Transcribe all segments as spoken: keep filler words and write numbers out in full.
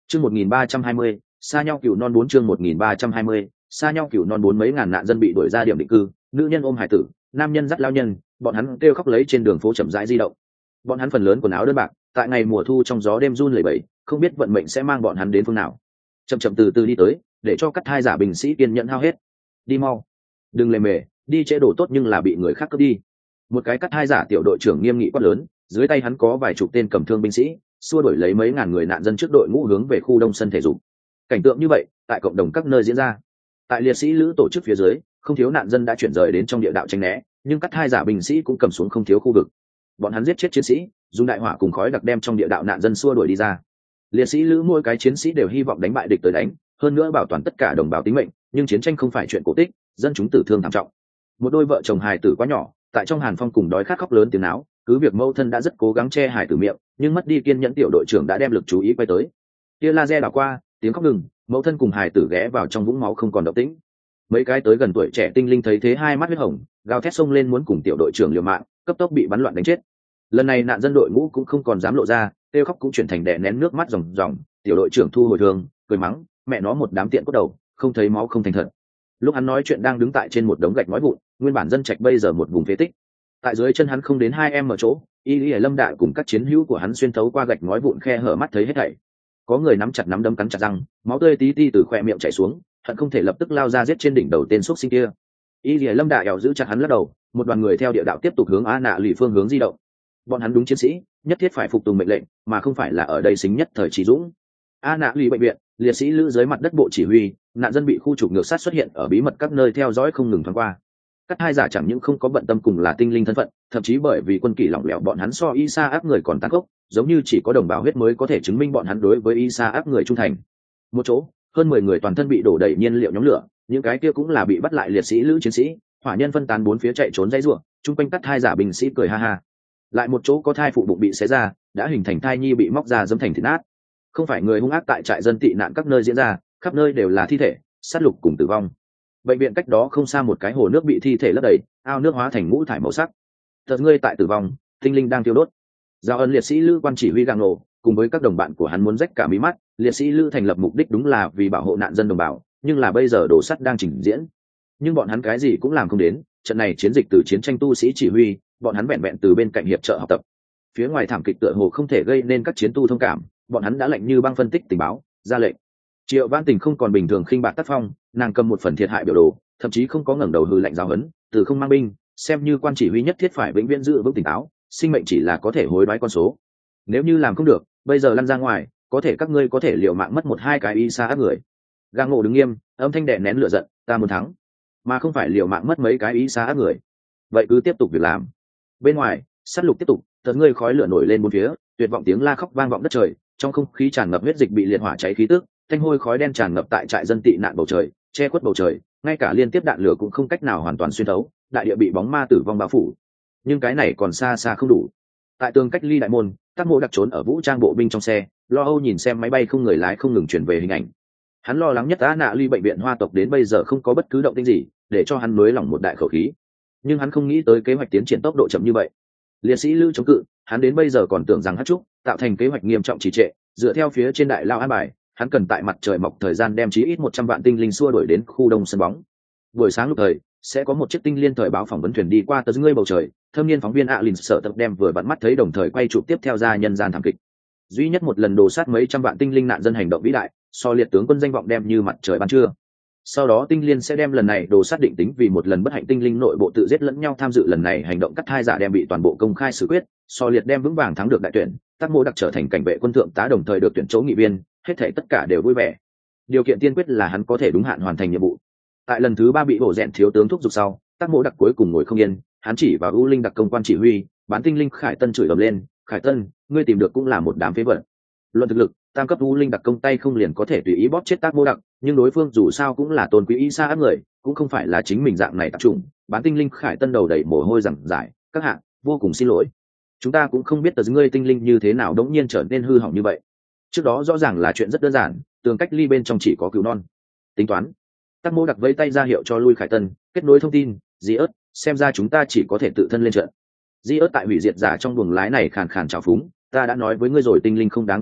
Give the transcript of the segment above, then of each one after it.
Chương một nghìn ba trăm hai mươi, xa nhau cửu non bốn chương một nghìn ba trăm hai mươi, xa nhau cửu non bốn mấy ngàn nạn dân bị đuổi ra điểm định cư, nữ nhân ôm hải tử, nam nhân dắt lao nhân, bọn hắn kêu khóc lấy trên đường phố chậm rãi di động. Bọn hắn phần lớn quần áo đơn bạc, tại ngày mùa thu trong gió đêm run lẩy bẩy, không biết vận mệnh sẽ mang bọn hắn đến phương nào. Chậm chậm từ từ đi tới, để cho cắt hai giả binh sĩ kiên nhẫn hao hết. Đi mau, đừng lề mề, đi chế độ tốt nhưng là bị người khác cướp đi. Một cái cắt hai giả tiểu đội trưởng nghiêm nghị quát lớn, dưới tay hắn có vài chục tên cầm thương binh sĩ, xua đuổi lấy mấy ngàn người nạn dân trước đội ngũ hướng về khu đông sân thể dục. Cảnh tượng như vậy tại cộng đồng các nơi diễn ra. Tại liệt sĩ lữ tổ chức phía dưới, không thiếu nạn dân đã chuyển rời đến trong địa đạo tránh né, nhưng cắt hai giả binh sĩ cũng cầm xuống không thiếu khu vực. Bọn hắn giết chết chiến sĩ, dùng đại hỏa cùng khói đặc đem trong địa đạo nạn dân xua đuổi đi ra. Liệt sĩ lữ mỗi cái chiến sĩ đều hy vọng đánh bại địch tới đánh, hơn nữa bảo toàn tất cả đồng bào tính mệnh, nhưng chiến tranh không phải chuyện cổ tích, dân chúng tử thương thảm trọng. Một đôi vợ chồng hài tử quá nhỏ, tại trong hàn phong cùng đói khát khóc lớn tiếng náo, cứ việc mâu thân đã rất cố gắng che hài tử miệng, nhưng mất đi kiên nhẫn tiểu đội trưởng đã đem lực chú ý quay tới. Tia laser đảo qua, tiếng khóc ngừng, mẫu thân cùng hài tử ghé vào trong vũng máu không còn động tĩnh. Mấy cái tới gần tuổi trẻ tinh linh thấy thế hai mắt huyết hồng, gào thét xông lên muốn cùng tiểu đội trưởng liều mạng, cấp tốc bị bắn loạn đánh chết. Lần này nạn dân đội ngũ cũng không còn dám lộ ra, tiêu khóc cũng chuyển thành đè nén nước mắt ròng ròng. Tiểu đội trưởng thu hồi thương, cười mắng, mẹ nó một đám tiện cốt đầu, không thấy máu không thành thật. Lúc hắn nói chuyện đang đứng tại trên một đống gạch nói vụn, nguyên bản dân trạch bây giờ một vùng phế tích. Tại dưới chân hắn không đến hai em ở chỗ, y lý lâm đại cùng các chiến hữu của hắn xuyên thấu qua gạch nói vụn khe hở mắt thấy hết thảy. Có người nắm chặt nắm đấm cắn chặt răng, máu tươi tí ti từ khoe miệng chảy xuống, hận không thể lập tức lao ra giết trên đỉnh đầu tên xúc sinh kia. Y lý lâm đại ẻo giữ chặt hắn lắc đầu, một đoàn người theo địa đạo tiếp tục hướng a nạ lì phương hướng di động. Bọn hắn đúng chiến sĩ, nhất thiết phải phục tùng mệnh lệnh, mà không phải là ở đây xính nhất thời trí dũng. a nạ lì bệnh viện, liệt sĩ lữ dưới mặt đất bộ chỉ huy, nạn dân bị khu trục ngược sát xuất hiện ở bí mật các nơi theo dõi không ngừng thoáng qua. Các hai giả chẳng những không có bận tâm cùng là tinh linh thân phận, thậm chí bởi vì quân kỷ lỏng lẻo bọn hắn so Isa áp người còn tàn khốc, giống như chỉ có đồng bào huyết mới có thể chứng minh bọn hắn đối với Isa áp người trung thành. Một chỗ, hơn mười người toàn thân bị đổ đầy nhiên liệu nhóm lửa, những cái kia cũng là bị bắt lại liệt sĩ lữ chiến sĩ, hỏa nhân phân tán bốn phía chạy trốn dãy rủa, chung quanh cắt hai giả binh sĩ cười ha ha. Lại một chỗ có thai phụ bụng bị xé ra, đã hình thành thai nhi bị móc ra dẫm thành thịt nát. Không phải người hung ác tại trại dân tị nạn các nơi diễn ra, khắp nơi đều là thi thể, sát lục cùng tử vong. Bệnh viện cách đó không xa một cái hồ nước bị thi thể lấp đầy, ao nước hóa thành ngũ thải màu sắc. Thật ngươi tại tử vong, tinh linh đang tiêu đốt. Giao ân liệt sĩ lữ quan chỉ huy gang nổ, cùng với các đồng bạn của hắn muốn rách cả mí mắt. Liệt sĩ lữ thành lập mục đích đúng là vì bảo hộ nạn dân đồng bào, nhưng là bây giờ đổ sắt đang trình diễn. Nhưng bọn hắn cái gì cũng làm không đến, trận này chiến dịch từ chiến tranh tu sĩ chỉ huy, bọn hắn vẹn vẹn từ bên cạnh hiệp trợ học tập. Phía ngoài thảm kịch tựa hồ không thể gây nên các chiến tu thông cảm, bọn hắn đã lệnh như băng phân tích tình báo, ra lệnh. Triệu Văn Tình không còn bình thường khinh bạc tác phong, nàng cầm một phần thiệt hại biểu đồ, thậm chí không có ngẩng đầu hừ lạnh giáo huấn, từ không mang binh, xem như quan chỉ huy nhất thiết phải vĩnh viễn giữ vững tỉnh táo, sinh mệnh chỉ là có thể hối đoái con số. Nếu như làm không được, bây giờ lăn ra ngoài, có thể các ngươi có thể liều mạng mất một hai cái y xa áp người. Gang Ngộ đứng nghiêm, âm thanh đè nén lửa giận, ta muốn thắng, mà không phải liều mạng mất mấy cái y xa áp người. Vậy cứ tiếp tục việc làm. Bên ngoài, sát lục tiếp tục, tật ngươi khói lửa nổi lên bốn phía, tuyệt vọng tiếng la khóc vang vọng đất trời, trong không khí tràn ngập huyết dịch bị liệt hỏa cháy khí tức, thanh hôi khói đen tràn ngập tại trại dân tị nạn bầu trời, che khuất bầu trời, ngay cả liên tiếp đạn lửa cũng không cách nào hoàn toàn xuyên thấu, đại địa bị bóng ma tử vong bao phủ. Nhưng cái này còn xa xa không đủ. Tại tường cách ly đại môn, Tắc Mộ đặc trốn ở vũ trang bộ binh trong xe, lo âu nhìn xem máy bay không người lái không ngừng chuyển về hình ảnh. Hắn lo lắng nhất Á Nạ Ly bệnh viện Hoa tộc đến bây giờ không có bất cứ động tĩnh gì, để cho hắn nới lỏng một đại khẩu khí. Nhưng hắn không nghĩ tới kế hoạch tiến triển tốc độ chậm như vậy. Liệt sĩ Lữ chống cự, hắn đến bây giờ còn tưởng rằng hát trúc, tạo thành kế hoạch nghiêm trọng trì trệ, dựa theo phía trên đại lao an bài, hắn cần tại mặt trời mọc thời gian đem chí ít một trăm vạn tinh linh xua đuổi đến khu đông sân bóng. Buổi sáng lúc thời sẽ có một chiếc tinh liên thời báo phỏng vấn thuyền đi qua tờ ngươi bầu trời, thâm niên phóng viên Alin sợ tập đem vừa bận mắt thấy đồng thời quay chụp tiếp theo ra nhân gian thảm kịch. Duy nhất một lần đồ sát mấy trăm vạn tinh linh nạn dân hành động vĩ đại, so liệt tướng quân danh vọng đem như mặt trời ban trưa. Sau đó tinh liên sẽ đem lần này đồ sát định tính vì một lần bất hạnh tinh linh nội bộ tự giết lẫn nhau tham dự lần này hành động cắt hai giả đem bị toàn bộ công khai xử quyết, so liệt đem vững vàng thắng được đại tuyển, Tắc Mộ đặc trở thành cảnh vệ quân thượng tá đồng thời được tuyển chỗ nghị viên, hết thảy tất cả đều vui vẻ. Điều kiện tiên quyết là hắn có thể đúng hạn hoàn thành nhiệm vụ. Tại lần thứ ba bị bổ rèn thiếu tướng thúc giục sau, Tắc Mộ đặc cuối cùng ngồi không yên, hắn chỉ vào U Linh đặc công quan chỉ huy, bán tinh linh Khải Tân chửi ầm lên, "Khải Tân, ngươi tìm được cũng là một đám phế vật." Luận thực lực, tam cấp U Linh đặc công tay không liền có thể tùy ý bóp chết Tắc Mộ đặc, nhưng đối phương dù sao cũng là tôn quý ý xa áp người, cũng không phải là chính mình dạng này tập trung. Bán tinh linh Khải Tân đầu đầy mồ hôi ròng rải, "Các hạ, vô cùng xin lỗi. Chúng ta cũng không biết tờ ngươi tinh linh như thế nào đống nhiên trở nên hư hỏng như vậy. Trước đó rõ ràng là chuyện rất đơn giản, tường cách ly bên trong chỉ có cứu non. Tính toán." Tắc Mộ đặc vẫy tay ra hiệu cho lui Khải Tân, kết nối thông tin, "Di ớt, xem ra chúng ta chỉ có thể tự thân lên trận." Di ớt tại hủy diệt giả trong buồng lái này khàn khàn trào phúng, "Ta đã nói với ngươi rồi, tinh linh không đáng tin cậy,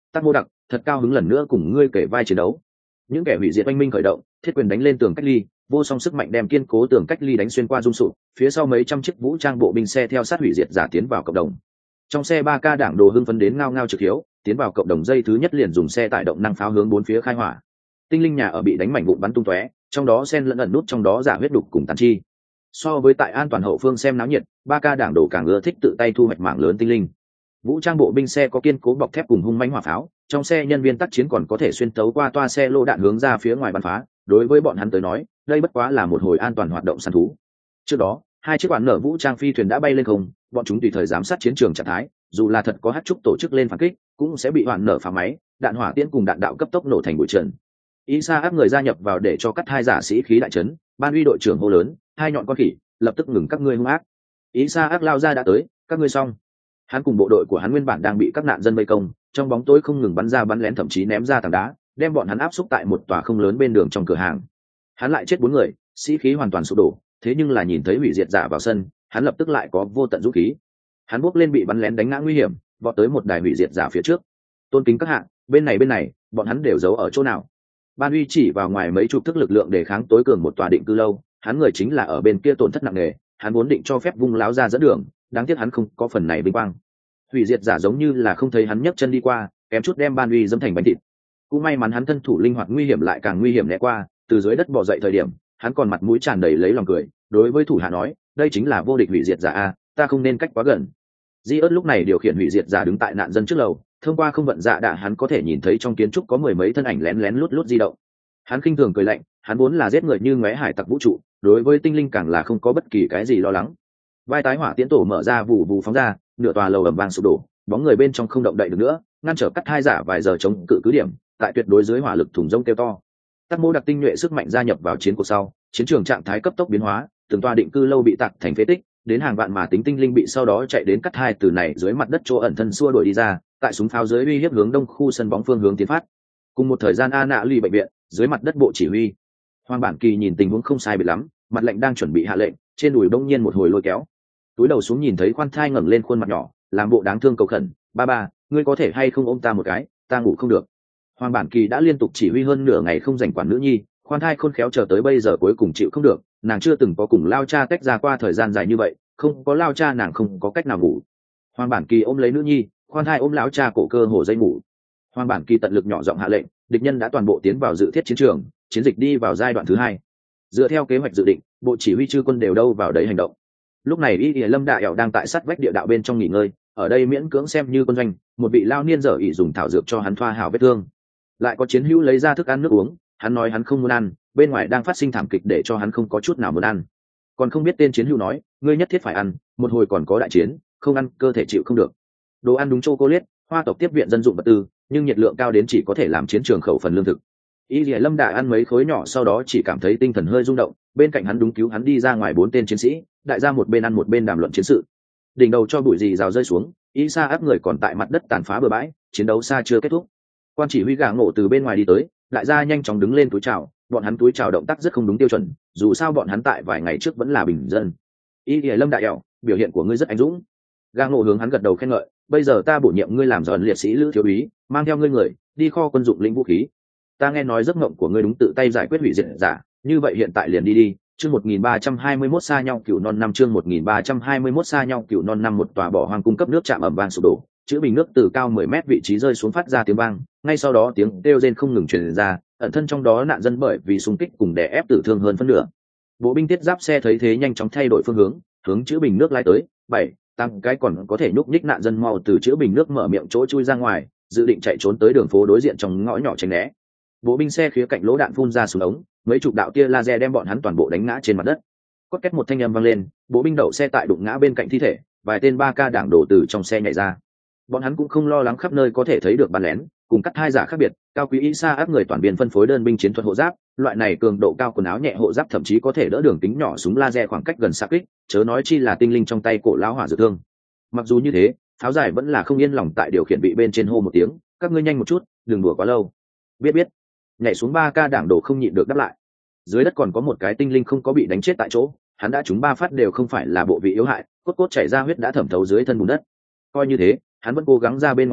Tắc Mô Đặc, thật cao hứng lần nữa cùng ngươi kể vai chiến đấu. Những kẻ hủy diệt oanh minh khởi động, thiết quyền đánh lên tường cách ly, vô song sức mạnh đem kiên cố tường cách ly đánh xuyên qua rung sụp, phía sau mấy trăm chiếc vũ trang bộ binh xe theo sát hủy diệt giả tiến vào cộng đồng. Trong xe ba ca đảng đồ hưng phấn đến ngao ngao trực hiếu, tiến vào cộng đồng dây thứ nhất liền dùng xe tải động năng pháo hướng bốn phía khai hỏa. Tinh linh nhà ở bị đánh mảnh vụn bắn tung tóe, trong đó xen lẫn ẩn nút trong đó giả huyết đục cùng tàn chi. So với tại an toàn hậu phương xem náo nhiệt, ba ca đảng đồ càng ưa thích tự tay thu hoạch mảng lớn tinh linh. Vũ trang bộ binh xe có kiên cố bọc thép cùng hung mãnh hỏa pháo, trong xe nhân viên tác chiến còn có thể xuyên tấu qua toa xe lô đạn hướng ra phía ngoài bắn phá. Đối với bọn hắn tới nói, đây bất quá là một hồi an toàn hoạt động săn thú. Trước đó, hai chiếc quản nở vũ trang phi thuyền đã bay lên không, bọn chúng tùy thời giám sát chiến trường trạng thái, dù là thật có hát trúc tổ chức lên phản kích, cũng sẽ bị hoàn nở phá máy, đạn hỏa tiễn cùng đạn đạo cấp tốc nổ thành bụi trần. Isa áp người gia nhập vào để cho cắt hai giả sĩ khí đại trấn, ban uy đội trưởng hô lớn, hai nhọn con khỉ, lập tức ngừng các ngươi hung ác. Isa áp lao ra đã tới, các ngươi xong. Hắn cùng bộ đội của hắn nguyên bản đang bị các nạn dân vây công, trong bóng tối không ngừng bắn ra bắn lén thậm chí ném ra tảng đá, đem bọn hắn áp xúc tại một tòa không lớn bên đường trong cửa hàng. Hắn lại chết bốn người, sĩ khí hoàn toàn sụp đổ, thế nhưng là nhìn thấy hủy diệt giả vào sân, hắn lập tức lại có vô tận dũng khí. Hắn bước lên bị bắn lén đánh ngã nguy hiểm, vọt tới một đài hủy diệt giả phía trước. Tôn kính các hạng, bên này bên này, bọn hắn đều giấu ở chỗ nào? Ban uy chỉ vào ngoài mấy chục thức lực lượng để kháng tối cường một tòa định cư lâu, hắn người chính là ở bên kia tổn thất nặng nề, hắn vốn định cho phép vung láo ra dẫn đường, đáng tiếc hắn không có phần này vinh quang. Hủy diệt giả giống như là không thấy hắn nhấc chân đi qua, kém chút đem Ban uy dẫm thành bánh thịt. Cũng may mắn hắn thân thủ linh hoạt, nguy hiểm lại càng nguy hiểm né qua, từ dưới đất bò dậy thời điểm, hắn còn mặt mũi tràn đầy lấy lòng cười, đối với thủ hạ nói, đây chính là vô địch hủy diệt giả a, ta không nên cách quá gần. Di ớt lúc này điều khiển hủy diệt giả đứng tại nạn dân trước lầu, thông qua không vận dạ đạ hắn có thể nhìn thấy trong kiến trúc có mười mấy thân ảnh lén lén lút lút di động. Hắn khinh thường cười lạnh, hắn vốn là giết người như ngóe hải tặc vũ trụ, đối với tinh linh càng là không có bất kỳ cái gì lo lắng. Vai tái hỏa tiễn tổ mở ra vụ vụ phóng ra, nửa tòa lầu ầm vang sụp đổ, bóng người bên trong không động đậy được nữa, ngăn trở cắt hai giả vài giờ chống cự cứ điểm, tại tuyệt đối dưới hỏa lực thủng rông kêu to. Tắc Mô đặc tinh nhuệ sức mạnh gia nhập vào chiến cuộc sau, chiến trường trạng thái cấp tốc biến hóa, từng tòa định cư lâu bị tạc thành phế tích, đến hàng vạn mà tính tinh linh bị sau đó chạy đến cắt hai từ này dưới mặt đất chỗ ẩn thân xua đuổi đi ra, tại súng pháo dưới uy hiếp hướng đông khu sân bóng phương hướng tiến phát. Cùng một thời gian A nạ lì bệnh viện, dưới mặt đất bộ chỉ huy. Hoàng Bản Kỳ nhìn tình huống không sai biệt lắm, mặt lệnh đang chuẩn bị hạ lệnh, trên đùi đông nhiên một hồi lôi kéo. Túi đầu xuống nhìn thấy Khoan Thai ngẩng lên khuôn mặt nhỏ, làm bộ đáng thương cầu khẩn, "Ba ba, ngươi có thể hay không ôm ta một cái, ta ngủ không được." Hoàng Bản Kỳ đã liên tục chỉ huy hơn nửa ngày không rảnh quản nữ nhi, Khoan Thai khôn khéo chờ tới bây giờ cuối cùng chịu không được, nàng chưa từng có cùng lao cha tách ra qua thời gian dài như vậy, không có lao cha nàng không có cách nào ngủ. Hoàng Bản Kỳ ôm lấy nữ nhi, Khoan Thai ôm lão cha cổ cơ hồ dây ngủ. Hoàng Bản Kỳ tận lực nhỏ giọng hạ lệnh, địch nhân đã toàn bộ tiến vào dự thiết chiến trường, chiến dịch đi vào giai đoạn thứ hai. Dựa theo kế hoạch dự định, bộ chỉ huy chư quân đều đâu vào đấy hành động. Lúc này Y Y Lâm Đại Ẻo đang tại sát vách địa đạo bên trong nghỉ ngơi, ở đây miễn cưỡng xem như quân doanh, một vị lao niên dở ỉ dùng thảo dược cho hắn thoa hảo vết thương. Lại có chiến hữu lấy ra thức ăn nước uống, hắn nói hắn không muốn ăn, bên ngoài đang phát sinh thảm kịch để cho hắn không có chút nào muốn ăn. Còn không biết tên chiến hữu nói, ngươi nhất thiết phải ăn, một hồi còn có đại chiến, không ăn cơ thể chịu không được. Đồ ăn đúng chocolate, hoa tộc tiếp viện dân dụng vật tư, nhưng nhiệt lượng cao đến chỉ có thể làm chiến trường khẩu phần lương thực. Y Lệ Lâm đã ăn mấy khối nhỏ sau đó chỉ cảm thấy tinh thần hơi rung động, bên cạnh hắn đúng cứu hắn đi ra ngoài bốn tên chiến sĩ, đại gia một bên ăn một bên đàm luận chiến sự. Đỉnh đầu cho bụi gì rào rơi xuống, Isa áp người còn tại mặt đất tàn phá bừa bãi, chiến đấu xa chưa kết thúc. Quan chỉ huy gà ngộ từ bên ngoài đi tới, đại gia nhanh chóng đứng lên túi chào, bọn hắn túi chào động tác rất không đúng tiêu chuẩn, dù sao bọn hắn tại vài ngày trước vẫn là bình dân. Y Lệ Lâm đại ẻo, biểu hiện của ngươi rất anh dũng. Gà ngộ hướng hắn gật đầu khen ngợi, bây giờ ta bổ nhiệm ngươi làm giòn liệt sĩ lữ thiếu úy, mang theo ngươi người đi kho quân dụng lĩnh vũ khí. Ta nghe nói giấc mộng của ngươi đúng tự tay giải quyết hủy diệt giả, như vậy hiện tại liền đi đi. Chương một nghìn ba trăm hai mươi mốt xa nhau cửu non năm chương một nghìn ba trăm hai mươi mốt xa nhau cửu non năm một tòa bỏ hoang cung cấp nước chạm ẩm vang sụp đổ, chữ bình nước từ cao mười mét vị trí rơi xuống phát ra tiếng vang, ngay sau đó tiếng kêu rên không ngừng truyền ra, ẩn thân trong đó nạn dân bởi vì xung kích cùng đè ép tử thương hơn phân nửa. Bộ binh thiết giáp xe thấy thế nhanh chóng thay đổi phương hướng, hướng chữ bình nước lái tới, bảy, tăng cái còn có thể nhúc nhích nạn dân mau từ chữ bình nước mở miệng chỗ chui ra ngoài, dự định chạy trốn tới đường phố đối diện trong ngõ nhỏ tránh né. Bộ binh xe khía cạnh lỗ đạn phun ra xuống ống, mấy chục đạo tia laser đem bọn hắn toàn bộ đánh ngã trên mặt đất. Cốt két một thanh âm vang lên, bộ binh đậu xe tại đụng ngã bên cạnh thi thể, vài tên ba ca đảng đổ từ trong xe nhảy ra. Bọn hắn cũng không lo lắng khắp nơi có thể thấy được bắn lén, cùng cắt hai giả khác biệt, cao quý Isa áp người toàn biên phân phối đơn binh chiến thuật hộ giáp, loại này cường độ cao quần áo nhẹ hộ giáp thậm chí có thể đỡ đường kính nhỏ súng laser khoảng cách gần xa kích, chớ nói chi là tinh linh trong tay cổ lão hỏa dược thương. Mặc dù như thế, pháo giải vẫn là không yên lòng tại điều khiển bị bên trên hô một tiếng, các ngươi nhanh một chút, đừng đùa quá lâu. Biết biết. Nhảy xuống ba ca đảng đồ không nhịn được đáp lại. Dưới đất còn có một cái tinh linh không có bị đánh chết tại chỗ, hắn đã trúng ba phát đều không phải là bộ vị yếu hại, cốt cốt chảy ra huyết đã thẩm thấu dưới thân bùn đất. Coi như thế, hắn vẫn cố gắng ra bên ngoài bò,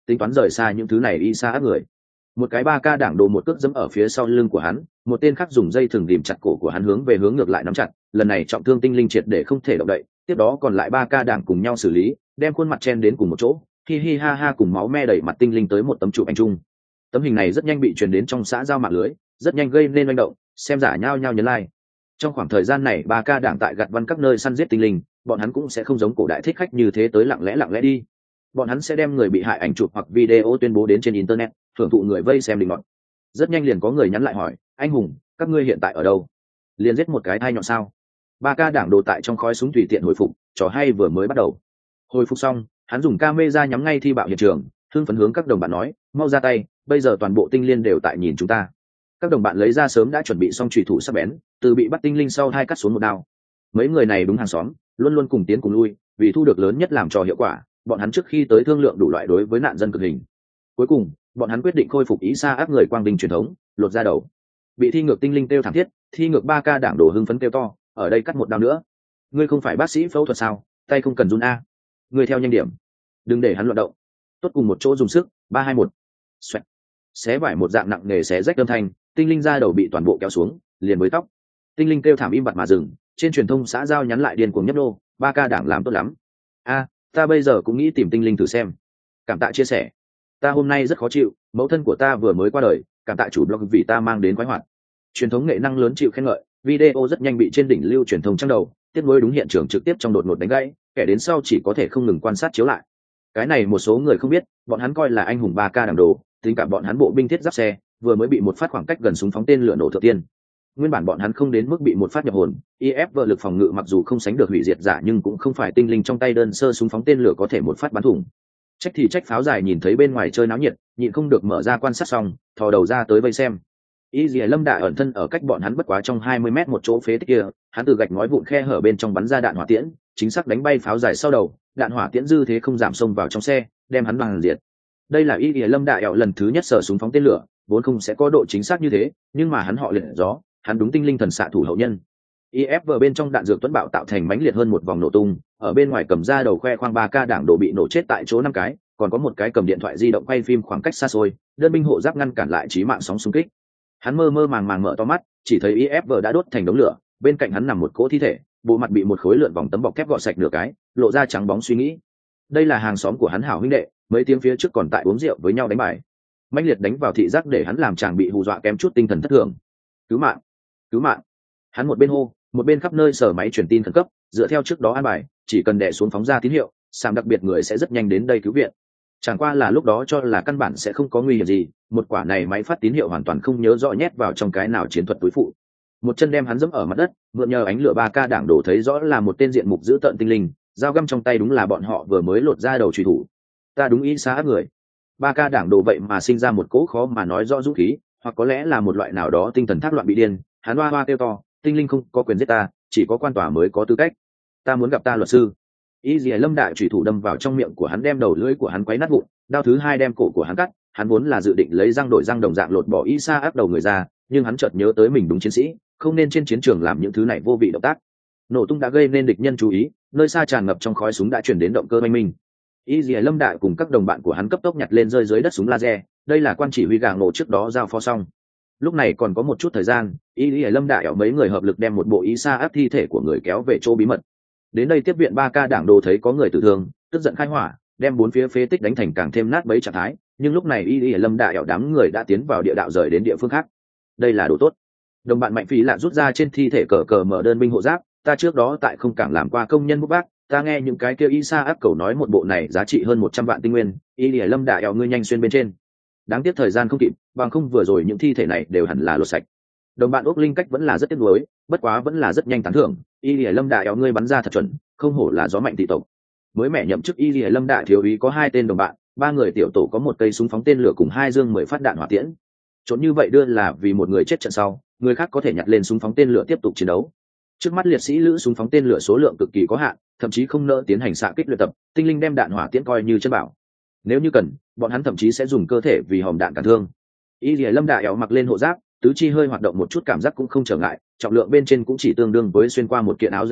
tính toán rời xa những thứ này y xa áp người. Một cái ba ca đảng đồ một cước dẫm ở phía sau lưng của hắn, một tên khác dùng dây thừng ghìm chặt cổ của hắn hướng về hướng ngược lại nắm chặt, lần này trọng thương tinh linh triệt để không thể động đậy. Tiếp đó còn lại ba ca đảng cùng nhau xử lý, đem khuôn mặt chen đến cùng một chỗ, hi hi ha ha cùng máu me đẩy mặt tinh linh tới một tấm chụp anh trung. Tấm hình này rất nhanh bị truyền đến trong xã giao mạng lưới, rất nhanh gây nên manh động, xem giả nhao nhao nhấn like. Trong khoảng thời gian này ba ca đảng tại gặt văn các nơi săn giết tinh linh, bọn hắn cũng sẽ không giống cổ đại thích khách như thế tới lặng lẽ lặng lẽ đi. Bọn hắn sẽ đem người bị hại ảnh chụp hoặc video tuyên bố đến trên internet, thưởng thụ người vây xem đình ngọt. Rất nhanh liền có người nhắn lại hỏi, anh hùng, các ngươi hiện tại ở đâu? Liền giết một cái thai nhọn sao? Ba ca đảng đồ tại trong khói súng tùy tiện hồi phục, trò hay vừa mới bắt đầu. Hồi phục xong, hắn dùng camera nhắm ngay thi bạo hiện trường, hưng phấn hướng các đồng bạn nói, mau ra tay, bây giờ toàn bộ tinh liên đều tại nhìn chúng ta. Các đồng bạn lấy ra sớm đã chuẩn bị xong chùy thủ sắc bén, từ bị bắt tinh linh sau hai cắt xuống một đao. Mấy người này đúng hàng xóm, luôn luôn cùng tiến cùng lui, vì thu được lớn nhất làm trò hiệu quả, bọn hắn trước khi tới thương lượng đủ loại đối với nạn dân cực hình. Cuối cùng, bọn hắn quyết định khôi phục ý xa áp người quang binh truyền thống, lột ra đầu. Bị thi ngược tinh linh kêu thảm thiết, thi ngược ba ca đảng đồ hưng phấn kêu to, ở đây cắt một đao nữa. Ngươi không phải bác sĩ phẫu thuật sao, tay không cần run a. Ngươi theo nhanh điểm, đừng để hắn loạn động. Tốt, cùng một chỗ dùng sức, ba hai một. Xoẹt. Xé vải một dạng nặng nề xé rách âm thanh, tinh linh da đầu bị toàn bộ kéo xuống, liền với tóc. Tinh linh kêu thảm im bặt mà dừng, trên truyền thông xã giao nhắn lại điên cuồng nhấp nô, ba ca đảng làm tốt lắm. A, ta bây giờ cũng nghĩ tìm tinh linh thử xem. Cảm tạ chia sẻ. Ta hôm nay rất khó chịu, mẫu thân của ta vừa mới qua đời, cảm tạ chủ blog vì ta mang đến khoái hoạt. Truyền thống nghệ năng lớn chịu khen ngợi, video rất nhanh bị trên đỉnh lưu truyền thông trang đầu, tiếp nối đúng hiện trường trực tiếp trong đột ngột đánh gãy, kẻ đến sau chỉ có thể không ngừng quan sát chiếu lại. Cái này một số người không biết, bọn hắn coi là anh hùng ba ca đảng đồ, tính cả bọn hắn bộ binh thiết giáp xe, vừa mới bị một phát khoảng cách gần súng phóng tên lửa nổ thượng tiên. Nguyên bản bọn hắn không đến mức bị một phát nhập hồn, i ép vờ lực phòng ngự mặc dù không sánh được hủy diệt giả nhưng cũng không phải tinh linh trong tay đơn sơ súng phóng tên lửa có thể một phát bắn thủng. Trách thì trách pháo dài nhìn thấy bên ngoài chơi náo nhiệt, nhịn không được mở ra quan sát xong, thò đầu ra tới vây xem. Y Dìa Lâm Đại ẩn thân ở cách bọn hắn bất quá trong hai mươi mét một chỗ phế tích kia, hắn từ gạch ngói vụn khe hở bên trong bắn ra đạn hỏa tiễn, chính xác đánh bay pháo dài sau đầu, đạn hỏa tiễn dư thế không giảm xông vào trong xe, đem hắn bằng diệt. Đây là Y Dìa Lâm Đại ẻo lần thứ nhất sở súng phóng tên lửa, vốn không sẽ có độ chính xác như thế, nhưng mà hắn họ liệt gió, hắn đúng tinh linh thần xạ thủ hậu nhân. i ép vờ bên trong đạn dược tuấn bạo tạo thành mãnh liệt hơn một vòng nổ tung, ở bên ngoài cầm ra đầu khoe khoang ba ca đảng đồ bị nổ chết tại chỗ năm cái, còn có một cái cầm điện thoại di động quay phim khoảng cách xa xôi, đơn binh hộ giáp ngăn cản lại chí mạng sóng xung kích. Hắn mơ mơ màng màng mở to mắt, chỉ thấy i ép vờ đã đốt thành đống lửa, bên cạnh hắn nằm một cỗ thi thể, bộ mặt bị một khối lượn vòng tấm bọc thép gọt sạch nửa cái, lộ ra trắng bóng suy nghĩ. Đây là hàng xóm của hắn hảo huynh đệ, mấy tiếng phía trước còn tại uống rượu với nhau đánh bài. Mãnh liệt đánh vào thị giác để hắn làm chàng bị hù dọa kém chút tinh thần thất thường. Cứu mạng, cứu mạng. Hắn một bên hô, một bên khắp nơi sở máy truyền tin khẩn cấp, dựa theo trước đó an bài, chỉ cần đè xuống phóng ra tín hiệu, sàm đặc biệt người sẽ rất nhanh đến đây cứu viện. Chẳng qua là lúc đó cho là căn bản sẽ không có nguy hiểm gì, một quả này máy phát tín hiệu hoàn toàn không nhớ rõ nhét vào trong cái nào chiến thuật túi phụ. Một chân đem hắn giẫm ở mặt đất, mượn nhờ ánh lửa ba ca đảng đổ thấy rõ là một tên diện mục dữ tợn tinh linh, dao găm trong tay đúng là bọn họ vừa mới lột ra đầu truy thủ. Ta đúng ý xá người. Ba ca đảng đồ vậy mà sinh ra một cỗ khó mà nói rõ dũng khí, hoặc có lẽ là một loại nào đó tinh thần thác loạn bị điên, hắn hoa hoa kêu to, tinh linh không có quyền giết ta, chỉ có quan tòa mới có tư cách. Ta muốn gặp ta luật sư. Y Dìa Lâm Đại chủy thủ đâm vào trong miệng của hắn, đem đầu lưỡi của hắn quấy nát vụn, đao thứ hai đem cổ của hắn cắt. Hắn vốn là dự định lấy răng đổi răng đồng dạng lột bỏ Isa áp đầu người ra, nhưng hắn chợt nhớ tới mình đúng chiến sĩ, không nên trên chiến trường làm những thứ này vô vị động tác. Nổ tung đã gây nên địch nhân chú ý, nơi xa tràn ngập trong khói súng đã chuyển đến động cơ oanh minh. Y Dìa Lâm Đại cùng các đồng bạn của hắn cấp tốc nhặt lên rơi dưới đất súng laser, đây là quan chỉ huy gà ngộ trước đó giao phó xong. Lúc này còn có một chút thời gian, Y Dìa Lâm Đại ở mấy người hợp lực đem một bộ Isa áp thi thể của người kéo về chỗ bí mật. Đến đây tiếp viện ba ca đảng đồ thấy có người tử thương, tức giận khai hỏa, đem bốn phía phế tích đánh thành càng thêm nát bấy trạng thái, nhưng lúc này Y Dìa Lâm Đại ở đám người đã tiến vào địa đạo rời đến địa phương khác. Đây là đồ tốt. Đồng bạn Mạnh Phí lạ rút ra trên thi thể cờ cờ mở đơn binh hộ giáp, ta trước đó tại không cảng làm qua công nhân bút bác, ta nghe những cái kia Isa áp cầu nói một bộ này giá trị hơn một trăm vạn tinh nguyên, Y Dìa Lâm Đại eo ngươi nhanh xuyên bên trên. Đáng tiếc thời gian không kịp, bằng không vừa rồi những thi thể này đều hẳn là lột sạch. Đồng bạn Úc Linh cách vẫn là rất tiếc nuối, bất quá vẫn là rất nhanh tán thưởng, Y Lìa Lâm Đại eo ngươi bắn ra thật chuẩn, không hổ là gió mạnh thị tộc. Mới mẹ nhậm chức Y Lìa Lâm Đại thiếu úy có hai tên đồng bạn, ba người tiểu tổ có một cây súng phóng tên lửa cùng hai dương mười phát đạn hỏa tiễn. Trốn như vậy đưa là vì một người chết trận sau, người khác có thể nhặt lên súng phóng tên lửa tiếp tục chiến đấu. Trước mắt liệt sĩ lữ súng phóng tên lửa số lượng cực kỳ có hạn, thậm chí không nỡ tiến hành xạ kích luyện tập, tinh linh đem đạn hỏa tiễn coi như chân bảo. Nếu như cần, bọn hắn thậm chí sẽ dùng cơ thể vì hòm đạn cản thương. Y Lìa Lâm Đại eo mặc lên hộ giáp, tứ chi hơi hoạt động một chút cảm giác cũng không trở ngại, trọng lượng bên trên cũng chỉ tương đương với xuyên qua một kiện áo dày phục,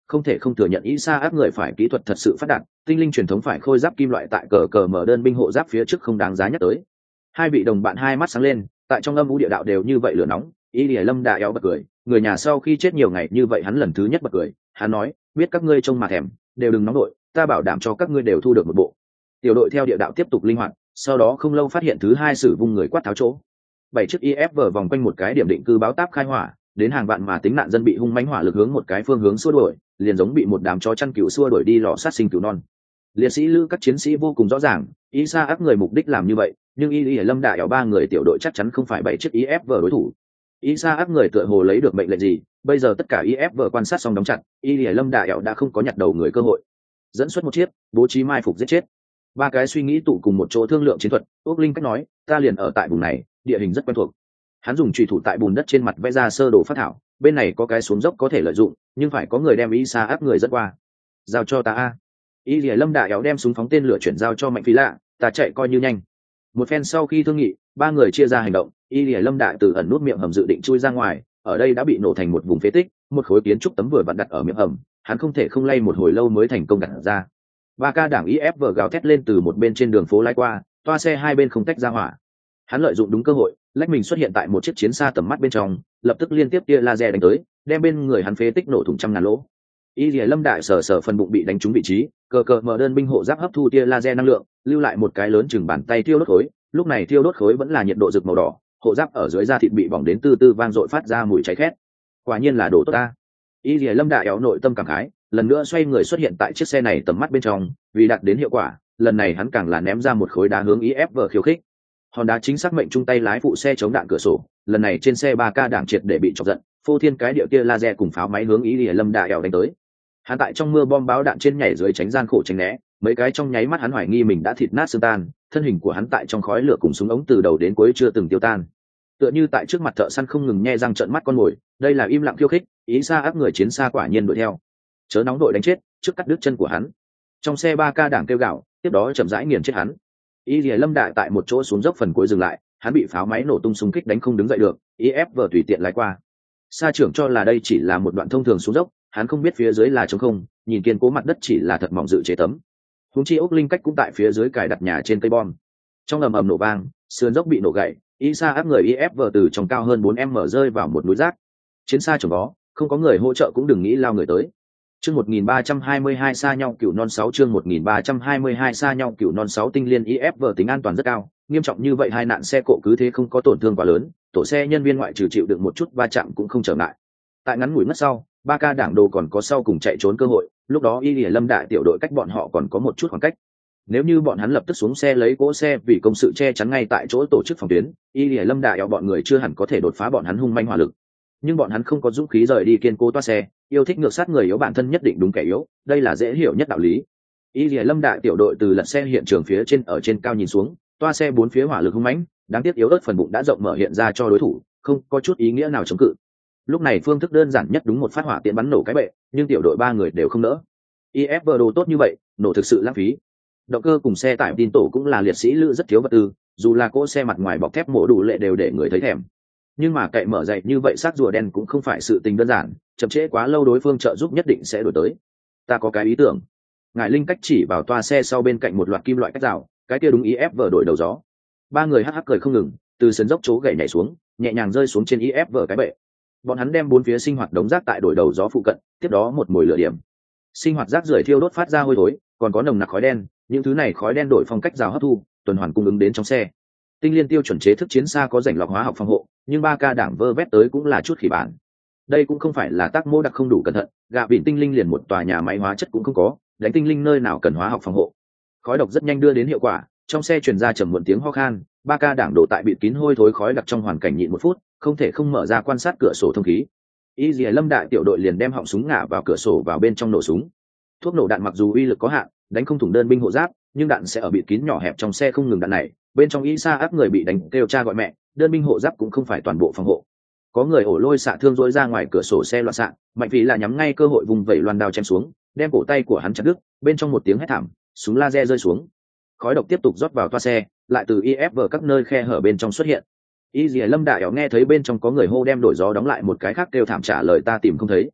Không thể không thừa nhận Isa áp người phải kỹ thuật thật sự phát đạt, tinh linh truyền thống phải khôi giáp kim loại tại cờ cờ mở đơn binh hộ giáp phía trước không đáng giá nhắc tới. Hai vị đồng bạn hai mắt sáng lên, tại trong âm u địa đạo đều như vậy lửa nóng. Y Lìa Lâm đã éo bật cười, người nhà sau khi chết nhiều ngày như vậy hắn lần thứ nhất bật cười. Hắn nói, biết các ngươi trông mà thèm, đều đừng nóng đội, ta bảo đảm cho các ngươi đều thu được một bộ. Tiểu đội theo địa đạo tiếp tục linh hoạt, sau đó không lâu phát hiện thứ hai sử vung người quát tháo chỗ. Bảy chiếc i ép vờ vòng quanh một cái điểm định cư báo táp khai hỏa, đến hàng vạn mà tính nạn dân bị hung mãnh hỏa lực hướng một cái phương hướng xua đuổi, liền giống bị một đám chó chăn cừu xua đuổi đi lò sát sinh cừu non. Liệt sĩ lữ các chiến sĩ vô cùng rõ ràng, Isa áp người mục đích làm như vậy, nhưng Y Lìa Lâm đại ẻo ba người tiểu đội chắc chắn không phải bảy chiếc i ép vờ đối thủ. Isa áp người tựa hồ lấy được mệnh lệnh gì, bây giờ tất cả i ép vờ quan sát xong đóng chặt, Y Lìa Lâm đại ẻo đã không có nhặt đầu người cơ hội. Dẫn xuất một chiếc, bố trí mai phục giết chết. Ba cái suy nghĩ tụ cùng một chỗ thương lượng chiến thuật, Úc Linh cách nói, ta liền ở tại vùng này, địa hình rất quen thuộc. Hắn dùng chùy thủ tại bùn đất trên mặt vẽ ra sơ đồ phát thảo, bên này có cái xuống dốc có thể lợi dụng, nhưng phải có người đem Isa áp người dẫn qua. Giao cho ta a. Y Lìa Lâm đại ẻo đem súng phóng tên lửa chuyển giao cho Mạnh Phi Lạ, ta chạy coi như nhanh. Một phen sau khi thương nghị, ba người chia ra hành động. Y Lìa Lâm đại từ ẩn nút miệng hầm dự định chui ra ngoài, ở đây đã bị nổ thành một vùng phế tích, một khối kiến trúc tấm vừa vặn đặt ở miệng hầm, hắn không thể không lay một hồi lâu mới thành công đặt ra. Ba ca đảng i ép vờ gào thét lên từ một bên trên đường phố lái qua, toa xe hai bên không tách ra hỏa. Hắn lợi dụng đúng cơ hội, lách mình xuất hiện tại một chiếc chiến xa tầm mắt bên trong, lập tức liên tiếp tia laser đánh tới, đem bên người hắn phế tích nổ thủng trăm ngàn lỗ. Y Lìa Lâm đại sở sở phần bụng bị đánh trúng vị trí, cờ cờ mở đơn binh hộ giáp hấp thu tia laser năng lượng, lưu lại một cái lớn chừng bàn tay thiêu đốt khối, lúc này thiêu đốt khối vẫn là nhiệt độ rực màu đỏ, hộ giáp ở dưới da thịt bị bỏng đến từ từ vang dội phát ra mùi cháy khét. Quả nhiên là đồ tốt ta. Y Lìa Lâm đại éo nội tâm cảm khái, lần nữa xoay người xuất hiện tại chiếc xe này tầm mắt bên trong, vì đạt đến hiệu quả, lần này hắn càng là ném ra một khối đá hướng i ép vờ khiêu khích. Hòn đá chính xác mệnh chung tay lái phụ xe chống đạn cửa sổ, lần này trên xe ba ca đảng triệt để bị chọc giận, phô thiên cái điệu tia laser cùng pháo máy hướng Y Lìa Lâm đại éo đánh tới. Hắn tại trong mưa bom báo đạn trên nhảy dưới tránh gian khổ tránh né, mấy cái trong nháy mắt hắn hoài nghi mình đã thịt nát xương tan, thân hình của hắn tại trong khói lửa cùng súng ống từ đầu đến cuối chưa từng tiêu tan. Tựa như tại trước mặt thợ săn không ngừng nhe răng trợn mắt con mồi, đây là im lặng khiêu khích, ý xa áp người chiến xa quả nhiên đuổi theo. Chớ nóng đội đánh chết, trước cắt đứt chân của hắn. Trong xe ba ca đảng kêu gào, tiếp đó chậm rãi nghiền chết hắn. Y Lìa Lâm đại tại một chỗ xuống dốc phần cuối dừng lại, hắn bị pháo máy nổ tung xung kích đánh không đứng dậy được, i ép vờ tùy tiện lái qua. Sa trưởng cho là đây chỉ là một đoạn thông thường xuống dốc, hắn không biết phía dưới là trống không, nhìn kiên cố mặt đất chỉ là thật mỏng dự chế tấm. Huống chi Úc Linh cách cũng tại phía dưới cài đặt nhà trên cây bom. Trong ầm ầm nổ vang, sườn dốc bị nổ gãy, Isa áp người i ép vờ từ trong cao hơn bốn mét rơi vào một núi rác. Chiến xa chồng vó, không có người hỗ trợ cũng đừng nghĩ lao người tới. Chương một nghìn ba trăm hai mươi hai xa nhau cửu non sáu chương một nghìn ba trăm hai mươi hai xa nhau cửu non sáu tinh liên i ép vờ tính an toàn rất cao, nghiêm trọng như vậy hai nạn xe cộ cứ thế không có tổn thương quá lớn, tổ xe nhân viên ngoại trừ chịu đựng một chút va chạm cũng không trở ngại. Tại ngắn ngủi mất sau, ba ca đảng đồ còn có sau cùng chạy trốn cơ hội, lúc đó Y Lìa Lâm đại tiểu đội cách bọn họ còn có một chút khoảng cách. Nếu như bọn hắn lập tức xuống xe lấy cỗ xe vì công sự che chắn ngay tại chỗ tổ chức phòng tuyến, Y Lìa Lâm đại bọn người chưa hẳn có thể đột phá bọn hắn hung manh hỏa lực. Nhưng bọn hắn không có dũng khí rời đi kiên cố toa xe, yêu thích ngược sát người yếu bản thân nhất định đúng kẻ yếu, đây là dễ hiểu nhất đạo lý. Y Lìa Lâm đại tiểu đội từ lật xe hiện trường phía trên ở trên cao nhìn xuống, toa xe bốn phía hỏa lực hung mãnh, đáng tiếc yếu ớt phần bụng đã rộng mở hiện ra cho đối thủ, không có chút ý nghĩa nào chống cự. Lúc này phương thức đơn giản nhất đúng một phát hỏa tiễn bắn nổ cái bệ, nhưng tiểu đội ba người đều không nỡ. i ép vê đồ tốt như vậy, nổ thực sự lãng phí. Động cơ cùng xe tải tin tổ cũng là liệt sĩ lữ rất thiếu vật tư, dù là cỗ xe mặt ngoài bọc thép mổ đủ lệ đều để người thấy thèm. Nhưng mà cậy mở dậy như vậy xác rùa đen cũng không phải sự tình đơn giản, chậm trễ quá lâu đối phương trợ giúp nhất định sẽ đổi tới. Ta có cái ý tưởng. Ngải Linh cách chỉ vào toa xe sau bên cạnh một loạt kim loại cách rào, cái kia đúng i ép vê đổi đầu gió. Ba người hắc hắc cười không ngừng, từ sườn dốc chỗ gậy nhảy xuống, nhẹ nhàng rơi xuống trên i ép vê cái bệ. Bọn hắn đem bốn phía sinh hoạt đống rác tại đổi đầu gió phụ cận, tiếp đó một mồi lửa điểm. Sinh hoạt rác rưởi thiêu đốt phát ra hôi thối, còn có nồng nặc khói đen, những thứ này khói đen đổi phong cách rào hấp thu, tuần hoàn cung ứng đến trong xe. Tinh liên tiêu chuẩn chế thức chiến xa có rảnh lọc hóa học phòng hộ, nhưng ba ca đảng vơ vét tới cũng là chút khỉ bản. Đây cũng không phải là tác mô đặc không đủ cẩn thận, gạ vịn tinh linh liền một tòa nhà máy hóa chất cũng không có, đánh tinh linh nơi nào cần hóa học phòng hộ. Khói độc rất nhanh đưa đến hiệu quả, trong xe truyền ra trầm muộn tiếng ho khan, ba ca đảng đổ tại bịt kín hôi thối khói đặc trong hoàn cảnh nhịn một phút, không thể không mở ra quan sát cửa sổ thông khí. Y Lìa Lâm đại tiểu đội liền đem họng súng ngả vào cửa sổ vào bên trong nổ súng. Thuốc nổ đạn mặc dù uy lực có hạn, đánh không thủng đơn binh hộ giáp, nhưng đạn sẽ ở bịt kín nhỏ hẹp trong xe không ngừng đạn này. Bên trong Isa áp người bị đánh kêu cha gọi mẹ, đơn binh hộ giáp cũng không phải toàn bộ phòng hộ. Có người ổ lôi xạ thương rối ra ngoài cửa sổ xe loạn xạ, Mạnh Vĩ là nhắm ngay cơ hội vùng vẩy loan đao chém xuống, đem cổ tay của hắn chặt đứt. Bên trong một tiếng hét thảm, súng laser rơi xuống. Khói độc tiếp tục rót vào toa xe, lại từ i ép vê các nơi khe hở bên trong xuất hiện. Y Lìa Lâm đại ẻo nghe thấy bên trong có người hô đem đổi gió đóng lại một cái khác kêu thảm trả lời ta tìm không thấy.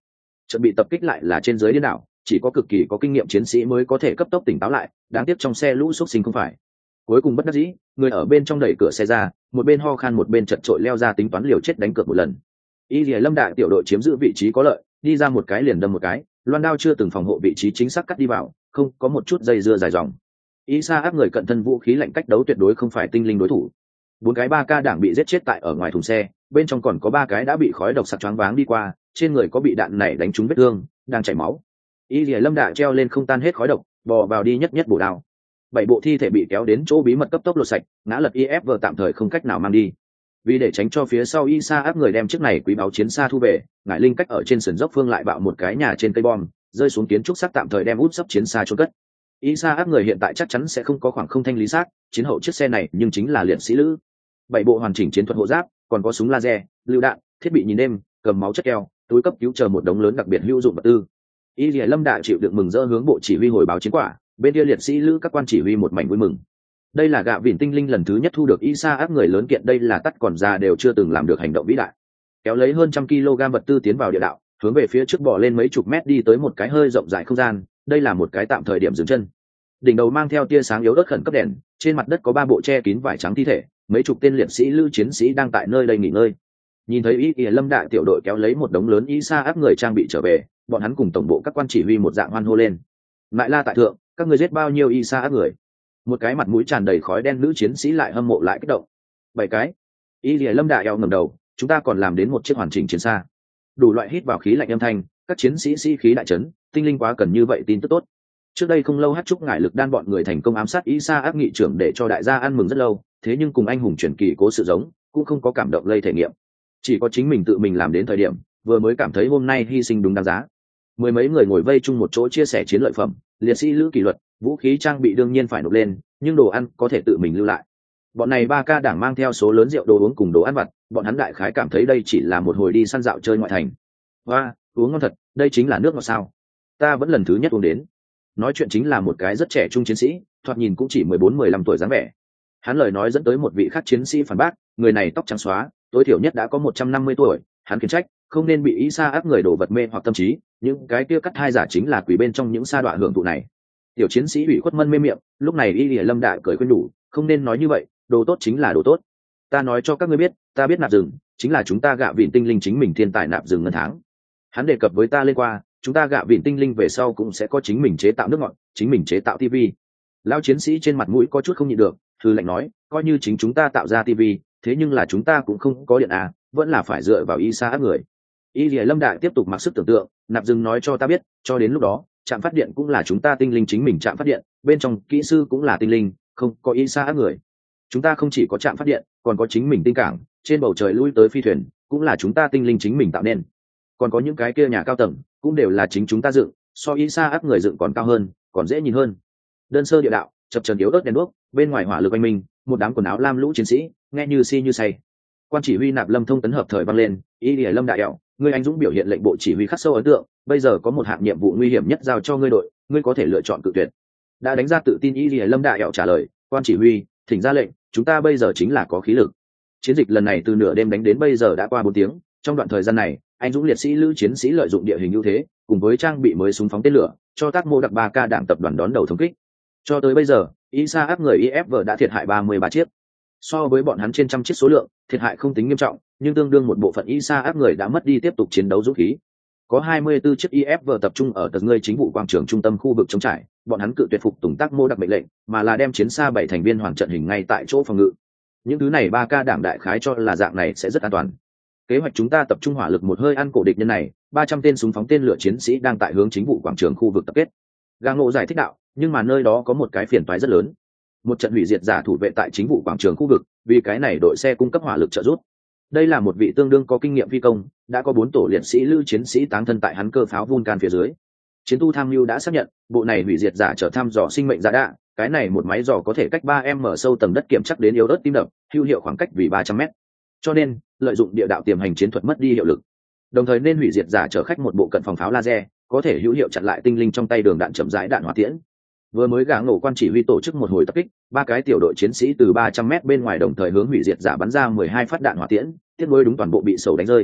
chuẩn bị tập kích lại là trên dưới điên đảo, chỉ có cực kỳ có kinh nghiệm chiến sĩ mới có thể cấp tốc tỉnh táo lại, đáng tiếc trong xe lũ xúc sinh không phải. Cuối cùng bất đắc dĩ, người ở bên trong đẩy cửa xe ra, một bên ho khan một bên chật trội leo ra tính toán liều chết đánh cược một lần. Y Lìa Lâm đại tiểu đội chiếm giữ vị trí có lợi, đi ra một cái liền đâm một cái, loan đao chưa từng phòng hộ vị trí chính xác cắt đi vào, không có một chút dây dưa dài dòng. Isa áp người cận thân vũ khí lạnh cách đấu tuyệt đối không phải tinh linh đối thủ. Bốn cái ba ca đảng bị giết chết tại ở ngoài thùng xe, bên trong còn có ba cái đã bị khói độc sặc choáng váng đi qua, trên người có bị đạn này đánh trúng vết thương, đang chảy máu. Y Lìa Lâm đại treo lên không tan hết khói độc, bò vào đi nhất nhất bổ đao. Bảy bộ thi thể bị kéo đến chỗ bí mật cấp tốc lột sạch, ngã lật i ép vê tạm thời không cách nào mang đi. Vì để tránh cho phía sau Isa áp người đem chiếc này quý báo chiến xa thu về, ngải linh cách ở trên sườn dốc phương lại bạo một cái nhà trên cây bom, rơi xuống kiến trúc xác tạm thời đem út sấp chiến xa chôn cất. Isa áp người hiện tại chắc chắn sẽ không có khoảng không thanh lý xác chiến hậu chiếc xe này, nhưng chính là liệt sĩ lữ. Bảy bộ hoàn chỉnh chiến thuật hộ giáp, còn có súng laser, lựu đạn, thiết bị nhìn đêm, cầm máu chất keo, túi cấp cứu chờ một đống lớn đặc biệt hữu dụng vật tư. Y Lìa Lâm đại chịu đựng mừng rỡ hướng bộ chỉ huy hồi báo chiến quả, bên kia liệt sĩ lữ các quan chỉ huy một mảnh vui mừng. Đây là gạ vỉn tinh linh lần thứ nhất thu được Isa áp người lớn kiện, đây là tắt còn già đều chưa từng làm được hành động vĩ đại. Kéo lấy hơn trăm kg vật tư tiến vào địa đạo, hướng về phía trước bỏ lên mấy chục mét đi tới một cái hơi rộng rãi không gian, đây là một cái tạm thời điểm dừng chân. Đỉnh đầu mang theo tia sáng yếu ớt khẩn cấp đèn, trên mặt đất có ba bộ che kín vải trắng thi thể, mấy chục tên liệt sĩ lữ chiến sĩ đang tại nơi đây nghỉ ngơi. Nhìn thấy Y Lìa Lâm đại tiểu đội kéo lấy một đống lớn Isa áp người trang bị trở về, bọn hắn cùng tổng bộ các quan chỉ huy một dạng hoan hô lên. Lại la tại thượng, các người giết bao nhiêu Isa áp người? Một cái mặt mũi tràn đầy khói đen nữ chiến sĩ lại hâm mộ lại kích động. Bảy cái. Y Lìa Lâm đại eo ngẩng đầu, chúng ta còn làm đến một chiếc hoàn chỉnh chiến xa. Đủ loại hít vào khí lạnh âm thanh, các chiến sĩ sĩ khí đại chấn, tinh linh quá cần như vậy tin tức tốt. Trước đây không lâu hát trúc ngải lực đan bọn người thành công ám sát Isa áp nghị trưởng để cho đại gia ăn mừng rất lâu, thế nhưng cùng anh hùng truyền kỳ cố sự giống, cũng không có cảm động lây thể nghiệm. Chỉ có chính mình tự mình làm đến thời điểm, vừa mới cảm thấy hôm nay hy sinh đúng đáng giá. Mười mấy người ngồi vây chung một chỗ chia sẻ chiến lợi phẩm, liệt sĩ lữ kỷ luật, vũ khí trang bị đương nhiên phải nộp lên, nhưng đồ ăn có thể tự mình lưu lại. Bọn này ba ca đảng mang theo số lớn rượu đồ uống cùng đồ ăn vặt, bọn hắn đại khái cảm thấy đây chỉ là một hồi đi săn dạo chơi ngoại thành. Và uống ngon thật, đây chính là nước ngọt sao? Ta vẫn lần thứ nhất uống đến. Nói chuyện chính là một cái rất trẻ trung chiến sĩ, thoạt nhìn cũng chỉ mười bốn mười lăm tuổi dáng vẻ. Hắn lời nói dẫn tới một vị khác chiến sĩ phản bác, người này tóc trắng xóa, tối thiểu nhất đã có một trăm năm mươi tuổi, hắn khiển trách, không nên bị Isa áp người đổ vật mê hoặc tâm trí, những cái kia cắt hai giả chính là quỷ bên trong những sa đọa hưởng thụ này. Tiểu chiến sĩ bị khuất mân mê miệng, lúc này Y Lìa Lâm đại cười khuyên nhủ, không nên nói như vậy, đồ tốt chính là đồ tốt. Ta nói cho các ngươi biết, ta biết nạp rừng, chính là chúng ta gạ vịn tinh linh chính mình thiên tài nạp rừng ngân tháng. Hắn đề cập với ta lên qua, chúng ta gạ vịn tinh linh về sau cũng sẽ có chính mình chế tạo nước ngọt, chính mình chế tạo tivi. Lão chiến sĩ trên mặt mũi có chút không nhịn được, thư lạnh nói, coi như chính chúng ta tạo ra tivi, thế nhưng là chúng ta cũng không có điện à, vẫn là phải dựa vào Isa áp người. Y Lìa Lâm đại tiếp tục mặc sức tưởng tượng, nạp rừng nói cho ta biết, cho đến lúc đó, trạm phát điện cũng là chúng ta tinh linh chính mình trạm phát điện, bên trong kỹ sư cũng là tinh linh, không có Isa áp người. Chúng ta không chỉ có trạm phát điện, còn có chính mình tinh cảng, trên bầu trời lui tới phi thuyền, cũng là chúng ta tinh linh chính mình tạo nên. Còn có những cái kia nhà cao tầng, cũng đều là chính chúng ta dựng, so Isa áp người dựng còn cao hơn, còn dễ nhìn hơn. Đơn sơ địa đạo, chập chờn yếu ớt đèn đuốc, bên ngoài hỏa lực oanh minh, một đám quần áo lam lũ chiến sĩ, nghe như si như say. Quan chỉ huy Nạp Lâm thông tấn hợp thời vang lên, Y Lìa Lâm đại ẹo, ngươi anh dũng biểu hiện lệnh bộ chỉ huy khắc sâu ấn tượng, bây giờ có một hạng nhiệm vụ nguy hiểm nhất giao cho ngươi đội, ngươi có thể lựa chọn cự tuyệt. Đã đánh ra tự tin, Y Lìa Lâm đại ẹo trả lời, quan chỉ huy, thỉnh ra lệnh, chúng ta bây giờ chính là có khí lực. Chiến dịch lần này từ nửa đêm đánh đến bây giờ đã qua bốn tiếng, trong đoạn thời gian này, anh dũng liệt sĩ lữ chiến sĩ lợi dụng địa hình ưu thế, cùng với trang bị mới súng phóng tên lửa, cho tác mô đặc ba ca đảng tập đoàn đón đầu thống kích. Cho tới bây giờ, Isa áp người i ép vê đã thiệt hại ba mươi ba chiếc. So với bọn hắn trên trăm chiếc số lượng, thiệt hại không tính nghiêm trọng, nhưng tương đương một bộ phận Isa áp người đã mất đi tiếp tục chiến đấu dũng khí. Có hai mươi tư chiếc i ép vê tập trung ở tầng ngươi chính vụ quảng trường trung tâm khu vực chống trải, bọn hắn cự tuyệt phục tùng tác mô đặc mệnh lệnh, mà là đem chiến xa bảy thành viên hoàn trận hình ngay tại chỗ phòng ngự. Những thứ này ba ca đảng đại khái cho là dạng này sẽ rất an toàn. Kế hoạch chúng ta tập trung hỏa lực một hơi ăn cổ địch nhân này, ba trăm tên súng phóng tên lửa chiến sĩ đang tại hướng chính vụ quảng trường khu vực tập kết. Gà Ngộ giải thích đạo, nhưng mà nơi đó có một cái phiền toái rất lớn. Một trận hủy diệt giả thủ vệ tại chính vụ quảng trường khu vực, vì cái này đội xe cung cấp hỏa lực trợ giúp. Đây là một vị tương đương có kinh nghiệm phi công, đã có bốn tổ liệt sĩ lưu chiến sĩ táng thân tại hắn cơ pháo Vulcan phía dưới. Chiến tu tham mưu đã xác nhận, bộ này hủy diệt giả trở thăm dò sinh mệnh giả đạ, cái này một máy dò có thể cách ba em mở sâu tầng đất kiểm chắc đến yếu ớt tim đập, hữu hiệu khoảng cách vì ba trăm mét. Cho nên, lợi dụng địa đạo tiềm hành chiến thuật mất đi hiệu lực. Đồng thời nên hủy diệt giả chở khách một bộ cận phòng pháo laser, có thể hữu hiệu chặn lại tinh linh trong tay đường đạn chậm rãi đạn hỏa tiễn. Vừa mới Gà Ngộ quan chỉ huy tổ chức một hồi tập kích, ba cái tiểu đội chiến sĩ từ ba trăm mét bên ngoài đồng thời hướng hủy diệt giả bắn ra mười hai phát đạn hỏa tiễn, tiếp nối đúng toàn bộ bị sầu đánh rơi.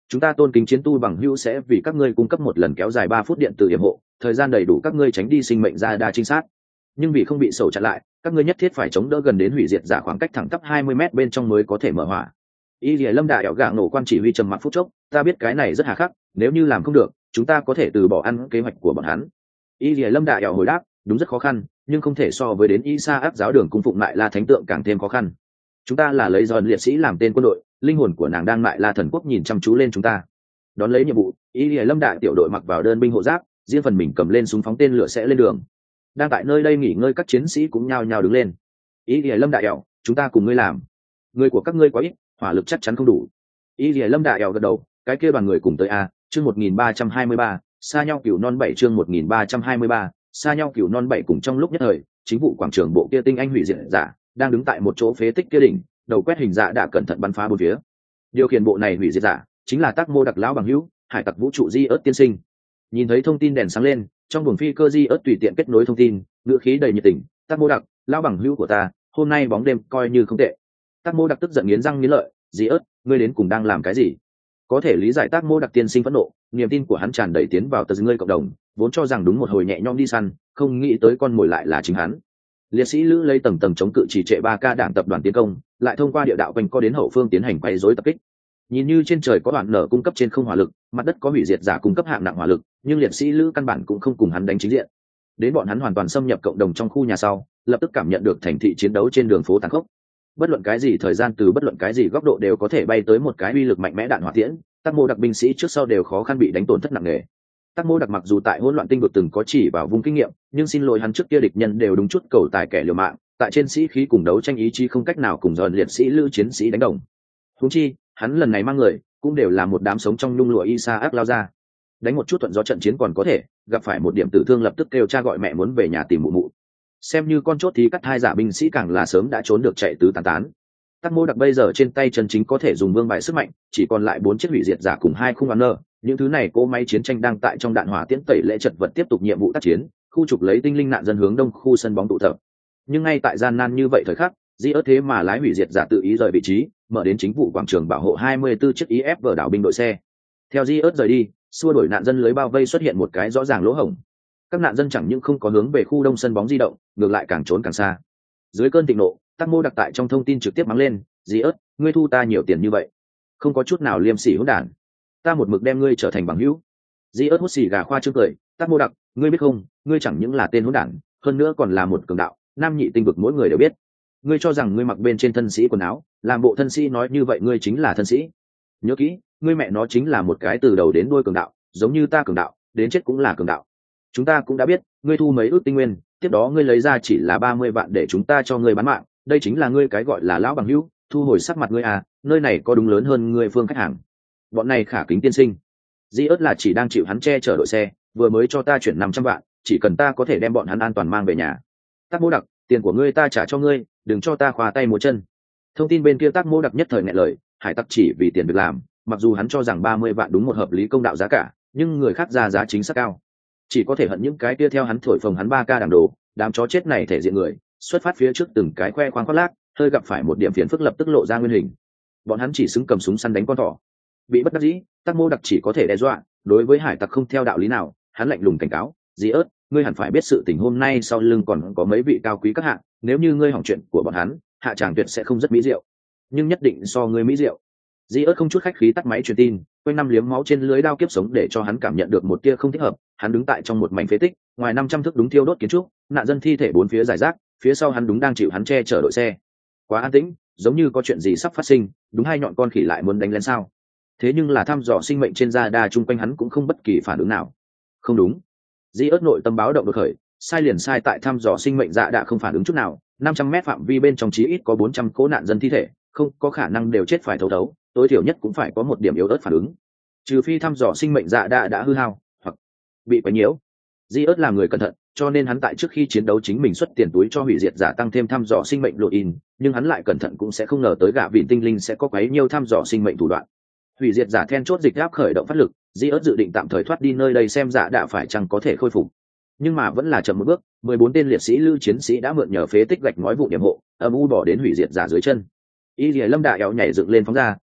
chúng ta tôn kính chiến tu bằng hữu sẽ vì các ngươi cung cấp một lần kéo dài ba phút điện tử yểm hộ, thời gian đầy đủ các ngươi tránh đi sinh mệnh ra đa trinh sát. Nhưng vì không bị sầu chặn lại, các ngươi nhất thiết phải chống đỡ gần đến hủy diệt giả khoảng cách thẳng tắp hai mươi mét bên trong mới có thể mở hỏa. Y Lìa Lâm đại ẻo gạ nổ quan chỉ huy trầm mặc phút chốc, ta biết cái này rất hà khắc, nếu như làm không được, chúng ta có thể từ bỏ ăn kế hoạch của bọn hắn. Y Lìa Lâm đại ẻo hồi đáp, đúng rất khó khăn, nhưng không thể so với đến Y Sa áp giáo đường cung phụng lại La thánh tượng càng thêm khó khăn. Chúng ta là lấy giòn liệt sĩ làm tên quân đội, linh hồn của nàng đang lại La thần quốc nhìn chăm chú lên chúng ta. Đón lấy nhiệm vụ, Y Lìa Lâm đại tiểu đội mặc vào đơn binh hộ giáp, riêng phần mình cầm lên súng phóng tên lửa sẽ lên đường. Đang tại nơi đây nghỉ ngơi các chiến sĩ cũng nhao nhao đứng lên. Y Lìa Lâm đại ẻo, chúng ta cùng ngươi làm. Người của các ngươi quá ít, hỏa lực chắc chắn không đủ. Y Lìa Lâm đại ẻo gật đầu, cái kia đoàn người cùng tới a. Chương một nghìn ba trăm hai mươi ba, xa nhau cửu non bảy chương một nghìn ba trăm hai mươi ba, xa nhau cửu non bảy cùng trong lúc nhất thời, chính vụ quảng trường bộ kia tinh anh hủy diệt giả đang đứng tại một chỗ phế tích kia đỉnh, đầu quét hình dạ đã cẩn thận bắn phá bốn phía. Điều khiển bộ này hủy diệt giả chính là Tác Mô Đặc lão bằng hữu, hải tặc vũ trụ Di ớt tiên sinh. Nhìn thấy thông tin đèn sáng lên, trong buồng phi cơ Di ớt tùy tiện kết nối thông tin, ngữ khí đầy nhiệt tình, Tác Mô Đặc, lão bằng hữu của ta, hôm nay bóng đêm coi như không tệ. Tác Mô Đặc tức giận nghiến răng nghiến lợi, Di ớt, ngươi đến cùng đang làm cái gì? Có thể lý giải Tác Mô Đặc tiên sinh phẫn nộ, niềm tin của hắn tràn đầy tiến vào tờ ngươi cộng đồng, vốn cho rằng đúng một hồi nhẹ nhõm đi săn, không nghĩ tới con mồi lại là chính hắn. Liệt sĩ lữ lấy tầng tầng chống cự chỉ trệ ba ca đảng tập đoàn tiến công, lại thông qua địa đạo quanh co đến hậu phương tiến hành quay rối tập kích. Nhìn như trên trời có đoạn nở cung cấp trên không hỏa lực, mặt đất có hủy diệt giả cung cấp hạng nặng hỏa lực, nhưng liệt sĩ lữ căn bản cũng không cùng hắn đánh chính diện. Đến bọn hắn hoàn toàn xâm nhập cộng đồng trong khu nhà sau, lập tức cảm nhận được thành thị chiến đấu trên đường phố tàn khốc. Bất luận cái gì thời gian từ bất luận cái gì góc độ đều có thể bay tới một cái uy lực mạnh mẽ đạn hỏa tiễn, Tác Mô Đặc binh sĩ trước sau đều khó khăn bị đánh tổn thất nặng nề. Tác Mô Đặc mặc dù tại hỗn loạn tinh vực từng có chỉ vào vùng kinh nghiệm, nhưng xin lỗi hắn trước kia địch nhân đều đúng chút cầu tài kẻ liều mạng, tại trên sĩ khí cùng đấu tranh ý chí không cách nào cùng dọn liệt sĩ lữ chiến sĩ đánh đồng. Huống chi, hắn lần này mang người cũng đều là một đám sống trong nhung lụa y sa ác lao ra. Đánh một chút thuận gió trận chiến còn có thể, gặp phải một điểm tử thương lập tức kêu cha gọi mẹ muốn về nhà tìm mụ mụ. Xem như con chốt thì cắt hai giả binh sĩ càng là sớm đã trốn được chạy tứ tán tán. Tác Mô Đặc bây giờ trên tay chân chính có thể dùng vương bài sức mạnh, chỉ còn lại bốn chiếc hủy diệt giả cùng hai khung ăn nơ. Những thứ này cỗ máy chiến tranh đang tại trong đạn hỏa tiễn tẩy lễ chật vật tiếp tục nhiệm vụ tác chiến, khu trục lấy tinh linh nạn dân hướng đông khu sân bóng tụ tập. Nhưng ngay tại gian nan như vậy thời khắc, Di ớt thế mà lái hủy diệt giả tự ý rời vị trí, mở đến chính vụ quảng trường bảo hộ hai mươi tư chiếc i ép vê đảo binh đội xe. Theo Di ớt rời đi, xua đuổi nạn dân lưới bao vây xuất hiện một cái rõ ràng lỗ hổng. Các nạn dân chẳng những không có hướng về khu đông sân bóng di động, ngược lại càng trốn càng xa. Dưới cơn thịnh nộ, Tác Mô Đặc tại trong thông tin trực tiếp mắng lên, Di ớt, ngươi thu ta nhiều tiền như vậy, không có chút nào liêm sỉ hỗn đản, ta một mực đem ngươi trở thành bằng hữu. Di ớt hút xì gà khoa trương cười, Tác Mô Đặc, ngươi biết không, ngươi chẳng những là tên hỗn đản, hơn nữa còn là một cường đạo, nam nhị tinh vực mỗi người đều biết. Ngươi cho rằng ngươi mặc bên trên thân sĩ quần áo, làm bộ thân sĩ nói như vậy ngươi chính là thân sĩ. Nhớ kỹ, ngươi mẹ nó chính là một cái từ đầu đến đuôi cường đạo, giống như ta cường đạo, đến chết cũng là cường đạo. Chúng ta cũng đã biết, ngươi thu mấy ước tinh nguyên, tiếp đó ngươi lấy ra chỉ là ba mươi vạn để chúng ta cho ngươi bán mạng, đây chính là ngươi cái gọi là lão bằng hữu, thu hồi sắc mặt ngươi à, nơi này có đúng lớn hơn ngươi phương khách hàng. Bọn này khả kính tiên sinh. Di ớt là chỉ đang chịu hắn che chở đội xe, vừa mới cho ta chuyển năm trăm vạn, chỉ cần ta có thể đem bọn hắn an toàn mang về nhà. Tác Mô Đặc, tiền của ngươi ta trả cho ngươi, đừng cho ta khoa tay múa chân. Thông tin bên kia Tác Mô Đặc nhất thời nghẹn lời, hải tặc chỉ vì tiền việc làm, mặc dù hắn cho rằng ba mươi vạn đúng một hợp lý công đạo giá cả, nhưng người khác ra giá chính xác cao, chỉ có thể hận những cái kia theo hắn thổi phồng hắn ba ca đảng đồ, đám chó chết này thể diện người, xuất phát phía trước từng cái khoe khoang khoác lác, hơi gặp phải một điểm phiền phức lập tức lộ ra nguyên hình. Bọn hắn chỉ xứng cầm súng săn đánh con thỏ. Bị bất đắc dĩ, Tác Mô Đặc chỉ có thể đe dọa, đối với hải tặc không theo đạo lý nào, hắn lạnh lùng cảnh cáo, Di ớt, ngươi hẳn phải biết sự tình hôm nay sau lưng còn có mấy vị cao quý các hạng, nếu như ngươi hỏng chuyện của bọn hắn, hạ tràng tuyệt sẽ không rất mỹ diệu, nhưng nhất định so ngươi mỹ diệu. Di ớt không chút khách khí tắt máy truyền tin, quanh năm liếm máu trên lưới đao kiếp sống để cho hắn cảm nhận được một tia không thích hợp. Hắn đứng tại trong một mảnh phế tích, ngoài năm trăm thước đúng thiêu đốt kiến trúc, nạn dân thi thể bốn phía rải rác, phía sau hắn đúng đang chịu hắn che chở đội xe. Quá an tĩnh, giống như có chuyện gì sắp phát sinh, đúng hai nhọn con khỉ lại muốn đánh lên sao. Thế nhưng là thăm dò sinh mệnh trên da đa chung quanh hắn cũng không bất kỳ phản ứng nào. Không đúng. Di ớt nội tâm báo động đột khởi, sai liền sai tại thăm dò sinh mệnh dạ đã không phản ứng chút nào. Năm trăm mét phạm vi bên trong chí ít có bốn trăm cố nạn dân thi thể, không có khả năng đều chết phải thấu thấu, tối thiểu nhất cũng phải có một điểm yếu ớt phản ứng, trừ phi thăm dò sinh mệnh dạ đã đã hư hao hoặc bị quấy nhiễu. Di ớt là người cẩn thận, cho nên hắn tại trước khi chiến đấu chính mình xuất tiền túi cho hủy diệt giả tăng thêm thăm dò sinh mệnh lộ in, nhưng hắn lại cẩn thận cũng sẽ không ngờ tới gạ vịn tinh linh sẽ có quấy nhiêu thăm dò sinh mệnh thủ đoạn. Hủy diệt giả then chốt dịch áp khởi động phát lực, Di ớt dự định tạm thời thoát đi nơi đây xem dạ đã phải chăng có thể khôi phục, nhưng mà vẫn là chậm một bước. Mười bốn tên liệt sĩ lưu chiến sĩ đã mượn nhờ phế tích gạch ngói vụ điểm hộ âm u bỏ đến hủy diệt giả dưới chân. Y Lìa Lâm đại éo nhảy dựng lên phóng ra,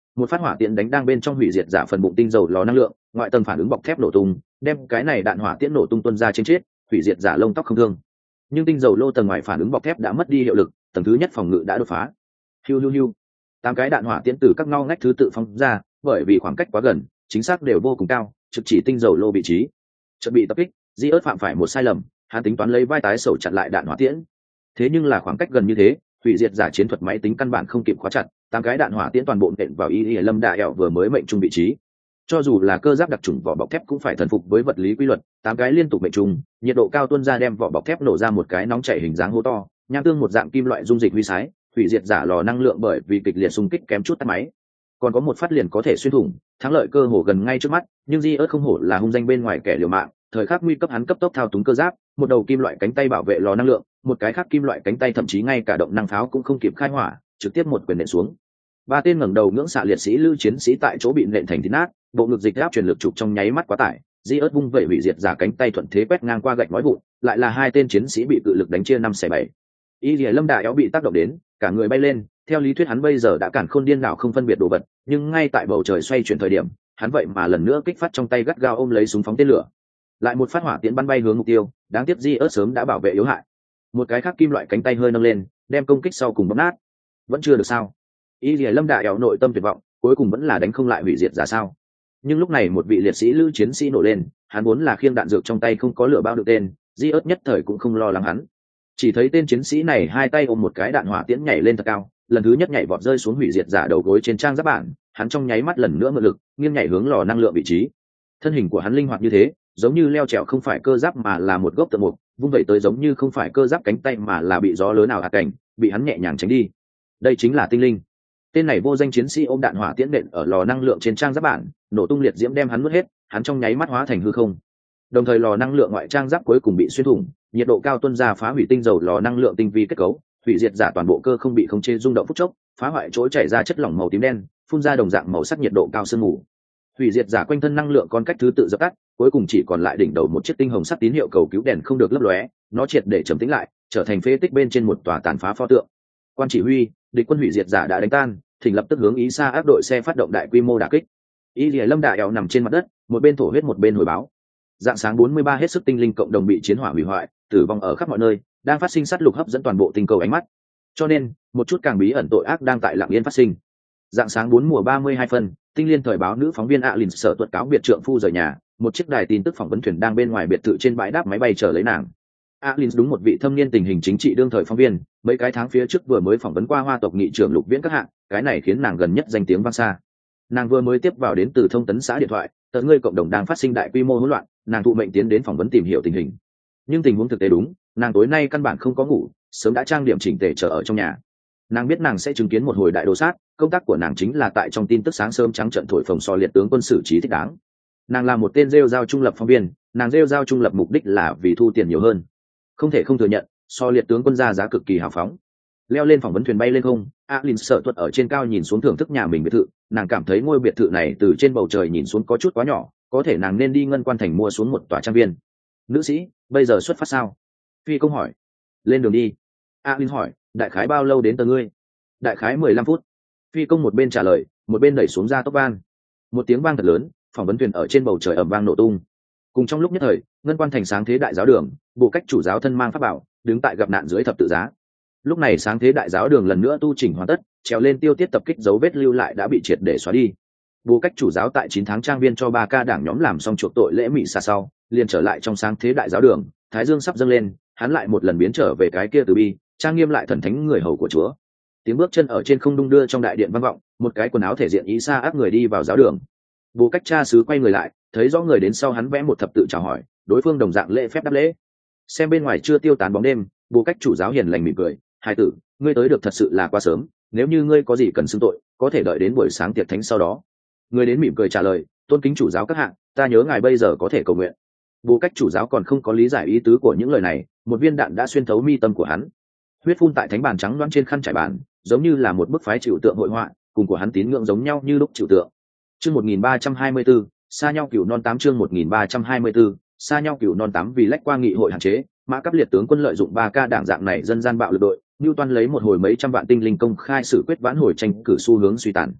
một phát hỏa tiễn đánh đang bên trong hủy diệt giả phần bụng tinh dầu lò năng lượng, ngoại tầng phản ứng bọc thép nổ tung, đem cái này đạn hỏa tiễn nổ tung tuôn ra trên chết, hủy diệt giả lông tóc không thương. Nhưng tinh dầu lô tầng ngoài phản ứng bọc thép đã mất đi hiệu lực, tầng thứ nhất phòng ngự đã đột phá. Hiu hiu hiu, tám cái đạn hỏa tiễn từ các ngóc ngách thứ tự phóng ra, bởi vì khoảng cách quá gần, chính xác đều vô cùng cao, trực chỉ tinh dầu lô vị trí. Chuẩn bị tập kích, Di ớt phạm phải một sai lầm, hắn tính toán lấy vai tái sầu chặn lại đạn hỏa tiễn. Thế nhưng là khoảng cách gần như thế, hủy diệt giả chiến thuật máy tính căn bản không kịp khóa chặt, tám cái đạn hỏa tiễn toàn bộ nện vào y y lâm đại ẻo vừa mới mệnh trung vị trí. Cho dù là cơ giáp đặc trùng vỏ bọc thép cũng phải thần phục với vật lý quy luật, tám cái liên tục mệnh trùng, nhiệt độ cao tuôn ra đem vỏ bọc thép nổ ra một cái nóng chảy hình dáng hố to, nham tương một dạng kim loại dung dịch huy sái, hủy diệt giả lò năng lượng bởi vì kịch liệt xung kích kém chút tắt máy. Còn có một phát liền có thể xuyên thủng, thắng lợi cơ hồ gần ngay trước mắt, nhưng Di ớt không hổ là hung danh bên ngoài kẻ liều mạng, thời khắc nguy cấp hắn cấp tốc thao túng cơ giáp, một đầu kim loại cánh tay bảo vệ lò năng lượng, một cái khác kim loại cánh tay thậm chí ngay cả động năng pháo cũng không kịp khai hỏa, trực tiếp một quyền nện xuống. Ba tên ngẩng đầu ngưỡng xạ liệt sĩ lưu chiến sĩ tại chỗ bị nện thành thít nát, bộ ngực dịch áp truyền lực trục trong nháy mắt quá tải, Di ớt vung vẩy hủy diệt giả cánh tay thuận thế quét ngang qua gạch nói vụn, lại là hai tên chiến sĩ bị cự lực đánh chia năm xẻ bảy. Y Lìa Lâm Đại Éo bị tác động đến, cả người bay lên, theo lý thuyết hắn bây giờ đã cản khôn điên đảo không phân biệt đồ vật, nhưng ngay tại bầu trời xoay chuyển thời điểm, hắn vậy mà lần nữa kích phát trong tay gắt gao ôm lấy súng phóng tên lửa. Lại một phát hỏa tiễn bắn bay hướng mục tiêu, đáng tiếc Di ớt sớm đã bảo vệ yếu hại. Một cái khác kim loại cánh tay hơi nâng lên, đem công kích sau cùng bóp nát. Vẫn chưa được sao? Y Lìa Lâm Đại Éo nội tâm tuyệt vọng, cuối cùng vẫn là đánh không lại hủy diệt giả sao? Nhưng lúc này một vị liệt sĩ lữ chiến sĩ nổ lên, hắn vốn là khiêng đạn dược trong tay không có lửa bao được tên, Di ớt nhất thời cũng không lo lắng hắn. Chỉ thấy tên chiến sĩ này hai tay ôm một cái đạn hỏa tiễn nhảy lên thật cao, lần thứ nhất nhảy vọt rơi xuống hủy diệt giả đầu gối trên trang giáp bản, hắn trong nháy mắt lần nữa mượn lực, nghiêng nhảy hướng lò năng lượng vị trí. Thân hình của hắn linh hoạt như thế, giống như leo trèo không phải cơ giáp mà là một gốc tượng mục, vung vậy tới giống như không phải cơ giáp cánh tay mà là bị gió lớn nào hạt cảnh, bị hắn nhẹ nhàng tránh đi. Đây chính là tinh linh. Tên này vô danh chiến sĩ ôm đạn hỏa tiễn nện ở lò năng lượng trên trang giáp bản, nổ tung liệt diễm đem hắn nuốt hết, hắn trong nháy mắt hóa thành hư không. Đồng thời lò năng lượng ngoại trang giáp cuối cùng bị xuyên thủng, nhiệt độ cao tuôn ra phá hủy tinh dầu lò năng lượng tinh vi kết cấu, hủy diệt giả toàn bộ cơ không bị khống chế rung động phút chốc, phá hoại chỗ chảy ra chất lỏng màu tím đen, phun ra đồng dạng màu sắc nhiệt độ cao sương mù. Hủy diệt giả quanh thân năng lượng con cách thứ tự dập tắt, cuối cùng chỉ còn lại đỉnh đầu một chiếc tinh hồng sắc tín hiệu cầu cứu đèn không được lấp lóe, nó triệt để trầm tĩnh lại, trở thành phế tích bên trên một tòa tàn phá pho tượng. Quan chỉ huy, địch quân hủy diệt giả đã đánh tan, thỉnh lập tức hướng ý xa áp đội xe phát động đại quy mô đả kích. Y Lìa Lâm Đại Éo nằm trên mặt đất, một bên thổ huyết một bên hồi báo. Dạng sáng bốn mươi ba hết sức tinh linh cộng đồng bị chiến hỏa hủy hoại, tử vong ở khắp mọi nơi, đang phát sinh sát lục hấp dẫn toàn bộ tinh cầu ánh mắt. Cho nên, một chút càng bí ẩn tội ác đang tại lặng yên phát sinh. Dạng sáng bốn mùa ba mươi hai phân, Tinh Liên thời báo nữ phóng viên Alin sở tuật cáo biệt trượng phu rời nhà, một chiếc đài tin tức phỏng vấn thuyền đang bên ngoài biệt thự trên bãi đáp máy bay chờ lấy nàng. Alin đúng một vị thâm niên tình hình chính trị đương thời phóng viên, mấy cái tháng phía trước vừa mới phỏng vấn qua Hoa tộc nghị trưởng Lục Viễn các hạng, cái này khiến nàng gần nhất danh tiếng vang xa. Nàng vừa mới tiếp vào đến từ thông tấn xã điện thoại, tận ngươi cộng đồng đang phát sinh đại quy mô hỗn loạn, nàng thụ mệnh tiến đến phỏng vấn tìm hiểu tình hình. Nhưng tình huống thực tế đúng, nàng tối nay căn bản không có ngủ, sớm đã trang điểm chỉnh tề chờ ở trong nhà. Nàng biết nàng sẽ chứng kiến một hồi đại đồ sát, công tác của nàng chính là tại trong tin tức sáng sớm trắng trận thổi phồng so liệt tướng quân xử trí thích đáng. Nàng là một tên rêu giao trung lập phóng viên, nàng rêu giao trung lập mục đích là vì thu tiền nhiều hơn. Không thể không thừa nhận, so liệt tướng quân ra giá cực kỳ hào phóng. Leo lên phỏng vấn thuyền bay lên không, Alin sợ tuật ở trên cao nhìn xuống thưởng thức nhà mình biệt thự, nàng cảm thấy ngôi biệt thự này từ trên bầu trời nhìn xuống có chút quá nhỏ, có thể nàng nên đi ngân quan thành mua xuống một tòa trang viên. Nữ sĩ, bây giờ xuất phát sao? Phi công hỏi. Lên đường đi. Alin hỏi, đại khái bao lâu đến tờ ngươi? Đại khái mười lăm phút. Phi công một bên trả lời, một bên đẩy xuống ra tốc van. Một tiếng vang thật lớn, phỏng vấn thuyền ở trên bầu trời ầm vang nổ tung. Cùng trong lúc nhất thời, ngân quan thành sáng thế đại giáo đường, bộ cách chủ giáo thân mang pháp bảo, đứng tại gặp nạn dưới thập tự giá. Lúc này sáng thế đại giáo đường lần nữa tu chỉnh hoàn tất, trèo lên tiêu tiết tập kích dấu vết lưu lại đã bị triệt để xóa đi. Bộ cách chủ giáo tại chín tháng trang viên cho ba ca đảng nhóm làm xong chuộc tội lễ mị xa sau, liền trở lại trong sáng thế đại giáo đường, thái dương sắp dâng lên, hắn lại một lần biến trở về cái kia từ bi, trang nghiêm lại thần thánh người hầu của Chúa. Tiếng bước chân ở trên không đung đưa trong đại điện vang vọng, một cái quần áo thể diện ý xa áp người đi vào giáo đường. Bộ cách cha xứ quay người lại, thấy rõ người đến sau hắn vẽ một thập tự chào hỏi, đối phương đồng dạng lễ phép đáp lễ. Xem bên ngoài chưa tiêu tán bóng đêm, bộ cách chủ giáo hiền lành mỉm cười, hai tử, ngươi tới được thật sự là quá sớm, nếu như ngươi có gì cần xưng tội, có thể đợi đến buổi sáng tiệc thánh sau đó. Người đến mỉm cười trả lời, tôn kính chủ giáo các hạng, ta nhớ ngài bây giờ có thể cầu nguyện. Bộ cách chủ giáo còn không có lý giải ý tứ của những lời này, một viên đạn đã xuyên thấu mi tâm của hắn. Huyết phun tại thánh bàn trắng loãng trên khăn trải bàn, giống như là một bức phái trừu tượng hội họa, cùng của hắn tín ngưỡng giống nhau như lúc trừu tượng. Chương một nghìn ba trăm hai mươi tư, xa nhau cửu non tám chương một nghìn ba trăm hai mươi tư, xa nhau cửu non tám vì lách qua nghị hội hạn chế, Mã Cấp liệt tướng quân lợi dụng ba ca đảng dạng này dân gian bạo lực đội, Newton lấy một hồi mấy trăm vạn tinh linh công khai xử quyết vãn hồi tranh cử xu hướng suy tàn.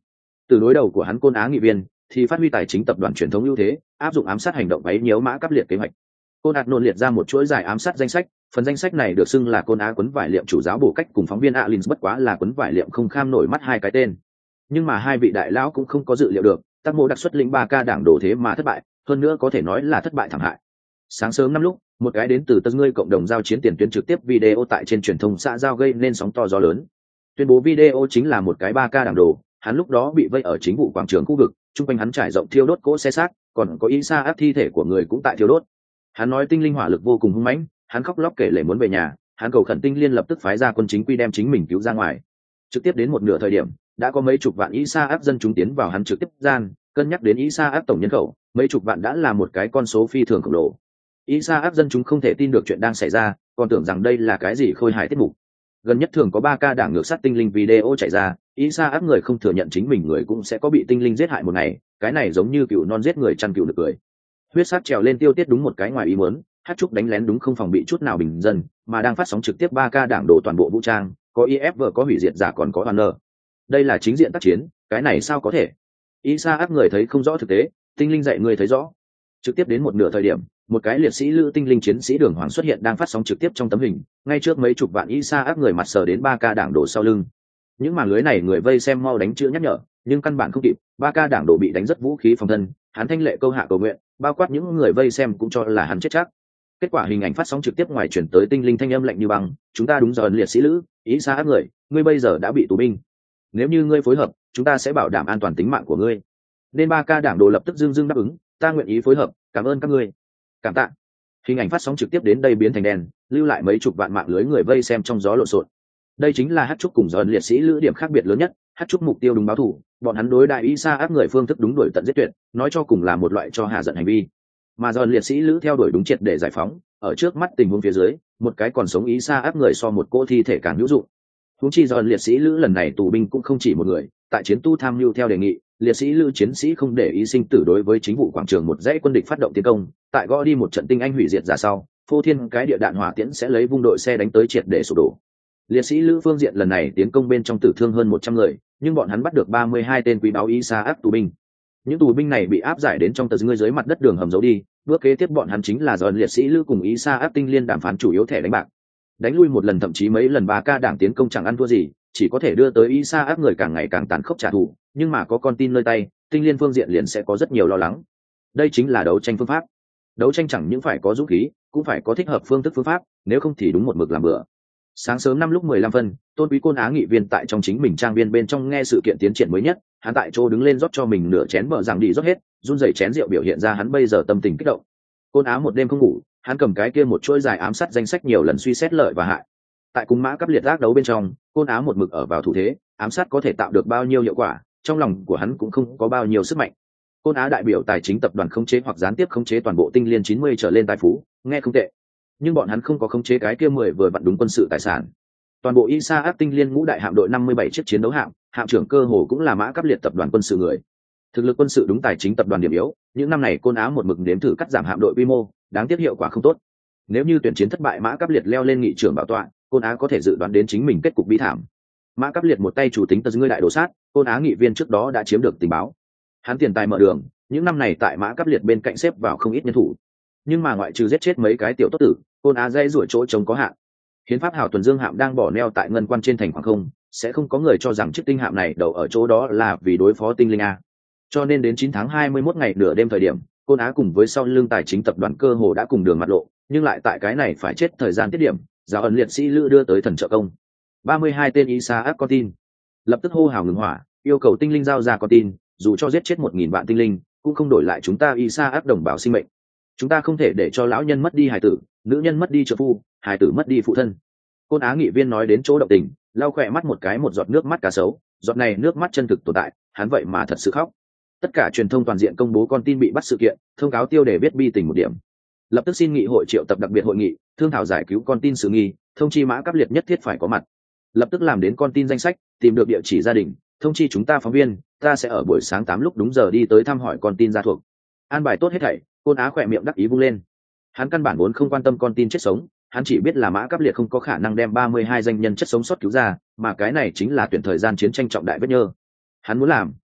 Từ đối đầu của hắn Côn Á nghị viên thì phát huy tài chính tập đoàn truyền thống ưu thế, áp dụng ám sát hành động váy nhiễu Mã Cáp Liệt kế hoạch. Côn Hạt nôn liệt ra một chuỗi dài ám sát danh sách, phần danh sách này được xưng là Côn Á quấn vải liệm chủ giáo bổ cách cùng phóng viên Alins bất quá là quấn vải liệm không kham nổi mắt hai cái tên. Nhưng mà hai vị đại lão cũng không có dự liệu được, Tác Mộ đặc xuất lĩnh ba ca đảng đổ thế mà thất bại, hơn nữa có thể nói là thất bại thảm hại. Sáng sớm năm lúc, một cái đến từ Tân Ngươi cộng đồng giao chiến tiền tuyến trực tiếp video tại trên truyền thông xã giao gây nên sóng to gió lớn. Tuyên bố video chính là một cái ba ca đảng đồ, hắn lúc đó bị vây ở chính vụ quảng trường khu vực, chung quanh hắn trải rộng thiêu đốt cỗ xe xác, còn có Isa áp thi thể của người cũng tại thiêu đốt. Hắn nói tinh linh hỏa lực vô cùng hung mãnh, hắn khóc lóc kể lể muốn về nhà, hắn cầu khẩn tinh liên lập tức phái ra quân chính quy đem chính mình cứu ra ngoài. Trực tiếp đến một nửa thời điểm, đã có mấy chục vạn Isa áp dân chúng tiến vào hắn trực tiếp gian, cân nhắc đến Isa áp tổng nhân khẩu, mấy chục vạn đã là một cái con số phi thường khổng lồ. Isa áp dân chúng không thể tin được chuyện đang xảy ra, còn tưởng rằng đây là cái gì khôi hài tiết mục. Gần nhất thường có ba ca đảng ngược sát tinh linh video chạy ra, Isa áp người không thừa nhận chính mình người cũng sẽ có bị tinh linh giết hại một ngày, cái này giống như cựu non giết người chăn cựu được cười. Huyết sát trèo lên tiêu tiết đúng một cái ngoài ý muốn, hát trúc đánh lén đúng không phòng bị chút nào bình dân, mà đang phát sóng trực tiếp ba ca đảng đổ toàn bộ vũ trang, có i ép vê có hủy diệt giả còn có hoàn nợ. Đây là chính diện tác chiến, cái này sao có thể? Isa áp người thấy không rõ thực tế, tinh linh dạy người thấy rõ. Trực tiếp đến một nửa thời điểm, một cái liệt sĩ lữ tinh linh chiến sĩ đường hoàng xuất hiện đang phát sóng trực tiếp trong tấm hình, ngay trước mấy chục vạn Isa áp người mặt sờ đến ba ca đảng đổ sau lưng. Những màn lưới này người vây xem mau đánh chữ nhắc nhở, nhưng căn bản không kịp, ba ca đảng đổ bị đánh rất vũ khí phòng thân, hắn thanh lệ câu hạ cầu nguyện, bao quát những người vây xem cũng cho là hắn chết chắc. Kết quả hình ảnh phát sóng trực tiếp ngoài chuyển tới tinh linh thanh âm lạnh như băng, chúng ta đúng giờ liệt sĩ lữ, Isa áp người, ngươi bây giờ đã bị tù binh. Nếu như ngươi phối hợp, chúng ta sẽ bảo đảm an toàn tính mạng của ngươi. Nên ba ca đảng đồ lập tức dương dương đáp ứng, ta nguyện ý phối hợp, cảm ơn các ngươi. Cảm tạ. Hình ảnh phát sóng trực tiếp đến đây biến thành đèn, lưu lại mấy chục vạn mạng lưới người vây xem trong gió lộn xộn. Đây chính là hát trúc cùng dần liệt sĩ lữ điểm khác biệt lớn nhất, hát trúc mục tiêu đúng báo thù, bọn hắn đối đại Isa áp người phương thức đúng đuổi tận giết tuyệt, nói cho cùng là một loại cho hạ giận hành vi. Mà dần liệt sĩ lữ theo đuổi đúng triệt để giải phóng, ở trước mắt tình huống phía dưới, một cái còn sống Isa áp người so một cô thi thể càng hữu dụng. Huống chi dần liệt sĩ lữ lần này tù binh cũng không chỉ một người, tại chiến tu tham mưu theo đề nghị, liệt sĩ lữ chiến sĩ không để ý sinh tử đối với chính vụ quảng trường một dãy quân địch phát động tiến công, tại gõ đi một trận tinh anh hủy diệt ra sau, phô thiên cái địa đạn hỏa tiễn sẽ lấy vung đội xe đánh tới triệt để sụp đổ. Liệt sĩ lữ phương diện lần này tiến công bên trong tử thương hơn một trăm người, nhưng bọn hắn bắt được ba mươi hai tên quý báo Isa áp tù binh. Những tù binh này bị áp giải đến trong tờ ngươi dưới mặt đất đường hầm giấu đi, bước kế tiếp bọn hắn chính là dần liệt sĩ lữ cùng Isa áp tinh liên đàm phán chủ yếu thẻ đánh bạc. Đánh lui một lần thậm chí mấy lần ba ca đảng tiến công chẳng ăn thua gì, chỉ có thể đưa tới Isa áp người càng ngày càng tàn khốc trả thù, nhưng mà có con tin nơi tay, tinh liên phương diện liền sẽ có rất nhiều lo lắng. Đây chính là đấu tranh phương pháp. Đấu tranh chẳng những phải có dũng khí, cũng phải có thích hợp phương thức phương pháp, nếu không thì đúng một mực làm bừa. Sáng sớm năm lúc mười lăm phân, Tôn Quý Côn Á nghị viên tại trong chính mình trang viên bên trong nghe sự kiện tiến triển mới nhất, hắn tại chỗ đứng lên rót cho mình nửa chén bờ rằng đi rót hết, run rẩy chén rượu biểu hiện ra hắn bây giờ tâm tình kích động. Côn Á một đêm không ngủ, hắn cầm cái kia một chuỗi dài ám sát danh sách nhiều lần suy xét lợi và hại. Tại cung mã cấp liệt ác đấu bên trong, Côn Á một mực ở vào thủ thế, ám sát có thể tạo được bao nhiêu hiệu quả, trong lòng của hắn cũng không có bao nhiêu sức mạnh. Côn Á đại biểu tài chính tập đoàn khống chế hoặc gián tiếp khống chế toàn bộ tinh liên chín mươi trở lên tài phú, nghe không tệ. Nhưng bọn hắn không có khống chế cái kia mười vừa vặn đúng quân sự tài sản. Toàn bộ Isa áp tinh liên ngũ đại hạm đội năm mươi bảy chiếc chiến đấu hạm, hạm trưởng cơ hồ cũng là mã cấp liệt tập đoàn quân sự người. Thực lực quân sự đúng tài chính tập đoàn điểm yếu, những năm này Côn Á một mực nếm thử cắt giảm hạm đội quy mô, đáng tiếc hiệu quả không tốt. Nếu như tuyển chiến thất bại mã cấp liệt leo lên nghị trưởng bảo tọa, Côn Á có thể dự đoán đến chính mình kết cục bi thảm. Mã cấp liệt một tay chủ tính tờ ngươi đại đồ sát, Côn Á nghị viên trước đó đã chiếm được tình báo. Hắn tiền tài mở đường, những năm này tại mã cấp liệt bên cạnh xếp vào không ít nhân thủ. Nhưng mà ngoại trừ giết chết mấy cái tiểu tốt tử, Côn Á dây rủi chỗ trống có hạn. Hiến pháp hào tuần dương hạm đang bỏ neo tại ngân quan trên thành khoảng không, sẽ không có người cho rằng chiếc tinh hạm này đậu ở chỗ đó là vì đối phó tinh linh a. Cho nên đến chín tháng hai mươi mốt ngày nửa đêm thời điểm, Côn Á cùng với sau lưng tài chính tập đoàn cơ hồ đã cùng đường mặt lộ, nhưng lại tại cái này phải chết thời gian tiết điểm, giáo ẩn liệt sĩ lữ đưa tới thần trợ công. ba mươi hai tên Isa áp con tin, lập tức hô hào ngừng hỏa, yêu cầu tinh linh giao ra con tin, dù cho giết chết một nghìn vạn tinh linh, cũng không đổi lại chúng ta Isa áp đồng bào sinh mệnh. Chúng ta không thể để cho lão nhân mất đi hài tử, nữ nhân mất đi trợ phu, hài tử mất đi phụ thân. Côn Á nghị viên nói đến chỗ động tình, lau khỏe mắt một cái một giọt nước mắt cá sấu, giọt này nước mắt chân thực tồn tại, hắn vậy mà thật sự khóc. Tất cả truyền thông toàn diện công bố con tin bị bắt sự kiện, thông cáo tiêu đề viết bi tình một điểm. Lập tức xin nghị hội triệu tập đặc biệt hội nghị, thương thảo giải cứu con tin sự nghi, thông chi mã cấp liệt nhất thiết phải có mặt. Lập tức làm đến con tin danh sách, tìm được địa chỉ gia đình, thông chi chúng ta phóng viên, ta sẽ ở buổi sáng tám lúc đúng giờ đi tới thăm hỏi con tin gia thuộc. An bài tốt hết thảy, Côn Á khỏe miệng đắc ý vung lên. Hắn căn bản vốn không quan tâm con tin chết sống, hắn chỉ biết là mã cấp liệt không có khả năng đem ba mươi hai danh nhân chất sống sót cứu ra, mà cái này chính là tuyển thời gian chiến tranh trọng đại vết nhơ. Hắn muốn làm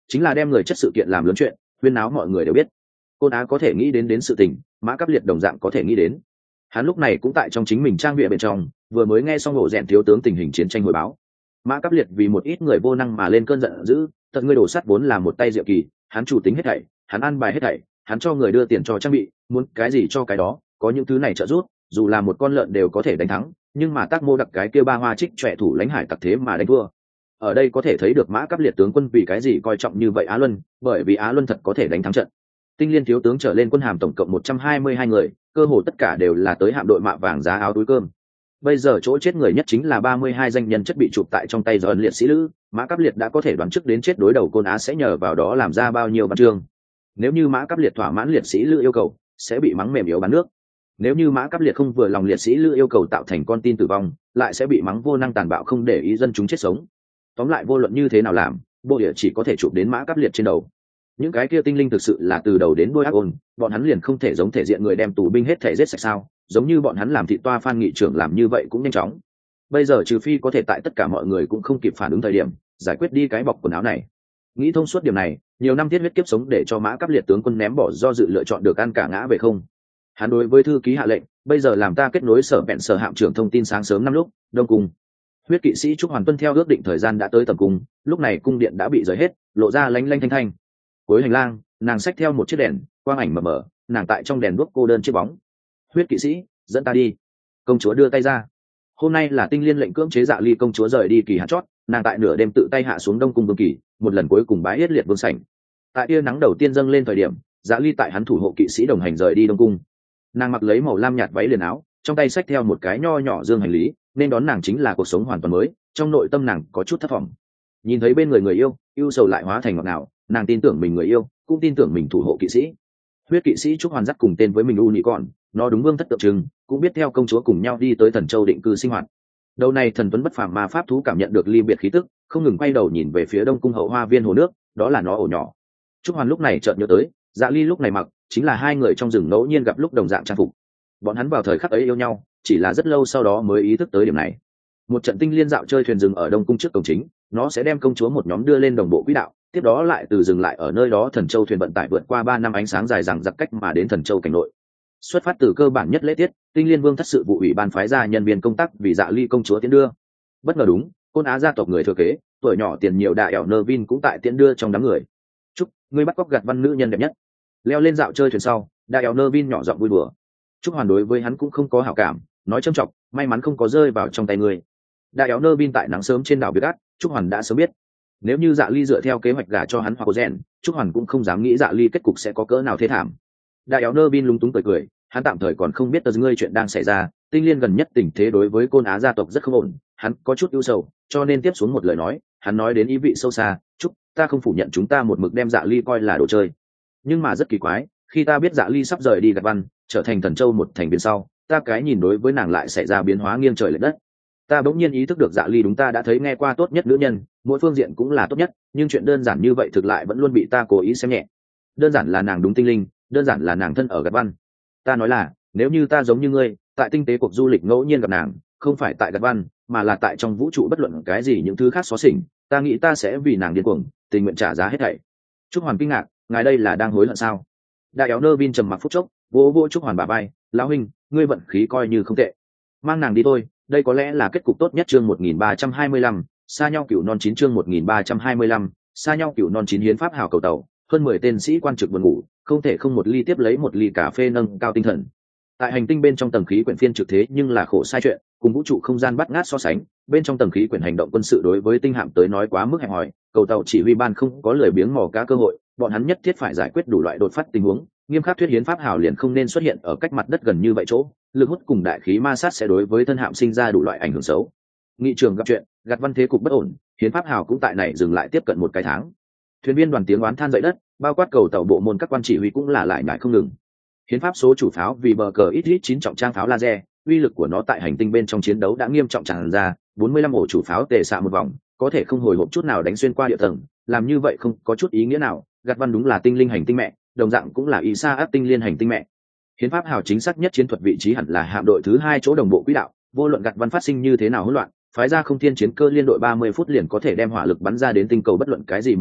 chính là đem người chất sự kiện làm lớn chuyện, huyên náo mọi người đều biết. Côn Á có thể nghĩ đến đến sự tình, Mã Cáp Liệt đồng dạng có thể nghĩ đến. Hắn lúc này cũng tại trong chính mình trang bịa bên trong, vừa mới nghe xong Ổ Rèn thiếu tướng tình hình chiến tranh hồi báo. Mã Cáp Liệt vì một ít người vô năng mà lên cơn giận dữ, tận người đổ sắt vốn là một tay diệu kỳ, hắn chủ tính hết thảy, hắn ăn bài hết thảy, hắn cho người đưa tiền cho trang bị, muốn cái gì cho cái đó, có những thứ này trợ giúp, dù là một con lợn đều có thể đánh thắng, nhưng mà tác mô đặc cái kia ba hoa trích trẻ thủ lãnh hải tặc thế mà đánh thua. Ở đây có thể thấy được Mã Cáp Liệt tướng quân vì cái gì coi trọng như vậy Á Luân, bởi vì Á Luân thật có thể đánh thắng trận. Tinh Liên thiếu tướng trở lên quân hàm tổng cộng một trăm hai mươi hai người, cơ hồ tất cả đều là tới hạm đội mạ vàng giá áo túi cơm. Bây giờ chỗ chết người nhất chính là ba mươi hai danh nhân chất bị chụp tại trong tay do ân liệt sĩ lữ, Mã Cáp Liệt đã có thể đoán trước đến chết đối đầu Côn Á sẽ nhờ vào đó làm ra bao nhiêu văn chương. Nếu như Mã Cáp Liệt thỏa mãn liệt sĩ lữ yêu cầu, sẽ bị mắng mềm yếu bán nước. Nếu như Mã Cáp Liệt không vừa lòng liệt sĩ lữ yêu cầu tạo thành con tin tử vong, lại sẽ bị mắng vô năng tàn bạo không để ý dân chúng chết sống. Tóm lại vô luận như thế nào làm, bộ địa chỉ có thể chụp đến Mã Cáp Liệt trên đầu. Những cái kia tinh linh thực sự là từ đầu đến đuôi ác ôn, bọn hắn liền không thể giống thể diện người đem tù binh hết thể giết sạch sao, giống như bọn hắn làm thị toa Phan nghị trưởng làm như vậy cũng nhanh chóng. Bây giờ trừ phi có thể tại tất cả mọi người cũng không kịp phản ứng thời điểm giải quyết đi cái bọc quần áo này. Nghĩ thông suốt điểm này, nhiều năm thiết huyết kiếp sống để cho Mã Cáp Liệt tướng quân ném bỏ do dự lựa chọn được ăn cả ngã về không. Hắn đối với thư ký hạ lệnh, bây giờ làm ta kết nối sở vẹn sở hạm trưởng thông tin sáng sớm năm lúc đông cung. Huyết kỵ sĩ Trúc Hoàn tuân theo ước định thời gian đã tới tầm cung, lúc này cung điện đã bị rời hết, lộ ra lánh lanh thanh thanh. Cuối hành lang, nàng xách theo một chiếc đèn, quang ảnh mờ mờ, nàng tại trong đèn đuốc cô đơn chiếc bóng. Huyết kỵ sĩ, dẫn ta đi. Công chúa đưa tay ra. Hôm nay là Tinh Liên lệnh cưỡng chế Dạ Ly công chúa rời đi kỳ hạn chót, nàng tại nửa đêm tự tay hạ xuống đông cung vương kỳ, một lần cuối cùng bái yết liệt vương sảnh. Tại tia nắng đầu tiên dâng lên thời điểm, Dạ Ly tại hắn thủ hộ kỵ sĩ đồng hành rời đi đông cung. Nàng mặc lấy màu lam nhạt váy liền áo, trong tay xách theo một cái nho nhỏ dương hành lý, nên đón nàng chính là cuộc sống hoàn toàn mới. Trong nội tâm nàng có chút thất vọng. Nhìn thấy bên người người yêu, yêu sầu lại hóa thành ngọt ngào, nàng tin tưởng mình người yêu, cũng tin tưởng mình thủ hộ kỵ sĩ. Huyết kỵ sĩ Trúc Hoàn dắt cùng tên với mình u nhị còn, nó đúng vương thất tượng trưng, cũng biết theo công chúa cùng nhau đi tới Thần Châu định cư sinh hoạt. Đầu này thần tuấn bất phàm ma pháp thú cảm nhận được ly biệt khí tức, không ngừng quay đầu nhìn về phía đông cung hậu hoa viên hồ nước, đó là nó ổ nhỏ. Trúc Hoàn lúc này chợt nhớ tới, Dạ Ly lúc này mặc chính là hai người trong rừng ngẫu nhiên gặp lúc đồng dạng trang phục. Bọn hắn vào thời khắc ấy yêu nhau, chỉ là rất lâu sau đó mới ý thức tới điểm này. Một trận tinh liên dạo chơi thuyền rừng ở đông cung trước cổng chính, nó sẽ đem công chúa một nhóm đưa lên đồng bộ quỹ đạo, tiếp đó lại từ dừng lại ở nơi đó Thần Châu thuyền vận tải vượt qua ba năm ánh sáng dài dằng dặc cách mà đến Thần Châu cảnh nội. Xuất phát từ cơ bản nhất lễ tiết, Tinh Liên Vương thất sự vụ ủy ban phái ra nhân viên công tác vì Dạ Ly công chúa tiễn đưa. Bất ngờ đúng, Côn Á gia tộc người thừa kế, tuổi nhỏ tiền nhiều đại ẻo nơ vin cũng tại tiễn đưa trong đám người. Chúc ngươi bắt cóc gặt văn nữ nhân đẹp nhất. Leo lên dạo chơi thuyền sau, đại ẻo nơ vin nhỏ giọng vui đùa. Trúc Hoàn đối với hắn cũng không có hảo cảm, nói trâm trọng, may mắn không có rơi vào trong tay ngươi. Đại ẻo nơ vin tại nắng sớm trên đảo Biệt Át, Trúc Hoàn đã sớm biết. Nếu như Dạ Ly dựa theo kế hoạch gả cho hắn hoặc rèn, Trúc Hoàn cũng không dám nghĩ Dạ Ly kết cục sẽ có cỡ nào thế thảm. Đại ẻo nơ vin lúng túng cười cười, hắn tạm thời còn không biết tờ ngươi chuyện đang xảy ra. Tinh Liên gần nhất tình thế đối với Côn Á gia tộc rất không ổn, hắn có chút ưu sầu, cho nên tiếp xuống một lời nói, hắn nói đến ý vị sâu xa. Chúc ta không phủ nhận chúng ta một mực đem Dạ Ly coi là đồ chơi, nhưng mà rất kỳ quái, khi ta biết Dạ Ly sắp rời đi Gạt Văn, trở thành Thần Châu một thành viên sau, ta cái nhìn đối với nàng lại xảy ra biến hóa nghiêng trời lệch đất. Ta bỗng nhiên ý thức được Dạ Ly đúng ta đã thấy nghe qua tốt nhất nữ nhân, mỗi phương diện cũng là tốt nhất, nhưng chuyện đơn giản như vậy thực lại vẫn luôn bị ta cố ý xem nhẹ. Đơn giản là nàng đúng tinh linh, đơn giản là nàng thân ở Gạt Văn. Ta nói là, nếu như ta giống như ngươi, tại tinh tế cuộc du lịch ngẫu nhiên gặp nàng, không phải tại Gạt Văn, mà là tại trong vũ trụ bất luận cái gì những thứ khác xóa xỉnh, ta nghĩ ta sẽ vì nàng điên cuồng, tình nguyện trả giá hết thảy. Trúc Hoàn kinh ngạc, ngài đây là đang hối hận sao? Đại éo nơ vin trầm mặc phút chốc, vỗ vỗ Trúc Hoàn bả vai, lão huynh, ngươi vận khí coi như không tệ, mang nàng đi thôi, đây có lẽ là kết cục tốt nhất. Chương một nghìn ba trăm hai mươi lăm, xa nhau cửu non chín. Chương một nghìn ba trăm hai mươi lăm, xa nhau cửu non chín. Hiến pháp hào cầu tàu, hơn mười tên sĩ quan trực buồn ngủ, không thể không một ly tiếp lấy một ly cà phê nâng cao tinh thần. Tại hành tinh bên trong tầng khí quyển phiên trực thế nhưng là khổ sai chuyện, cùng vũ trụ không gian bắt ngát so sánh, bên trong tầng khí quyển hành động quân sự đối với tinh hạm tới nói quá mức hẹp hòi, cầu tàu chỉ huy ban không có lười biếng mò cá cơ hội, bọn hắn nhất thiết phải giải quyết đủ loại đột phát tình huống, nghiêm khắc thuyết hiến pháp hào liền không nên xuất hiện ở cách mặt đất gần như vậy chỗ, lực hút cùng đại khí ma sát sẽ đối với thân hạm sinh ra đủ loại ảnh hưởng xấu. Nghị trường gặp chuyện, Gạt Văn thế cục bất ổn, hiến pháp hào cũng tại này dừng lại tiếp cận một cái tháng. Thuyền viên đoàn tiếng oán than dậy đất, bao quát cầu tàu bộ môn các quan chỉ huy cũng là lại nhải không ngừng. Hiến pháp số chủ pháo vì bờ cờ ít ít chín trọng trang pháo laser, uy lực của nó tại hành tinh bên trong chiến đấu đã nghiêm trọng tràn ra, bốn mươi lăm ổ chủ pháo tề xạ một vòng, có thể không hồi hộp chút nào đánh xuyên qua địa tầng, làm như vậy không có chút ý nghĩa nào. Gạt Văn đúng là tinh linh hành tinh mẹ, đồng dạng cũng là ý xa áp tinh liên hành tinh mẹ. Hiến pháp hào chính xác nhất chiến thuật vị trí hẳn là hạm đội thứ hai chỗ đồng bộ quỹ đạo, vô luận Gạt Văn phát sinh như thế nào hỗn loạn, phái ra không thiên chiến cơ liên đội ba mươi phút liền có thể đem hỏa lực bắn ra đến tinh cầu bất luận cái gì một chỗ,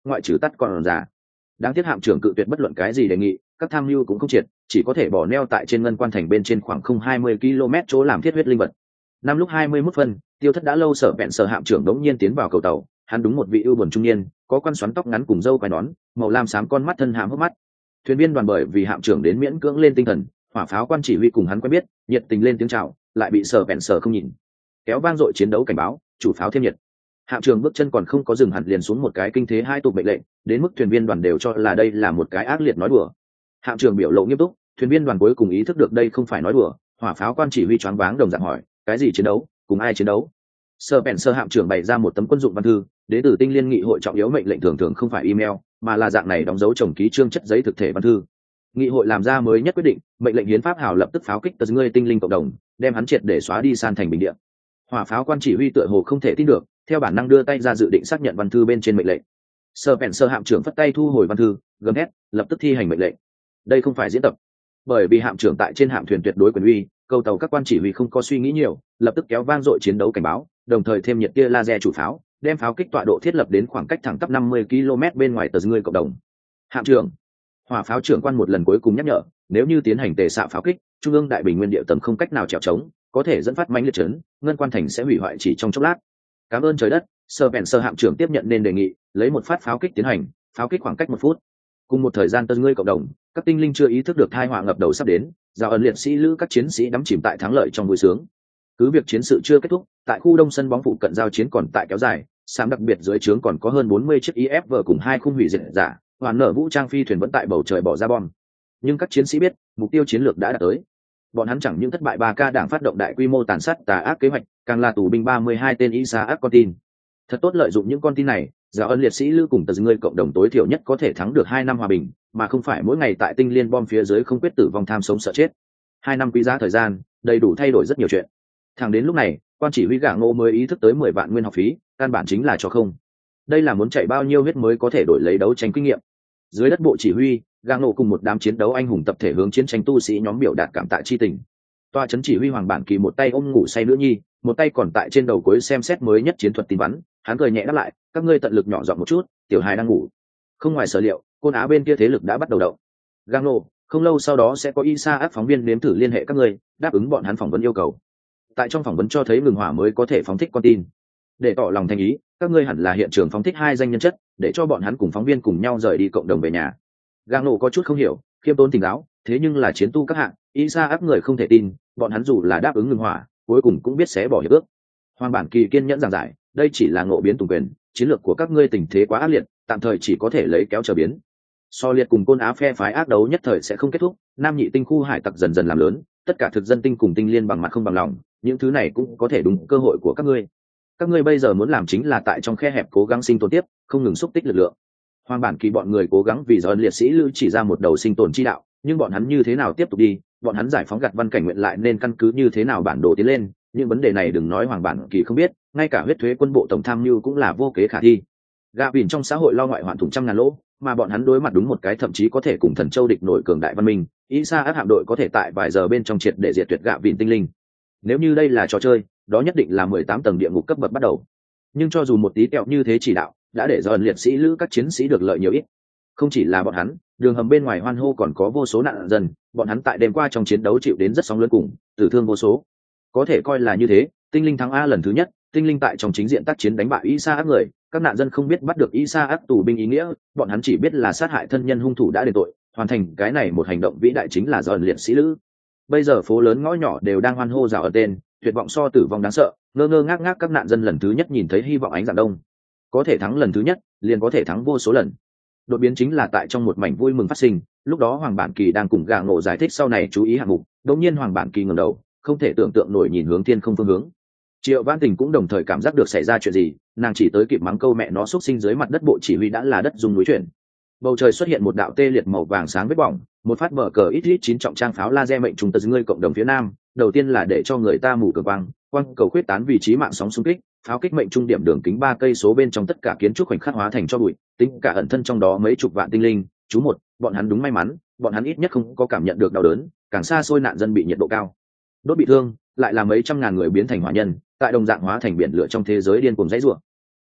ngoại trừ tắt còn giả. Đáng tiếc hạm trưởng cự tuyệt bất luận cái gì đề nghị, các tham mưu cũng không triệt, chỉ có thể bỏ neo tại trên ngân quan thành bên trên khoảng không hai mươi ki lô mét chỗ làm thiết huyết linh vật. Năm lúc hai mươi mốt phân, tiêu thất đã lâu sở vẹn sở hạm trưởng đống nhiên tiến vào cầu tàu, hắn đúng một vị ưu buồn trung niên, có quan xoắn tóc ngắn cùng râu quai nón, màu lam xám con mắt thân hàm hốc mắt. Thuyền viên đoàn bởi vì hạm trưởng đến miễn cưỡng lên tinh thần, hỏa pháo quan chỉ huy cùng hắn quen biết, nhiệt tình lên tiếng chào, lại bị sở vẹn sở không nhìn. Kéo vang dội chiến đấu cảnh báo, chủ pháo thêm nhiệt. Hạm trưởng bước chân còn không có dừng hẳn liền xuống một cái kinh thế hai tục mệnh lệnh, đến mức thuyền viên đoàn đều cho là đây là một cái ác liệt nói đùa. Hạm trưởng biểu lộ nghiêm túc, thuyền viên đoàn cuối cùng ý thức được đây không phải nói đùa, hỏa pháo quan chỉ huy choáng váng đồng dạng hỏi, cái gì chiến đấu, cùng ai chiến đấu? Sơ bèn sơ hạm trưởng bày ra một tấm quân dụng văn thư, đến từ tinh liên nghị hội trọng yếu mệnh lệnh thường thường không phải email, mà là dạng này đóng dấu chồng ký trương chất giấy thực thể văn thư. Nghị hội làm ra mới nhất quyết định, mệnh lệnh hiến pháp hào lập tức pháo kích tờ ngươi tinh linh cộng đồng, đem hắn triệt để xóa đi san thành bình địa. Hỏa pháo quan chỉ huy tựa hồ không thể tin được, theo bản năng đưa tay ra dự định xác nhận văn thư bên trên mệnh lệnh. Sơ bèn sơ hạm trưởng phất tay thu hồi văn thư, gầm hét, lập tức thi hành mệnh lệnh. Đây không phải diễn tập, bởi vì hạm trưởng tại trên hạm thuyền tuyệt đối quyền uy, cầu tàu các quan chỉ huy không có suy nghĩ nhiều, lập tức kéo vang dội chiến đấu cảnh báo, đồng thời thêm nhiệt tia laser chủ pháo, đem pháo kích tọa độ thiết lập đến khoảng cách thẳng tắp năm mươi ki lô mét bên ngoài tờ ngươi cộng đồng. Hạm trưởng, hỏa pháo trưởng quan một lần cuối cùng nhắc nhở, nếu như tiến hành tề xạ pháo kích, trung ương đại bình nguyên địa tầng không cách nào trèo trống, có thể dẫn phát mãnh liệt chấn, ngân quan thành sẽ hủy hoại chỉ trong chốc lát. Cảm ơn trời đất, sơ bèn sơ hạm trưởng tiếp nhận nên đề nghị, lấy một phát pháo kích tiến hành, pháo kích khoảng cách một phút. Cùng một thời gian tờ ngươi cộng đồng, các tinh linh chưa ý thức được tai họa ngập đầu sắp đến, giao ẩn liệt sĩ lữ các chiến sĩ đắm chìm tại thắng lợi trong vui sướng. Cứ việc chiến sự chưa kết thúc, tại khu đông sân bóng phụ cận giao chiến còn tại kéo dài, sám đặc biệt dưới trướng còn có hơn bốn mươi chiếc i ép vê cùng hai khung hủy diệt giả, hoàn nở vũ trang phi thuyền vẫn tại bầu trời bỏ ra bom. Nhưng các chiến sĩ biết, mục tiêu chiến lược đã đạt tới. Bọn hắn chẳng những thất bại ba ca đảng phát động đại quy mô tàn sát tà ác kế hoạch, càng là tù binh ba mươi hai tên Isaac con tin. Thật tốt lợi dụng những con tin này, giao ân liệt sĩ lữ cùng tờ ngươi cộng đồng tối thiểu nhất có thể thắng được hai năm hòa bình, mà không phải mỗi ngày tại tinh liên bom phía dưới không quyết tử vong tham sống sợ chết. Hai năm quý giá thời gian, đầy đủ thay đổi rất nhiều chuyện. Thẳng đến lúc này, quan chỉ huy gã ngô mới ý thức tới mười vạn nguyên học phí, căn bản chính là cho không. Đây là muốn chạy bao nhiêu huyết mới có thể đổi lấy đấu tranh kinh nghiệm. Dưới đất bộ chỉ huy, gã ngô cùng một đám chiến đấu anh hùng tập thể hướng chiến tranh tu sĩ nhóm biểu đạt cảm tạ chi tình. Toa trấn chỉ huy Hoàng Bản Kỳ một tay ôm ngủ say nữ nhi, một tay còn tại trên đầu cuối xem xét mới nhất chiến thuật tin vắn, hắn cười nhẹ đáp lại, các ngươi tận lực nhỏ giọng một chút, tiểu hài đang ngủ. Không ngoài sở liệu, Côn Á bên kia thế lực đã bắt đầu động. Gang nô, không lâu sau đó sẽ có Isaac phóng viên nếm thử liên hệ các ngươi, đáp ứng bọn hắn phỏng vấn yêu cầu. Tại trong phỏng vấn cho thấy ngừng hỏa mới có thể phóng thích con tin. Để tỏ lòng thành ý, các ngươi hẳn là hiện trường phóng thích hai danh nhân chất, để cho bọn hắn cùng phóng viên cùng nhau rời đi cộng đồng về nhà. Gang nô có chút không hiểu, khiêm tốn tỉnh giáo, thế nhưng là chiến tu các hạng, Isaac người không thể tin, bọn hắn dù là đáp ứng ngừng hỏa, cuối cùng cũng biết sẽ bỏ hiệp ước. Hoàng Bản Kỳ kiên nhẫn giảng giải, đây chỉ là ngộ biến tùng quyền, chiến lược của các ngươi tình thế quá ác liệt, tạm thời chỉ có thể lấy kéo trở biến. So liệt cùng Côn Á phe phái ác đấu nhất thời sẽ không kết thúc, Nam Nhị tinh khu hải tặc dần dần làm lớn, tất cả thực dân tinh cùng tinh liên bằng mặt không bằng lòng, những thứ này cũng có thể đúng cơ hội của các ngươi. Các ngươi bây giờ muốn làm chính là tại trong khe hẹp cố gắng sinh tồn tiếp, không ngừng xúc tích lực lượng. Hoàng Bản Kỳ bọn người cố gắng vì do liệt sĩ lưu chỉ ra một đầu sinh tồn chi đạo, nhưng bọn hắn như thế nào tiếp tục đi, bọn hắn giải phóng gặt văn cảnh nguyện lại nên căn cứ như thế nào bản đồ tiến lên, những vấn đề này đừng nói Hoàng Bản Kỳ không biết, ngay cả huyết thuế quân bộ tổng tham mưu cũng là vô kế khả thi. Gạ Bỉn trong xã hội lo ngoại hoạn thủng trăm ngàn lỗ, mà bọn hắn đối mặt đúng một cái thậm chí có thể cùng thần châu địch nổi cường đại văn minh, Isaac hạm đội có thể tại vài giờ bên trong triệt để diệt tuyệt Gạ Bỉn tinh linh. Nếu như đây là trò chơi, đó nhất định là mười tám tầng địa ngục cấp bậc bắt đầu. Nhưng cho dù một tí kẹo như thế chỉ đạo, đã để do liệt sĩ lữ các chiến sĩ được lợi nhiều ít. Không chỉ là bọn hắn, đường hầm bên ngoài hoan hô còn có vô số nạn dân, bọn hắn tại đêm qua trong chiến đấu chịu đến rất sóng lớn cùng, tử thương vô số. Có thể coi là như thế, tinh linh thắng A lần thứ nhất, tinh linh tại trong chính diện tác chiến đánh bại Isaac người, các nạn dân không biết bắt được Isaac tù binh ý nghĩa, bọn hắn chỉ biết là sát hại thân nhân hung thủ đã đền tội, hoàn thành cái này một hành động vĩ đại chính là do liệt sĩ lữ. Bây giờ phố lớn ngõ nhỏ đều đang hoan hô rào ở tên, tuyệt vọng so tử vong đáng sợ, ngơ ngơ ngác ngác các nạn dân lần thứ nhất nhìn thấy hy vọng ánh dạng đông. Có thể thắng lần thứ nhất, liền có thể thắng vô số lần. Đột biến chính là tại trong một mảnh vui mừng phát sinh, lúc đó Hoàng Bản Kỳ đang cùng Gà Ngộ giải thích sau này chú ý hạng mục, đột nhiên Hoàng Bản Kỳ ngẩng đầu, không thể tưởng tượng nổi nhìn hướng thiên không phương hướng. Triệu Văn Tình cũng đồng thời cảm giác được xảy ra chuyện gì, nàng chỉ tới kịp mắng câu mẹ nó xúc sinh dưới mặt đất bộ chỉ huy đã là đất dùng núi chuyển. Bầu trời xuất hiện một đạo tê liệt màu vàng sáng vết bỏng, một phát bờ cờ ít ít chín trọng trang pháo laser mệnh trùng tật ngươi cộng đồng phía nam, đầu tiên là để cho người ta mù cường quang, quang cầu khuyết tán vị trí mạng sóng xung kích, pháo kích mệnh trung điểm đường kính ba cây số bên trong tất cả kiến trúc khoảnh khắc hóa thành cho bụi, tính cả ẩn thân trong đó mấy chục vạn tinh linh, chú một, bọn hắn đúng may mắn, bọn hắn ít nhất không có cảm nhận được đau đớn, càng xa xôi nạn dân bị nhiệt độ cao đốt bị thương, lại là mấy trăm ngàn người biến thành hỏa nhân, tại đồng dạng hóa thành biển lửa trong thế giới điên cuồng dãy rủa.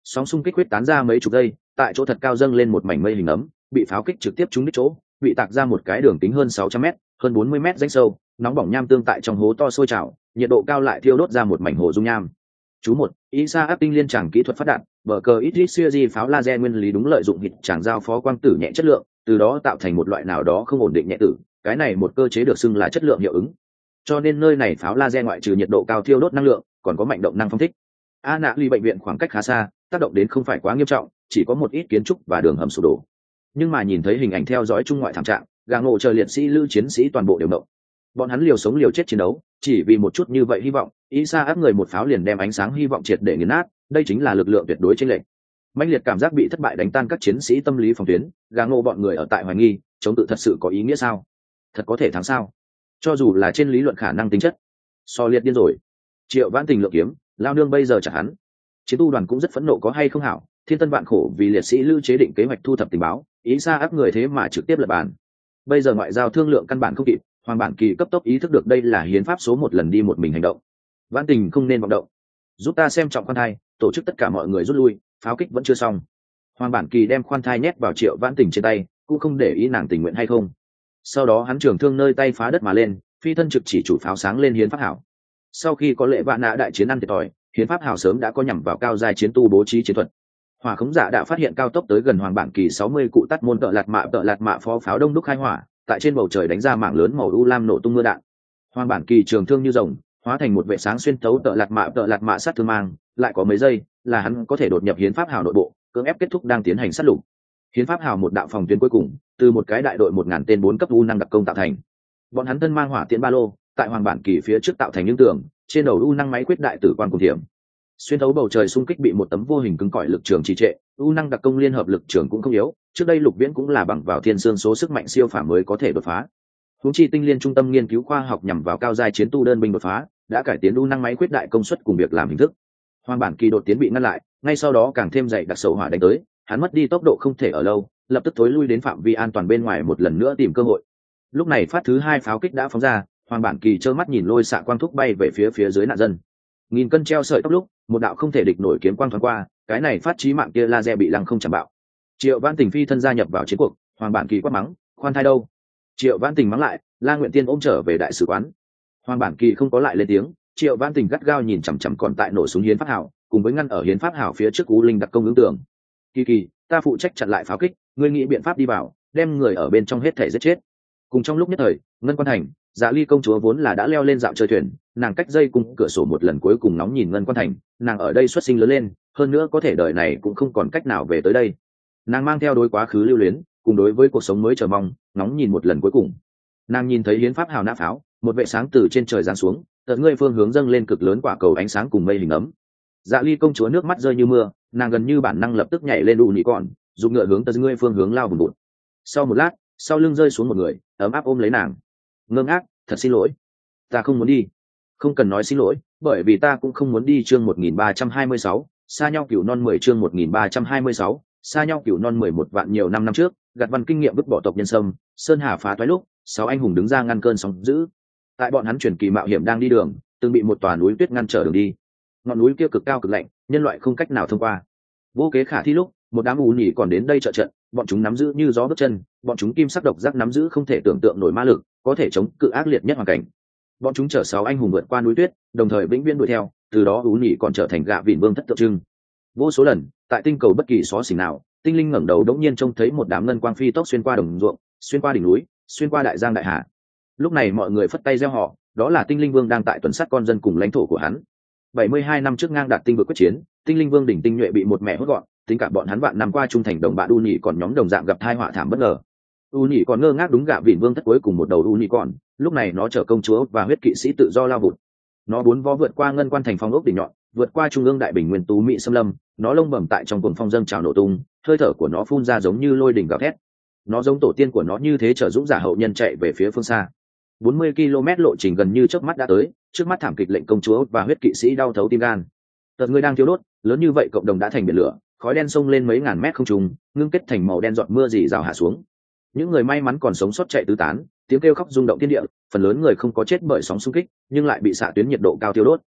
Sóng xung kích huyết tán ra mấy chục giây, tại chỗ thật cao dâng lên một mảnh mây hình ấm, bị pháo kích trực tiếp trúng đích chỗ, bị tạc ra một cái đường kính hơn sáu trăm mét, hơn bốn mươi mét rãnh sâu, nóng bỏng nham tương tại trong hố to sôi trào, nhiệt độ cao lại thiêu đốt ra một mảnh hồ dung nham. Chú một, Isa áp tinh liên tràng kỹ thuật phát đạn, bờ cờ ít series pháo laser nguyên lý đúng lợi dụng hịt tràng giao phó quang tử nhẹ chất lượng, từ đó tạo thành một loại nào đó không ổn định nhẹ tử, cái này một cơ chế được xưng là chất lượng hiệu ứng. Cho nên nơi này pháo laser ngoại trừ nhiệt độ cao thiêu đốt năng lượng, còn có mạnh động năng phong thích. A nạ ly bệnh viện khoảng cách khá xa, tác động đến không phải quá nghiêm trọng, chỉ có một ít kiến trúc và đường hầm sụp đổ. Nhưng mà nhìn thấy hình ảnh theo dõi trung ngoại thảm trạng, gà ngộ chờ liệt sĩ lưu chiến sĩ toàn bộ đều động. Bọn hắn liều sống liều chết chiến đấu, chỉ vì một chút như vậy hy vọng, Isa áp người một pháo liền đem ánh sáng hy vọng triệt để nghiền nát, đây chính là lực lượng tuyệt đối chênh lệch. Mãnh liệt cảm giác bị thất bại đánh tan các chiến sĩ tâm lý phòng tuyến, gà ngộ bọn người ở tại hoài nghi, chống tự thật sự có ý nghĩa sao? Thật có thể thắng sao? Cho dù là trên lý luận khả năng tính chất. So liệt điên rồi. Triệu Vãn Tình lượng kiếm, lao nương bây giờ chả hắn. Chiến tu đoàn cũng rất phẫn nộ có hay không hảo, thiên tân vạn khổ vì liệt sĩ lưu chế định kế hoạch thu thập tình báo, Isa áp người thế mà trực tiếp lật bàn. Bây giờ ngoại giao thương lượng căn bản không kịp, Hoàng Bản Kỳ cấp tốc ý thức được đây là hiến pháp số một lần đi một mình hành động. Vãn Tình không nên vọng động, giúp ta xem trọng khoan thai, tổ chức tất cả mọi người rút lui, pháo kích vẫn chưa xong. Hoàng Bản Kỳ đem khoan thai nhét vào Triệu Vãn Tình trên tay, cũng không để ý nàng tình nguyện hay không. Sau đó hắn trường thương nơi tay phá đất mà lên, phi thân trực chỉ chủ pháo sáng lên hiến pháp hảo. Sau khi có lệ vạn nã đại chiến ăn thiệt thòi, hiến pháp hảo sớm đã có nhằm vào cao giai chiến tu bố trí chiến thuật. Hỏa khống giả đã phát hiện cao tốc tới gần Hoàng Bản Kỳ sáu mươi cụ tắt môn tợ lạt mạ tợ lạt mạ phó pháo đông đúc khai hỏa, tại trên bầu trời đánh ra mảng lớn màu u lam nổ tung mưa đạn. Hoàng Bản Kỳ trường thương như rồng, hóa thành một vệ sáng xuyên thấu tợ lạt mạ tợ lạt mạ sát thương mang, lại có mấy giây là hắn có thể đột nhập hiến pháp hào nội bộ, cưỡng ép kết thúc đang tiến hành sát lục. Hiến pháp hào một đạo phòng tuyến cuối cùng, từ một cái đại đội một ngàn tên bốn cấp u năng đặc công tạo thành. Bọn hắn thân mang hỏa tiễn ba lô, tại Hoàng Bản Kỳ phía trước tạo thành những tường, trên đầu u năng máy quyết đại tử quan cùng thiểm. Xuyên thấu bầu trời xung kích bị một tấm vô hình cứng cỏi lực trường trì trệ, u năng đặc công liên hợp lực trường cũng không yếu, trước đây Lục Viễn cũng là bằng vào thiên xương số sức mạnh siêu phàm mới có thể đột phá. Huống chi tinh liên trung tâm nghiên cứu khoa học nhằm vào cao giai chiến tu đơn binh đột phá, đã cải tiến u năng máy quyết đại công suất cùng việc làm hình thức. Hoàng Bản Kỳ đột tiến bị ngăn lại, ngay sau đó càng thêm dày đặc sầu hỏa đánh tới, hắn mất đi tốc độ không thể ở lâu, lập tức thối lui đến phạm vi an toàn bên ngoài một lần nữa tìm cơ hội. Lúc này phát thứ hai pháo kích đã phóng ra, Hoàng Bản Kỳ trơ mắt nhìn lôi xạ quang thúc bay về phía phía dưới nạn dân. Nghìn cân treo sợi tóc lúc, một đạo không thể địch nổi kiếm quang thoáng qua, cái này phát chí mạng kia laser bị lăng không chạm bạo. Triệu Vãn Tình phi thân gia nhập vào chiến cuộc, Hoàng Bản Kỳ quát mắng, khoan thai đâu? Triệu Vãn Tình mắng lại, La Nguyện Tiên ôm trở về đại sứ quán. Hoàng Bản Kỳ không có lại lên tiếng, Triệu Vãn Tình gắt gao nhìn chằm chằm còn tại nổ súng hiến pháp hảo, cùng với ngăn ở hiến pháp hảo phía trước Ú Linh đặc công ứng tưởng. Kỳ Kỳ, ta phụ trách chặn lại pháo kích, ngươi nghĩ biện pháp đi vào, đem người ở bên trong hết thể giết chết. Cùng trong lúc nhất thời, Ngân Quan Thành, Dạ Ly công chúa vốn là đã leo lên dạo chơi thuyền, nàng cách dây cùng cửa sổ một lần cuối cùng nóng nhìn Ngân Quan Thành, nàng ở đây xuất sinh lớn lên, hơn nữa có thể đời này cũng không còn cách nào về tới đây. Nàng mang theo đối quá khứ lưu luyến, cùng đối với cuộc sống mới chờ mong, nóng nhìn một lần cuối cùng. Nàng nhìn thấy hiến pháp hào nã pháo, một vệ sáng từ trên trời giáng xuống, tận ngươi phương hướng dâng lên cực lớn quả cầu ánh sáng cùng mây hình ấm. Dạ Ly công chúa nước mắt rơi như mưa, nàng gần như bản năng lập tức nhảy lên đủ nhị còn, dùng ngựa hướng tận ngươi phương hướng lao vùng bụt. Sau một lát, sau lưng rơi xuống một người, ấm áp ôm lấy nàng. Ngơ ngác, thật xin lỗi, ta không muốn đi. Không cần nói xin lỗi, bởi vì ta cũng không muốn đi. Chương một nghìn ba trăm hai mươi sáu, xa nhau cửu non mười. Chương một nghìn ba trăm hai mươi sáu, xa nhau cửu non mười. Một vạn nhiều năm năm trước, gặt văn kinh nghiệm vứt bỏ tộc nhân sâm, sơn hà phá toái lúc, sáu anh hùng đứng ra ngăn cơn sóng dữ. Tại bọn hắn truyền kỳ mạo hiểm đang đi đường, từng bị một tòa núi tuyết ngăn trở đường đi. Ngọn núi kia cực cao cực lạnh, nhân loại không cách nào thông qua. Vô kế khả thi lúc, một đám ù nhỉ còn đến đây trợ trận, bọn chúng nắm giữ như gió bước chân, bọn chúng kim sắc độc giác nắm giữ không thể tưởng tượng nổi ma lực, có thể chống cự ác liệt nhất hoàn cảnh. Bọn chúng chở sáu anh hùng vượt qua núi tuyết, đồng thời vĩnh viễn đuổi theo, từ đó ú nhỉ còn trở thành gạ vịn vương thất tượng trưng. Vô số lần, tại tinh cầu bất kỳ xó xỉnh nào, tinh linh ngẩng đầu đống nhiên trông thấy một đám ngân quang phi tốc xuyên qua đồng ruộng, xuyên qua đỉnh núi, xuyên qua đại giang đại hà. Lúc này mọi người phất tay reo họ, đó là tinh linh vương đang tại tuần sát con dân cùng lãnh thổ của hắn. bảy mươi hai năm trước ngang đạt tinh vực quyết chiến, tinh linh vương đỉnh tinh nhuệ bị một mẹ hốt gọn, tính cả bọn hắn vạn năm qua trung thành đồng bạn u nhỉ còn nhóm đồng dạng gặp tai họa thảm bất ngờ. U nhỉ còn ngơ ngác đúng gạ vịn vương thất cuối cùng một đầu u nhỉ còn, lúc này nó chở công chúa và huyết kỵ sĩ tự do lao vụt. Nó bốn vó vượt qua ngân quan thành phong ốc đỉnh nhọn, vượt qua trung ương đại bình nguyên tú mỹ xâm lâm, nó lông bẩm tại trong cuồng phong dâng trào nổ tung, hơi thở của nó phun ra giống như lôi đỉnh gào thét. Nó giống tổ tiên của nó như thế chở dũng giả hậu nhân chạy về phía phương xa. bốn mươi ki lô mét lộ trình gần như chớp mắt đã tới, trước mắt thảm kịch lệnh công chúa và huyết kỵ sĩ đau thấu tim gan. Tật người đang thiêu đốt, lớn như vậy cộng đồng đã thành biển lửa, khói đen xông lên mấy ngàn mét không trung, ngưng kết thành màu đen giọt mưa rỉ rào hạ xuống. Những người may mắn còn sống sót chạy tứ tán, tiếng kêu khóc rung động thiên địa, phần lớn người không có chết bởi sóng xung kích, nhưng lại bị xạ tuyến nhiệt độ cao tiêu đốt.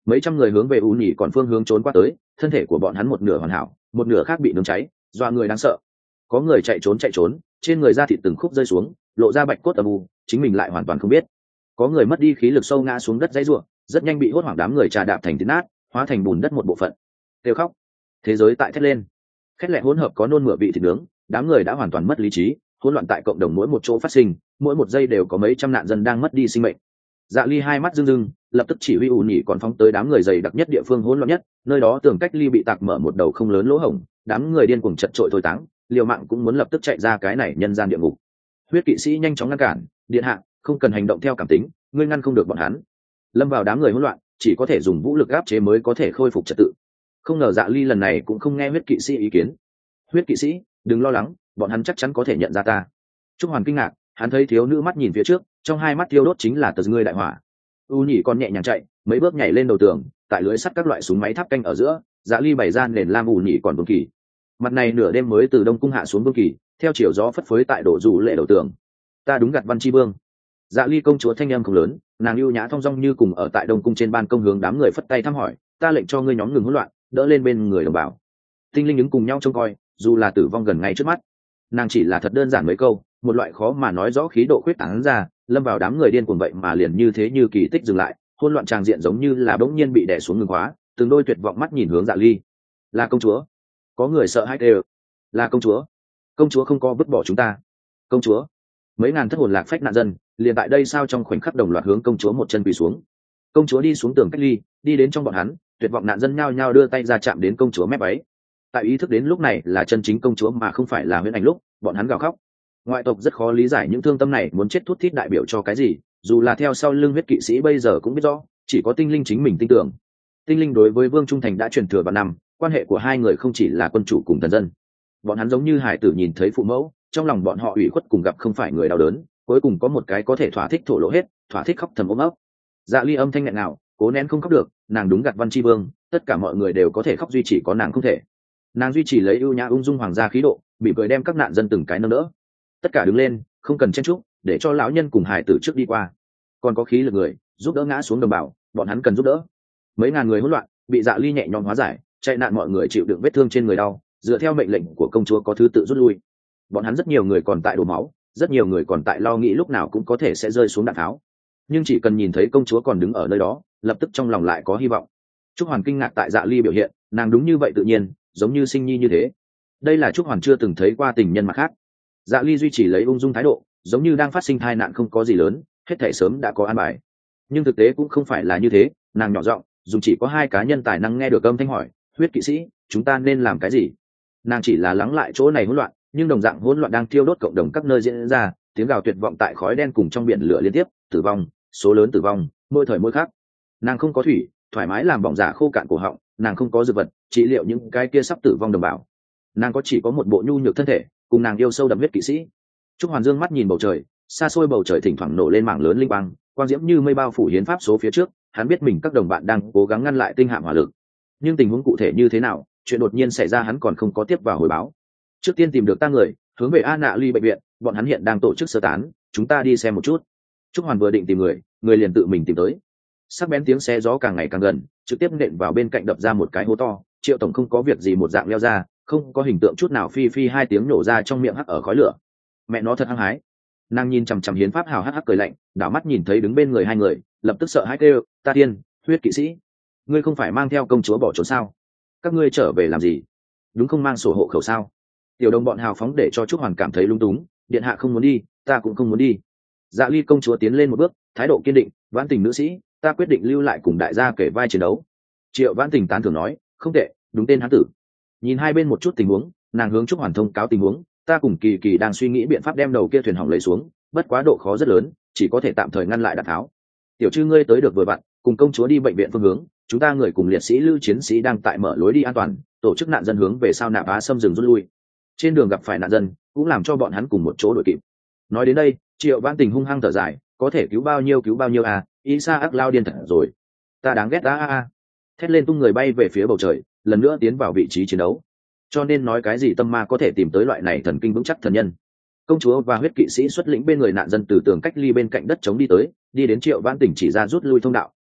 mấy trăm người hướng về u nhỉ còn phương hướng trốn qua tới, thân thể của bọn hắn một nửa hoàn hảo, một nửa khác bị nướng cháy, dọa người đáng sợ. Có người chạy trốn chạy trốn, trên người da thịt từng khúc rơi xuống, lộ ra bạch cốt âm u, chính mình lại hoàn toàn không biết. Có người mất đi khí lực sâu ngã xuống đất dãy rủa, rất nhanh bị hốt hoảng đám người trà đạp thành thịt nát, hóa thành bùn đất một bộ phận. Kêu khóc, thế giới tại thét lên, khét lẹ hỗn hợp có nôn mửa vị thịt nướng, đám người đã hoàn toàn mất lý trí, hỗn loạn tại cộng đồng mỗi một chỗ phát sinh, mỗi một giây đều có mấy trăm nạn dân đang mất đi sinh mệnh. Dạ Ly hai mắt rưng rưng, lập tức chỉ huy ủ nhỉ còn phóng tới đám người dày đặc nhất địa phương hỗn loạn nhất, nơi đó tường cách ly bị tạc mở một đầu không lớn lỗ hổng, đám người điên cuồng chật trội thôi táng, liều mạng cũng muốn lập tức chạy ra cái này nhân gian địa ngục. Huyết kỵ sĩ nhanh chóng ngăn cản, điện hạ, không cần hành động theo cảm tính, ngươi ngăn không được bọn hắn. Lâm vào đám người hỗn loạn, chỉ có thể dùng vũ lực áp chế mới có thể khôi phục trật tự. Không ngờ Dạ Ly lần này cũng không nghe huyết kỵ sĩ ý kiến. Huyết kỵ sĩ, đừng lo lắng, bọn hắn chắc chắn có thể nhận ra ta. Trúc Hoàn kinh ngạc, hắn thấy thiếu nữ mắt nhìn phía trước, trong hai mắt thiêu đốt chính là tờ ngươi đại hỏa. U nhỉ còn nhẹ nhàng chạy, mấy bước nhảy lên đầu tường, tại lưới sắt các loại súng máy tháp canh ở giữa, Dạ Ly bày ra nền lam U nhỉ còn vương kỳ. Mặt này nửa đêm mới từ đông cung hạ xuống vương kỳ, theo chiều gió phất phới tại đổ dù lệ đầu tường. Ta đúng gặt văn chi vương. Dạ Ly công chúa thanh âm không lớn, nàng ưu nhã thong dong như cùng ở tại đông cung trên ban công hướng đám người phất tay thăm hỏi, ta lệnh cho ngươi nhóm ngừng hỗn loạn, đỡ lên bên người đồng bào. Tinh linh ứng cùng nhau trông coi, dù là tử vong gần ngay trước mắt. Nàng chỉ là thật đơn giản mấy câu, một loại khó mà nói rõ khí độ khuyết tán ra, lâm vào đám người điên cuồng vậy mà liền như thế như kỳ tích dừng lại, hỗn loạn tràng diện giống như là bỗng nhiên bị đè xuống ngừng hóa, từng đôi tuyệt vọng mắt nhìn hướng Dạ Ly. Là công chúa. Có người sợ hãi đều. Là công chúa. Công chúa không có vứt bỏ chúng ta. Công chúa. Mấy ngàn thất hồn lạc phách nạn dân, liền tại đây sao trong khoảnh khắc đồng loạt hướng công chúa một chân quỳ xuống. Công chúa đi xuống tường cách ly, đi đến trong bọn hắn, tuyệt vọng nạn dân nhao nhao đưa tay ra chạm đến công chúa mép váy. Tại ý thức đến lúc này là chân chính công chúa mà không phải là huyễn ảnh lúc, bọn hắn gào khóc. Ngoại tộc rất khó lý giải những thương tâm này muốn chết thút thít đại biểu cho cái gì, dù là theo sau lưng huyết kỵ sĩ bây giờ cũng biết rõ, chỉ có tinh linh chính mình tin tưởng. Tinh linh đối với Vương Trung Thành đã truyền thừa vào năm, quan hệ của hai người không chỉ là quân chủ cùng thần dân. Bọn hắn giống như hải tử nhìn thấy phụ mẫu, trong lòng bọn họ ủy khuất cùng gặp không phải người đau đớn, cuối cùng có một cái có thể thỏa thích thổ lộ hết, thỏa thích khóc thầm ôm ấp. Dạ Ly âm thanh nghẹn nào, cố nén không khóc được, nàng đúng gặt văn chi vương, tất cả mọi người đều có thể khóc duy chỉ có nàng không thể. Nàng duy trì lấy ưu nhã ung dung hoàng gia khí độ, bị cười đem các nạn dân từng cái nâng đỡ. Tất cả đứng lên, không cần chen chúc, để cho lão nhân cùng hải tử trước đi qua. Còn có khí lực người, giúp đỡ ngã xuống đồng bào, bọn hắn cần giúp đỡ. Mấy ngàn người hỗn loạn, bị Dạ Ly nhẹ nhõm hóa giải, chạy nạn mọi người chịu đựng vết thương trên người đau, dựa theo mệnh lệnh của công chúa có thứ tự rút lui. Bọn hắn rất nhiều người còn tại đổ máu, rất nhiều người còn tại lo nghĩ lúc nào cũng có thể sẽ rơi xuống đạn tháo. Nhưng chỉ cần nhìn thấy công chúa còn đứng ở nơi đó, lập tức trong lòng lại có hy vọng. Trúc Hoàn kinh ngạc tại Dạ Ly biểu hiện, nàng đúng như vậy tự nhiên, giống như sinh nhi như thế. Đây là Trúc Hoàn chưa từng thấy qua tình nhân mặt khác. Dạ Ly duy trì lấy ung dung thái độ, giống như đang phát sinh tai nạn không có gì lớn, hết thảy sớm đã có an bài. Nhưng thực tế cũng không phải là như thế, nàng nhỏ giọng, dùng chỉ có hai cá nhân tài năng nghe được âm thanh hỏi, huyết kỵ sĩ, chúng ta nên làm cái gì? Nàng chỉ là lắng lại chỗ này hỗn loạn, nhưng đồng dạng hỗn loạn đang thiêu đốt cộng đồng các nơi diễn ra, tiếng gào tuyệt vọng tại khói đen cùng trong biển lửa liên tiếp, tử vong, số lớn tử vong, mỗi thời mỗi khác. Nàng không có thủy, thoải mái làm bỏng giả khô cạn cổ họng, nàng không có dược vật, trị liệu những cái kia sắp tử vong đồng bào. Nàng có chỉ có một bộ nhu nhược thân thể, cùng nàng yêu sâu đậm huyết kỵ sĩ. Trúc Hoàn dương mắt nhìn bầu trời, xa xôi bầu trời thỉnh thoảng nổ lên mảng lớn linh quang, quang diễm như mây bao phủ hiến pháp số phía trước, hắn biết mình các đồng bạn đang cố gắng ngăn lại tinh hạm hỏa lực. Nhưng tình huống cụ thể như thế nào, chuyện đột nhiên xảy ra hắn còn không có tiếp vào hồi báo. Trước tiên tìm được ta người, hướng về A Nạ Ly bệnh viện, bọn hắn hiện đang tổ chức sơ tán, chúng ta đi xem một chút. Trúc Hoàn vừa định tìm người, người liền tự mình tìm tới. Sắc bén tiếng xe gió càng ngày càng gần, trực tiếp nện vào bên cạnh đập ra một cái hố to. Triệu tổng không có việc gì một dạng leo ra, không có hình tượng chút nào, phi phi hai tiếng nổ ra trong miệng hắc ở khói lửa. Mẹ nó thật hăng hái. Nàng nhìn chằm chằm hiến pháp hào hắc hắc cười lạnh, đảo mắt nhìn thấy đứng bên người hai người, lập tức sợ hãi kêu, ta tiên, huyết kỵ sĩ, ngươi không phải mang theo công chúa bỏ trốn sao? Các ngươi trở về làm gì? Đúng không mang sổ hộ khẩu sao? Tiểu đồng bọn hào phóng để cho Trúc Hoàn cảm thấy lung túng, điện hạ không muốn đi, ta cũng không muốn đi. Dạ Ly công chúa tiến lên một bước, thái độ kiên định, Vãn Tình nữ sĩ, ta quyết định lưu lại cùng đại gia kể vai chiến đấu. Triệu Vãn Tình tán thưởng nói, không tệ, đúng tên hán tử. Nhìn hai bên một chút tình huống, nàng hướng Trúc Hoàn thông cáo tình huống, ta cùng Kỳ Kỳ đang suy nghĩ biện pháp đem đầu kia thuyền hỏng lấy xuống, bất quá độ khó rất lớn, chỉ có thể tạm thời ngăn lại đạn tháo. Tiểu Trư ngươi tới được vừa vặn, cùng công chúa đi bệnh viện phương hướng, chúng ta người cùng liệt sĩ lưu chiến sĩ đang tại mở lối đi an toàn, tổ chức nạn dân hướng về sau nạp á xâm rừng rút lui. Trên đường gặp phải nạn dân, cũng làm cho bọn hắn cùng một chỗ đuổi kịp. Nói đến đây, Triệu Vãn Tình hung hăng thở dài, có thể cứu bao nhiêu cứu bao nhiêu à, Isa ác lao điên thật rồi. Ta đáng ghét a a a. Thét lên tung người bay về phía bầu trời, lần nữa tiến vào vị trí chiến đấu. Cho nên nói cái gì tâm ma có thể tìm tới loại này thần kinh vững chắc thần nhân. Công chúa và huyết kỵ sĩ xuất lĩnh bên người nạn dân từ tường cách ly bên cạnh đất chống đi tới, đi đến Triệu Vãn Tình chỉ ra rút lui thông đạo,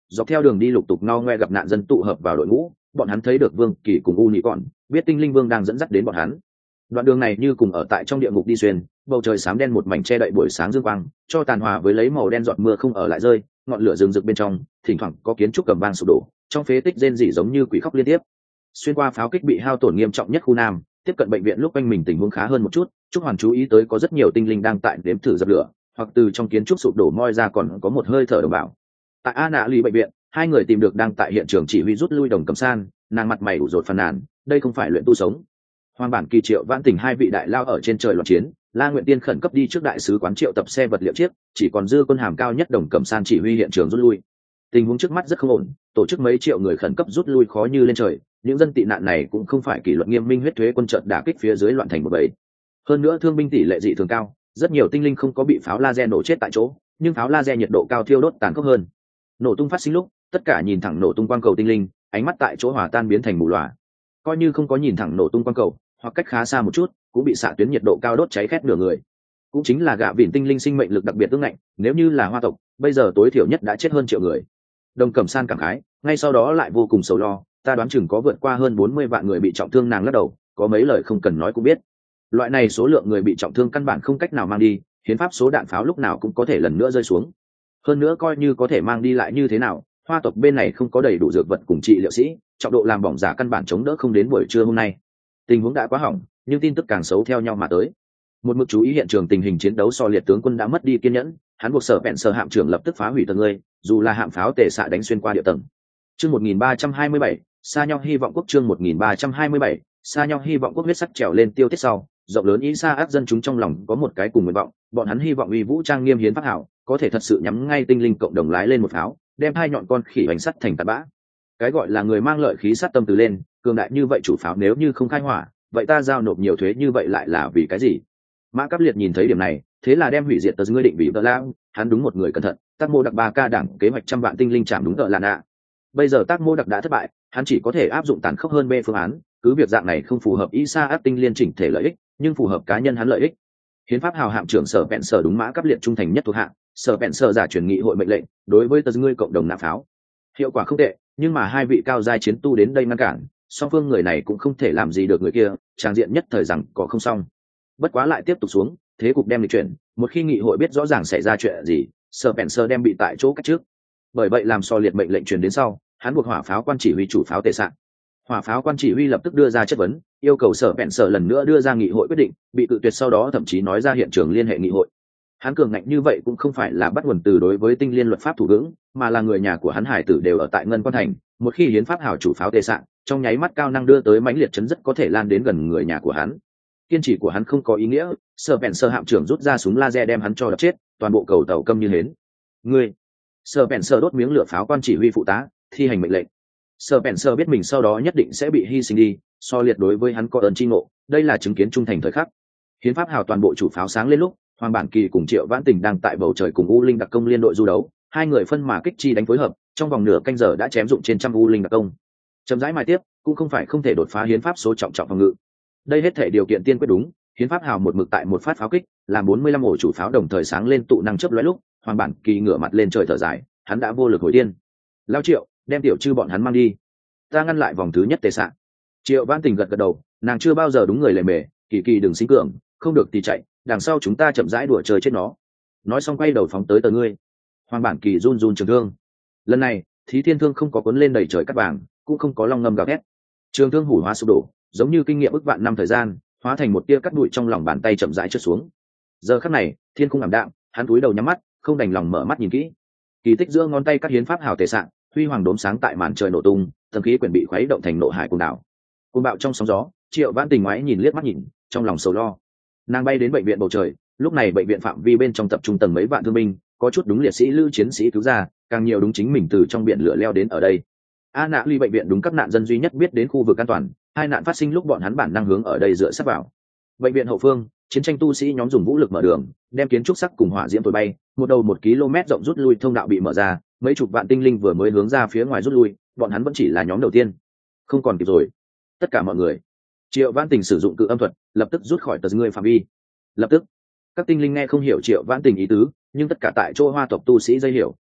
dọc theo đường đi lục tục ngao ngoe gặp nạn dân tụ hợp vào đội ngũ, bọn hắn thấy được Vương Kỳ cùng U Nhị Còn, biết Tinh Linh Vương đang dẫn dắt đến bọn hắn. Đoạn đường này như cùng ở tại trong địa ngục đi xuyên, bầu trời xám đen một mảnh che đậy buổi sáng dương quang, cho tàn hòa với lấy màu đen giọt mưa không ở lại rơi, ngọn lửa rừng rực bên trong, thỉnh thoảng có kiến trúc cầm vang sụp đổ, trong phế tích rên rỉ giống như quỷ khóc liên tiếp. Xuyên qua pháo kích bị hao tổn nghiêm trọng nhất khu nam, tiếp cận bệnh viện lúc quanh mình tình huống khá hơn một chút, Trúc Hoàn chú ý tới có rất nhiều tinh linh đang tại đếm thử dập lửa, hoặc từ trong kiến trúc sụp đổ moi ra còn có một hơi thở đồng bào. Tại A Nạ Lì bệnh viện, hai người tìm được đang tại hiện trường chỉ huy rút lui Đồng Cẩm San, nàng mặt mày ủ rột phàn nàn, đây không phải luyện tu sống. Hoàng Bản Kỳ Triệu Vãn Tình hai vị đại lao ở trên trời loạn chiến, La Nguyện Tiên khẩn cấp đi trước đại sứ quán triệu tập xe vật liệu chiếc, chỉ còn dư quân hàm cao nhất Đồng Cẩm San chỉ huy hiện trường rút lui. Tình huống trước mắt rất không ổn, tổ chức mấy triệu người khẩn cấp rút lui khó như lên trời, những dân tị nạn này cũng không phải kỷ luật nghiêm minh huyết thuế quân trận đả kích phía dưới loạn thành một bầy. Hơn nữa thương binh tỷ lệ dị thường cao, rất nhiều tinh linh không có bị pháo laser nổ chết tại chỗ, nhưng pháo laser nhiệt độ cao thiêu đốt tàn khốc hơn. Nổ tung phát sinh lúc, tất cả nhìn thẳng nổ tung quang cầu tinh linh, ánh mắt tại chỗ hòa tan biến thành mù lòa. Coi như không có nhìn thẳng nổ tung quang cầu, hoặc cách khá xa một chút, cũng bị xạ tuyến nhiệt độ cao đốt cháy khét nửa người. Cũng chính là gạ vỉn tinh linh sinh mệnh lực đặc biệt ương ngạnh, nếu như là hoa tộc, bây giờ tối thiểu nhất đã chết hơn triệu người. Đồng Cẩm San cảm khái, ngay sau đó lại vô cùng sầu lo, ta đoán chừng có vượt qua hơn bốn mươi vạn người bị trọng thương, nàng lắc đầu, có mấy lời không cần nói cũng biết. Loại này số lượng người bị trọng thương căn bản không cách nào mang đi, hiến pháp số đạn pháo lúc nào cũng có thể lần nữa rơi xuống. Hơn nữa coi như có thể mang đi lại như thế nào, hoa tộc bên này không có đầy đủ dược vật cùng trị liệu sĩ, trọng độ làm bỏng giả căn bản chống đỡ không đến buổi trưa hôm nay. Tình huống đã quá hỏng, nhưng tin tức càng xấu theo nhau mà tới. Một mực chú ý hiện trường tình hình chiến đấu so liệt tướng quân đã mất đi kiên nhẫn, hắn buộc sở vẹn sở hạm trưởng lập tức phá hủy tầng ngươi, dù là hạm pháo tề xạ đánh xuyên qua địa tầng. Chương một nghìn ba trăm hai mươi bảy, xa nhau hy vọng quốc. Chương một nghìn ba trăm hai mươi bảy, xa nhau hy vọng quốc. Huyết sắc trèo lên tiêu tiết sau, rộng lớn ý xa áp dân chúng trong lòng có một cái cùng nguyện vọng, bọn hắn hy vọng uy vũ trang nghiêm hiến pháp hảo có thể thật sự nhắm ngay tinh linh cộng đồng lái lên một pháo, đem hai nhọn con khỉ bánh sắt thành tạt bã. Cái gọi là người mang lợi khí sát tâm từ lên, cường đại như vậy chủ pháo nếu như không khai hỏa, vậy ta giao nộp nhiều thuế như vậy lại là vì cái gì? Mã Cáp Liệt nhìn thấy điểm này, thế là đem hủy diệt tờ ngươi định vì vợ lão, hắn đúng một người cẩn thận, tác mô đặc ba ca đảng kế hoạch trăm vạn tinh linh chạm đúng vợ là nạ. Bây giờ tác mô đặc đã thất bại, hắn chỉ có thể áp dụng tàn khốc hơn b phương án, cứ việc dạng này không phù hợp ý xa áp tinh liên chỉnh thể lợi ích, nhưng phù hợp cá nhân hắn lợi ích. Hiến pháp hào hạm trưởng sở vẹn sở đúng Mã Cáp Liệt trung thành nhất thuộc hạng, sở vẹn sở giả truyền nghị hội mệnh lệnh, đối với tờ ngươi cộng đồng nạp pháo. Hiệu quả không tệ, nhưng mà hai vị cao giai chiến tu đến đây ngăn cản, song phương người này cũng không thể làm gì được người kia, tràng diện nhất thời rằng có không xong. Bất quá lại tiếp tục xuống, thế cục đem lịch chuyển, một khi nghị hội biết rõ ràng xảy ra chuyện gì, sở vẹn sở đem bị tại chỗ cách trước. Bởi vậy làm so liệt mệnh lệnh truyền đến sau, hắn buộc hỏa pháo quan chỉ huy chủ pháo tề sạn. Hỏa pháo quan chỉ huy lập tức đưa ra chất vấn, yêu cầu sở vẹn sở lần nữa đưa ra nghị hội quyết định, bị tự tuyệt sau đó thậm chí nói ra hiện trường liên hệ nghị hội. Hắn cường ngạnh như vậy cũng không phải là bắt nguồn từ đối với tinh liên luật pháp thủ vững, mà là người nhà của hắn hải tử đều ở tại ngân quan thành, một khi hiến pháp hảo chủ pháo tề sạn, trong nháy mắt cao năng đưa tới mãnh liệt chấn rất có thể lan đến gần người nhà của hắn. Kiên trì của hắn không có ý nghĩa, sở vẹn sở hạm trưởng rút ra súng laser đem hắn cho đập chết, toàn bộ cầu tàu câm như hến. Ngươi, sở vẹn sở đốt miếng lửa pháo quan chỉ huy phụ tá, thi hành mệnh lệnh. Sở vẹn sở biết mình sau đó nhất định sẽ bị hy sinh đi, so liệt đối với hắn có ơn chi ngộ, đây là chứng kiến trung thành thời khắc. Hiến pháp hào toàn bộ chủ pháo sáng lên lúc, Hoàng Bản Kỳ cùng Triệu Vãn Tình đang tại bầu trời cùng U Linh đặc công liên đội du đấu, hai người phân mà kích chi đánh phối hợp, trong vòng nửa canh giờ đã chém dụng trên trăm U Linh đặc công. Chậm rãi mai tiếp, cũng không phải không thể đột phá hiến pháp số trọng trọng phòng ngự. Đây hết thể điều kiện tiên quyết đúng, hiến pháp hào một mực tại một phát pháo kích, làm bốn mươi lăm ổ chủ pháo đồng thời sáng lên tụ năng chớp lóe lúc, Hoàng Bản Kỳ ngửa mặt lên trời thở dài, hắn đã vô lực hồi tiên. Lao Triệu, đem tiểu chư bọn hắn mang đi, ta ngăn lại vòng thứ nhất tề sạn. Triệu Vãn Tình gật gật đầu, nàng chưa bao giờ đúng người lề mề, Kỳ Kỳ đừng sinh cường, không được thì chạy, đằng sau chúng ta chậm rãi đùa chơi chết nó. Nói xong quay đầu phóng tới tờ ngươi. Hoàng Bản Kỳ run run trường thương. Lần này, Thí Thiên Thương không có cuốn lên đầy trời cát vàng, cũng không có long ngâm gào thét. Trường thương hủ hóa sụp đổ, giống như kinh nghiệm ức vạn năm thời gian, hóa thành một tia cát bụi trong lòng bàn tay chậm rãi trượt xuống. Giờ khắc này, thiên khung ảm đạm, hắn cúi đầu nhắm mắt, không đành lòng mở mắt nhìn kỹ. Kỳ tích giữa ngón tay các hiến pháp hào tề sạn, huy hoàng đốm sáng tại màn trời nổ tung, tầng khí quyển bị khuấy động thành nộ hải cuồng đảo. Cuồng bạo trong sóng gió, Triệu Vãn Tình ngoái nhìn liếc mắt nhìn, trong lòng sầu lo. Nàng bay đến bệnh viện bầu trời, lúc này bệnh viện phạm vi bên trong tập trung tầng mấy vạn thương binh, có chút đúng liệt sĩ lưu chiến sĩ cứu ra, càng nhiều đúng chính mình từ trong biển lửa leo đến ở đây. A Nạ Ly bệnh viện đúng các nạn dân duy nhất biết đến khu vực an toàn, hai nạn phát sinh lúc bọn hắn bản năng hướng ở đây dựa sát vào. Bệnh viện hậu phương, chiến tranh tu sĩ nhóm dùng vũ lực mở đường, đem kiến trúc sắc cùng hỏa diễm thổi bay, một đầu một km rộng rút lui thông đạo bị mở ra, mấy chục vạn tinh linh vừa mới hướng ra phía ngoài rút lui, bọn hắn vẫn chỉ là nhóm đầu tiên. Không còn kịp rồi. Tất cả mọi người. Triệu Vãn Tình sử dụng cự âm thuật, lập tức rút khỏi tờ người phạm vi. Lập tức, các tinh linh nghe không hiểu Triệu Vãn Tình ý tứ, nhưng tất cả tại chỗ hoa tộc tu sĩ dây hiểu.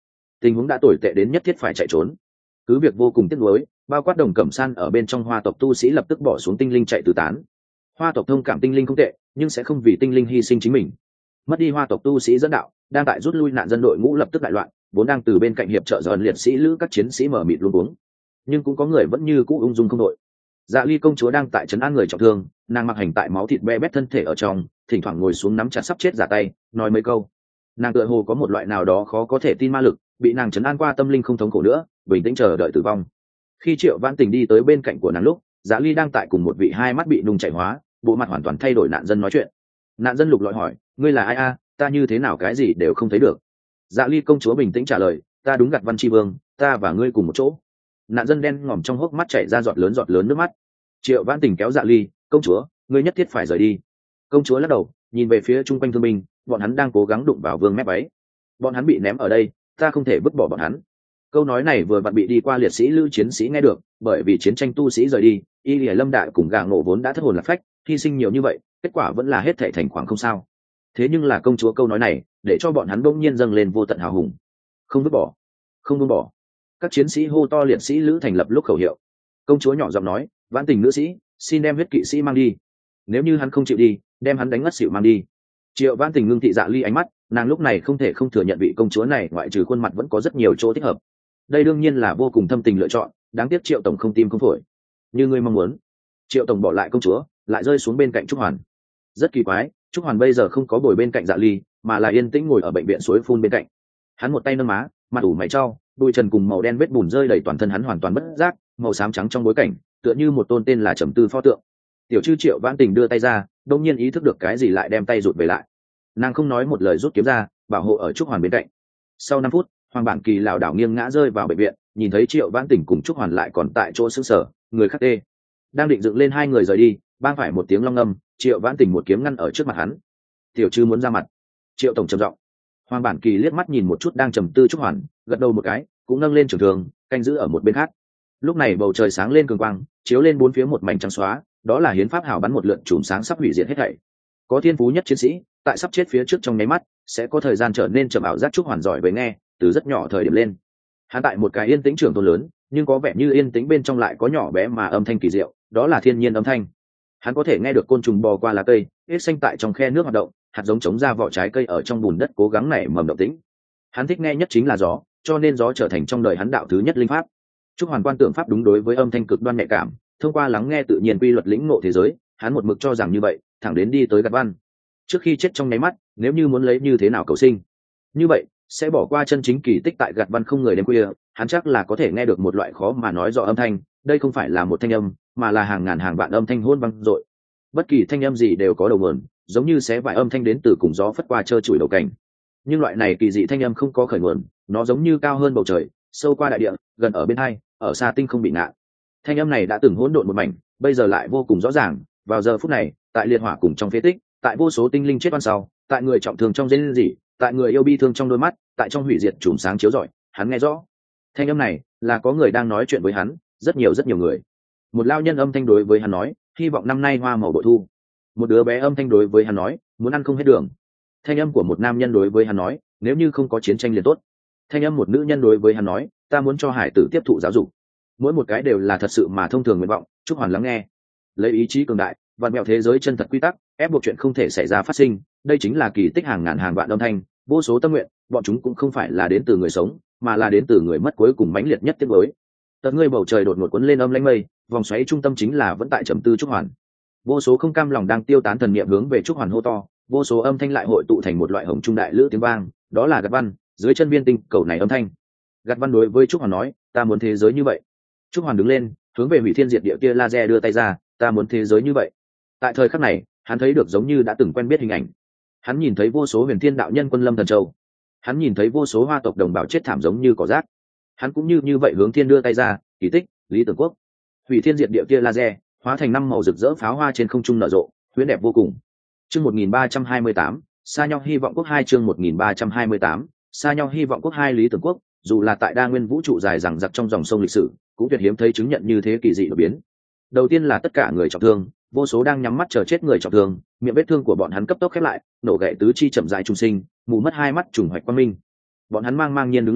tình huống đã tồi tệ đến nhất thiết phải chạy trốn. Cứ việc vô cùng tiếc nuối, bao quát Đồng Cẩm San ở bên trong Hoa tộc tu sĩ lập tức bỏ xuống tinh linh chạy tứ tán. Hoa tộc thông cảm tinh linh không tệ, nhưng sẽ không vì tinh linh hy sinh chính mình. Mất đi Hoa tộc tu sĩ dẫn đạo, đang tại rút lui nạn dân đội ngũ lập tức đại loạn, vốn đang từ bên cạnh hiệp trợ dần liệt sĩ lữ các chiến sĩ mở mịt luống cuống. Nhưng cũng có người vẫn như cũ ung dung không đội. Dạ Ly công chúa đang tại trấn an người trọng thương, nàng mặc hành tại máu thịt be bét thân thể ở trong, thỉnh thoảng ngồi xuống nắm chặt sắp chết giả tay, nói mấy câu. Nàng tựa hồ có một loại nào đó khó có thể tin ma lực, bị nàng trấn an qua tâm linh không thống khổ nữa, bình tĩnh chờ đợi tử vong. Khi Triệu Vãn Tình đi tới bên cạnh của nàng lúc, Dạ Ly đang tại cùng một vị hai mắt bị nung chảy hóa, bộ mặt hoàn toàn thay đổi nạn dân nói chuyện. Nạn dân lục lọi hỏi, ngươi là ai a? Ta như thế nào cái gì đều không thấy được. Dạ Ly công chúa bình tĩnh trả lời, ta đúng Gặt Văn Tri Vương, ta và ngươi cùng một chỗ. Nạn dân đen ngòm trong hốc mắt chảy ra giọt lớn giọt lớn nước mắt. Triệu Vãn Tình kéo Dạ Ly, công chúa, ngươi nhất thiết phải rời đi. Công chúa lắc đầu, nhìn về phía chung quanh thương binh, bọn hắn đang cố gắng đụng vào vương mép váy. Bọn hắn bị ném ở đây, ta không thể vứt bỏ bọn hắn. Câu nói này vừa vặn bị đi qua liệt sĩ lưu chiến sĩ nghe được, bởi vì chiến tranh tu sĩ rời đi, Y Lìa Lâm Đại cùng Gà Ngộ vốn đã thất hồn lạc phách, hy sinh nhiều như vậy, kết quả vẫn là hết thảy thành khoảng không sao. Thế nhưng là công chúa câu nói này, để cho bọn hắn bỗng nhiên dâng lên vô tận hào hùng. Không vứt bỏ, không buông bỏ. Các chiến sĩ hô to liệt sĩ lữ thành lập lúc khẩu hiệu. Công chúa nhỏ giọng nói, Vãn Tình nữ sĩ, xin đem huyết kỵ sĩ mang đi. Nếu như hắn không chịu đi, đem hắn đánh ngất xỉu mang đi. Triệu Vãn Tình ngưng thị Dạ Ly ánh mắt, nàng lúc này không thể không thừa nhận vị công chúa này ngoại trừ khuôn mặt vẫn có rất nhiều chỗ thích hợp. Đây đương nhiên là vô cùng thâm tình lựa chọn, đáng tiếc Triệu tổng không tim không phổi. Như ngươi mong muốn. Triệu tổng bỏ lại công chúa, lại rơi xuống bên cạnh Trúc Hoàn. Rất kỳ quái, Trúc Hoàn bây giờ không có bồi bên cạnh Dạ Ly, mà là yên tĩnh ngồi ở bệnh viện suối phun bên cạnh. Hắn một tay nâng má, mặt ủ mày trao, đuôi trần cùng màu đen vết bùn rơi đầy toàn thân hắn hoàn toàn bất giác, màu xám trắng trong bối cảnh, tựa như một tôn tên là Trầm Tư pho tượng. Tiểu Chư Triệu Vãn Tình đưa tay ra, đột nhiên ý thức được cái gì lại đem tay rụt về lại. Nàng không nói một lời rút kiếm ra, bảo hộ ở Trúc Hoàn bên cạnh. Sau năm phút, Hoàng Bản Kỳ lảo đảo nghiêng ngã rơi vào bệnh viện, nhìn thấy Triệu Vãn Tình cùng Trúc Hoàn lại còn tại chỗ sững sờ, người khác tê. Đang định dựng lên hai người rời đi, bang phải một tiếng long ngâm, Triệu Vãn Tình một kiếm ngăn ở trước mặt hắn. Tiểu Chư muốn ra mặt. Triệu tổng trầm giọng. Hoàng Bản Kỳ liếc mắt nhìn một chút đang trầm tư Trúc Hoàn, gật đầu một cái, cũng nâng lên trường thường, canh giữ ở một bên khác. Lúc này bầu trời sáng lên cường quang, chiếu lên bốn phía một mảnh trắng xóa, đó là hiến pháp hào bắn một lượn chùm sáng sắp hủy diệt hết thảy. Có thiên phú nhất chiến sĩ, tại sắp chết phía trước trong nháy mắt, sẽ có thời gian trở nên trầm ảo giác. Trúc Hoàn giỏi với nghe, từ rất nhỏ thời điểm lên. Hắn tại một cái yên tĩnh trường tôn lớn, nhưng có vẻ như yên tĩnh bên trong lại có nhỏ bé mà âm thanh kỳ diệu, đó là thiên nhiên âm thanh. Hắn có thể nghe được côn trùng bò qua lá cây, hết xanh tại trong khe nước hoạt động, hạt giống chống ra vỏ trái cây ở trong bùn đất cố gắng nảy mầm động tĩnh. Hắn thích nghe nhất chính là gió, cho nên gió trở thành trong đời hắn đạo thứ nhất linh pháp. Trúc Hoàn quan tưởng pháp đúng đối với âm thanh cực đoan nhạy cảm, thông qua lắng nghe tự nhiên quy luật lĩnh ngộ thế giới, hắn một mực cho rằng như vậy, thẳng đến đi tới Gặt Văn. Trước khi chết trong nháy mắt, nếu như muốn lấy như thế nào cầu sinh, như vậy sẽ bỏ qua chân chính kỳ tích tại Gặt Văn không người đêm khuya, hắn chắc là có thể nghe được một loại khó mà nói rõ âm thanh, đây không phải là một thanh âm, mà là hàng ngàn hàng vạn âm thanh hỗn vang dội. Bất kỳ thanh âm gì đều có đầu nguồn, giống như xé vài âm thanh đến từ cùng gió phất qua trơ trụi đầu cảnh. Nhưng loại này kỳ dị thanh âm không có khởi nguồn, nó giống như cao hơn bầu trời, sâu qua đại địa, gần ở bên hai, ở xa tinh không bị ngạ. Thanh âm này đã từng hỗn độn một mảnh, bây giờ lại vô cùng rõ ràng. Vào giờ phút này, tại liệt hỏa cùng trong phế tích, tại vô số tinh linh chết oan sau, tại người trọng thương trong rên rỉ, tại người yêu bi thương trong đôi mắt, tại trong hủy diệt chùm sáng chiếu rọi, hắn nghe rõ. Thanh âm này là có người đang nói chuyện với hắn, rất nhiều rất nhiều người. Một lao nhân âm thanh đối với hắn nói, hy vọng năm nay hoa màu bội thu. Một đứa bé âm thanh đối với hắn nói, muốn ăn không hết đường. Thanh âm của một nam nhân đối với hắn nói, nếu như không có chiến tranh liền tốt. Thanh âm một nữ nhân đối với hắn nói, ta muốn cho hải tử tiếp thụ giáo dục. Mỗi một cái đều là thật sự mà thông thường nguyện vọng. Trúc Hoàn lắng nghe, lấy ý chí cường đại, vặn mẹo thế giới chân thật quy tắc, ép buộc chuyện không thể xảy ra phát sinh. Đây chính là kỳ tích hàng ngàn hàng vạn âm thanh, vô số tâm nguyện, bọn chúng cũng không phải là đến từ người sống, mà là đến từ người mất cuối cùng mãnh liệt nhất tiếc nuối. Tận ngươi bầu trời đột ngột cuốn lên âm lãnh mây, vòng xoáy trung tâm chính là vẫn tại trầm tư Trúc Hoàn. Vô số không cam lòng đang tiêu tán thần niệm hướng về Trúc Hoàn hô to, vô số âm thanh lại hội tụ thành một loại hồng trung đại lữ tiếng vang, đó là Gặt Văn, dưới chân viên tinh cầu này âm thanh. Gặt Văn đối với Trúc Hoàn nói, ta muốn thế giới như vậy. Trúc Hoàn đứng lên, hướng về hủy thiên diệt địa kia laser đưa tay ra, ta muốn thế giới như vậy. Tại thời khắc này, hắn thấy được giống như đã từng quen biết hình ảnh. Hắn nhìn thấy vô số huyền thiên đạo nhân quân lâm thần châu. Hắn nhìn thấy vô số hoa tộc đồng bào chết thảm giống như cỏ rác. Hắn cũng như như vậy hướng thiên đưa tay ra, kỳ tích, Lý Tưởng Quốc. Hủy thiên diệt địa kia laser, hóa thành năm màu rực rỡ pháo hoa trên không trung nở rộ, huyễn đẹp vô cùng. Chương một nghìn ba trăm hai mươi tám, xa nhau hy vọng quốc hai chương một nghìn ba trăm hai mươi tám, xa nhau hy vọng quốc hai Lý Tưởng Quốc, dù là tại đa nguyên vũ trụ dài dằng dặc trong dòng sông lịch sử, cũng tuyệt hiếm thấy chứng nhận như thế kỳ dị đột biến. Đầu tiên là tất cả người trọng thương, vô số đang nhắm mắt chờ chết người trọng thương, miệng vết thương của bọn hắn cấp tốc khép lại, nổ gậy tứ chi chậm rãi trùng sinh, mù mất hai mắt trùng hoạch quang minh. Bọn hắn mang mang nhiên đứng lên,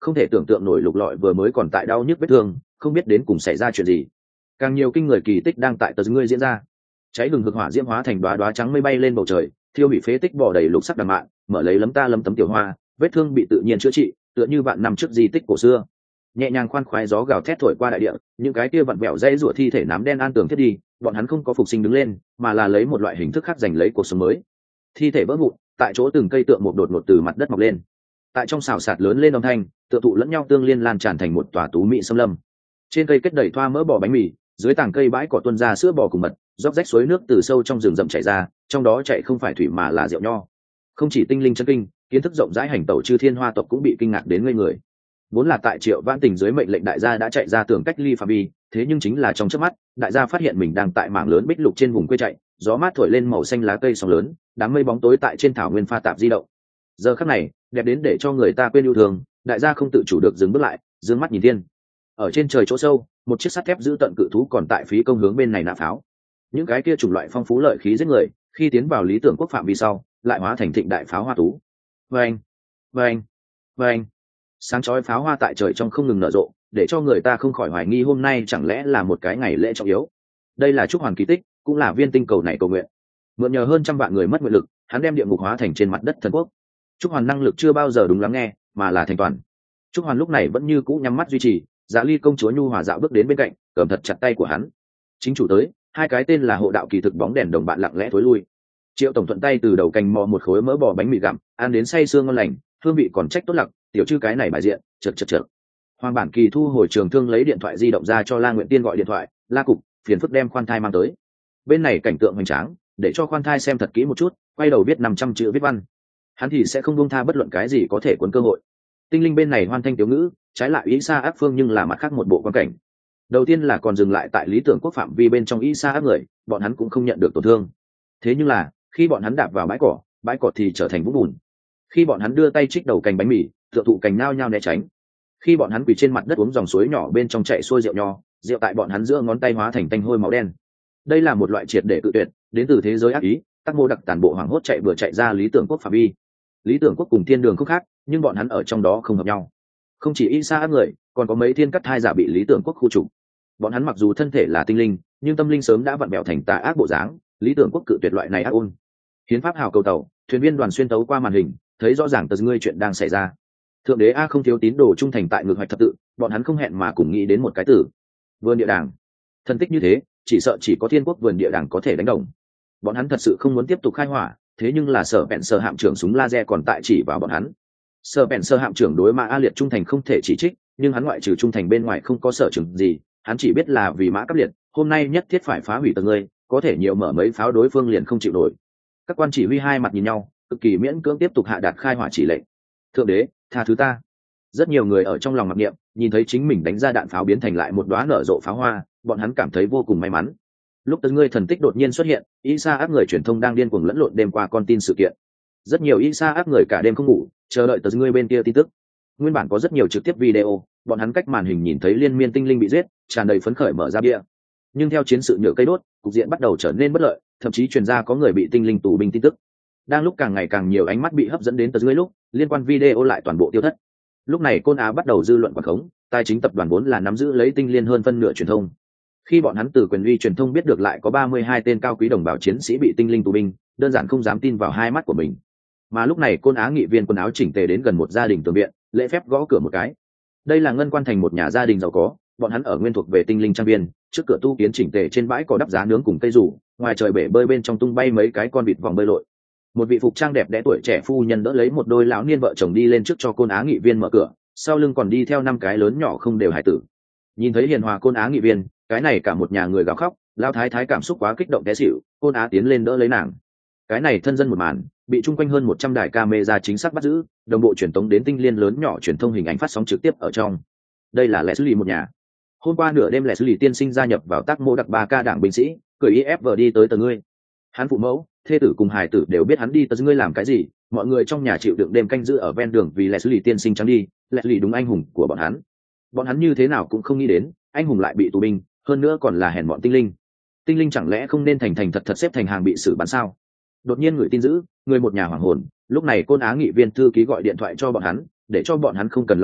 không thể tưởng tượng nổi lục lọi vừa mới còn tại đau nhức vết thương, không biết đến cùng xảy ra chuyện gì. Càng nhiều kinh người kỳ tích đang tại tờ ngươi diễn ra. Cháy hừng hực hỏa diễm hóa thành đóa đóa trắng mây bay lên bầu trời, thiêu hủy phế tích bỏ đầy lục sắc đằng mạn, mở lấy lấm ta lấm tấm tiểu hoa, vết thương bị tự nhiên chữa trị, tựa như vạn năm trước di tích cổ xưa. Nhẹ nhàng khoan khoái gió gào thét thổi qua đại địa, những cái kia vặn vẹo dây rủa thi thể nám đen an tường thiết đi, bọn hắn không có phục sinh đứng lên, mà là lấy một loại hình thức khác giành lấy cuộc sống mới. Thi thể vỡ vụn, tại chỗ từng cây tượng một đột ngột từ mặt đất mọc lên. Tại trong xào xạc lớn lên âm thanh, tựa tụ lẫn nhau tương liên lan tràn thành một tòa tú mỹ xâm lâm. Trên cây kết đầy thoa mỡ bò bánh mì, dưới tảng cây bãi cỏ tuôn ra sữa bò cùng mật, róc rách suối nước từ sâu trong rừng rậm chảy ra, trong đó chạy không phải thủy mà là rượu nho. Không chỉ tinh linh chân kinh, kiến thức rộng rãi hành tẩu chư thiên hoa tộc cũng bị kinh ngạc đến ngây người. Vốn là tại Triệu Vãn Tình dưới mệnh lệnh đại gia đã chạy ra tường cách ly phạm vi, thế nhưng chính là trong chớp mắt, đại gia phát hiện mình đang tại mảng lớn bích lục trên vùng quê chạy, gió mát thổi lên màu xanh lá cây sóng lớn, đám mây bóng tối tại trên thảo nguyên pha tạp di động. Giờ khắc này, đẹp đến để cho người ta quên yêu thương, đại gia không tự chủ được dừng bước lại, dương mắt nhìn thiên. Ở trên trời chỗ sâu, một chiếc sắt thép giữ tận cự thú còn tại phí công hướng bên này nã pháo. Những cái kia chủng loại phong phú lợi khí giết người, khi tiến vào lý tưởng quốc phạm vi sau, lại hóa thành thịnh đại pháo hoa tú. Vâng, vâng, vâng. Sáng chói pháo hoa tại trời trong không ngừng nở rộ, để cho người ta không khỏi hoài nghi hôm nay chẳng lẽ là một cái ngày lễ trọng yếu. Đây là chúc hoàn kỳ tích, cũng là viên tinh cầu này cầu nguyện. Mượn nhờ hơn trăm vạn người mất nguyện lực, hắn đem địa ngục hóa thành trên mặt đất thần quốc. Trúc Hoàn năng lực chưa bao giờ đúng lắng nghe, mà là thành toàn. Trúc Hoàn lúc này vẫn như cũ nhắm mắt duy trì, Dạ Ly công chúa nhu hòa dạo bước đến bên cạnh, cầm thật chặt tay của hắn. Chính chủ tới, hai cái tên là hộ đạo kỳ thực bóng đèn đồng bạn lặng lẽ thối lui. Triệu tổng thuận tay từ đầu cành mò một khối mỡ bò bánh mì gặm, ăn đến say sương ngon lành, hương vị còn trách tốt lặc, tiểu chư cái này bài diện, chật chật chật. Hoàng Bản Kỳ thu hồi trường thương lấy điện thoại di động ra cho La Nguyện Tiên gọi điện thoại, "La cục, phiền phức đem khoan thai mang tới." Bên này cảnh tượng hoành tráng, để cho khoan thai xem thật kỹ một chút, quay đầu viết năm trăm chữ viết văn. Hắn thì sẽ không buông tha bất luận cái gì có thể cuốn cơ hội. Tinh linh bên này hoan thanh tiểu ngữ, trái lại ý xa áp phương nhưng là mặt khác một bộ quan cảnh. Đầu tiên là còn dừng lại tại lý tưởng quốc phạm vi bên trong ý xa áp người, bọn hắn cũng không nhận được tổn thương. Thế nhưng là, khi bọn hắn đạp vào bãi cỏ, bãi cỏ thì trở thành vũng bùn. Khi bọn hắn đưa tay trích đầu cành bánh mì, tựa thụ cành nao nhao né tránh. Khi bọn hắn quỳ trên mặt đất uống dòng suối nhỏ bên trong chảy xuôi rượu nho, rượu tại bọn hắn giữa ngón tay hóa thành tanh hôi máu đen. Đây là một loại triệt để cự tuyệt, đến từ thế giới ác ý, Tắc Mô đặc tàn bộ hoàng hốt chạy vừa chạy ra lý tưởng quốc phạm vi. Lý tưởng quốc cùng thiên đường không khác, nhưng bọn hắn ở trong đó không hợp nhau. Không chỉ y sa ác người, còn có mấy thiên cắt thai giả bị lý tưởng quốc khu trục. Bọn hắn mặc dù thân thể là tinh linh, nhưng tâm linh sớm đã vặn bẹo thành tà ác bộ dáng. Lý tưởng quốc cự tuyệt loại này ác ôn. Hiến pháp hào cầu tàu, thuyền viên đoàn xuyên tấu qua màn hình, thấy rõ ràng tờ ngươi chuyện đang xảy ra. Thượng đế a không thiếu tín đồ trung thành tại ngược hoạch thập tự, bọn hắn không hẹn mà cùng nghĩ đến một cái từ vườn địa đàng. Thân tích như thế, chỉ sợ chỉ có thiên quốc vườn địa đàng có thể đánh đồng. Bọn hắn thật sự không muốn tiếp tục khai hỏa, thế nhưng là sở bẹn sở hạm trưởng súng laser còn tại chỉ vào bọn hắn. Sở bẹn sở hạm trưởng đối mã a liệt trung thành không thể chỉ trích, nhưng hắn ngoại trừ trung thành bên ngoài không có sở trường gì, hắn chỉ biết là vì mã cấp liệt, hôm nay nhất thiết phải phá hủy tầng ngươi, có thể nhiều mở mấy pháo đối phương liền không chịu nổi. Các quan chỉ huy hai mặt nhìn nhau, cực kỳ miễn cưỡng tiếp tục hạ đạt khai hỏa chỉ lệnh. Thượng đế, tha thứ ta. Rất nhiều người ở trong lòng mặc niệm, nhìn thấy chính mình đánh ra đạn pháo biến thành lại một đóa nở rộ pháo hoa, bọn hắn cảm thấy vô cùng may mắn. Lúc tấn ngươi thần tích đột nhiên xuất hiện, Isa áp người truyền thông đang điên cuồng lẫn lộn đêm qua con tin sự kiện. Rất nhiều Isa áp người cả đêm không ngủ, chờ đợi tấn ngươi bên kia tin tức. Nguyên bản có rất nhiều trực tiếp video, bọn hắn cách màn hình nhìn thấy liên miên tinh linh bị giết, tràn đầy phấn khởi mở ra bia. Nhưng theo chiến sự nhựa cây đốt, cục diện bắt đầu trở nên bất lợi, thậm chí truyền ra có người bị tinh linh tù binh tin tức. Đang lúc càng ngày càng nhiều ánh mắt bị hấp dẫn đến tấn ngươi lúc, liên quan video lại toàn bộ tiêu thất. Lúc này Côn Á bắt đầu dư luận quản khống, tài chính tập đoàn vốn là nắm giữ lấy tinh liên hơn phân nửa truyền thông. Khi bọn hắn từ quyền uy truyền thông biết được lại có ba mươi hai tên cao quý đồng bào chiến sĩ bị tinh linh tù binh, đơn giản không dám tin vào hai mắt của mình. Mà lúc này Côn Á nghị viên quần áo chỉnh tề đến gần một gia đình tường viện, lễ phép gõ cửa một cái. Đây là Ngân Quan Thành một nhà gia đình giàu có, bọn hắn ở nguyên thuộc về tinh linh trang viên, trước cửa tu kiến chỉnh tề trên bãi có đắp giá nướng cùng cây rủ, ngoài trời bể bơi bên trong tung bay mấy cái con vịt vòng bơi lội. Một vị phục trang đẹp đẽ tuổi trẻ phu nhân đỡ lấy một đôi lão niên vợ chồng đi lên trước cho Côn Á nghị viên mở cửa, sau lưng còn đi theo năm cái lớn nhỏ không đều hải tử. Nhìn thấy hiền hòa Côn Á nghị viên, cái này cả một nhà người gào khóc, lão thái thái cảm xúc quá kích động té xỉu, Côn Á tiến lên đỡ lấy nàng. Cái này thân dân một màn, bị chung quanh hơn một trăm đài camera chính xác bắt giữ, đồng bộ truyền tống đến tinh liên lớn nhỏ truyền thông hình ảnh phát sóng trực tiếp ở trong. Đây là Leslie một nhà. Hôm qua nửa đêm Leslie tiên sinh gia nhập vào tác mô đặc ba ca đảng binh sĩ, cười i ép vờ đi tới tờ ngươi. Hắn phụ mẫu, thê tử cùng hài tử đều biết hắn đi tờ ngươi làm cái gì, mọi người trong nhà chịu đựng đêm canh giữ ở ven đường vì Leslie tiên sinh trắng đi, Leslie đúng anh hùng của bọn hắn. Bọn hắn như thế nào cũng không nghĩ đến, anh hùng lại bị tù binh, hơn nữa còn là hèn bọn tinh linh. Tinh linh chẳng lẽ không nên thành thành thật thật xếp thành hàng bị xử bắn sao? Đột nhiên người tin dữ, người một nhà hoảng hồn, lúc này Côn Á nghị viên thư ký gọi điện thoại cho bọn hắn, để cho bọn hắn không cần lo nghĩ,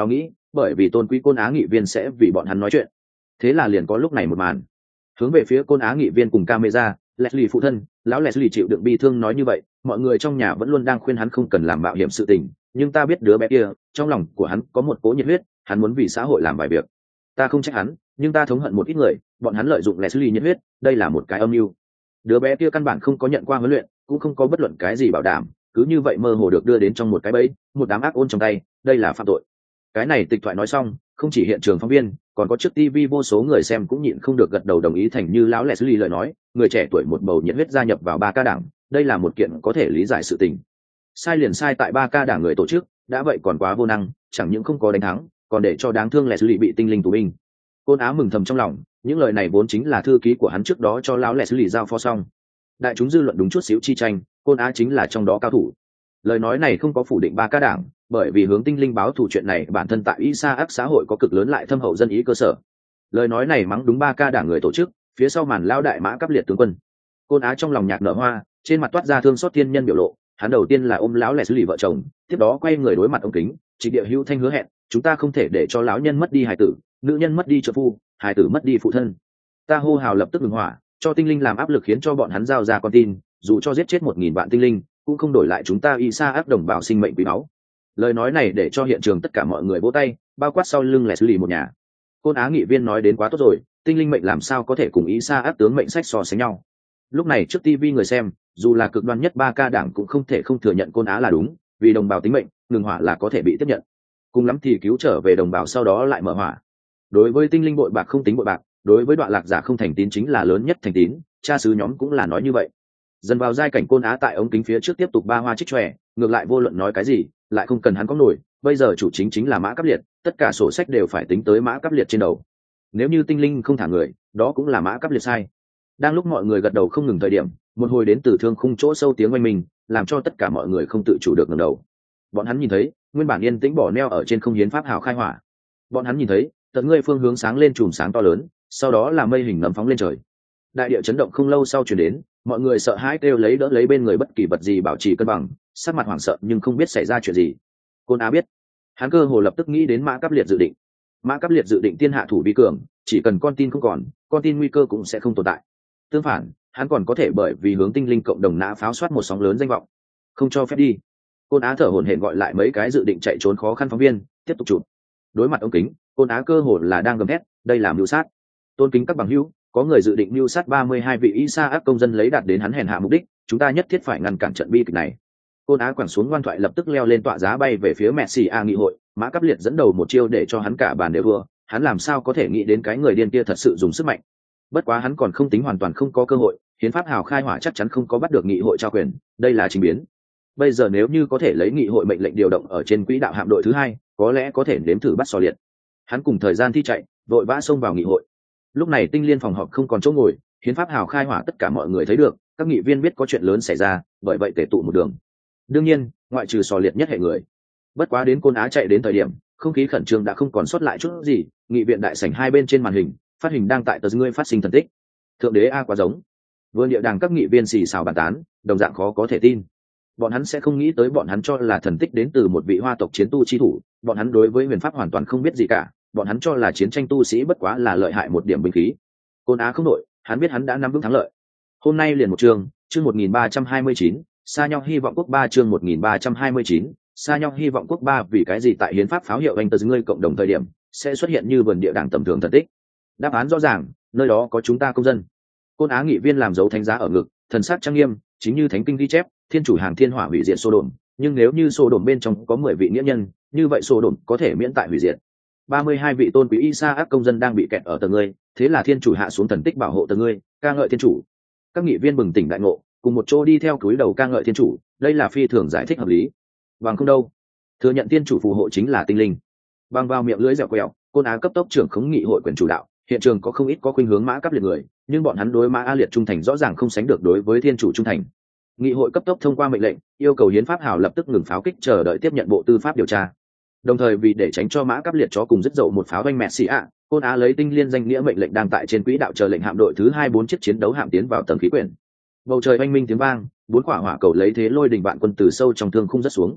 bởi vì tôn quý Côn Á nghị viên sẽ vì bọn hắn nói chuyện. Thế là liền có lúc này một màn. Hướng về phía Côn Á nghị viên cùng camera, Leslie phụ thân, lão Leslie chịu đựng bi thương nói như vậy, mọi người trong nhà vẫn luôn đang khuyên hắn không cần làm mạo hiểm sự tình, nhưng ta biết đứa bé kia, trong lòng của hắn có một cỗ nhiệt huyết, hắn muốn vì xã hội làm vài việc. Ta không trách hắn, nhưng ta thống hận một ít người, bọn hắn lợi dụng Leslie nhiệt huyết, đây là một cái âm mưu. Đứa bé kia căn bản không có nhận qua huấn luyện, cũng không có bất luận cái gì bảo đảm, cứ như vậy mơ hồ được đưa đến trong một cái bẫy, một đám ác ôn trong tay, đây là phạm tội. Cái này tịch thoại nói xong, không chỉ hiện trường phóng viên, còn có trước ti vi vô số người xem cũng nhịn không được gật đầu đồng ý thành như lão Leslie lời nói, người trẻ tuổi một bầu nhiệt huyết gia nhập vào ba ca đảng, đây là một kiện có thể lý giải sự tình. Sai liền sai tại ba ca đảng người tổ chức, đã vậy còn quá vô năng, chẳng những không có đánh thắng, còn để cho đáng thương Leslie bị tinh linh tù binh. Côn Á mừng thầm trong lòng, những lời này vốn chính là thư ký của hắn trước đó cho lão Leslie giao phó xong. Đại chúng dư luận đúng chút xíu chi tranh, Côn Á chính là trong đó cao thủ. Lời nói này không có phủ định ba ca đảng, bởi vì hướng tinh linh báo thù chuyện này bản thân tại Isaac xã hội có cực lớn lại thâm hậu dân ý cơ sở. Lời nói này mắng đúng ba ca đảng người tổ chức, phía sau màn lao đại mã cấp liệt tướng quân. Côn Á trong lòng nhạc nở hoa, trên mặt toát ra thương xót thiên nhân biểu lộ, hắn đầu tiên là ôm lão lẻ xử lý vợ chồng, tiếp đó quay người đối mặt ông kính, chỉ địa hữu thanh hứa hẹn, chúng ta không thể để cho lão nhân mất đi hài tử, nữ nhân mất đi trợ phu, hài tử mất đi phụ thân. Ta hô hào lập tức ngừng hỏa, cho tinh linh làm áp lực khiến cho bọn hắn giao ra con tin, dù cho giết chết một nghìn vạn tinh linh, cũng không đổi lại chúng ta Isaac đồng bào sinh mệnh quý báu. Lời nói này để cho hiện trường tất cả mọi người vỗ tay, bao quát sau lưng lẻ xử lý một nhà. Côn Á nghị viên nói đến quá tốt rồi, tinh linh mệnh làm sao có thể cùng Isaac tướng mệnh sách so sánh nhau. Lúc này trước ti vi người xem, dù là cực đoan nhất ba ca đảng cũng không thể không thừa nhận Côn Á là đúng, vì đồng bào tính mệnh, ngừng hỏa là có thể bị tiếp nhận. Cùng lắm thì cứu trở về đồng bào sau đó lại mở hỏa. Đối với tinh linh bội bạc không tính bội bạc, đối với đoạn lạc giả không thành tín chính là lớn nhất thành tín, cha xứ nhóm cũng là nói như vậy. Dần vào giai cảnh Côn Á tại ống kính phía trước tiếp tục ba hoa trích tròe, ngược lại vô luận nói cái gì, lại không cần hắn có nổi, bây giờ chủ chính chính là Mã Cấp Liệt, tất cả sổ sách đều phải tính tới Mã Cấp Liệt trên đầu. Nếu như tinh linh không thả người, đó cũng là Mã Cấp Liệt sai. Đang lúc mọi người gật đầu không ngừng thời điểm, một hồi đến từ thương khung chỗ sâu tiếng oanh minh, làm cho tất cả mọi người không tự chủ được ngẩng đầu. Bọn hắn nhìn thấy, nguyên bản yên tĩnh bỏ neo ở trên không hiến pháp hào khai hỏa. Bọn hắn nhìn thấy, tận ngươi phương hướng sáng lên chùm sáng to lớn, sau đó là mây hình nấm phóng lên trời. Đại địa chấn động không lâu sau truyền đến, mọi người sợ hãi kêu lấy đỡ lấy bên người bất kỳ vật gì bảo trì cân bằng, sắc mặt hoảng sợ nhưng không biết xảy ra chuyện gì. Côn Á biết, hắn cơ hồ lập tức nghĩ đến Mã Cấp Liệt dự định. Mã Cấp Liệt dự định tiên hạ thủ vi cường, chỉ cần con tin không còn, con tin nguy cơ cũng sẽ không tồn tại. Tương phản, hắn còn có thể bởi vì hướng tinh linh cộng đồng nã pháo soát một sóng lớn danh vọng. Không cho phép đi. Côn Á thở hổn hển gọi lại mấy cái dự định chạy trốn khó khăn phóng viên, tiếp tục chụp. Đối mặt ống kính, Côn Á cơ hồ là đang gầm thét, đây là mưu sát. Tôn kính các bằng hữu, có người dự định mưu sát ba mươi hai vị Isaac công dân lấy đạt đến hắn hèn hạ mục đích, chúng ta nhất thiết phải ngăn cản trận bi kịch này. Côn Á quẳng xuống ngoan thoại lập tức leo lên tọa giá bay về phía Messi A nghị hội, Mã Cấp Liệt dẫn đầu một chiêu để cho hắn cả bàn đều vừa, hắn làm sao có thể nghĩ đến cái người điên kia thật sự dùng sức mạnh. Bất quá hắn còn không tính hoàn toàn không có cơ hội, hiến pháp hào khai hỏa chắc chắn không có bắt được nghị hội trao quyền, đây là trình biến. Bây giờ nếu như có thể lấy nghị hội mệnh lệnh điều động ở trên quỹ đạo hạm đội thứ hai, có lẽ có thể nếm thử bắt sò liệt. Hắn cùng thời gian thi chạy, vội vã xông vào nghị hội. Lúc này tinh liên phòng họp không còn chỗ ngồi, hiến pháp hào khai hỏa tất cả mọi người thấy được, các nghị viên biết có chuyện lớn xảy ra, bởi vậy tề tụ một đường. Đương nhiên, ngoại trừ sò liệt nhất hệ người. Bất quá đến Côn Á chạy đến thời điểm, không khí khẩn trương đã không còn sót lại chút gì, nghị viện đại sảnh hai bên trên màn hình, phát hình đang tại tờ ngươi phát sinh thần tích. Thượng đế a quá giống. Vương địa đàng các nghị viên xì xào bàn tán, đồng dạng khó có thể tin. Bọn hắn sẽ không nghĩ tới bọn hắn cho là thần tích đến từ một vị hoa tộc chiến tu chi thủ, bọn hắn đối với huyền pháp hoàn toàn không biết gì cả, bọn hắn cho là chiến tranh tu sĩ bất quá là lợi hại một điểm binh khí. Côn Á không nổi, hắn biết hắn đã nắm vững thắng lợi. Hôm nay liền một chương, chương một nghìn ba trăm hai mươi chín, xa nhau hy vọng quốc ba chương một nghìn ba trăm hai mươi chín, xa nhau hy vọng quốc ba vì cái gì tại hiến pháp pháo hiệu anh tờ ngươi cộng đồng thời điểm sẽ xuất hiện như vườn địa đàng tầm thường thần tích. Đáp án rõ ràng, nơi đó có chúng ta công dân. Côn Á nghị viên làm dấu thánh giá ở ngực, thần sắc trang nghiêm, chính như thánh kinh ghi chép, thiên chủ hàng thiên hỏa hủy diệt Sô Đồn, nhưng nếu như Sô Đồn bên trong có mười vị nghĩa nhân, như vậy Sô Đồn có thể miễn tại hủy diệt. ba mươi hai vị tôn quý Isaac công dân đang bị kẹt ở tầng ngươi, thế là thiên chủ hạ xuống thần tích bảo hộ tầng ngươi, ca ngợi thiên chủ. Các nghị viên bừng tỉnh đại ngộ, cùng một chỗ đi theo cúi đầu ca ngợi thiên chủ, đây là phi thường giải thích hợp lý. Bằng không đâu, thừa nhận thiên chủ phù hộ chính là tinh linh. Bằng vào miệng lưỡi dẻo quẹo, Côn Á cấp tốc trưởng khống nghị hội quyền chủ đạo, hiện trường có không ít có khuynh hướng Mã Cấp Liệt người, nhưng bọn hắn đối Mã A Liệt trung thành rõ ràng không sánh được đối với thiên chủ trung thành. Nghị hội cấp tốc thông qua mệnh lệnh, yêu cầu hiến pháp hào lập tức ngừng pháo kích chờ đợi tiếp nhận bộ tư pháp điều tra. Đồng thời vì để tránh cho Mã Cấp Liệt chó cùng dứt dậu một pháo doanh Messi ạ, Côn Á lấy tinh liên danh nghĩa mệnh lệnh đang tại trên quỹ đạo chờ lệnh hạm đội thứ hai bốn chiếc chiến đấu hạm tiến vào tầng khí quyển. Bầu trời oanh minh tiếng vang, bốn quả hỏa cầu lấy thế lôi đình vạn quân từ sâu trong thương khung rất xuống.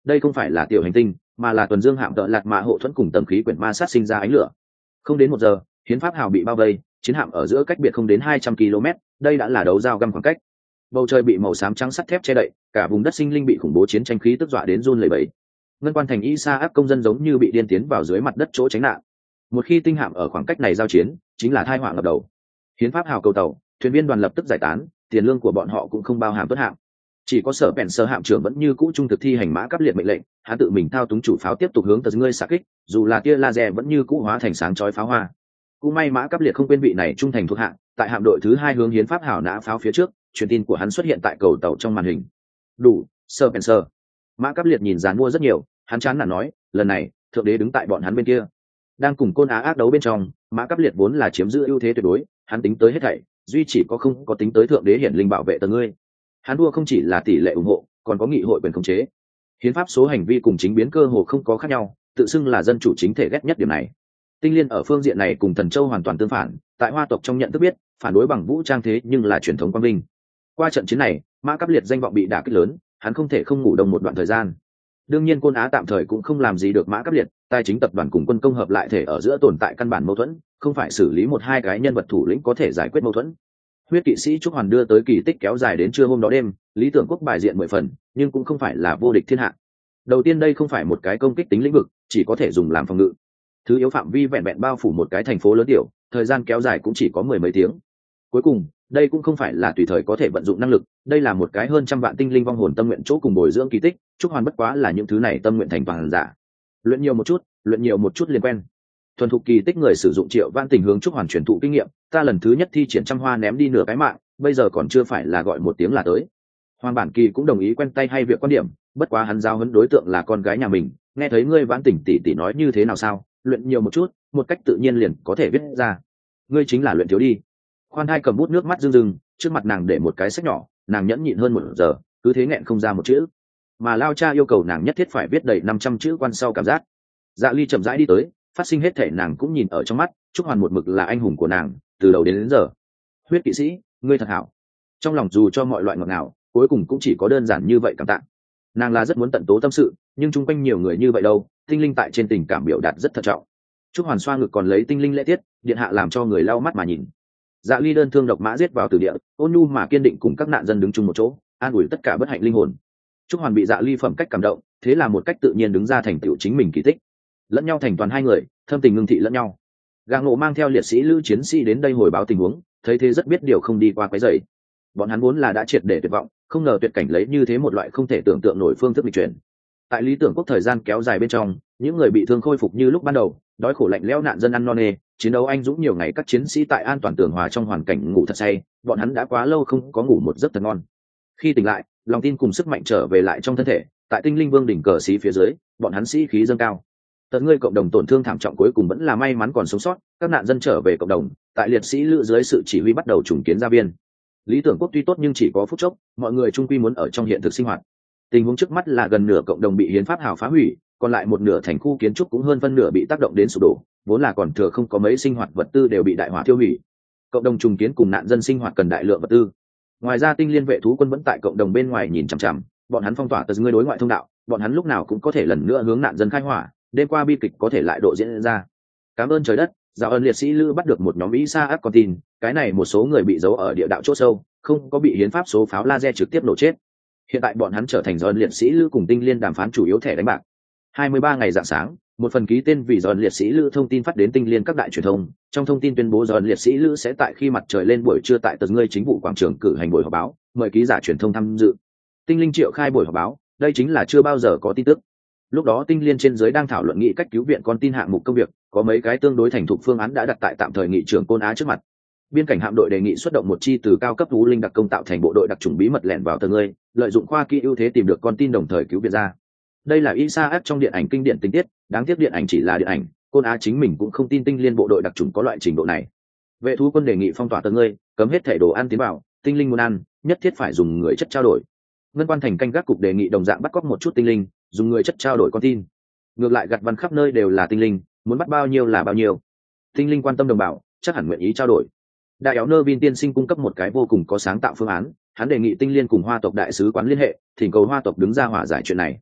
đây không phải là tiểu hành tinh mà là tuần dương hạm tợ lạt mạ hộ thuẫn cùng tầm khí quyển ma sát sinh ra ánh lửa. Không đến một giờ, hiến pháp hào bị bao vây, chiến hạm ở giữa cách biệt không đến hai trăm ki lô mét, đây đã là đấu dao găm khoảng cách. Bầu trời bị màu xám trắng sắt thép che đậy, cả vùng đất sinh linh bị khủng bố chiến tranh khí tức dọa đến run lẩy bẩy. Ngân quan thành Isa áp công dân giống như bị điên tiến vào dưới mặt đất chỗ tránh nạn. Một khi tinh hạm ở khoảng cách này giao chiến, chính là tai họa ngập đầu. Hiến pháp hào cầu tàu, thuyền viên đoàn lập tức giải tán, tiền lương của bọn họ cũng không bao hàm tuất hạm. Chỉ có sở bèn sơ hạm trưởng vẫn như cũ trung thực thi hành mã cấp liệt mệnh lệnh, hắn tự mình thao túng chủ pháo tiếp tục hướng tờ ngươi xạ kích, dù là tia laser vẫn như cũ hóa thành sáng chói pháo hoa. Cũng may mã cấp liệt không quên vị này trung thành thuộc hạng, tại hạm đội thứ hai hướng hiến pháp hào nã pháo phía trước, truyền tin của hắn xuất hiện tại cầu tàu trong màn hình. Đủ, Spencer. Mã Cáp Liệt nhìn dàn mua rất nhiều, hắn chán nản nói, lần này, thượng đế đứng tại bọn hắn bên kia. Đang cùng Côn Á ác đấu bên trong, Mã Cáp Liệt vốn là chiếm giữ ưu thế tuyệt đối, hắn tính tới hết thảy, duy chỉ có không có tính tới thượng đế hiển linh bảo vệ tờ ngươi. Hắn đua không chỉ là tỷ lệ ủng hộ, còn có nghị hội quyền khống chế. Hiến pháp số hành vi cùng chính biến cơ hồ không có khác nhau, tự xưng là dân chủ chính thể ghét nhất điểm này. Tinh Liên ở phương diện này cùng Thần Châu hoàn toàn tương phản, tại Hoa tộc trong nhận thức biết, phản đối bằng vũ trang thế nhưng là truyền thống quang minh. Qua trận chiến này, Mã Cáp Liệt danh vọng bị đả kích lớn, hắn không thể không ngủ đông một đoạn thời gian. Đương nhiên Côn Á tạm thời cũng không làm gì được Mã Cáp Liệt, tài chính tập đoàn cùng quân công hợp lại thể ở giữa tồn tại căn bản mâu thuẫn, không phải xử lý một hai cái nhân vật thủ lĩnh có thể giải quyết mâu thuẫn. Huyết kỵ sĩ Trúc Hoàn đưa tới kỳ tích kéo dài đến trưa hôm đó đêm, lý tưởng quốc bài diện mười phần, nhưng cũng không phải là vô địch thiên hạ. Đầu tiên đây không phải một cái công kích tính lĩnh vực, chỉ có thể dùng làm phòng ngự. Thứ yếu phạm vi vẹn vẹn bao phủ một cái thành phố lớn tiểu, thời gian kéo dài cũng chỉ có mười mấy tiếng. Cuối cùng, đây cũng không phải là tùy thời có thể vận dụng năng lực, đây là một cái hơn trăm vạn tinh linh vong hồn tâm nguyện chỗ cùng bồi dưỡng kỳ tích, Trúc Hoàn bất quá là những thứ này tâm nguyện thành toàn giả. Luyện nhiều một chút, luyện nhiều một chút liền quen. Thuần thục kỳ tích người sử dụng Triệu Vãn Tình hướng Trúc Hoàn truyền thụ kinh nghiệm, ta lần thứ nhất thi triển trăm hoa ném đi nửa cái mạng, bây giờ còn chưa phải là gọi một tiếng là tới. Hoàng Bản Kỳ cũng đồng ý quen tay hay việc quan điểm, bất quá hắn giao huấn đối tượng là con gái nhà mình, nghe thấy ngươi Vãn Tình tỷ tỷ nói như thế nào sao, luyện nhiều một chút, một cách tự nhiên liền có thể viết ra. Ngươi chính là luyện thiếu đi. Khoan Hai cầm bút nước mắt rưng rưng, trước mặt nàng để một cái sách nhỏ, nàng nhẫn nhịn hơn một giờ, cứ thế nghẹn không ra một chữ. Mà Lao Cha yêu cầu nàng nhất thiết phải viết đầy năm trăm chữ quan sau cảm giác. Dạ Ly chậm rãi đi tới, phát sinh hết thể nàng cũng nhìn ở trong mắt, Trúc Hoàn một mực là anh hùng của nàng, từ đầu đến, đến giờ. Huyết kỵ sĩ, ngươi thật hảo. Trong lòng dù cho mọi loại ngọt ngào, cuối cùng cũng chỉ có đơn giản như vậy cảm tạ. Nàng là rất muốn tận tố tâm sự, nhưng chung quanh nhiều người như vậy đâu, tinh linh tại trên tình cảm biểu đạt rất thận trọng. Trúc Hoàn xoa ngực còn lấy tinh linh lễ tiết, điện hạ làm cho người lau mắt mà nhìn. Dạ Ly đơn thương độc mã giết vào từ địa, ôn nhu mà kiên định cùng các nạn dân đứng chung một chỗ, an ủi tất cả bất hạnh linh hồn. Trúc Hoàn bị Dạ Ly phẩm cách cảm động, thế là một cách tự nhiên đứng ra thành tựu chính mình kỳ tích. Lẫn nhau thành toàn hai người, thâm tình ngưng thị lẫn nhau. Gà Ngộ mang theo liệt sĩ lữ chiến sĩ đến đây hồi báo tình huống, thấy thế rất biết điều không đi qua quấy rầy. Bọn hắn vốn là đã triệt để tuyệt vọng, không ngờ tuyệt cảnh lấy như thế một loại không thể tưởng tượng nổi phương thức nghịch chuyển. Tại lý tưởng quốc thời gian kéo dài bên trong, những người bị thương khôi phục như lúc ban đầu, đói khổ lạnh lẽo nạn dân ăn no nê, chiến đấu anh dũng nhiều ngày, các chiến sĩ tại an toàn tường hòa trong hoàn cảnh ngủ thật say, bọn hắn đã quá lâu không có ngủ một giấc thật ngon. Khi tỉnh lại, lòng tin cùng sức mạnh trở về lại trong thân thể, tại tinh linh vương đỉnh cờ xí phía dưới, bọn hắn sĩ khí dâng cao. Tận ngươi cộng đồng tổn thương thảm trọng cuối cùng vẫn là may mắn còn sống sót, các nạn dân trở về cộng đồng, tại liệt sĩ lữ dưới sự chỉ huy bắt đầu trùng kiến gia viên. Lý tưởng quốc tuy tốt nhưng chỉ có phút chốc, mọi người chung quy muốn ở trong hiện thực sinh hoạt. Tình huống trước mắt là gần nửa cộng đồng bị hiến pháp hào phá hủy, còn lại một nửa thành khu kiến trúc cũng hơn phân nửa bị tác động đến sụp đổ, vốn là còn thừa không có mấy sinh hoạt vật tư đều bị đại hỏa tiêu hủy. Cộng đồng trùng kiến cùng nạn dân sinh hoạt cần đại lượng vật tư. Ngoài ra tinh liên vệ thú quân vẫn tại cộng đồng bên ngoài nhìn chằm chằm, bọn hắn phong tỏa tờ ngươi đối ngoại thông đạo, bọn hắn lúc nào cũng có thể lần nữa hướng nạn dân khai hỏa, đêm qua bi kịch có thể lại độ diễn ra. Cảm ơn trời đất, Giáo ơn liệt sĩ lữ bắt được một nhóm Isa áp con tin, cái này một số người bị giấu ở địa đạo chỗ sâu, không có bị hiến pháp số pháo laser trực tiếp nổ chết. Hiện tại bọn hắn trở thành Giáo liệt sĩ lữ cùng tinh liên đàm phán chủ yếu thẻ đánh bạc. hai mươi ba ngày rạng sáng, một phần ký tên vì Giáo liệt sĩ lữ thông tin phát đến tinh liên các đại truyền thông, trong thông tin tuyên bố Giáo liệt sĩ lữ sẽ tại khi mặt trời lên buổi trưa tại tờ ngươi chính vụ quảng trường cử hành buổi họp báo, mời ký giả truyền thông tham dự. Tinh linh triệu khai buổi họp báo, đây chính là chưa bao giờ có tin tức. Lúc đó tinh liên trên dưới đang thảo luận nghị cách cứu viện con tin hạng mục công việc, có mấy cái tương đối thành thục phương án đã đặt tại tạm thời nghị trưởng Côn Á trước mặt. Biên cảnh hạm đội đề nghị xuất động một chi từ cao cấp thú linh đặc công tạo thành bộ đội đặc trùng bí mật lẻn vào tờ ngươi, lợi dụng khoa kỹ ưu thế tìm được con tin đồng thời cứu viện ra. Đây là Isaac trong điện ảnh kinh điển tình tiết, đáng tiếc điện ảnh chỉ là điện ảnh, Côn Á chính mình cũng không tin tinh liên bộ đội đặc trùng có loại trình độ này. Vệ thú quân đề nghị phong tỏa tờ ngươi, cấm hết thảy đồ ăn tiến vào, tinh linh muốn ăn, nhất thiết phải dùng người chất trao đổi. Ngân quan thành canh gác cục đề nghị đồng dạng bắt cóc một chút tinh linh, dùng người chất trao đổi con tin. Ngược lại gặt văn khắp nơi đều là tinh linh, muốn bắt bao nhiêu là bao nhiêu. Tinh linh quan tâm đồng bào, chắc hẳn nguyện ý trao đổi. Đại éo nơ Vin tiên sinh cung cấp một cái vô cùng có sáng tạo phương án, hắn đề nghị tinh liên cùng Hoa tộc đại sứ quán liên hệ, thỉnh cầu Hoa tộc đứng ra hòa giải chuyện này.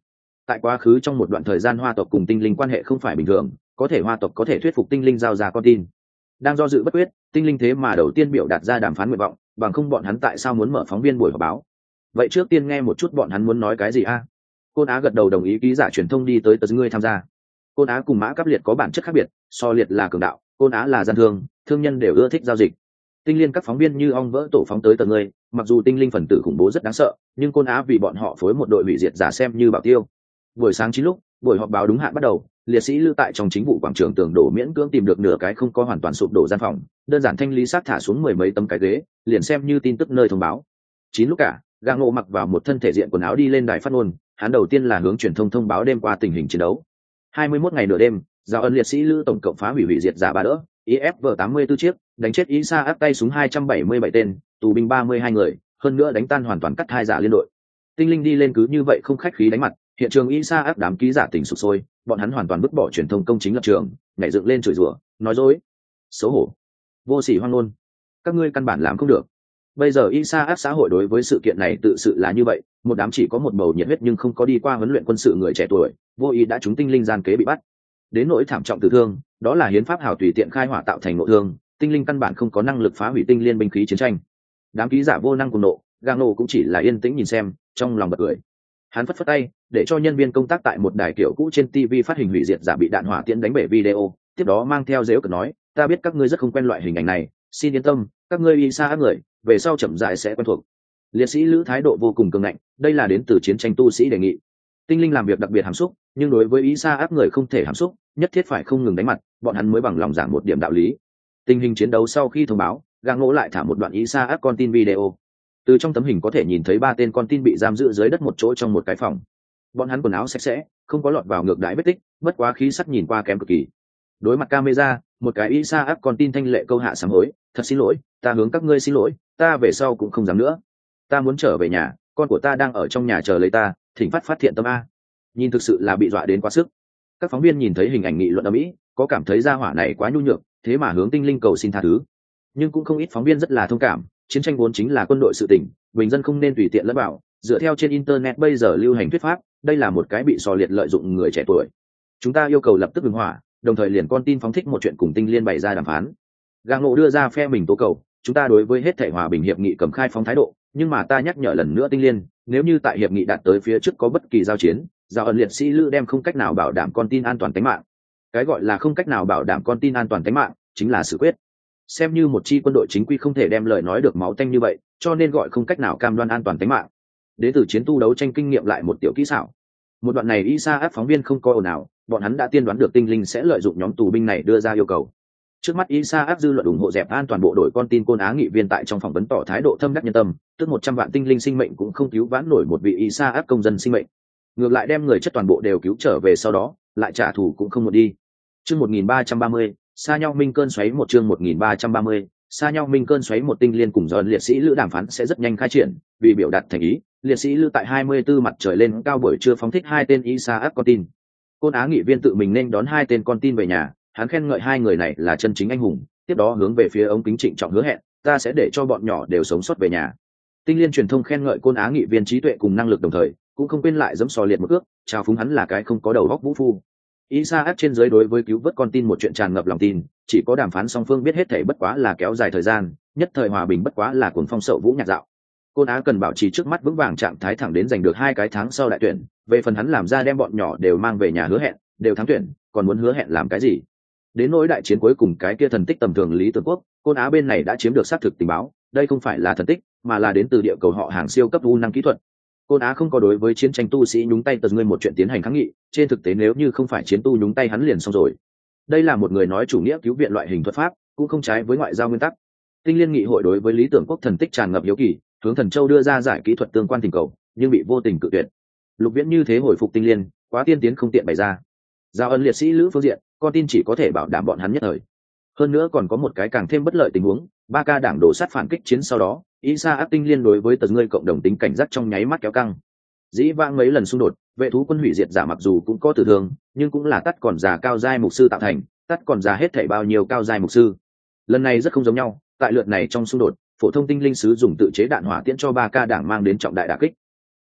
Tại quá khứ trong một đoạn thời gian hoa tộc cùng tinh linh quan hệ không phải bình thường, có thể hoa tộc có thể thuyết phục tinh linh giao ra con tin. Đang do dự bất quyết, tinh linh thế mà đầu tiên biểu đạt ra đàm phán nguyện vọng, bằng không bọn hắn tại sao muốn mở phóng viên buổi họp báo. Vậy trước tiên nghe một chút bọn hắn muốn nói cái gì a? Côn Á gật đầu đồng ý, ký giả truyền thông đi tới tờ ngươi tham gia. Côn Á cùng Mã Cấp Liệt có bản chất khác biệt, so Liệt là cường đạo, Côn Á là gian thương, thương nhân đều ưa thích giao dịch. Tinh liên các phóng viên như ong vỡ tổ phóng tới tờ ngươi, mặc dù tinh linh phần tử khủng bố rất đáng sợ, nhưng Côn Á vì bọn họ phối một đội hủy diệt giả xem như bảo tiêu. Buổi sáng chín lúc, buổi họp báo đúng hạn bắt đầu, liệt sĩ lưu tại trong chính vụ quảng trường tường đổ miễn cưỡng tìm được nửa cái không có hoàn toàn sụp đổ gian phòng, đơn giản thanh lý sát thả xuống mười mấy tấm cái ghế, liền xem như tin tức nơi thông báo. Chín lúc cả, Gà Ngộ mặc vào một thân thể diện quần áo đi lên đài phát ngôn, hắn đầu tiên là hướng truyền thông thông báo đêm qua tình hình chiến đấu. hai mươi mốt ngày nửa đêm, Giao ân liệt sĩ lữ tổng cộng phá hủy hủy diệt giả ba đỡ, i ép vê tám mươi tư chiếc, đánh chết Isa áp tay súng hai trăm bảy mươi bảy tên, tù binh ba mươi hai người, hơn nữa đánh tan hoàn toàn cắt hai giả liên đội. Tinh linh đi lên cứ như vậy không khách khí đánh mặt, hiện trường Isa áp đám ký giả tỉnh sụp sôi, bọn hắn hoàn toàn vứt bỏ truyền thông công chính lập trường, nhảy dựng lên chửi rủa, nói dối, xấu hổ, vô sỉ hoang ngôn, các ngươi căn bản làm không được. Bây giờ Isa áp xã hội đối với sự kiện này tự sự là như vậy, một đám chỉ có một bầu nhiệt huyết nhưng không có đi qua huấn luyện quân sự người trẻ tuổi, vô ý đã trúng tinh linh gian kế bị bắt. Đến nỗi thảm trọng tử thương, đó là hiến pháp hảo tùy tiện khai hỏa tạo thành nội thương, tinh linh căn bản không có năng lực phá hủy tinh liên binh khí chiến tranh. Đám ký giả vô năng cùng nộ, Gang nộ cũng chỉ là yên tĩnh nhìn xem, trong lòng bật cười. Hắn phất phất tay, để cho nhân viên công tác tại một đài kiểu cũ trên ti vi phát hình hủy diệt giả bị đạn hỏa tiễn đánh bể video, tiếp đó mang theo dếu cợt nói, ta biết các ngươi rất không quen loại hình ảnh này, xin yên tâm, các ngươi y xa người, về sau chậm rãi sẽ quen thuộc. Liệt sĩ lữ thái độ vô cùng cường ngạnh, đây là đến từ chiến tranh tu sĩ đề nghị. Tinh linh làm việc đặc biệt hàm xúc, nhưng đối với ý xa áp người không thể hàm xúc, nhất thiết phải không ngừng đánh mặt, bọn hắn mới bằng lòng giảng một điểm đạo lý. Tình hình chiến đấu sau khi thông báo, Gang Ngỗ lại thả một đoạn ý xa áp con tin video. Từ trong tấm hình có thể nhìn thấy ba tên con tin bị giam giữ dưới đất một chỗ trong một cái phòng. Bọn hắn quần áo sạch sẽ, không có lọt vào ngược đãi vết tích, bất quá khí sắc nhìn qua kém cực kỳ. Đối mặt camera, một cái ý xa áp con tin thanh lệ câu hạ sám hối, thật xin lỗi, ta hướng các ngươi xin lỗi, ta về sau cũng không dám nữa. Ta muốn trở về nhà, con của ta đang ở trong nhà chờ lấy ta, thỉnh phát phát thiện tâm a. Nhìn thực sự là bị dọa đến quá sức. Các phóng viên nhìn thấy hình ảnh nghị luận ầm ĩ, có cảm thấy gia hỏa này quá nhu nhược, thế mà hướng tinh linh cầu xin tha thứ. Nhưng cũng không ít phóng viên rất là thông cảm, chiến tranh vốn chính là quân đội sự tình, bình dân không nên tùy tiện lẫn vào. Dựa theo trên internet bây giờ lưu hành thuyết pháp, đây là một cái bị sò liệt lợi dụng người trẻ tuổi. Chúng ta yêu cầu lập tức ngừng hỏa, đồng thời liền con tin phóng thích một chuyện cùng tinh liên bày ra đàm phán. Gang Ngộ đưa ra phe mình tố cầu, chúng ta đối với hết thể hòa bình hiệp nghị cầm khai phóng thái độ, nhưng mà ta nhắc nhở lần nữa tinh liên, nếu như tại hiệp nghị đạt tới phía trước có bất kỳ giao chiến, giao ân liệt sĩ lữ đem không cách nào bảo đảm con tin an toàn tính mạng. Cái gọi là không cách nào bảo đảm con tin an toàn tính mạng chính là sự quyết. Xem như một chi quân đội chính quy không thể đem lời nói được máu tanh như vậy, cho nên gọi không cách nào cam đoan an toàn tính mạng. Đến từ chiến tu đấu tranh kinh nghiệm lại một tiểu kỹ xảo. Một đoạn này Isa áp phóng viên không coi ồn ào, bọn hắn đã tiên đoán được tinh linh sẽ lợi dụng nhóm tù binh này đưa ra yêu cầu. Trước mắt Isa áp dư luận ủng hộ dẹp an toàn bộ đội con tin Côn Á nghị viên tại trong phỏng vấn tỏ thái độ thâm đắc nhân tâm, tức một trăm vạn tinh linh sinh mệnh cũng không cứu vãn nổi một vị Isa áp công dân sinh mệnh. Ngược lại đem người chất toàn bộ đều cứu trở về sau đó, lại trả thù cũng không một đi. Chương một nghìn ba trăm ba mươi, xa nhau minh cơn xoáy một chương một nghìn ba trăm ba mươi, xa nhau minh cơn xoáy một tinh liên cùng dọn liệt sĩ lữ đàm phán sẽ rất nhanh khai triển, vì biểu đạt thành ý, liệt sĩ lữ tại hai mươi tư mặt trời lên cao buổi trưa phóng thích hai tên Isa áp con tin. Côn Á nghị viên tự mình nên đón hai tên con tin về nhà, hắn khen ngợi hai người này là chân chính anh hùng, tiếp đó hướng về phía ống kính trịnh trọng hứa hẹn, ta sẽ để cho bọn nhỏ đều sống sót về nhà. Tinh liên truyền thông khen ngợi Côn Á nghị viên trí tuệ cùng năng lực đồng thời, cũng không quên lại giẫm sò liệt một ước, chào phúng hắn là cái không có đầu óc vũ phu. Isa áp trên dưới đối với cứu vớt con tin một chuyện tràn ngập lòng tin, chỉ có đàm phán song phương biết hết thảy bất quá là kéo dài thời gian, nhất thời hòa bình bất quá là cuồng phong sậu vũ nhạc dạo. Côn Á cần bảo trì trước mắt vững vàng trạng thái thẳng đến giành được hai cái tháng sau đại tuyển, về phần hắn làm ra đem bọn nhỏ đều mang về nhà hứa hẹn, đều thắng tuyển, còn muốn hứa hẹn làm cái gì? Đến nỗi đại chiến cuối cùng cái kia thần tích tầm thường Lý Tưởng Quốc, Côn Á bên này đã chiếm được xác thực tình báo, đây không phải là thần tích, mà là đến từ địa cầu họ hàng siêu cấp u năng kỹ thuật. Côn Á không có đối với chiến tranh tu sĩ nhúng tay tật ngươi một chuyện tiến hành kháng nghị, trên thực tế nếu như không phải chiến tu nhúng tay hắn liền xong rồi. Đây là một người nói chủ nghĩa cứu viện loại hình thuật pháp, cũng không trái với ngoại giao nguyên tắc. Tinh liên nghị hội đối với Lý Tưởng Quốc thần tích tràn ngập hiếu kỳ, hướng Thần Châu đưa ra giải kỹ thuật tương quan tình cầu, nhưng bị vô tình cự tuyệt. Lục Viễn như thế hồi phục tinh liên, quá tiên tiến không tiện bày ra. Giao ân liệt sĩ lữ phương diện, con tin chỉ có thể bảo đảm bọn hắn nhất thời. Hơn nữa còn có một cái càng thêm bất lợi tình huống, ba ca đảng đổ sát phản kích chiến sau đó, Isa áp tinh liên đối với tờ ngươi cộng đồng tính cảnh giác trong nháy mắt kéo căng. Dĩ vãng mấy lần xung đột, vệ thú quân hủy diệt giả mặc dù cũng có tử thương, nhưng cũng là tắt còn già cao giai mục sư tạo thành, tắt còn già hết thảy bao nhiêu cao giai mục sư. Lần này rất không giống nhau, tại lượt này trong xung đột, phổ thông tinh linh sứ dùng tự chế đạn hỏa tiễn cho ba ca đảng mang đến trọng đại đả kích.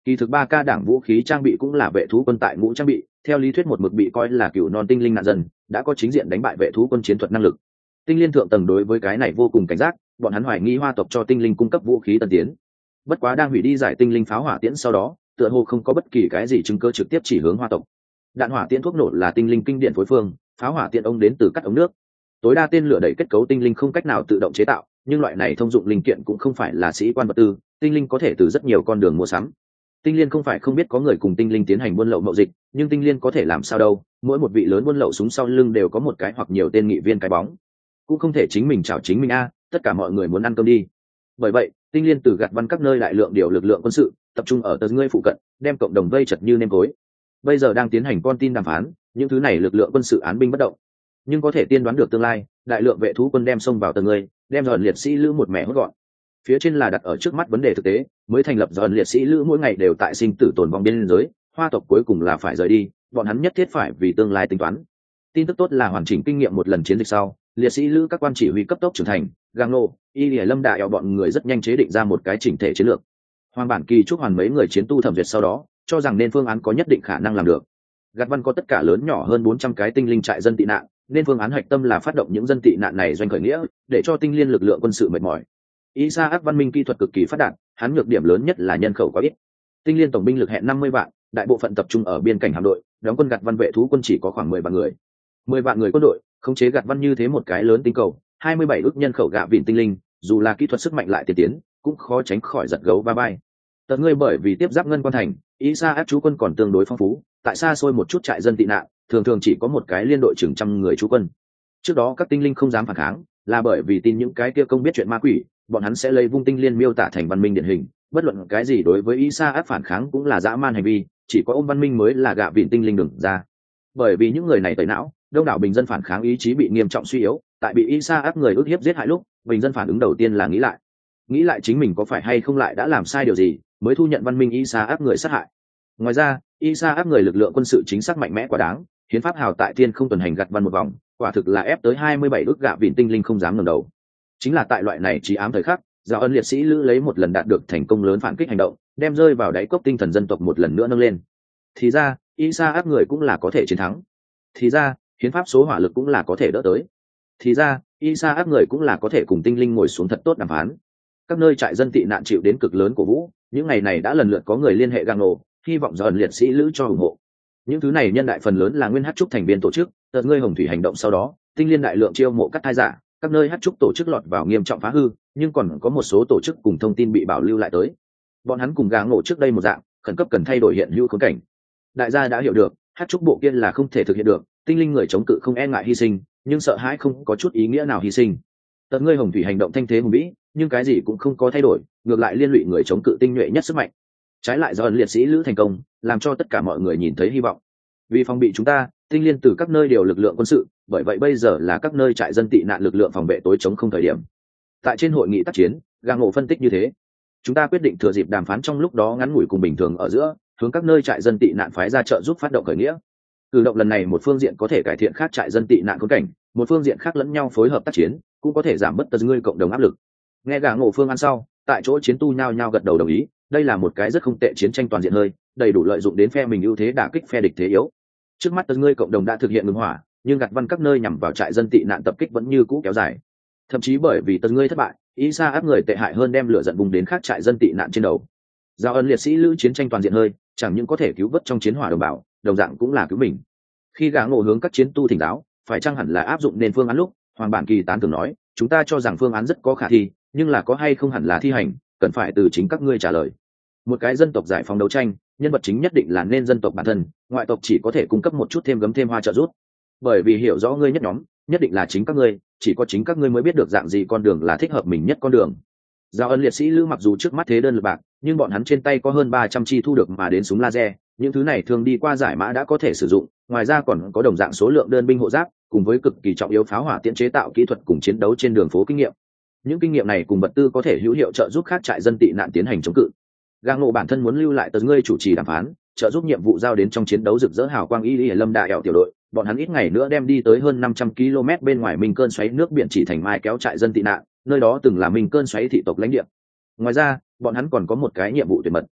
Kỳ thực ba ca đảng vũ khí trang bị cũng là vệ thú quân tại ngũ trang bị, theo lý thuyết một mực bị coi là cựu non tinh linh nạn dân, đã có chính diện đánh bại vệ thú quân chiến thuật năng lực. Tinh liên thượng tầng đối với cái này vô cùng cảnh giác, bọn hắn hoài nghi hoa tộc cho tinh linh cung cấp vũ khí tân tiến. Bất quá đang hủy đi giải tinh linh pháo hỏa tiễn sau đó, tựa hồ không có bất kỳ cái gì chứng cơ trực tiếp chỉ hướng hoa tộc. Đạn hỏa tiễn thuốc nổ là tinh linh kinh điển phối phương, pháo hỏa tiễn ống đến từ cắt ống nước. Tối đa tên lửa đẩy kết cấu tinh linh không cách nào tự động chế tạo, nhưng loại này thông dụng linh kiện cũng không phải là sĩ quan vật tư, tinh linh có thể từ rất nhiều con đường mua sắm. Tinh liên không phải không biết có người cùng tinh linh tiến hành buôn lậu mậu dịch, nhưng tinh liên có thể làm sao đâu, mỗi một vị lớn buôn lậu súng sau lưng đều có một cái hoặc nhiều tên nghị viên cái bóng, cũng không thể chính mình chảo chính mình a, tất cả mọi người muốn ăn cơm đi. Bởi vậy tinh liên từ gạt văn các nơi đại lượng điều lực lượng quân sự tập trung ở tờ ngươi phụ cận, đem cộng đồng vây chật như nêm cối. Bây giờ đang tiến hành con tin đàm phán, những thứ này lực lượng quân sự án binh bất động, nhưng có thể tiên đoán được tương lai, đại lượng vệ thú quân đem xông vào tờ ngươi, đem dọn liệt sĩ lữ một mẻ hốt gọn. Phía trên là đặt ở trước mắt vấn đề thực tế, mới thành lập dọn liệt sĩ lữ mỗi ngày đều tại sinh tử tồn vong biên giới, hoa tộc cuối cùng là phải rời đi, bọn hắn nhất thiết phải vì tương lai tính toán. Tin tức tốt là hoàn chỉnh kinh nghiệm một lần chiến dịch sau, liệt sĩ lữ các quan chỉ huy cấp tốc trưởng thành, gang nô y lìa lâm đại eo bọn người rất nhanh chế định ra một cái chỉnh thể chiến lược. Hoàng bản kỳ trúc hoàn mấy người chiến tu thẩm duyệt sau đó cho rằng nên phương án có nhất định khả năng làm được. Gạt văn có tất cả lớn nhỏ hơn bốn trăm cái tinh linh trại dân tị nạn, nên phương án hạch tâm là phát động những dân tị nạn này doanh khởi nghĩa, để cho tinh liên lực lượng quân sự mệt mỏi. Isaac văn minh kỹ thuật cực kỳ phát đạt, hắn nhược điểm lớn nhất là nhân khẩu quá ít. Tinh liên tổng binh lực hẹn năm mươi vạn, đại bộ phận tập trung ở biên cảnh hạm đội, đóng quân gạt văn vệ thú quân chỉ có khoảng mười vạn người. mười vạn người quân đội, khống chế gạt văn như thế một cái lớn tinh cầu, hai mươi bảy ước nhân khẩu gạ vịn tinh linh, dù là kỹ thuật sức mạnh lại tiên tiến, cũng khó tránh khỏi giật gấu va vai. Tật ngươi bởi vì tiếp giáp ngân quan thành, Isaac chú quân còn tương đối phong phú, tại xa xôi một chút trại dân tị nạn, thường thường chỉ có một cái liên đội chừng trăm người chú quân. Trước đó các tinh linh không dám phản kháng, là bởi vì tin những cái kia công biết chuyện ma quỷ, bọn hắn sẽ lấy vung tinh liên miêu tả thành văn minh điển hình, bất luận cái gì đối với Isaac phản kháng cũng là dã man hành vi, chỉ có ôm văn minh mới là gạ vịn tinh linh đừng ra. Bởi vì những người này tẩy não, đông đảo bình dân phản kháng ý chí bị nghiêm trọng suy yếu, tại bị Isaac người ức hiếp giết hại lúc, bình dân phản ứng đầu tiên là nghĩ lại, nghĩ lại chính mình có phải hay không lại đã làm sai điều gì, mới thu nhận văn minh Isaac người sát hại. Ngoài ra, Isaac người lực lượng quân sự chính xác mạnh mẽ quá đáng, hiến pháp hào tại thiên không tuần hành gặt văn một vòng, quả thực là ép tới hai mươi bảy ước gạ vịn tinh linh không dám ngẩng đầu. Chính là tại loại này trí ám thời khắc, Giáo ân liệt sĩ lữ lấy một lần đạt được thành công lớn phản kích hành động, đem rơi vào đáy cốc tinh thần dân tộc một lần nữa nâng lên. Thì ra, Isaac người cũng là có thể chiến thắng. Thì ra, hiến pháp số hỏa lực cũng là có thể đỡ tới. Thì ra, Isaac người cũng là có thể cùng tinh linh ngồi xuống thật tốt đàm phán. Các nơi trại dân tị nạn chịu đến cực lớn của vũ, những ngày này đã lần lượt có người liên hệ gang nổ, hy vọng dần liệt sĩ lữ cho ủng hộ. Những thứ này nhân đại phần lớn là nguyên hát trúc thành viên tổ chức, tật ngươi hồng thủy hành động sau đó, tinh liên đại lượng chiêu mộ các thai giả, các nơi hát trúc tổ chức lọt vào nghiêm trọng phá hư, nhưng còn có một số tổ chức cùng thông tin bị bảo lưu lại tới. Bọn hắn cùng gang nổ trước đây một dạng, khẩn cấp cần thay đổi hiện hữu khốn cảnh. Đại gia đã hiểu được, hát trúc bộ kia là không thể thực hiện được, tinh linh người chống cự không e ngại hy sinh, nhưng sợ hãi không có chút ý nghĩa nào hy sinh. Tật ngươi hồng thủy hành động thanh thế hùng vĩ, nhưng cái gì cũng không có thay đổi, ngược lại liên lụy người chống cự tinh nhuệ nhất sức mạnh. Trái lại do ấn liệt sĩ lữ thành công, làm cho tất cả mọi người nhìn thấy hy vọng. Vì phòng bị chúng ta, tinh liên từ các nơi điều lực lượng quân sự, bởi vậy bây giờ là các nơi trại dân tị nạn lực lượng phòng vệ tối chống không thời điểm. Tại trên hội nghị tác chiến, gang ngộ phân tích như thế. Chúng ta quyết định thừa dịp đàm phán trong lúc đó ngắn ngủi cùng bình thường ở giữa, hướng các nơi trại dân tị nạn phái ra trợ giúp phát động khởi nghĩa. Cử động lần này một phương diện có thể cải thiện khác trại dân tị nạn khốn cảnh, một phương diện khác lẫn nhau phối hợp tác chiến, cũng có thể giảm bớt tật ngươi cộng đồng áp lực. Nghe gang ngộ phương án sau, tại chỗ chiến tu nhao nhao gật đầu đồng ý, đây là một cái rất không tệ chiến tranh toàn diện hơi, đầy đủ lợi dụng đến phe mình ưu thế đả kích phe địch thế yếu. Trước mắt tật ngươi cộng đồng đã thực hiện ngừng hỏa, nhưng gặt văn các nơi nhằm vào trại dân tị nạn tập kích vẫn như cũ kéo dài. Thậm chí bởi vì tật ngươi thất bại, Isa áp người tệ hại hơn đem lửa giận vùng đến khác trại dân tị nạn trên đầu. Giao ân liệt sĩ lữ chiến tranh toàn diện hơi, chẳng những có thể cứu vớt trong chiến hỏa đồng bào, đồng dạng cũng là cứu mình. Khi gã ngộ hướng các chiến tu thỉnh giáo, phải chăng hẳn là áp dụng nên phương án lúc, Hoàng Bản Kỳ tán thường nói, chúng ta cho rằng phương án rất có khả thi, nhưng là có hay không hẳn là thi hành, cần phải từ chính các ngươi trả lời. Một cái dân tộc giải phóng đấu tranh, nhân vật chính nhất định là nên dân tộc bản thân, ngoại tộc chỉ có thể cung cấp một chút thêm gấm thêm hoa trợ giúp. Bởi vì hiểu rõ ngươi nhất nhóm, nhất định là chính các ngươi, chỉ có chính các ngươi mới biết được dạng gì con đường là thích hợp mình nhất con đường. Giao ân liệt sĩ lữ mặc dù trước mắt thế đơn lực bạc, nhưng bọn hắn trên tay có hơn ba trăm chi thu được mà đến súng laser, những thứ này thường đi qua giải mã đã có thể sử dụng, ngoài ra còn có đồng dạng số lượng đơn binh hộ giáp, cùng với cực kỳ trọng yếu pháo hỏa tiễn chế tạo kỹ thuật cùng chiến đấu trên đường phố kinh nghiệm. Những kinh nghiệm này cùng vật tư có thể hữu hiệu trợ giúp khác trại dân tị nạn tiến hành chống cự. Gang ngộ bản thân muốn lưu lại tờ ngươi chủ trì đàm phán, trợ giúp nhiệm vụ giao đến trong chiến đấu rực rỡ hào quang y y lâm đại ẻo tiểu đội, bọn hắn ít ngày nữa đem đi tới hơn năm trăm ki lô mét bên ngoài Minh Cơn xoáy nước biển chỉ thành mai kéo trại dân tị nạn, nơi đó từng là Minh Cơn xoáy thị tộc lãnh địa. Ngoài ra, bọn hắn còn có một cái nhiệm vụ tuyệt mật.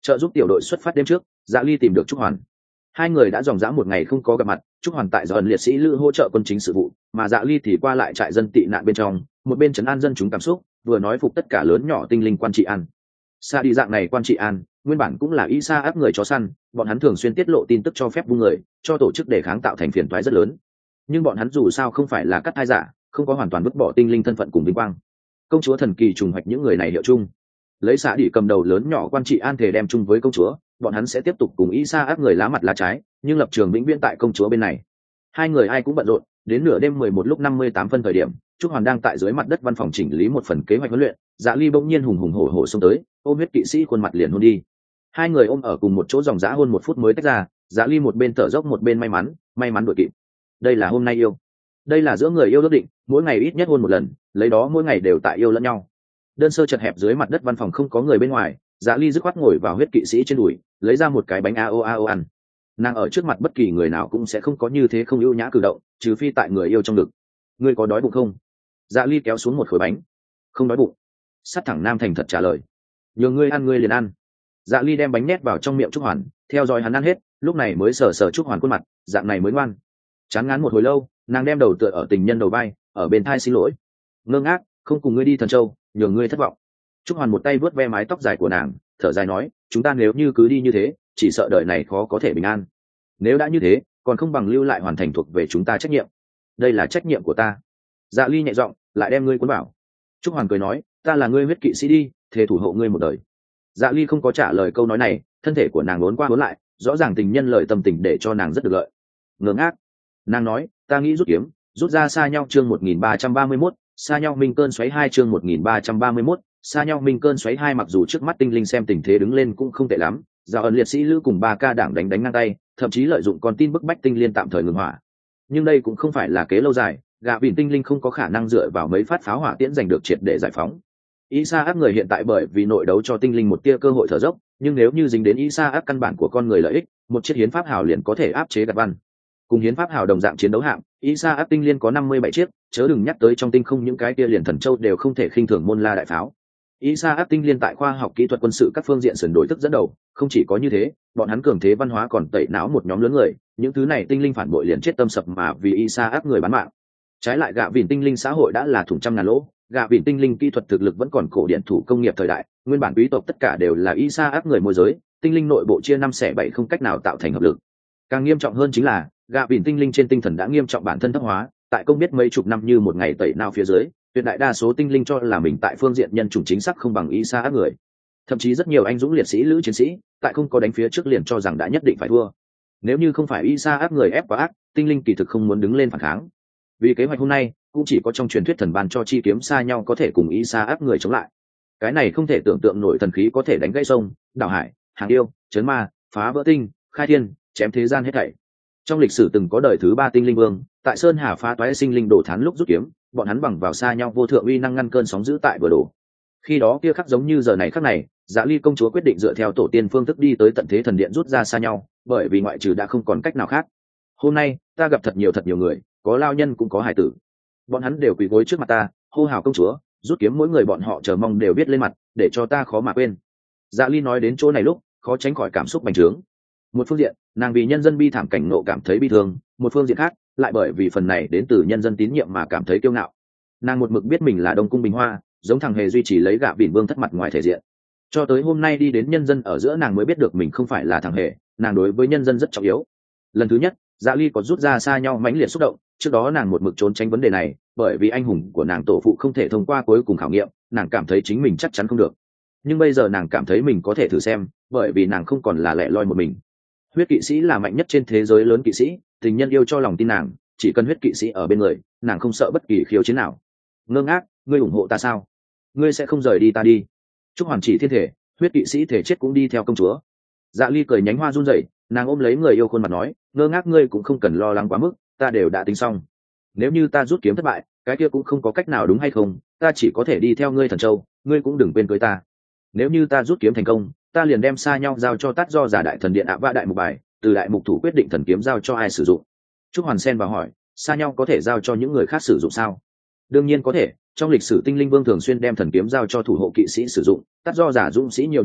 Trợ giúp tiểu đội xuất phát đêm trước, Dạ Ly tìm được Trúc Hoàn. Hai người đã dòng dã một ngày không có gặp mặt. Trúc Hoàn tại dọn liệt sĩ lữ hỗ trợ quân chính sự vụ, mà Dạ Ly thì qua lại trại dân tị nạn bên trong, một bên trấn an dân chúng cảm xúc, vừa nói phục tất cả lớn nhỏ tinh linh quan trị an. Sa đi dạng này quan trị an, nguyên bản cũng là Isa áp người chó săn, bọn hắn thường xuyên tiết lộ tin tức cho phép buông người, cho tổ chức đề kháng tạo thành phiền toái rất lớn. Nhưng bọn hắn dù sao không phải là cắt thai giả, không có hoàn toàn vứt bỏ tinh linh thân phận cùng vinh quang. Công chúa thần kỳ trùng hoạch những người này hiệu chung, lấy Sa đi cầm đầu lớn nhỏ quan trị an thể đem chung với công chúa, bọn hắn sẽ tiếp tục cùng Isa áp người lá mặt lá trái, nhưng lập trường vĩnh viễn tại công chúa bên này. Hai người ai cũng bận rộn, đến nửa đêm mười một lúc năm mươi tám phân thời điểm, Trúc Hoàn đang tại dưới mặt đất văn phòng chỉnh lý một phần kế hoạch huấn luyện, Dạ Ly bỗng nhiên hùng hùng hổ hổ xông tới, ôm huyết kỵ sĩ khuôn mặt liền hôn đi. Hai người ôm ở cùng một chỗ dòng dã hôn một phút mới tách ra, Dạ Ly một bên thở dốc một bên may mắn, may mắn đuổi kịp. Đây là hôm nay yêu, đây là giữa người yêu ước định, mỗi ngày ít nhất hôn một lần, lấy đó mỗi ngày đều tại yêu lẫn nhau. Đơn sơ chật hẹp dưới mặt đất văn phòng không có người bên ngoài, Dạ Ly dứt khoát ngồi vào huyết kỵ sĩ trên đùi, lấy ra một cái bánh a o a o ăn. Nàng ở trước mặt bất kỳ người nào cũng sẽ không có như thế không ưu nhã cử động, trừ phi tại người yêu trong ngực. Ngươi có đói bụng không? Dạ Ly kéo xuống một khối bánh. Không đói bụng. Sát thẳng nam thành thật trả lời. Nhờ ngươi ăn ngươi liền ăn. Dạ Ly đem bánh nhét vào trong miệng Trúc Hoàn, theo dõi hắn ăn hết, lúc này mới sờ sờ Trúc Hoàn khuôn mặt, dạng này mới ngoan. Chán ngán một hồi lâu, nàng đem đầu tựa ở tình nhân đầu vai, ở bên thai xin lỗi. Ngơ ngác, không cùng ngươi đi Thần Châu, nhờ ngươi thất vọng. Trúc Hoàn một tay vuốt ve mái tóc dài của nàng, thở dài nói, chúng ta nếu như cứ đi như thế, chỉ sợ đời này khó có thể bình an. Nếu đã như thế, còn không bằng lưu lại hoàn thành thuộc về chúng ta trách nhiệm. Đây là trách nhiệm của ta. Dạ Ly nhẹ giọng, lại đem ngươi cuốn bảo. Trúc Hoàn cười nói, ta là ngươi huyết kỵ sĩ đi, thề thủ hộ ngươi một đời. Dạ Ly không có trả lời câu nói này, thân thể của nàng uốn qua uốn lại, rõ ràng tình nhân lời tâm tình để cho nàng rất được lợi. Ngơ ngác, nàng nói, ta nghĩ rút kiếm, rút ra xa nhau chương một nghìn ba trăm ba mươi mốt, xa nhau minh cơn xoáy hai chương một nghìn ba trăm ba mươi mốt, xa nhau minh cơn xoáy hai mặc dù trước mắt tinh linh xem tình thế đứng lên cũng không tệ lắm, Giao ẩn liệt sĩ lữ cùng ba ca đảng đánh đánh ngang tay, thậm chí lợi dụng con tin bức bách tinh liên tạm thời ngừng hỏa. Nhưng đây cũng không phải là kế lâu dài, gạ vịn tinh linh không có khả năng dựa vào mấy phát pháo hỏa tiễn giành được triệt để giải phóng. Isa áp người hiện tại bởi vì nội đấu cho tinh linh một tia cơ hội thở dốc, nhưng nếu như dính đến Isa áp căn bản của con người lợi ích, một chiếc hiến pháp hào liền có thể áp chế gạt văn. Cùng hiến pháp hào đồng dạng chiến đấu hạm, Isa áp tinh liên có năm mươi bảy chiếc, chớ đừng nhắc tới trong tinh không những cái tia liền thần châu đều không thể khinh thường môn la đại pháo. Isa áp tinh liên tại khoa học kỹ thuật quân sự các phương diện sườn đổi thức dẫn đầu, không chỉ có như thế, bọn hắn cường thế văn hóa còn tẩy não một nhóm lớn người, những thứ này tinh linh phản bội liền chết tâm sập mà vì Isa áp người bán mạng. Trái lại gạ vịn tinh linh xã hội đã là thủng trăm ngàn lỗ, gạ vịn tinh linh kỹ thuật thực lực vẫn còn cổ điện thủ công nghiệp thời đại, nguyên bản quý tộc tất cả đều là Isa áp người môi giới, tinh linh nội bộ chia năm xẻ bảy không cách nào tạo thành hợp lực. Càng nghiêm trọng hơn chính là gạ vịn tinh linh trên tinh thần đã nghiêm trọng bản thân thấp hóa, tại công biết mấy chục năm như một ngày tẩy não phía dưới, tuyệt đại đa số tinh linh cho là mình tại phương diện nhân chủng chính xác không bằng Isa áp người. Thậm chí rất nhiều anh dũng liệt sĩ lữ chiến sĩ tại không có đánh phía trước liền cho rằng đã nhất định phải thua. Nếu như không phải Isa áp người ép quá ác, tinh linh kỳ thực không muốn đứng lên phản kháng. Vì kế hoạch hôm nay cũng chỉ có trong truyền thuyết thần ban cho chi kiếm xa nhau có thể cùng Isa áp người chống lại. Cái này không thể tưởng tượng nổi thần khí có thể đánh gãy sông, đảo hải, hàng yêu, chấn ma, phá vỡ tinh, khai thiên, chém thế gian hết thảy. Trong lịch sử từng có đời thứ ba tinh linh vương, tại sơn hà phá toái sinh linh đổ thán lúc rút kiếm, bọn hắn bằng vào xa nhau vô thượng uy năng ngăn cơn sóng dữ tại vừa đổ. Khi đó kia khắc giống như giờ này khắc này, Dạ Ly công chúa quyết định dựa theo tổ tiên phương thức đi tới tận thế thần điện rút ra xa nhau, bởi vì ngoại trừ đã không còn cách nào khác. Hôm nay ta gặp thật nhiều thật nhiều người, có lao nhân cũng có hài tử, bọn hắn đều quỳ gối trước mặt ta, hô hào công chúa, rút kiếm mỗi người bọn họ chờ mong đều viết lên mặt, để cho ta khó mà quên. Dạ Ly nói đến chỗ này lúc, khó tránh khỏi cảm xúc bành trướng. Một phương diện, nàng vì nhân dân bi thảm cảnh ngộ cảm thấy bi thương, một phương diện khác, lại bởi vì phần này đến từ nhân dân tín nhiệm mà cảm thấy kiêu ngạo. Nàng một mực biết mình là Đông cung Bình Hoa, giống thằng hề duy trì lấy gạ vịn vương thất mặt ngoài thể diện. Cho tới hôm nay đi đến nhân dân ở giữa nàng mới biết được mình không phải là thằng hề, nàng đối với nhân dân rất trọng yếu. Lần thứ nhất, Dạ Ly có rút ra xa nhau mãnh liệt xúc động, trước đó nàng một mực trốn tránh vấn đề này, bởi vì anh hùng của nàng tổ phụ không thể thông qua cuối cùng khảo nghiệm, nàng cảm thấy chính mình chắc chắn không được. Nhưng bây giờ nàng cảm thấy mình có thể thử xem, bởi vì nàng không còn là lẻ loi một mình. Huyết kỵ sĩ là mạnh nhất trên thế giới lớn kỵ sĩ, tình nhân yêu cho lòng tin nàng, chỉ cần huyết kỵ sĩ ở bên người, nàng không sợ bất kỳ khiêu chiến nào. Ngơ ngác, ngươi ủng hộ ta sao? Ngươi sẽ không rời đi ta đi? Trúc Hoàn chỉ thiên thể, huyết kỵ sĩ thể chết cũng đi theo công chúa. Dạ Ly cười nhánh hoa run rẩy, nàng ôm lấy người yêu khuôn mặt nói, ngơ ngác ngươi cũng không cần lo lắng quá mức, ta đều đã tính xong. Nếu như ta rút kiếm thất bại, cái kia cũng không có cách nào đúng hay không, ta chỉ có thể đi theo ngươi Thần Châu, ngươi cũng đừng quên cưới ta. Nếu như ta rút kiếm thành công, ta liền đem xa nhau giao cho Tát Do giả đại thần điện ạ vạ đại mục bài, từ đại mục thủ quyết định thần kiếm giao cho ai sử dụng. Trúc Hoàn xen vào hỏi, xa nhau có thể giao cho những người khác sử dụng sao? Đương nhiên có thể, trong lịch sử tinh linh vương thường xuyên đem thần kiếm giao cho thủ hộ kỵ sĩ sử dụng, Tát Do giả dũng sĩ nhiều như vậy,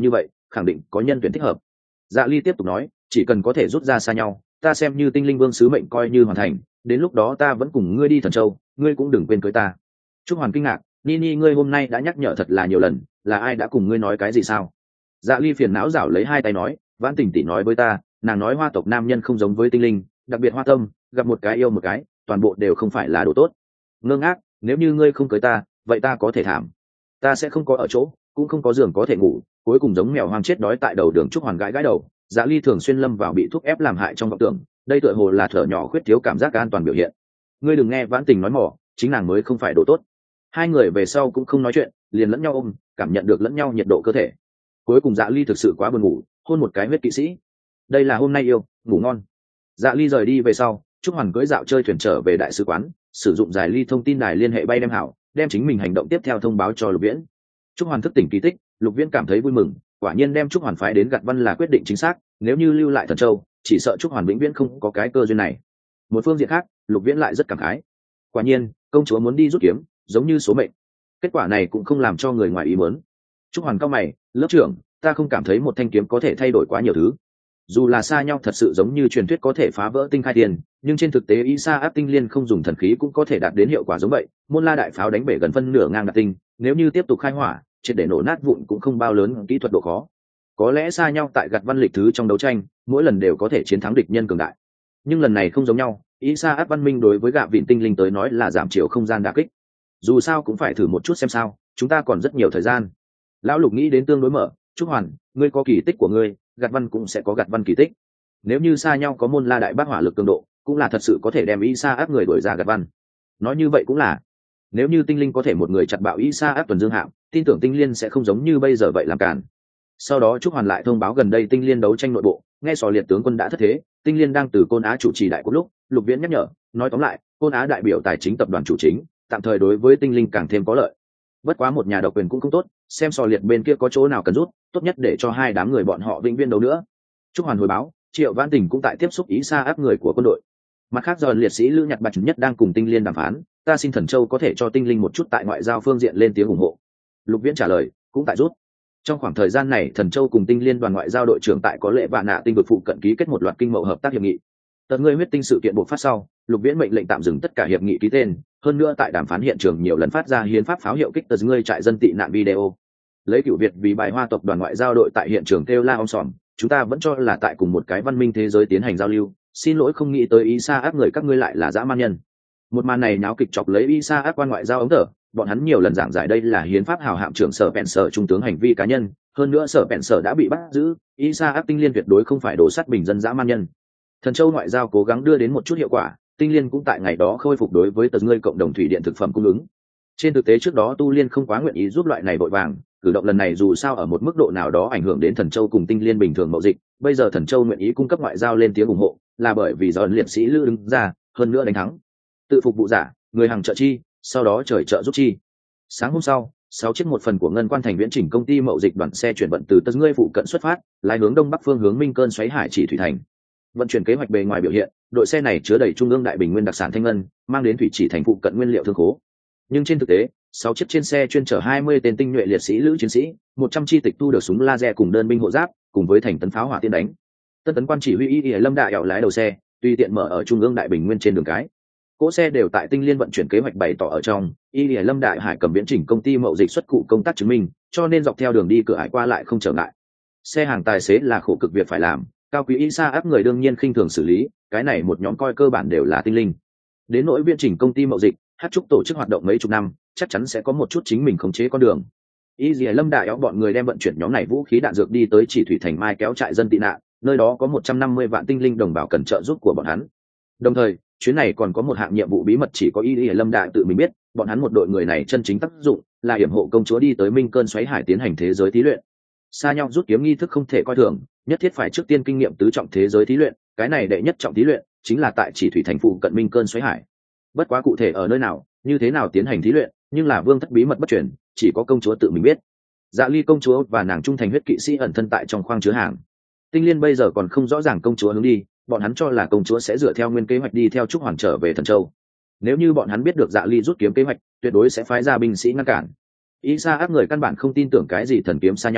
khẳng định có nhân tuyển thích hợp. Dạ ly tiếp tục nói, chỉ cần có thể rút ra xa nhau, ta xem như tinh linh vương sứ mệnh coi như hoàn thành, đến lúc đó ta vẫn cùng ngươi đi Thần Châu, ngươi cũng đừng quên cưới ta. Trúc Hoàn kinh ngạc, Nini ngươi hôm nay đã nhắc nhở thật là nhiều lần, là ai đã cùng ngươi nói cái gì sao? Dạ ly phiền não rảo lấy hai tay nói, Vãn Tình tỷ nói với ta, nàng nói hoa tộc nam nhân không giống với tinh linh, đặc biệt hoa tâm, gặp một cái yêu một cái, toàn bộ đều không phải là đồ tốt. Ngơ ngác, nếu như ngươi không cưới ta, vậy ta có thể thảm. Ta sẽ không có ở chỗ, cũng không có giường có thể ngủ, cuối cùng giống mèo hoang chết đói tại đầu đường. Trúc Hoàn gãi gãi đầu, Dạ ly thường xuyên lâm vào bị thúc ép làm hại trong vọng tưởng, đây tựa hồ là thở nhỏ khuyết thiếu cảm giác an toàn biểu hiện. Ngươi đừng nghe Vãn Tình nói mỏ, chính nàng mới không phải đồ tốt. Hai người về sau cũng không nói chuyện, liền lẫn nhau ôm, cảm nhận được lẫn nhau nhiệt độ cơ thể. Cuối cùng Dạ ly thực sự quá buồn ngủ, hôn một cái huyết kỵ sĩ. Đây là hôm nay yêu, ngủ ngon. Dạ ly rời đi về sau, Trúc Hoàn cưỡi dạo chơi thuyền trở về đại sứ quán, sử dụng giải ly thông tin đài liên hệ bay đem hảo, đem chính mình hành động tiếp theo thông báo cho Lục Viễn. Trúc Hoàn thức tỉnh kỳ tích, Lục Viễn cảm thấy vui mừng, quả nhiên đem Trúc Hoàn phái đến Gặt Văn là quyết định chính xác, nếu như lưu lại Thần Châu, chỉ sợ Trúc Hoàn vĩnh viễn không có cái cơ duyên này. Một phương diện khác, Lục Viễn lại rất cảm khái. Quả nhiên, công chúa muốn đi rút kiếm, giống như số mệnh. Kết quả này cũng không làm cho người ngoài ý muốn. Trúc Hoàn cao mày, lớp trưởng, ta không cảm thấy một thanh kiếm có thể thay đổi quá nhiều thứ. Dù là xa nhau thật sự giống như truyền thuyết có thể phá vỡ tinh khai tiền, nhưng trên thực tế ý xa áp tinh liên không dùng thần khí cũng có thể đạt đến hiệu quả giống vậy. Môn La đại pháo đánh bể gần phân nửa ngang đạt tinh, nếu như tiếp tục khai hỏa, triệt để nổ nát vụn cũng không bao lớn kỹ thuật độ khó. Có lẽ xa nhau tại Gặt Văn lịch thứ trong đấu tranh, mỗi lần đều có thể chiến thắng địch nhân cường đại. Nhưng lần này không giống nhau, ý xa áp văn minh đối với gạ vịn tinh linh tới nói là giảm chiều không gian đả kích. Dù sao cũng phải thử một chút xem sao, chúng ta còn rất nhiều thời gian. Lão Lục nghĩ đến tương đối mở, Trúc Hoàn, ngươi có kỳ tích của ngươi, Gặt Văn cũng sẽ có Gặt Văn kỳ tích. Nếu như xa nhau có môn La đại bác hỏa lực cường độ, cũng là thật sự có thể đem ý xa áp người đuổi ra Gặt Văn. Nói như vậy cũng là, nếu như tinh linh có thể một người chặt bạo ý xa áp tuần dương hạm, tin tưởng tinh liên sẽ không giống như bây giờ vậy làm cản. Sau đó Trúc Hoàn lại thông báo gần đây tinh liên đấu tranh nội bộ, nghe sò liệt tướng quân đã thất thế, tinh liên đang từ Côn Á chủ trì đại quốc lúc, Lục Viễn nhắc nhở, nói tóm lại, Côn Á đại biểu tài chính tập đoàn chủ chính, tạm thời đối với tinh linh càng thêm có lợi. Bất quá một nhà độc quyền cũng không tốt, xem sò liệt bên kia có chỗ nào cần rút, tốt nhất để cho hai đám người bọn họ vĩnh viễn đấu nữa. Trúc Hoàn hồi báo, Triệu Vãn Tình cũng tại tiếp xúc ý xa áp người của quân đội. Mặt khác giờ liệt sĩ Lữ Nhật Bạch nhất đang cùng tinh liên đàm phán, ta xin Thần Châu có thể cho tinh linh một chút tại ngoại giao phương diện lên tiếng ủng hộ. Lục Viễn trả lời, cũng tại rút. Trong khoảng thời gian này Thần Châu cùng tinh liên đoàn ngoại giao đội trưởng tại có lệ vạn nạ tinh vực phụ cận ký kết một loạt kinh mậu hợp tác hiệp nghị. Tật ngươi huyết tinh sự kiện buộc phát sau, Lục Viễn mệnh lệnh tạm dừng tất cả hiệp nghị ký tên, hơn nữa tại đàm phán hiện trường nhiều lần phát ra hiến pháp pháo hiệu kích tật ngươi trại dân tị nạn video. Lấy cựu Việt vì bài hoa tộc đoàn ngoại giao đội tại hiện trường kêu la om sòm, chúng ta vẫn cho là tại cùng một cái văn minh thế giới tiến hành giao lưu, xin lỗi không nghĩ tới ý xa áp người các ngươi lại là dã man nhân. Một màn này náo kịch chọc lấy ý xa áp quan ngoại giao ống thở, bọn hắn nhiều lần giảng giải đây là hiến pháp hào hạm trưởng sở bèn sở trung tướng hành vi cá nhân, hơn nữa sở bèn sở đã bị bắt giữ, ý xa áp tinh liên tuyệt đối không phải đổ sắt bình dân dã man nhân. Thần Châu ngoại giao cố gắng đưa đến một chút hiệu quả, tinh liên cũng tại ngày đó khôi phục đối với tật ngươi cộng đồng thủy điện thực phẩm cung ứng. Trên thực tế trước đó tu liên không quá nguyện ý giúp loại này vội vàng, cử động lần này dù sao ở một mức độ nào đó ảnh hưởng đến Thần Châu cùng tinh liên bình thường mậu dịch, bây giờ Thần Châu nguyện ý cung cấp ngoại giao lên tiếng ủng hộ, là bởi vì do liệt sĩ Lữ đứng ra, hơn nữa đánh thắng. Tự phục vụ giả, người hàng trợ chi, sau đó trời trợ giúp chi. Sáng hôm sau, sáu chiếc một phần của ngân quan thành viễn chỉnh công ty mậu dịch đoàn xe chuyển vận từ tật ngươi phụ cận xuất phát, lái hướng đông bắc phương hướng Minh Cơn xoáy hải chỉ thủy thành. Vận chuyển kế hoạch bề ngoài biểu hiện, đội xe này chứa đầy trung ương đại bình nguyên đặc sản thanh ngân, mang đến thủy chỉ thành phụ cận nguyên liệu thương khố. Nhưng trên thực tế, sáu chiếc trên xe chuyên chở hai mươi tên tinh nhuệ liệt sĩ lữ chiến sĩ, một trăm chi tịch thu được súng laser cùng đơn binh hộ giáp, cùng với thành tấn pháo hỏa tiên đánh. Tân tấn quan chỉ huy Y Y Lâm Đại ẻo lái đầu xe, tùy tiện mở ở trung ương đại bình nguyên trên đường cái. Cỗ xe đều tại tinh liên vận chuyển kế hoạch bày tỏ ở trong, Y Y Lâm Đại Hải cầm viễn chỉnh công ty mậu dịch xuất cụ công tác chứng minh, cho nên dọc theo đường đi cửa hải qua lại không trở ngại. Xe hàng tài xế là khổ cực việc phải làm, cao quý y sa áp người đương nhiên khinh thường xử lý, cái này một nhóm coi cơ bản đều là tinh linh. Đến nỗi viễn chỉnh công ty mậu dịch, hát trúc tổ chức hoạt động mấy chục năm, chắc chắn sẽ có một chút chính mình khống chế con đường. Y Dì Lâm Đại éo bọn người đem vận chuyển nhóm này vũ khí đạn dược đi tới chỉ thủy thành mai kéo trại dân tị nạn, nơi đó có một trăm năm mươi vạn tinh linh đồng bào cần trợ giúp của bọn hắn. Đồng thời, chuyến này còn có một hạng nhiệm vụ bí mật chỉ có Y Dì Lâm Đại tự mình biết, bọn hắn một đội người này chân chính tác dụng là yểm hộ công chúa đi tới Minh Cơn xoáy hải tiến hành thế giới thí luyện. Xa nhau rút kiếm nghi thức không thể coi thường, nhất thiết phải trước tiên kinh nghiệm tứ trọng thế giới thí luyện, cái này đệ nhất trọng thí luyện chính là tại chỉ thủy thành phụ cận Minh Cơn xoáy hải. Bất quá cụ thể ở nơi nào, như thế nào tiến hành thí luyện, nhưng là vương thất bí mật bất truyền, chỉ có công chúa tự mình biết. Dạ Ly công chúa và nàng trung thành huyết kỵ sĩ ẩn thân tại trong khoang chứa hàng. Tinh liên bây giờ còn không rõ ràng công chúa hướng đi, bọn hắn cho là công chúa sẽ dựa theo nguyên kế hoạch đi theo Trúc Hoàng trở về Thần Châu. Nếu như bọn hắn biết được Dạ Ly rút kiếm kế hoạch, tuyệt đối sẽ phái ra binh sĩ ngăn cản. Ý xa áp người căn bản không tin tưởng cái gì thần kiếm xa nhau,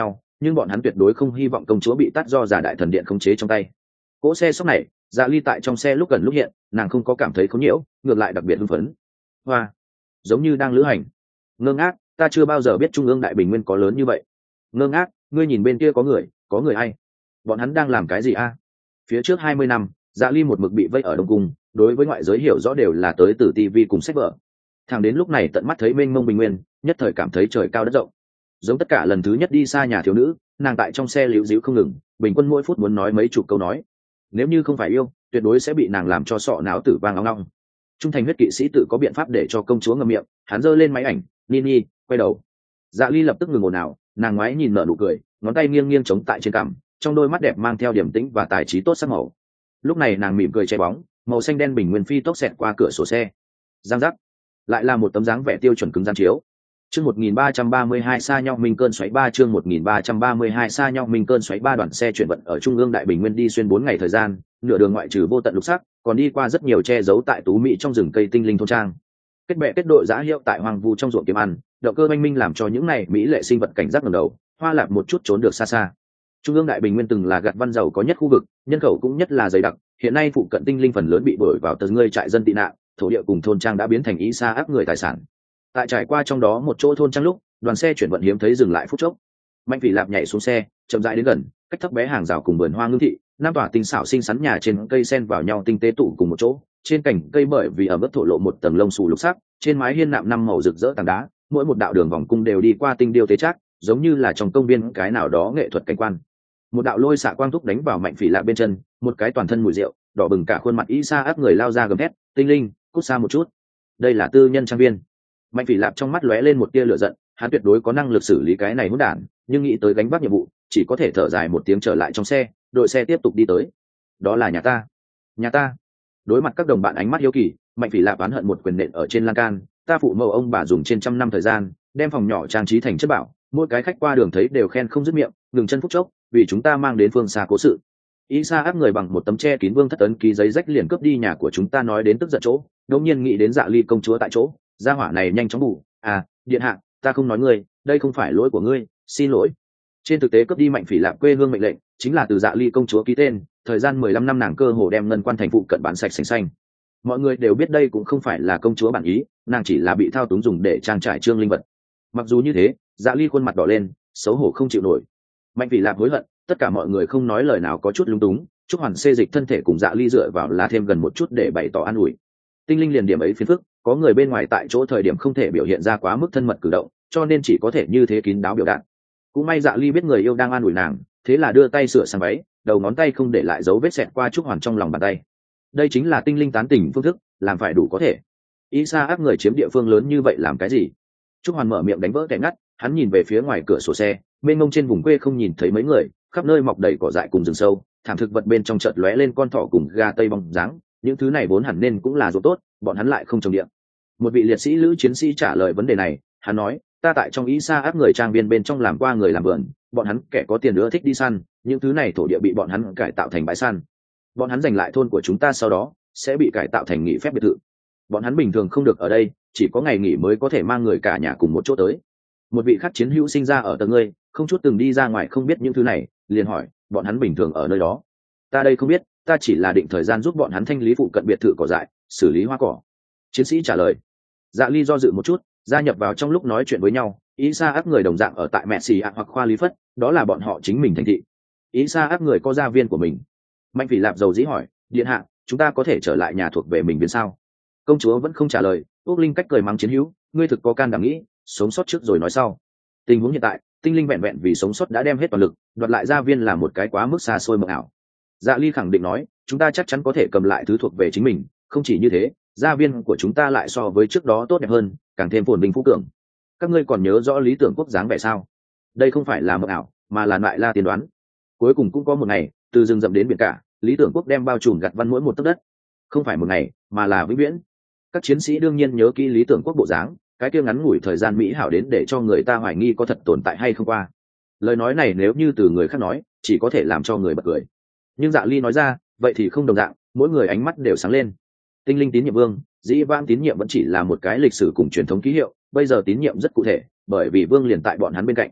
nhưng bọn hắn tuyệt đối không hy vọng công chúa bị tắt do giả đại thần điện khống chế trong tay. Cỗ xe sốc này, Dạ Ly tại trong xe lúc gần lúc hiện, nàng không có cảm thấy khốn nhiễu, ngược lại đặc biệt hưng phấn. Hoa, giống như đang lữ hành. Ngơ ngác, ta chưa bao giờ biết trung ương đại bình nguyên có lớn như vậy. Ngơ ngác, ngươi nhìn bên kia có người, có người ai? Bọn hắn đang làm cái gì a? Phía trước hai mươi năm, Dạ Ly một mực bị vây ở Đông Cung, đối với ngoại giới hiểu rõ đều là tới từ ti vi cùng sách vở. Thằng đến lúc này tận mắt thấy mênh mông bình nguyên, nhất thời cảm thấy trời cao đất rộng. Giống tất cả lần thứ nhất đi xa nhà thiếu nữ, nàng tại trong xe liễu díu không ngừng, bình quân mỗi phút muốn nói mấy chục câu nói. Nếu như không phải yêu, tuyệt đối sẽ bị nàng làm cho sọ não tử vang ong ong. Trung thành huyết kỵ sĩ tự có biện pháp để cho công chúa ngậm miệng, hắn giơ lên máy ảnh, Nini, quay đầu. Dạ Ly lập tức ngừng ồn ào, nàng ngoái nhìn nở nụ cười, ngón tay nghiêng nghiêng chống tại trên cằm, trong đôi mắt đẹp mang theo điểm tĩnh và tài trí tốt sắc màu. Lúc này nàng mỉm cười che bóng, màu xanh đen bình nguyên phi tốc xẹt qua cửa sổ xe. Giang giác, lại là một tấm dáng vẻ tiêu chuẩn cứng gian chiếu. Chương một nghìn ba trăm ba mươi hai xa nhau minh cơn xoáy ba chương một nghìn ba trăm ba mươi hai xa nhau minh cơn xoáy ba đoàn xe chuyển vận ở trung ương đại bình nguyên đi xuyên bốn ngày thời gian, nửa đường ngoại trừ vô tận lục sắc, còn đi qua rất nhiều che giấu tại tú mỹ trong rừng cây tinh linh thôn trang. Kết bè kết đội giã hiệu tại hoang vu trong ruộng kiếm ăn, động cơ oanh minh làm cho những này mỹ lệ sinh vật cảnh giác ngẩng đầu, hoa lạc một chút trốn được xa xa. Trung ương đại bình nguyên từng là gặt văn giàu có nhất khu vực, nhân khẩu cũng nhất là dày đặc, hiện nay phụ cận tinh linh phần lớn bị đuổi vào tờ ngươi trại dân tị nạn, thổ địa cùng thôn trang đã biến thành ý xa áp người tài sản. Tại trải qua trong đó một chỗ thôn trang lúc, đoàn xe chuyển vận hiếm thấy dừng lại phút chốc. Mạnh Phỉ Lạp nhảy xuống xe, chậm rãi đến gần, cách thấp bé hàng rào cùng vườn hoa ngưng thị, năm tòa tinh xảo xinh xắn nhà trên cây sen vào nhau tinh tế tụ cùng một chỗ, trên cành cây bởi vì ở mức thổ lộ một tầng lông xù lục sắc, trên mái hiên nạm năm màu rực rỡ tảng đá, mỗi một đạo đường vòng cung đều đi qua tinh điêu tế trác, giống như là trong công viên cái nào đó nghệ thuật cảnh quan. Một đạo lôi xạ quang thúc đánh vào Mạnh Phỉ Lạp bên chân, một cái toàn thân mùi rượu, đỏ bừng cả khuôn mặt y sa áp người lao ra gầm thét, "Tinh linh, cút xa một chút. Đây là tư nhân trang viên." Mạnh Phỉ Lạp trong mắt lóe lên một tia lửa giận, hắn tuyệt đối có năng lực xử lý cái này hỗn đản, nhưng nghĩ tới gánh vác nhiệm vụ, chỉ có thể thở dài một tiếng trở lại trong xe, đội xe tiếp tục đi tới. Đó là nhà ta, nhà ta. Đối mặt các đồng bạn ánh mắt hiếu kỳ, Mạnh Phỉ Lạp oán hận một quyền nện ở trên lan can, ta phụ mẫu ông bà dùng trên trăm năm thời gian, đem phòng nhỏ trang trí thành chất bảo, mỗi cái khách qua đường thấy đều khen không dứt miệng, ngừng chân phút chốc, vì chúng ta mang đến phương xa cố sự. Ý xa áp người bằng một tấm che kín vương thất ấn ký giấy rách liền cướp đi nhà của chúng ta, nói đến tức giận chỗ, đột nhiên nghĩ đến Dạ Ly công chúa tại chỗ, gia hỏa này nhanh chóng bù, à, điện hạ, ta không nói ngươi, đây không phải lỗi của ngươi, xin lỗi. Trên thực tế cướp đi Mạnh Phỉ Lạp quê hương mệnh lệnh chính là từ Dạ Ly công chúa ký tên, thời gian mười lăm năm nàng cơ hồ đem ngân quan thành phụ cận bán sạch sành xanh. Mọi người đều biết đây cũng không phải là công chúa bản ý, nàng chỉ là bị thao túng dùng để trang trải trương linh vật. Mặc dù như thế, Dạ Ly khuôn mặt đỏ lên, xấu hổ không chịu nổi. Mạnh Phỉ Lạp hối hận, tất cả mọi người không nói lời nào có chút lúng túng, Trúc Hoàn xê dịch thân thể cùng Dạ Ly dựa vào là thêm gần một chút để bày tỏ an ủi. Tinh linh liền điểm ấy phiền phức, có người bên ngoài tại chỗ thời điểm không thể biểu hiện ra quá mức thân mật cử động, cho nên chỉ có thể như thế kín đáo biểu đạt. Cũng may Dạ Ly biết người yêu đang an ủi nàng, thế là đưa tay sửa sang váy, đầu ngón tay không để lại dấu vết xẹt qua Trúc Hoàn trong lòng bàn tay. Đây chính là tinh linh tán tỉnh phương thức, làm phải đủ có thể. Ý xa áp người chiếm địa phương lớn như vậy làm cái gì? Trúc Hoàn mở miệng đánh vỡ kẻ ngắt, hắn nhìn về phía ngoài cửa sổ xe, bên ngông trên vùng quê không nhìn thấy mấy người, khắp nơi mọc đầy cỏ dại cùng rừng sâu, thảm thực vật bên trong chợt lóe lên con thỏ cùng gà tây bóng dáng, những thứ này vốn hẳn nên cũng là ruộng tốt, bọn hắn lại không trồng điện. Một vị liệt sĩ lữ chiến sĩ trả lời vấn đề này, hắn nói, ta tại trong ý xa áp người trang viên bên trong làm qua người làm vườn, bọn hắn kẻ có tiền nữa thích đi săn, những thứ này thổ địa bị bọn hắn cải tạo thành bãi săn. Bọn hắn giành lại thôn của chúng ta sau đó sẽ bị cải tạo thành nghỉ phép biệt thự. Bọn hắn bình thường không được ở đây, chỉ có ngày nghỉ mới có thể mang người cả nhà cùng một chỗ tới. Một vị khác chiến hữu sinh ra ở tầng ngươi, không chút từng đi ra ngoài không biết những thứ này, liền hỏi, bọn hắn bình thường ở nơi đó. Ta đây không biết, ta chỉ là định thời gian giúp bọn hắn thanh lý phụ cận biệt thự cỏ dại, xử lý hoa cỏ. Chiến sĩ trả lời. Dạ Ly do dự một chút, gia nhập vào trong lúc nói chuyện với nhau. Ý xa áp người đồng dạng ở tại mẹ xì ạ hoặc khoa lý phất, đó là bọn họ chính mình thành thị. Ý xa áp người có gia viên của mình. Mạnh Phỉ Lạp dầu dĩ hỏi, điện hạ, chúng ta có thể trở lại nhà thuộc về mình viên sao? Công chúa vẫn không trả lời. Úc Linh cách cười mắng chiến hữu, ngươi thực có can đảm nghĩ, sống sót trước rồi nói sau. Tình huống hiện tại, tinh linh vẹn vẹn vì sống sót đã đem hết toàn lực, đoạt lại gia viên là một cái quá mức xa xôi mộng ảo. Dạ Ly khẳng định nói, chúng ta chắc chắn có thể cầm lại thứ thuộc về chính mình, không chỉ như thế, gia viên của chúng ta lại so với trước đó tốt đẹp hơn, càng thêm phồn vinh phú cường. Các ngươi còn nhớ rõ lý tưởng quốc dáng vẻ sao? Đây không phải là mộng ảo, mà là lại la tiên đoán. Cuối cùng cũng có một ngày, từ rừng rậm đến biển cả, lý tưởng quốc đem bao trùm gặt văn mỗi một tấc đất. Không phải một ngày, mà là vĩnh viễn. Các chiến sĩ đương nhiên nhớ kỹ lý tưởng quốc bộ dáng, cái kia ngắn ngủi thời gian mỹ hảo đến để cho người ta hoài nghi có thật tồn tại hay không qua. Lời nói này nếu như từ người khác nói, chỉ có thể làm cho người bật cười. Nhưng Dạ Ly nói ra, vậy thì không đồng dạng, mỗi người ánh mắt đều sáng lên. Tinh linh tín nhiệm vương, dĩ vãng tín nhiệm vẫn chỉ là một cái lịch sử cùng truyền thống ký hiệu, bây giờ tín nhiệm rất cụ thể, bởi vì vương liền tại bọn hắn bên cạnh.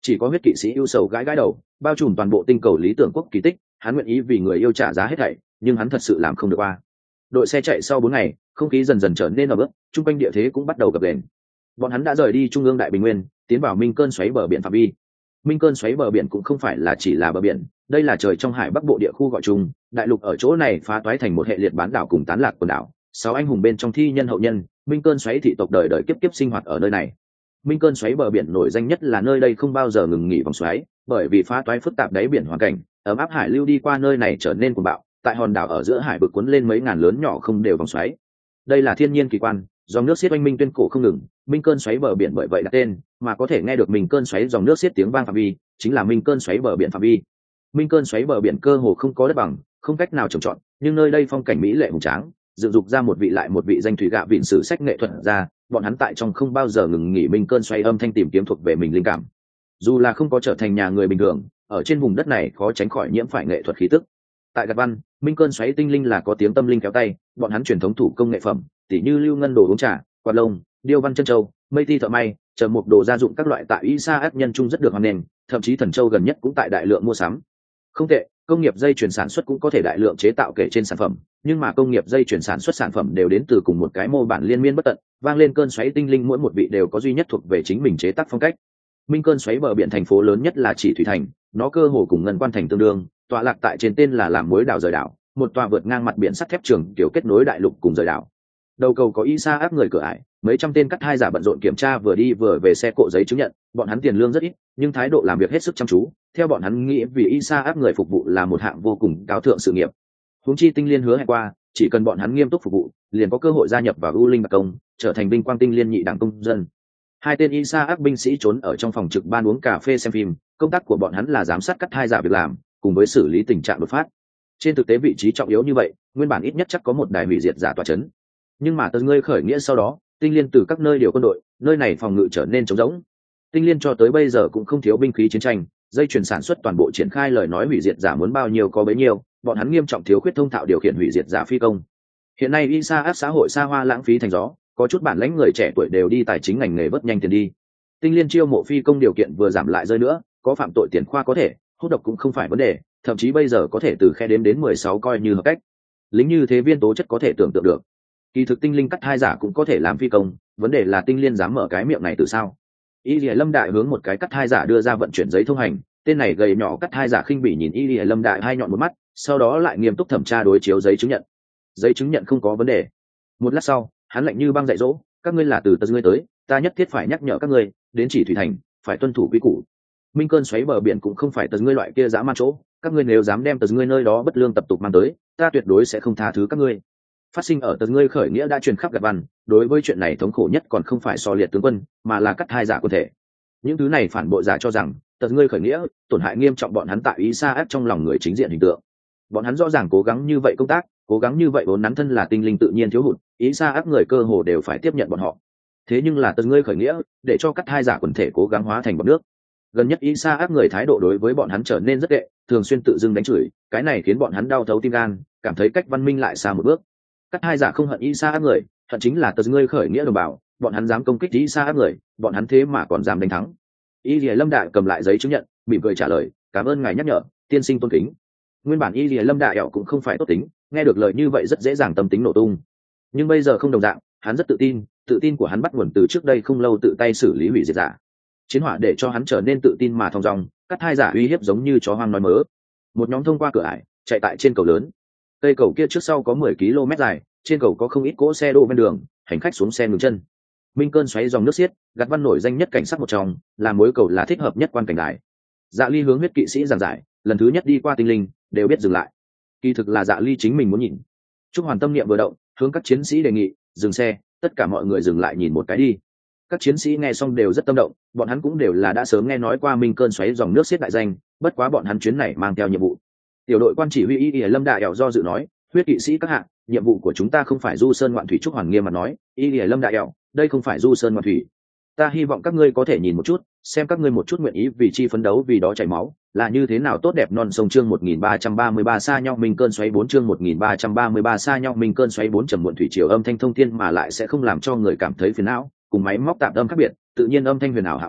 Chỉ có huyết kỵ sĩ ưu sầu gãi gãi đầu, bao trùm toàn bộ tinh cầu lý tưởng quốc kỳ tích, hắn nguyện ý vì người yêu trả giá hết thảy, nhưng hắn thật sự làm không được qua. Đội xe chạy sau bốn ngày, không khí dần dần trở nên ẩm ướt, trung quanh địa thế cũng bắt đầu gập ghềnh. Bọn hắn đã rời đi trung ương đại bình nguyên, tiến vào minh cơn xoáy bờ biển phạm vi. Minh cơn xoáy bờ biển cũng không phải là chỉ là bờ biển, đây là trời trong hải bắc bộ địa khu gọi chung, đại lục ở chỗ này phá toái thành một hệ liệt bán đảo cùng tán lạc quần đảo. Sáu anh hùng bên trong thi nhân hậu nhân, minh cơn xoáy thị tộc đời đời kiếp kiếp sinh hoạt ở nơi này. Minh cơn xoáy bờ biển nổi danh nhất là nơi đây không bao giờ ngừng nghỉ vòng xoáy, bởi vì phá toái phức tạp đáy biển hoàn cảnh, ấm áp hải lưu đi qua nơi này trở nên cuồng bạo, tại hòn đảo ở giữa hải vực cuốn lên mấy ngàn lớn nhỏ không đều vòng xoáy. Đây là thiên nhiên kỳ quan, dòng nước xiết oanh minh tuyên cổ không ngừng, minh cơn xoáy bờ biển bởi vậy đặt tên, mà có thể nghe được minh cơn xoáy dòng nước xiết tiếng vang phạm vi, chính là minh cơn xoáy bờ biển phạm vi. Minh cơn xoáy bờ biển cơ hồ không có đất bằng, không cách nào trồng trọt, nhưng nơi đây phong cảnh mỹ lệ hùng tráng, dựng dục ra một vị lại một vị danh thủy gạ vịn sử sách nghệ thuật ra, bọn hắn tại trong không bao giờ ngừng nghỉ minh cơn xoáy âm thanh tìm kiếm thuộc về mình linh cảm. Dù là không có trở thành nhà người bình thường, ở trên vùng đất này khó tránh khỏi nhiễm phải nghệ thuật khí tức. Tại Gạt Văn, minh cơn xoáy tinh linh là có tiếng tâm linh kéo tay, bọn hắn truyền thống thủ công nghệ phẩm, tỉ như lưu ngân đồ uống trà, quạt lông, điêu văn chân châu, mây thi thợ may, chờ một đồ gia dụng các loại tại Isa áp nhân trung rất được hoan nghênh, thậm chí thần châu gần nhất cũng tại đại lượng mua sắm. Không tệ, công nghiệp dây chuyển sản xuất cũng có thể đại lượng chế tạo kể trên sản phẩm, nhưng mà công nghiệp dây chuyển sản xuất sản phẩm đều đến từ cùng một cái mô bản liên miên bất tận, vang lên cơn xoáy tinh linh mỗi một vị đều có duy nhất thuộc về chính mình chế tác phong cách. Minh cơn xoáy bờ biển thành phố lớn nhất là Chỉ Thủy Thành, nó cơ hồ cùng Ngân Quan Thành tương đương, tọa lạc tại trên tên là làm mối đảo rời đảo, một tòa vượt ngang mặt biển sắt thép trường kiểu kết nối đại lục cùng rời đảo. Đầu cầu có Isa áp người cửa ải, mấy trăm tên cắt hai giả bận rộn kiểm tra vừa đi vừa về xe cộ giấy chứng nhận, bọn hắn tiền lương rất ít, nhưng thái độ làm việc hết sức chăm chú, theo bọn hắn nghĩ vì Isa áp người phục vụ là một hạng vô cùng cao thượng sự nghiệp. Huống chi Tinh Liên hứa hẹn qua, chỉ cần bọn hắn nghiêm túc phục vụ, liền có cơ hội gia nhập vào U Linh Bạc Công, trở thành vinh quang Tinh Liên nhị đẳng công dân. Hai tên Isa áp binh sĩ trốn ở trong phòng trực ban uống cà phê xem phim, công tác của bọn hắn là giám sát cắt hai giả việc làm, cùng với xử lý tình trạng đột phát. Trên thực tế vị trí trọng yếu như vậy, nguyên bản ít nhất chắc có một đài hủy diệt giả tọa chấn. Nhưng mà từ ngươi khởi nghĩa sau đó, Tinh Liên từ các nơi điều quân đội, nơi này phòng ngự trở nên trống rỗng. Tinh Liên cho tới bây giờ cũng không thiếu binh khí chiến tranh, dây chuyển sản xuất toàn bộ triển khai lời nói hủy diệt giả muốn bao nhiêu có bấy nhiêu, bọn hắn nghiêm trọng thiếu khuyết thông thạo điều khiển hủy diệt giả phi công. Hiện nay Isa áp xã hội xa hoa lãng phí thành gió, có chút bản lãnh người trẻ tuổi đều đi tài chính ngành nghề vớt nhanh tiền đi. Tinh Liên chiêu mộ phi công điều kiện vừa giảm lại rơi nữa, có phạm tội tiền khoa có thể, hút độc cũng không phải vấn đề, thậm chí bây giờ có thể từ khe đếm đến mười sáu coi như hợp cách. Lính như thế viên tố chất có thể tưởng tượng được. Kỳ thực Tinh Linh cắt hai giả cũng có thể làm phi công, vấn đề là Tinh Liên dám mở cái miệng này từ sao? Y Lìa Lâm Đại hướng một cái cắt hai giả đưa ra vận chuyển giấy thông hành, tên này gầy nhỏ cắt hai giả khinh bỉ nhìn Y Lìa Lâm Đại hai nhọn một mắt, sau đó lại nghiêm túc thẩm tra đối chiếu giấy chứng nhận. Giấy chứng nhận không có vấn đề. Một lát sau, hắn lạnh như băng dạy dỗ, các ngươi là từ tờ ngươi tới, ta nhất thiết phải nhắc nhở các ngươi, đến Chỉ Thủy Thành, phải tuân thủ quy củ. Minh cơn xoáy bờ biển cũng không phải tờ ngươi loại kia dã man chỗ, các ngươi nếu dám đem tờ ngươi nơi đó bất lương tập tục mang tới, ta tuyệt đối sẽ không tha thứ các ngươi. Phát sinh ở tờ ngươi khởi nghĩa đã truyền khắp Gạt Văn, đối với chuyện này thống khổ nhất còn không phải so liệt tướng quân, mà là cắt hai giả quân thể. Những thứ này phản bội giả cho rằng tờ ngươi khởi nghĩa tổn hại nghiêm trọng bọn hắn tại Isa áp trong lòng người chính diện hình tượng. Bọn hắn rõ ràng cố gắng như vậy công tác, cố gắng như vậy vốn nắn thân là tinh linh tự nhiên thiếu hụt, Isa áp người cơ hồ đều phải tiếp nhận bọn họ. Thế nhưng là tờ ngươi khởi nghĩa để cho cắt hai giả quần thể cố gắng hóa thành bọn nước. Gần nhất Isa áp người thái độ đối với bọn hắn trở nên rất tệ, thường xuyên tự dưng đánh chửi, cái này khiến bọn hắn đau thấu tim gan, cảm thấy cách văn minh lại xa một bước. Cắt hai giả không hận Isa áp người, hận chính là tờ ngươi khởi nghĩa đồng bào, bọn hắn dám công kích Isa áp người, bọn hắn thế mà còn dám đánh thắng. Y Lìa Lâm Đại cầm lại giấy chứng nhận, mỉm cười trả lời, cảm ơn ngài nhắc nhở, tiên sinh tôn kính. Nguyên bản Y Lìa Lâm Đại ẻo cũng không phải tốt tính, nghe được lời như vậy rất dễ dàng tâm tính nổ tung. Nhưng bây giờ không đồng dạng, hắn rất tự tin, tự tin của hắn bắt nguồn từ trước đây không lâu tự tay xử lý hủy diệt giả. Chiến hỏa để cho hắn trở nên tự tin mà thong dong, cắt hai giả uy hiếp giống như chó hoang nói mớ. Một nhóm thông qua cửa ải, chạy tại trên cầu lớn. Cây cầu kia trước sau có mười ki lô mét dài, trên cầu có không ít cỗ xe đỗ ven đường, hành khách xuống xe ngừng chân. Minh cơn xoáy dòng nước xiết, Gạt Văn nổi danh nhất cảnh sắc một trong, là mối cầu là thích hợp nhất quan cảnh đài. Dạ Ly hướng huyết kỵ sĩ giảng giải, lần thứ nhất đi qua Tinh Linh, đều biết dừng lại. Kỳ thực là Dạ Ly chính mình muốn nhìn. Trúc Hoàn tâm niệm vừa động, hướng các chiến sĩ đề nghị, dừng xe, tất cả mọi người dừng lại nhìn một cái đi. Các chiến sĩ nghe xong đều rất tâm động, bọn hắn cũng đều là đã sớm nghe nói qua Minh cơn xoáy dòng nước xiết đại danh, bất quá bọn hắn chuyến này mang theo nhiệm vụ. Tiểu đội quan chỉ huy Y Lìa Lâm Đại ẻo do dự nói, huyết kỵ sĩ các hạng, nhiệm vụ của chúng ta không phải du sơn ngoạn thủy. Trúc Hoàn nghiêm mà nói, Y Lìa Lâm Đại ẻo, đây không phải du sơn ngoạn thủy. Ta hy vọng các ngươi có thể nhìn một chút, xem các ngươi một chút nguyện ý vì chi phấn đấu vì đó chảy máu, là như thế nào tốt đẹp non sông. Chương một nghìn ba trăm ba mươi ba xa nhau Minh cơn xoáy bốn chương một nghìn ba trăm ba mươi ba xa nhau Minh cơn xoáy bốn trầm muộn thủy triều âm thanh thông thiên mà lại sẽ không làm cho người cảm thấy phiền não, cùng máy móc tạm âm khác biệt, tự nhiên âm thanh huyền ảo hạo đẳng,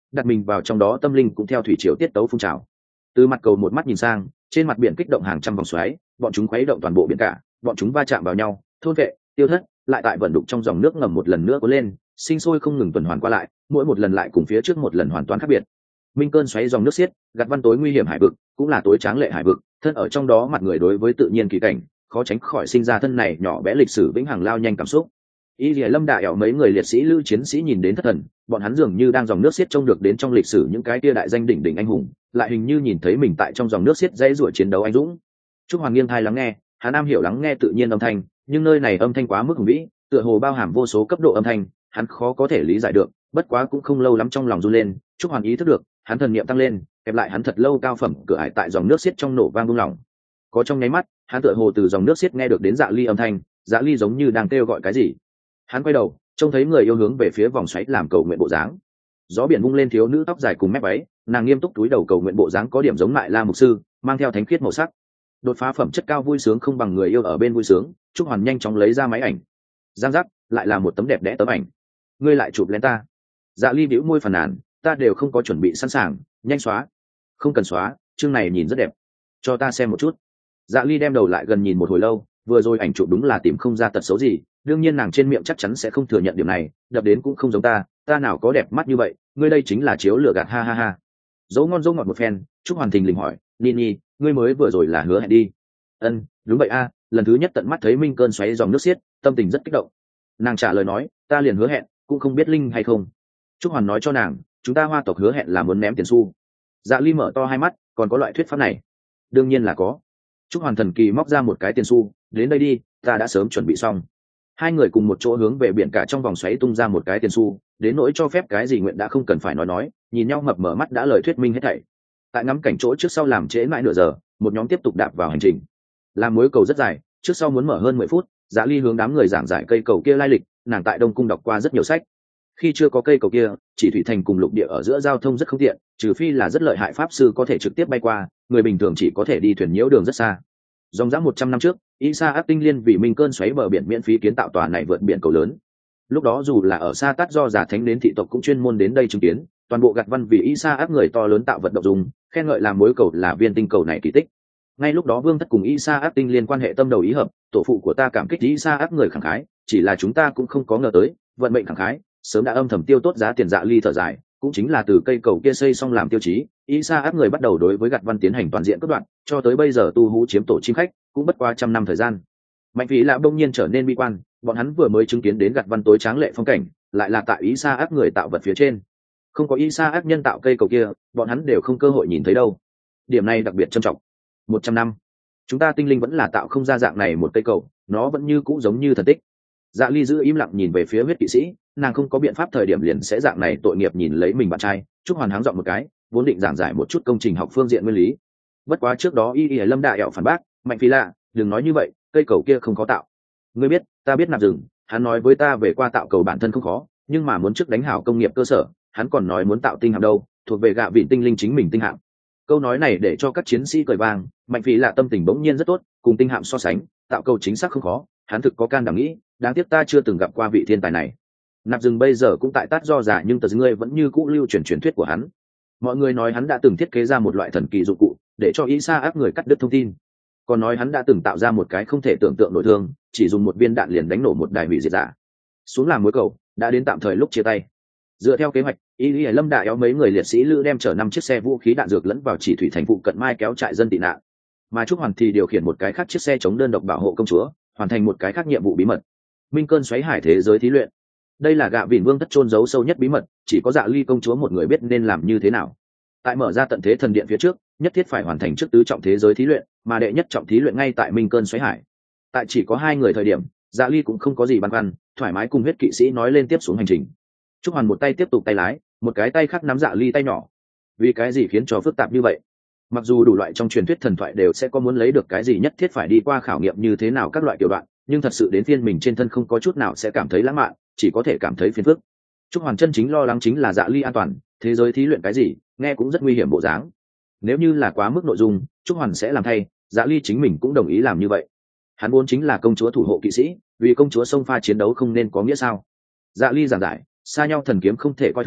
đặt mình vào trong đó tâm linh cũng theo thủy triều tiết tấu phun trào. Từ mặt cầu một mắt nhìn sang, trên mặt biển kích động hàng trăm vòng xoáy, bọn chúng khuấy động toàn bộ biển cả, bọn chúng va chạm vào nhau, thôn vệ, tiêu thất, lại tại vận đục trong dòng nước ngầm một lần nữa cuốn lên, sinh sôi không ngừng tuần hoàn qua lại, mỗi một lần lại cùng phía trước một lần hoàn toàn khác biệt. Minh cơn xoáy dòng nước xiết, gạt văn tối nguy hiểm hải vực, cũng là tối tráng lệ hải vực, thân ở trong đó mặt người đối với tự nhiên kỳ cảnh, khó tránh khỏi sinh ra thân này nhỏ bé lịch sử vĩnh hằng lao nhanh cảm xúc. Y Lìa Lâm Đại ẻo mấy người liệt sĩ lưu chiến sĩ nhìn đến thất thần, bọn hắn dường như đang dòng nước xiết trông được đến trong lịch sử những cái tia đại danh đỉnh đỉnh anh hùng, lại hình như nhìn thấy mình tại trong dòng nước xiết dãy rủa chiến đấu anh dũng. Trúc Hoàng nghiêng thai lắng nghe, hắn am hiểu lắng nghe tự nhiên âm thanh, nhưng nơi này âm thanh quá mức hùng vĩ, tựa hồ bao hàm vô số cấp độ âm thanh, hắn khó có thể lý giải được, bất quá cũng không lâu lắm trong lòng run lên, Trúc Hoàng ý thức được, hắn thần niệm tăng lên, kẹp lại hắn thật lâu cao phẩm cửa ải tại dòng nước xiết trong nổ vang buông lỏng. Có trong nháy mắt, hắn tựa hồ từ dòng nước xiết nghe được đến Dạ Ly âm thanh, Dạ Ly giống như đang kêu gọi cái gì. Hắn quay đầu, trông thấy người yêu hướng về phía vòng xoáy làm cầu nguyện bộ dáng. Gió biển vung lên thiếu nữ tóc dài cùng mép váy, nàng nghiêm túc túi đầu cầu nguyện bộ dáng có điểm giống lại La mục sư, mang theo thánh khiết màu sắc. Đột phá phẩm chất cao vui sướng không bằng người yêu ở bên vui sướng, Trúc Hoàn nhanh chóng lấy ra máy ảnh. Giang giác, lại là một tấm đẹp đẽ tấm ảnh. Ngươi lại chụp lên ta. Dạ Ly bĩu môi phàn nàn, ta đều không có chuẩn bị sẵn sàng, nhanh xóa. Không cần xóa, chương này nhìn rất đẹp. Cho ta xem một chút. Dạ Ly đem đầu lại gần nhìn một hồi lâu, vừa rồi ảnh chụp đúng là tìm không ra tật xấu gì, đương nhiên nàng trên miệng chắc chắn sẽ không thừa nhận điểm này, đập đến cũng không giống ta, ta nào có đẹp mắt như vậy, ngươi đây chính là chiếu lửa gạt ha ha ha. Dấu ngon dấu ngọt một phen, Trúc Hoàn Thình lình hỏi, Nini, ngươi mới vừa rồi là hứa hẹn đi. Ân, đúng vậy a, lần thứ nhất tận mắt thấy Minh cơn xoáy dòng nước xiết, tâm tình rất kích động. Nàng trả lời nói, ta liền hứa hẹn, cũng không biết linh hay không. Trúc Hoàn nói cho nàng, chúng ta Hoa tộc hứa hẹn là muốn ném tiền xu. Dạ Ly mở to hai mắt, còn có loại thuyết pháp này? Đương nhiên là có. Trúc Hoàn thần kỳ móc ra một cái tiền xu, đến đây đi, ta đã sớm chuẩn bị xong. Hai người cùng một chỗ hướng về biển cả trong vòng xoáy tung ra một cái tiền xu, đến nỗi cho phép cái gì nguyện đã không cần phải nói nói, nhìn nhau mập mở mắt đã lời thuyết minh hết thảy. Tại ngắm cảnh chỗ trước sau làm trễ mãi nửa giờ, một nhóm tiếp tục đạp vào hành trình. Làm mối cầu rất dài, trước sau muốn mở hơn mười phút, Dạ Ly hướng đám người giảng giải cây cầu kia lai lịch, nàng tại Đông Cung đọc qua rất nhiều sách. Khi chưa có cây cầu kia, chỉ thủy thành cùng lục địa ở giữa giao thông rất không tiện, trừ phi là rất lợi hại pháp sư có thể trực tiếp bay qua, người bình thường chỉ có thể đi thuyền nhiễu đường rất xa. Dòng dã một trăm năm trước, Isa áp tinh liên vì Minh cơn xoáy bờ biển miễn phí kiến tạo tòa này vượt biển cầu lớn. Lúc đó dù là ở xa tát do giả thánh đến thị tộc cũng chuyên môn đến đây chứng kiến, toàn bộ gặt văn vì Isa áp người to lớn tạo vật động dùng, khen ngợi làm mối cầu là viên tinh cầu này kỳ tích. Ngay lúc đó Vương thất cùng Isa áp tinh liên quan hệ tâm đầu ý hợp, tổ phụ của ta cảm kích Isa áp người khẳng khái, chỉ là chúng ta cũng không có ngờ tới, vận mệnh khẳng khái, sớm đã âm thầm tiêu tốt giá tiền. Dạ Ly thở dài, cũng chính là từ cây cầu kia xây xong làm tiêu chí, Isa áp người bắt đầu đối với gặt văn tiến hành toàn diện cắt đoạn, cho tới bây giờ tu hú chiếm tổ chim khách, cũng bất qua trăm năm thời gian. Mạnh Vĩ Lạ đông nhiên trở nên bi quan, bọn hắn vừa mới chứng kiến đến gặt văn tối tráng lệ phong cảnh, lại là tại Isa áp người tạo vật phía trên. Không có Isa áp nhân tạo cây cầu kia, bọn hắn đều không cơ hội nhìn thấy đâu. Điểm này đặc biệt trân trọng. Một trăm năm, chúng ta tinh linh vẫn là tạo không ra dạng này một cây cầu, nó vẫn như cũ giống như thần tích. Dạ Ly giữ im lặng nhìn về phía huyết kỵ sĩ, nàng không có biện pháp thời điểm liền sẽ dạng này tội nghiệp nhìn lấy mình bạn trai. Trúc Hoàn háng giọng một cái, vốn định giảng giải một chút công trình học phương diện nguyên lý. Bất quá trước đó Y Y Lâm Đại ẹo phản bác, Mạnh Phi Lạ, đừng nói như vậy, cây cầu kia không có tạo. Ngươi biết, ta biết nạp rừng, hắn nói với ta về qua tạo cầu bản thân không khó, nhưng mà muốn trước đánh hảo công nghiệp cơ sở, hắn còn nói muốn tạo tinh hạm đâu, thuộc về gạ vịn tinh linh chính mình tinh hạm. Câu nói này để cho các chiến sĩ cười vang, Mạnh Phi Lạ tâm tình bỗng nhiên rất tốt, cùng tinh hạm so sánh, tạo cầu chính xác không khó, hắn thực có can đảm nghĩ, đáng tiếc ta chưa từng gặp qua vị thiên tài này. Nạp rừng bây giờ cũng tại tát do giả, nhưng tờ ngươi vẫn như cũ lưu truyền truyền thuyết của hắn. Mọi người nói hắn đã từng thiết kế ra một loại thần kỳ dụng cụ để cho Isa áp người cắt đứt thông tin, còn nói hắn đã từng tạo ra một cái không thể tưởng tượng nổi thương, chỉ dùng một viên đạn liền đánh nổ một đài hủy diệt giả. Xuống làm mối cầu đã đến tạm thời lúc chia tay. Dựa theo kế hoạch, Y Lý Lâm Đại éo mấy người liệt sĩ lữ đem chở năm chiếc xe vũ khí đạn dược lẫn vào chỉ thủy thành phụ cận mai kéo trại dân tị nạn, mà Trúc Hoàn thì điều khiển một cái khác chiếc xe chống đơn độc bảo hộ công chúa, hoàn thành một cái khác nhiệm vụ bí mật. Minh cơn xoáy hải thế giới thí luyện. Đây là gạ vịn vương thất chôn giấu sâu nhất bí mật, chỉ có Dạ Ly công chúa một người biết nên làm như thế nào. Tại mở ra tận thế thần điện phía trước, nhất thiết phải hoàn thành trước tứ trọng thế giới thí luyện, mà đệ nhất trọng thí luyện ngay tại Minh cơn xoáy hải. Tại chỉ có hai người thời điểm, Dạ Ly cũng không có gì băn khoăn, thoải mái cùng huyết kỵ sĩ nói lên tiếp xuống hành trình. Trúc Hoàn một tay tiếp tục tay lái, một cái tay khác nắm Dạ Ly tay nhỏ. Vì cái gì khiến cho phức tạp như vậy? Mặc dù đủ loại trong truyền thuyết thần thoại đều sẽ có muốn lấy được cái gì nhất thiết phải đi qua khảo nghiệm như thế nào các loại kiểu đoạn, nhưng thật sự đến phiên mình trên thân không có chút nào sẽ cảm thấy lãng mạn, chỉ có thể cảm thấy phiền phức. Trúc Hoàn chân chính lo lắng chính là Dạ Ly an toàn, thế giới thí luyện cái gì, nghe cũng rất nguy hiểm bộ dáng. Nếu như là quá mức nội dung, Trúc Hoàn sẽ làm thay, Dạ Ly chính mình cũng đồng ý làm như vậy. Hắn vốn chính là công chúa thủ hộ kỵ sĩ, vì công chúa xông pha chiến đấu không nên có nghĩa sao? Dạ Ly giảng giải, xa nhau thần kiếm không thể coi thường,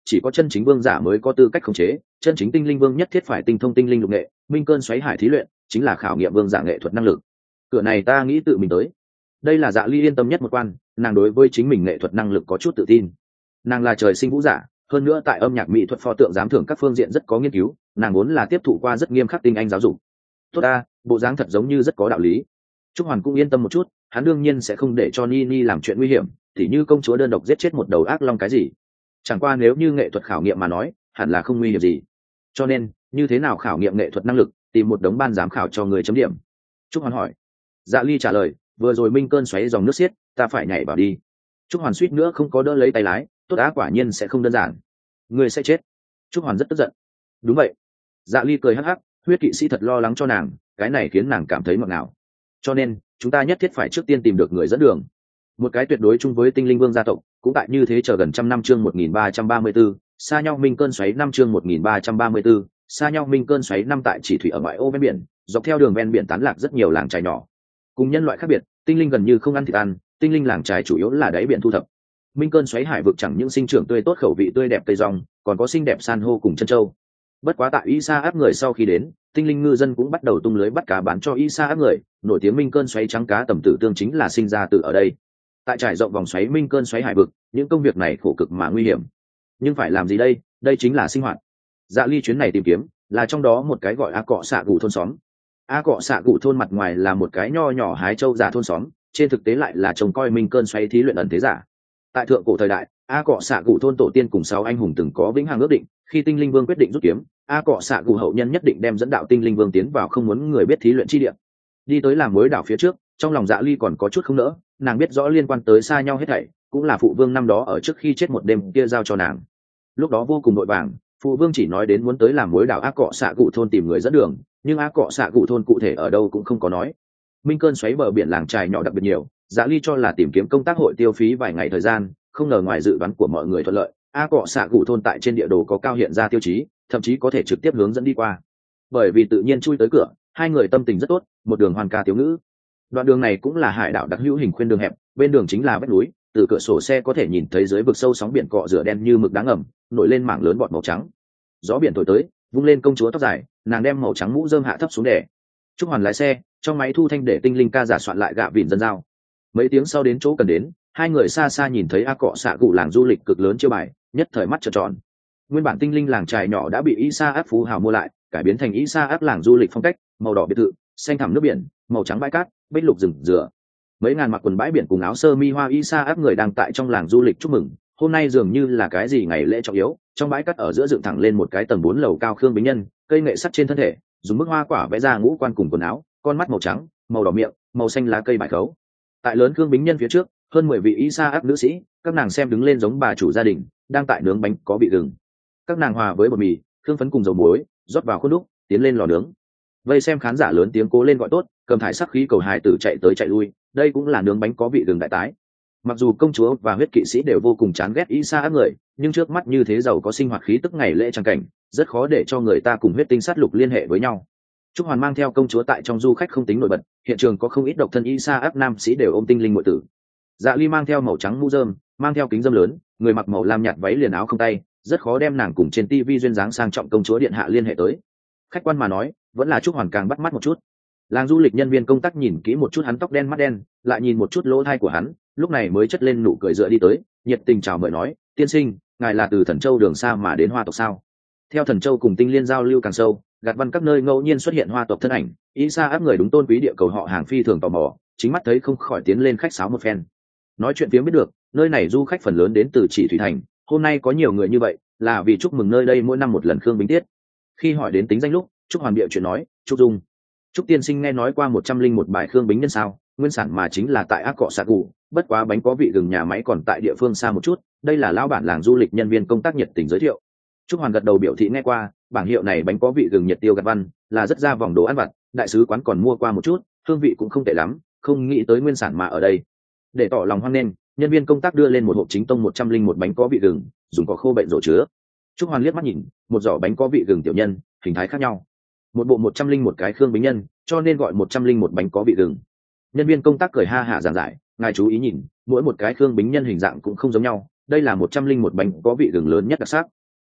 chỉ có chân chính vương giả mới có tư cách khống chế, chân chính tinh linh vương nhất thiết phải tinh thông tinh linh lục nghệ, minh cơn xoáy hải thí luyện chính là khảo nghiệm vương giả nghệ thuật năng lực. Cửa này ta nghĩ tự mình tới. Đây là Dạ Ly yên tâm nhất một quan, nàng đối với chính mình nghệ thuật năng lực có chút tự tin. Nàng là trời sinh vũ giả, hơn nữa tại âm nhạc mỹ thuật pho tượng giám thưởng các phương diện rất có nghiên cứu, nàng vốn là tiếp thụ qua rất nghiêm khắc tinh anh giáo dục. Tốt ta, bộ dáng thật giống như rất có đạo lý. Trúc Hoàn cũng yên tâm một chút, hắn đương nhiên sẽ không để cho Nini làm chuyện nguy hiểm, tỉ như công chúa đơn độc giết chết một đầu ác long cái gì. Chẳng qua nếu như nghệ thuật khảo nghiệm mà nói, hẳn là không nguy hiểm gì. Cho nên, như thế nào khảo nghiệm nghệ thuật năng lực, tìm một đống ban giám khảo cho người chấm điểm. Trúc Hoàn hỏi. Dạ Ly trả lời, vừa rồi minh cơn xoáy dòng nước xiết, ta phải nhảy vào đi. Trúc Hoàn suýt nữa không có đỡ lấy tay lái, tốt á, quả nhiên sẽ không đơn giản. Người sẽ chết. Trúc Hoàn rất tức giận. Đúng vậy. Dạ Ly cười hắc hắc, huyết kỵ sĩ thật lo lắng cho nàng, cái này khiến nàng cảm thấy ngọt ngào. Cho nên, chúng ta nhất thiết phải trước tiên tìm được người dẫn đường. Một cái tuyệt đối chung với tinh linh vương gia tộc, cũng tại như thế chờ gần trăm năm chương một nghìn ba trăm ba mươi 1 xa nhau minh cơn xoáy năm chương một nghìn ba trăm ba mươi 1 xa nhau minh cơn xoáy năm tại chỉ thủy ở ngoại ô ven biển, dọc theo đường ven biển tán lạc rất nhiều làng trài nhỏ. Cùng nhân loại khác biệt, tinh linh gần như không ăn thịt ăn, tinh linh làng trài chủ yếu là đáy biển thu thập. Minh cơn xoáy hải vực chẳng những sinh trưởng tươi tốt khẩu vị tươi đẹp cây rong, còn có xinh đẹp san hô cùng chân châu. Bất quá tại Isa áp người sau khi đến, tinh linh ngư dân cũng bắt đầu tung lưới bắt cá bán cho Isa áp người, nổi tiếng minh cơn xoáy trắng cá tầm tử tương chính là sinh ra từ ở đây. Tại trải rộng vòng xoáy minh cơn xoáy hải vực, những công việc này khổ cực mà nguy hiểm. Nhưng phải làm gì đây? Đây chính là sinh hoạt. Dạ Ly chuyến này tìm kiếm là trong đó một cái gọi A Cọ Xạ Gù thôn xóm. A Cọ Xạ Gù thôn mặt ngoài là một cái nho nhỏ hái châu giả thôn xóm, trên thực tế lại là trông coi minh cơn xoáy thí luyện ẩn thế giả. Tại thượng cổ thời đại, A Cọ Xạ Gù thôn tổ tiên cùng sáu anh hùng từng có vĩnh hằng ước định, khi tinh linh vương quyết định rút kiếm, A Cọ Xạ Gù hậu nhân nhất định đem dẫn đạo tinh linh vương tiến vào không muốn người biết thí luyện chi địa. Đi tới làm mối đảo phía trước, trong lòng Dạ Ly còn có chút không nỡ, nàng biết rõ liên quan tới xa nhau hết thảy, cũng là phụ vương năm đó ở trước khi chết một đêm kia giao cho nàng. Lúc đó vô cùng vội vàng, phụ vương chỉ nói đến muốn tới làm mối đảo A Cọ Xạ Gù thôn tìm người dẫn đường, nhưng A Cọ Xạ Gù thôn cụ thể ở đâu cũng không có nói. Minh cơn xoáy bờ biển làng trài nhỏ đặc biệt nhiều, Dạ Ly cho là tìm kiếm công tác hội tiêu phí vài ngày thời gian, không ngờ ngoài dự đoán của mọi người thuận lợi. A Cọ Xạ Gù thôn tại trên địa đồ có cao hiện ra tiêu chí, thậm chí có thể trực tiếp hướng dẫn đi qua. Bởi vì tự nhiên chui tới cửa, hai người tâm tình rất tốt, một đường hoàn ca thiếu ngữ. Đoạn đường này cũng là hải đảo đặc hữu hình khuyên đường hẹp, bên đường chính là vách núi, từ cửa sổ xe có thể nhìn thấy dưới vực sâu sóng biển cọ rửa đen như mực đáng ngầm, nổi lên mảng lớn bọt màu trắng. Gió biển thổi tới, vung lên công chúa tóc dài, nàng đem màu trắng mũ rơm hạ thấp xuống để. Trúc Hoàn lái xe, trong máy thu thanh để tinh linh ca giả soạn lại gạ vịn dân giao. Mấy tiếng sau đến chỗ cần đến, hai người xa xa nhìn thấy A Cọ Xạ Gù làng du lịch cực lớn chiêu bài, nhất thời mắt trợn tròn. Nguyên bản tinh linh làng trài nhỏ đã bị Isa áp phú hào mua lại, cải biến thành Isa áp làng du lịch phong cách, màu đỏ biệt thự, xanh thẳm nước biển, màu trắng bãi cát, bích lục rừng rửa. Mấy ngàn mặc quần bãi biển cùng áo sơ mi hoa Isa áp người đang tại trong làng du lịch chúc mừng. Hôm nay dường như là cái gì ngày lễ trọng yếu, trong bãi cát ở giữa dựng thẳng lên một cái tầng bốn lầu cao khương bính nhân, cây nghệ sắt trên thân thể, dùng bức hoa quả vẽ ra ngũ quan cùng quần áo, con mắt màu trắng, màu đỏ miệng, màu xanh lá cây bài khấu. Tại lớn khương bính nhân phía trước, hơn mười vị Isa áp nữ sĩ, các nàng xem đứng lên giống bà chủ gia đình, đang tại nướng bánh có bị gừng. Các nàng hòa với bột mì, khương phấn cùng dầu muối, rót vào khuôn đúc, tiến lên lò nướng. Vây xem khán giả lớn tiếng cố lên gọi tốt, cầm thải sắc khí cầu hài tử chạy tới chạy lui, đây cũng là nướng bánh có vị gừng đại tái. Mặc dù công chúa và huyết kỵ sĩ đều vô cùng chán ghét Isa áp người, nhưng trước mắt như thế giàu có sinh hoạt khí tức ngày lễ trang cảnh, rất khó để cho người ta cùng huyết tinh sát lục liên hệ với nhau. Trúc Hoàn mang theo công chúa tại trong du khách không tính nổi bật, hiện trường có không ít độc thân Isa áp nam sĩ đều ôm tinh linh muội tử. Dạ Ly mang theo màu trắng mũ rơm, mang theo kính râm lớn, người mặc màu lam nhạt váy liền áo không tay, rất khó đem nàng cùng trên tivi duyên dáng sang trọng công chúa điện hạ liên hệ tới. Khách quan mà nói, vẫn là Trúc Hoàn càng bắt mắt một chút. Làng du lịch nhân viên công tác nhìn kỹ một chút hắn tóc đen mắt đen, lại nhìn một chút lỗ thai của hắn, lúc này mới chất lên nụ cười dựa đi tới, nhiệt tình chào mời nói, tiên sinh, ngài là từ Thần Châu đường xa mà đến Hoa tộc sao? Theo Thần Châu cùng Tinh Liên giao lưu càng sâu, gạt văn các nơi ngẫu nhiên xuất hiện Hoa tộc thân ảnh, Isa áp người đúng tôn quý địa cầu họ hàng phi thường tò mò, chính mắt thấy không khỏi tiến lên khách sáo một phen. Nói chuyện tiếng biết được, nơi này du khách phần lớn đến từ Chỉ Thủy Thành, hôm nay có nhiều người như vậy, là vì chúc mừng nơi đây mỗi năm một lần khương bính tiết. Khi hỏi đến tính danh lúc, Trúc Hoàn bịa chuyện nói, Trúc Dung. Trúc tiên sinh nghe nói qua một trăm linh một bài khương bính nhân sao? Nguyên sản mà chính là tại Ác Cọ Xạ Gù, bất quá bánh có vị gừng nhà máy còn tại địa phương xa một chút, đây là lão bản làng du lịch nhân viên công tác nhiệt tình giới thiệu. Trúc Hoàn gật đầu biểu thị nghe qua, bảng hiệu này bánh có vị gừng nhiệt tiêu gạt văn, là rất ra vòng đồ ăn vặt, đại sứ quán còn mua qua một chút, hương vị cũng không tệ lắm, không nghĩ tới nguyên sản mà ở đây. Để tỏ lòng hoan nghênh, nhân viên công tác đưa lên một hộp chính tông một trăm linh một bánh có vị gừng, dùng cỏ khô bệnh rổ chứa. Trúc Hoàn liếc mắt nhìn, một giỏ bánh có vị gừng tiểu nhân, hình thái khác nhau. Một bộ một trăm linh một cái khương bính nhân, cho nên gọi một trăm linh một bánh có vị gừng. Nhân viên công tác cười ha hả giảng giải, ngài chú ý nhìn, mỗi một cái khương bính nhân hình dạng cũng không giống nhau, đây là một trăm linh một bánh có vị gừng lớn nhất đặc sắc.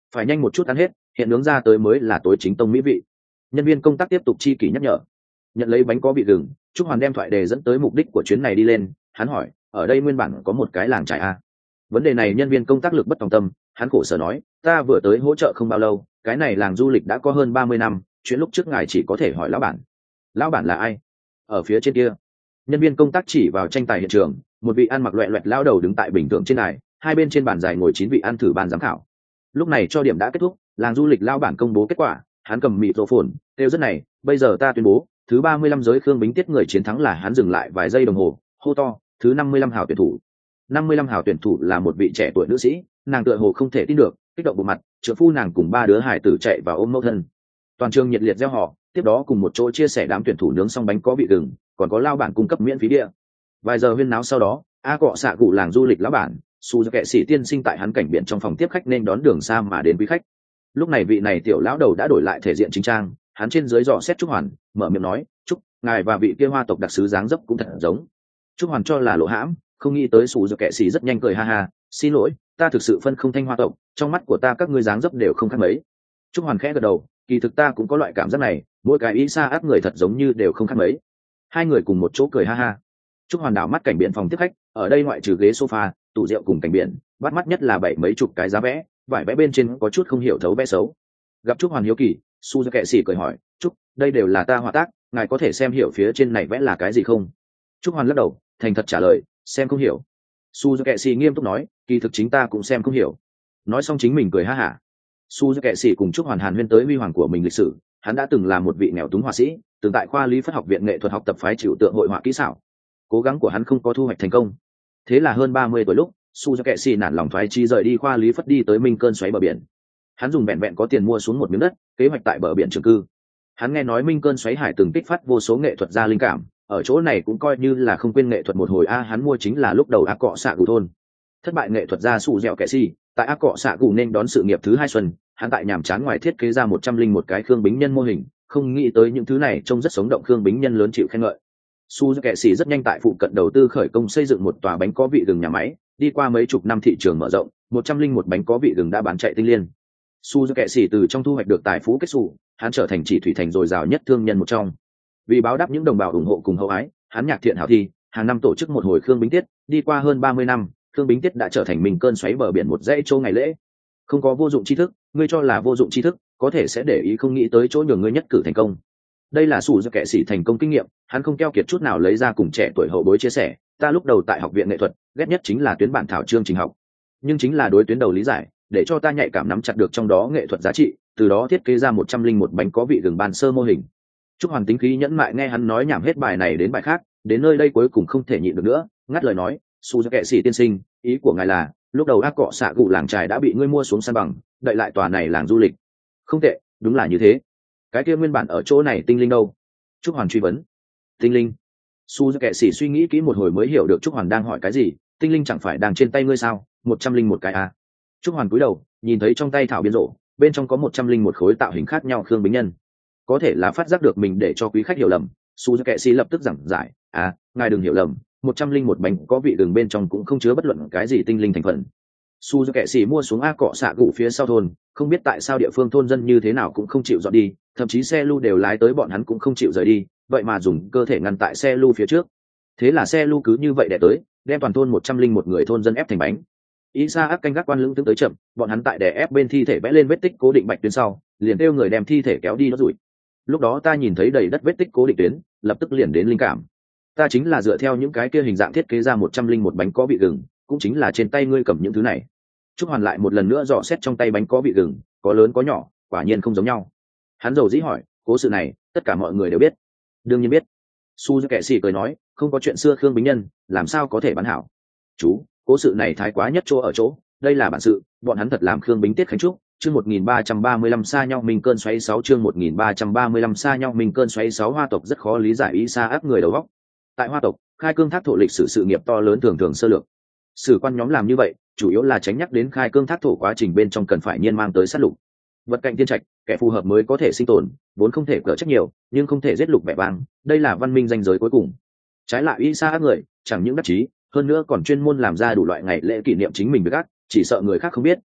phải nhanh một chút ăn hết, hiện nướng ra tới mới là tối chính tông mỹ vị. Nhân viên công tác tiếp tục chi kỷ nhắc nhở. Nhận lấy bánh có vị gừng, Trúc Hoàn đem thoại đề dẫn tới mục đích của chuyến này đi lên. Hắn hỏi, ở đây nguyên bản có một cái làng trại a? Vấn đề này nhân viên công tác lực bất tòng tâm, hắn khổ sở nói, ta vừa tới hỗ trợ không bao lâu, cái này làng du lịch đã có hơn ba mươi năm, chuyện lúc trước ngài chỉ có thể hỏi lão bản. Lão bản là ai? Ở phía trên kia. Nhân viên công tác chỉ vào tranh tài hiện trường, một vị ăn mặc loẹt loẹt lão đầu đứng tại bình thường trên đài, hai bên trên bàn dài ngồi chín vị ăn thử ban giám khảo. Lúc này cho điểm đã kết thúc, làng du lịch lão bản công bố kết quả, hắn cầm microphone, kêu rất này, bây giờ ta tuyên bố, thứ ba mươi lăm giới Khương Bính Tiết người chiến thắng là hắn. Dừng lại vài giây đồng hồ, hô to, thứ năm mươi lăm hào tuyển thủ. năm mươi lăm hào tuyển thủ là một vị trẻ tuổi nữ sĩ, nàng tựa hồ không thể tin được, kích động bộ mặt, trợ phu nàng cùng ba đứa hải tử chạy vào ôm mẫu thân. Toàn trường nhiệt liệt reo hò, tiếp đó cùng một chỗ chia sẻ đám tuyển thủ nướng xong bánh có vị gừng, còn có lao bản cung cấp miễn phí địa. Vài giờ huyên náo sau đó, a cọ xạ cụ làng du lịch lão bản su kệ sĩ tiên sinh tại hắn cảnh biển trong phòng tiếp khách nên đón đường xa mà đến quý khách. Lúc này vị này tiểu lão đầu đã đổi lại thể diện chính trang, hắn trên dưới dò xét Trúc Hoàn, mở miệng nói, chúc ngài và vị kia hoa tộc đặc sứ dáng dấp cũng thật giống. Trúc Hoàn cho là lộ hãm, không nghĩ tới su kệ sĩ rất nhanh cười ha ha, xin lỗi, ta thực sự phân không thanh hoa tộc, trong mắt của ta các ngươi dáng dấp đều không khác mấy. Trúc Hoàn khẽ gật đầu, kỳ thực ta cũng có loại cảm giác này, mỗi cái ý xa áp người thật giống như đều không khác mấy. Hai người cùng một chỗ cười ha ha. Trúc Hoàn đảo mắt cảnh biển phòng tiếp khách, ở đây ngoại trừ ghế sofa, tủ rượu cùng cảnh biển, bắt mắt nhất là bảy mấy chục cái giá vẽ, vải vẽ bên trên có chút không hiểu thấu vẽ xấu. Gặp Trúc Hoàn hiếu kỳ, su kệ sĩ cười hỏi, Trúc, đây đều là ta họa tác, ngài có thể xem hiểu phía trên này vẽ là cái gì không? Trúc Hoàn lắc đầu, thành thật trả lời, xem không hiểu. Su kệ sĩ nghiêm túc nói, kỳ thực chính ta cũng xem không hiểu. Nói xong chính mình cười ha hả. Su kệ sĩ cùng Trúc Hoàn hàn huyên tới huy hoàng của mình lịch sử, hắn đã từng là một vị nghèo túng họa sĩ, từng tại khoa lý phất học viện nghệ thuật học tập phái chịu tượng hội họa kỹ xảo. Cố gắng của hắn không có thu hoạch thành công, thế là hơn ba mươi tuổi lúc su kệ sĩ nản lòng thoái chi rời đi khoa lý phất đi tới minh cơn xoáy bờ biển. Hắn dùng vẹn vẹn có tiền mua xuống một miếng đất, kế hoạch tại bờ biển trường cư. Hắn nghe nói minh cơn xoáy hải từng kích phát vô số nghệ thuật gia linh cảm, ở chỗ này cũng coi như là không quên nghệ thuật một hồi a. Hắn mua chính là lúc đầu a cọ xạ gù thôn. Thất bại nghệ thuật gia su dẻo kệ sĩ tại a cọ xạ gù nên đón sự nghiệp thứ hai xuân. Hắn tại nhàm chán ngoài thiết kế ra một trăm linh một cái Khương Bính Nhân mô hình, không nghĩ tới những thứ này trông rất sống động Khương Bính Nhân lớn chịu khen ngợi. Su kệ sĩ rất nhanh tại phụ cận đầu tư khởi công xây dựng một tòa bánh có vị gừng nhà máy, đi qua mấy chục năm thị trường mở rộng, một trăm linh một bánh có vị gừng đã bán chạy tinh liên. Su kệ sĩ từ trong thu hoạch được tài phú kết xù, hắn trở thành chỉ thủy thành dồi dào nhất thương nhân một trong. Vì báo đáp những đồng bào ủng hộ cùng hậu ái, hắn nhạc thiện hảo thi, hàng năm tổ chức một hồi Khương Bính Tiết, đi qua hơn ba mươi năm, Khương Bính Tiết đã trở thành mình cơn xoáy bờ biển một dãy châu ngày lễ. Không có vô dụng tri thức, ngươi cho là vô dụng tri thức, có thể sẽ để ý không nghĩ tới chỗ nhường ngươi nhất cử thành công. Đây là Su kệ sĩ thành công kinh nghiệm, hắn không keo kiệt chút nào lấy ra cùng trẻ tuổi hậu bối chia sẻ. Ta lúc đầu tại học viện nghệ thuật, ghét nhất chính là tuyến bản thảo chương trình học, nhưng chính là đối tuyến đầu lý giải, để cho ta nhạy cảm nắm chặt được trong đó nghệ thuật giá trị, từ đó thiết kế ra một trăm linh một bánh có vị gừng ban sơ mô hình. Trúc Hoàn tính khí nhẫn mại nghe hắn nói nhảm hết bài này đến bài khác, đến nơi đây cuối cùng không thể nhịn được nữa, ngắt lời nói, Su kệ sĩ tiên sinh, ý của ngài là lúc đầu ác cọ xạ gù làng trài đã bị ngươi mua xuống san bằng, đợi lại tòa này làng du lịch. Không tệ, đúng là như thế. Cái kia nguyên bản ở chỗ này tinh linh đâu? Trúc Hoàn truy vấn. Tinh linh? Su kệ sĩ suy nghĩ kỹ một hồi mới hiểu được Trúc Hoàn đang hỏi cái gì. Tinh linh chẳng phải đang trên tay ngươi sao? Một trăm linh một cái à? Trúc Hoàn cúi đầu nhìn thấy trong tay thảo biên rổ, bên trong có một trăm linh một khối tạo hình khác nhau Khương Bính Nhân. Có thể là phát giác được mình để cho quý khách hiểu lầm, Su kệ sĩ lập tức giảng giải, à, ngài đừng hiểu lầm, một trăm linh một bánh có vị gừng bên trong cũng không chứa bất luận cái gì tinh linh thành phần. Su kệ sĩ mua xuống a cọ xạ gù phía sau thôn, không biết tại sao địa phương thôn dân như thế nào cũng không chịu dọn đi, thậm chí xe lu đều lái tới bọn hắn cũng không chịu rời đi, vậy mà dùng cơ thể ngăn tại xe lu phía trước. Thế là xe lu cứ như vậy đè tới, đem toàn thôn một trăm linh một người thôn dân ép thành bánh. Isa áp canh gác quan lưng tướng tới chậm, bọn hắn tại đè ép bên thi thể vẽ lên vết tích cố định bạch tuyến sau, liền kêu người đem thi thể kéo đi đốt rủi. Lúc đó ta nhìn thấy đầy đất vết tích cố định tuyến, lập tức liền đến linh cảm. Ta chính là dựa theo những cái kia hình dạng thiết kế ra một trăm linh một bánh có vị gừng, cũng chính là trên tay ngươi cầm những thứ này. Trúc Hoàn lại một lần nữa dò xét trong tay bánh có vị gừng, có lớn có nhỏ, quả nhiên không giống nhau. Hắn dầu dĩ hỏi, cố sự này tất cả mọi người đều biết? Đương nhiên biết. Su kệ sĩ cười nói, không có chuyện xưa Khương Bính Nhân, làm sao có thể bán hảo? Chú, cố sự này thái quá nhất chỗ ở chỗ, đây là bản sự, bọn hắn thật làm Khương Bính Tiết khánh trúc. Chương một nghìn ba trăm ba mươi lăm xa nhau mình cơn xoáy sáu chương một nghìn ba trăm ba mươi lăm xa nhau mình cơn xoáy sáu. Hoa tộc rất khó lý giải ý xa áp người đầu óc. Tại Hoa tộc, khai cương thác thổ lịch sử sự nghiệp to lớn thường thường sơ lược. Sử quan nhóm làm như vậy, chủ yếu là tránh nhắc đến khai cương thác thổ quá trình bên trong cần phải nhiên mang tới sát lục. Vật cạnh thiên trạch, kẻ phù hợp mới có thể sinh tồn, vốn không thể cỡ trách nhiều, nhưng không thể giết lục vẻ vang, đây là văn minh danh giới cuối cùng. Trái lại ý xa áp người, chẳng những đắc chí, hơn nữa còn chuyên môn làm ra đủ loại ngày lễ kỷ niệm chính mình với gác, chỉ sợ người khác không biết,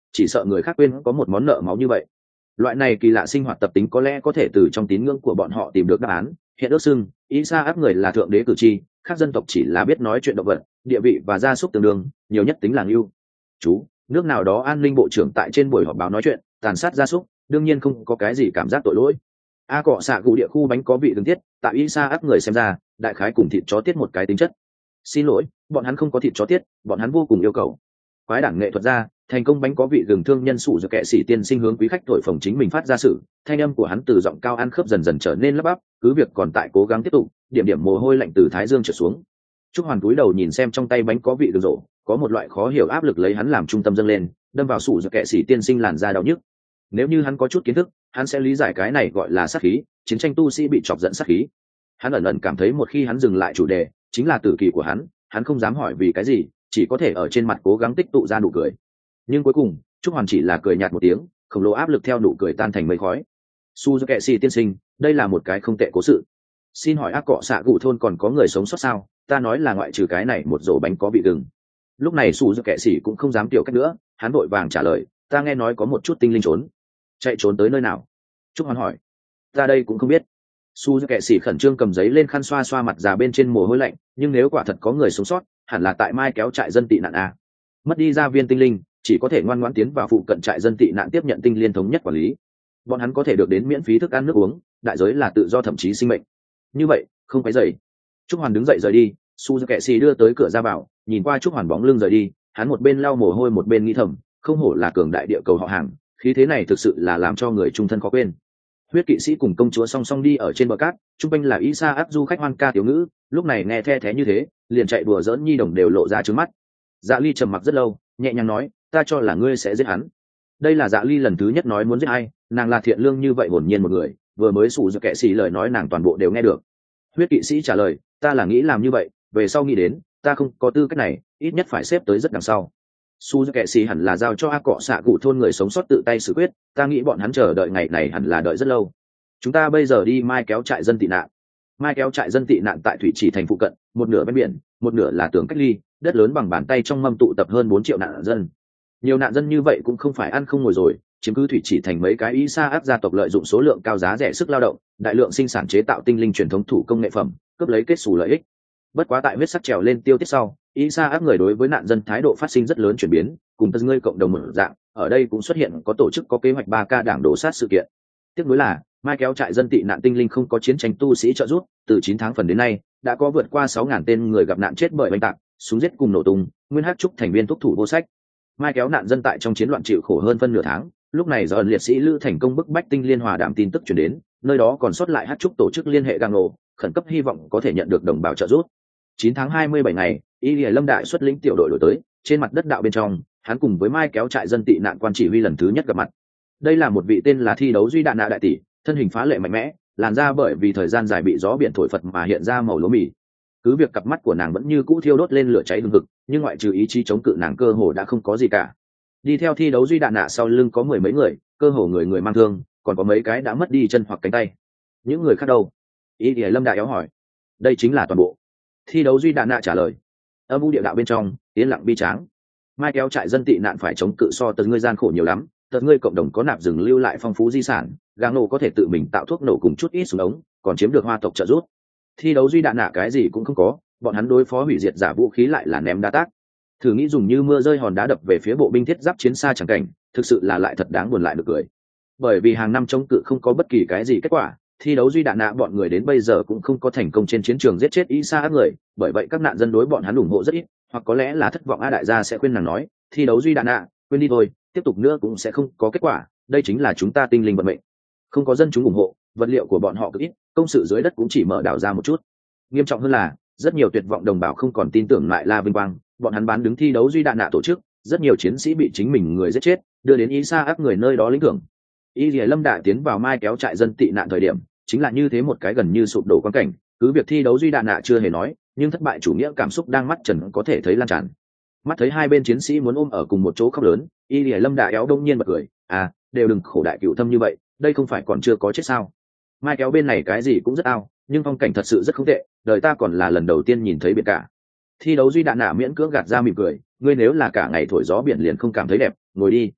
chỉ sợ người khác quên có một món nợ máu như vậy. Loại này kỳ lạ sinh hoạt tập tính có lẽ có thể từ trong tín ngưỡng của bọn họ tìm được đáp án. Hiện ước xưng Isa áp người là thượng đế cử tri, khác dân tộc chỉ là biết nói chuyện động vật, địa vị và gia súc tương đương, nhiều nhất tính là ngưu. Chú, nước nào đó an ninh bộ trưởng tại trên buổi họp báo nói chuyện, tàn sát gia súc, đương nhiên không có cái gì cảm giác tội lỗi. A cọ xạ cụ địa khu bánh có vị tương tiết, tại Isa áp người xem ra, đại khái cùng thịt chó tiết một cái tính chất. Xin lỗi, bọn hắn không có thịt chó tiết, bọn hắn vô cùng yêu cầu. Quái đảng nghệ thuật ra, thành công bánh có vị gừng thương nhân sụ dược kệ sĩ tiên sinh hướng quý khách thổi phồng chính mình phát ra sự, thanh âm của hắn từ giọng cao ăn khớp dần dần trở nên lấp bắp, cứ việc còn tại cố gắng tiếp tục, điểm điểm mồ hôi lạnh từ thái dương trở xuống. Trúc Hoàn cúi đầu nhìn xem trong tay bánh có vị gừng rộ, có một loại khó hiểu áp lực lấy hắn làm trung tâm dâng lên, đâm vào sụ dược kệ sĩ tiên sinh làn da đau nhức. Nếu như hắn có chút kiến thức, hắn sẽ lý giải cái này gọi là sát khí, chiến tranh tu sĩ bị chọc giận sát khí. Hắn ẩn ẩn cảm thấy một khi hắn dừng lại chủ đề, chính là tử kỳ của hắn, hắn không dám hỏi vì cái gì, chỉ có thể ở trên mặt cố gắng tích tụ ra nụ cười. Nhưng cuối cùng Trúc Hoàn chỉ là cười nhạt một tiếng, khổng lồ áp lực theo nụ cười tan thành mây khói. Suzuki tiên sinh, đây là một cái không tệ cố sự. Xin hỏi ác cọ xạ cụ thôn còn có người sống sót sao? Ta nói là ngoại trừ cái này một rổ bánh có vị gừng. Lúc này Suzuki cũng không dám tiểu cách nữa, hắn vội vàng trả lời, ta nghe nói có một chút tinh linh trốn. Chạy trốn tới nơi nào? Trúc Hoàn hỏi. Ta đây cũng không biết. Suzuki khẩn trương cầm giấy lên khăn xoa xoa mặt già bên trên mồ hôi lạnh, nhưng nếu quả thật có người sống sót, hẳn là tại mai kéo trại dân tị nạn a. Mất đi gia viên tinh linh, chỉ có thể ngoan ngoãn tiến vào phụ cận trại dân tị nạn tiếp nhận tinh liên thống nhất quản lý. Bọn hắn có thể được đến miễn phí thức ăn nước uống, đại giới là tự do thậm chí sinh mệnh. Như vậy, không phải dậy. Trúc Hoàn đứng dậy rời đi, Suzuki đưa tới cửa ra vào, nhìn qua Trúc Hoàn bóng lưng rời đi, hắn một bên lau mồ hôi một bên nghĩ thầm, không hổ là cường đại địa cầu họ hàng, khí thế này thực sự là làm cho người trung thân khó quên. Huyết kỵ sĩ cùng công chúa song song đi ở trên bờ cát, trung quanh là Isa áp du khách hoan ca tiểu ngữ, lúc này nghe the thé như thế, liền chạy đùa giỡn nhi đồng đều lộ ra trướng mắt. Dạ Ly trầm mặc rất lâu, nhẹ nhàng nói, ta cho là ngươi sẽ giết hắn. Đây là Dạ Ly lần thứ nhất nói muốn giết ai, nàng là thiện lương như vậy hồn nhiên một người, vừa mới sụ dược kệ sĩ lời nói nàng toàn bộ đều nghe được. Huyết kỵ sĩ trả lời, ta là nghĩ làm như vậy, về sau nghĩ đến, ta không có tư cách này, ít nhất phải xếp tới rất đằng sau. Su dược kệ sĩ hẳn là giao cho A cọ xạ cụ thôn người sống sót tự tay xử quyết, ta nghĩ bọn hắn chờ đợi ngày này hẳn là đợi rất lâu. Chúng ta bây giờ đi mai kéo trại dân tị nạn. Mai kéo trại dân tị nạn tại thủy chỉ thành phụ cận, một nửa bên biển, một nửa là tường cách ly, đất lớn bằng bàn tay trong mâm tụ tập hơn bốn triệu nạn dân. Nhiều nạn dân như vậy cũng không phải ăn không ngồi rồi, chiếm cứ thủy chỉ thành mấy cái ý xa áp gia tộc lợi dụng số lượng cao giá rẻ sức lao động, đại lượng sinh sản chế tạo tinh linh truyền thống thủ công nghệ phẩm, cướp lấy kết xù lợi ích. Bất quá tại huyết sắc trèo lên tiêu tiết sau, ý xa áp người đối với nạn dân thái độ phát sinh rất lớn chuyển biến, cùng tân ngươi cộng đồng mở dạng, ở đây cũng xuất hiện có tổ chức có kế hoạch ba k đảng đổ sát sự kiện. Tiếc nuối là mai kéo trại dân tị nạn tinh linh không có chiến tranh tu sĩ trợ giúp, từ chín tháng phần đến nay đã có vượt qua sáu ngàn tên người gặp nạn chết bởi oanh tạc, súng giết cùng nổ tung, nguyên hắc trúc thành viên thúc thủ vô sách. Mai kéo nạn dân tại trong chiến loạn chịu khổ hơn phân nửa tháng, lúc này giờ liệt sĩ lữ thành công bức bách tinh liên hòa đảm tin tức chuyển đến, nơi đó còn sót lại hắc trúc tổ chức liên hệ gang nổ, khẩn cấp hy vọng có thể nhận được đồng bào trợ giúp. chín tháng hai mươi bảy ngày, Y Lìa Lâm đại xuất lĩnh tiểu đội đổi tới, trên mặt đất đạo bên trong, hắn cùng với mai kéo trại dân tị nạn quan chỉ huy lần thứ nhất gặp mặt. Đây là một vị tên là thi đấu duy đạn nạ đại tỷ, thân hình phá lệ mạnh mẽ, làn da bởi vì thời gian dài bị gió biển thổi phật mà hiện ra màu lúa mì. Cứ việc cặp mắt của nàng vẫn như cũ thiêu đốt lên lửa cháy hừng hực, nhưng ngoại trừ ý chí chống cự nàng cơ hồ đã không có gì cả. Đi theo thi đấu duy đạn nạ sau lưng có mười mấy người, cơ hồ người người mang thương, còn có mấy cái đã mất đi chân hoặc cánh tay. Những người khác đâu? Y Lìa Lâm đại éo hỏi. Đây chính là toàn bộ. Thi đấu duy đạn nạ trả lời. Âm u địa đạo bên trong, yên lặng bi tráng. Mai kéo trại dân tị nạn phải chống cự so từ ngươi gian khổ nhiều lắm, tật ngươi cộng đồng có nạp rừng lưu lại phong phú di sản, gang nổ có thể tự mình tạo thuốc nổ cùng chút ít súng ống, còn chiếm được hoa tộc trợ giúp. Thi đấu duy đạn nạ cái gì cũng không có, bọn hắn đối phó hủy diệt giả vũ khí lại là ném đá tác. Thử nghĩ dùng như mưa rơi hòn đá đập về phía bộ binh thiết giáp chiến xa chẳng cảnh, thực sự là lại thật đáng buồn lại được cười. Bởi vì hàng năm chống cự không có bất kỳ cái gì kết quả, thi đấu duy đạn nạ bọn người đến bây giờ cũng không có thành công trên chiến trường giết chết ý xa người, bởi vậy các nạn dân đối bọn hắn ủng hộ rất ít, hoặc có lẽ là thất vọng. A đại gia sẽ khuyên nàng nói, thi đấu duy đạn nạ, quên đi thôi, tiếp tục nữa cũng sẽ không có kết quả, đây chính là chúng ta tinh linh vận mệnh. Không có dân chúng ủng hộ, vật liệu của bọn họ cực ít, công sự dưới đất cũng chỉ mở đào ra một chút. Nghiêm trọng hơn là rất nhiều tuyệt vọng đồng bào không còn tin tưởng lại La vinh quang, bọn hắn bán đứng thi đấu duy đạn nạ tổ chức, rất nhiều chiến sĩ bị chính mình người giết chết, đưa đến ý xa áp người nơi đó lĩnh thưởng. Y Lìa Lâm đại tiến vào mai kéo trại dân tị nạn thời điểm, chính là như thế một cái gần như sụp đổ quan cảnh, cứ việc thi đấu duy đạn nạ chưa hề nói, nhưng thất bại chủ nghĩa cảm xúc đang mắt trần có thể thấy lan tràn. Mắt thấy hai bên chiến sĩ muốn ôm ở cùng một chỗ khóc lớn, Y Lìa Lâm đại éo đông nhiên bật cười, à, đều đừng khổ đại cựu thâm như vậy, đây không phải còn chưa có chết sao? Mai kéo bên này cái gì cũng rất ao, nhưng phong cảnh thật sự rất không tệ, đời ta còn là lần đầu tiên nhìn thấy biển cả. Thi đấu duy đạn nạ miễn cưỡng gạt ra mỉm cười, ngươi nếu là cả ngày thổi gió biển liền không cảm thấy đẹp, ngồi đi.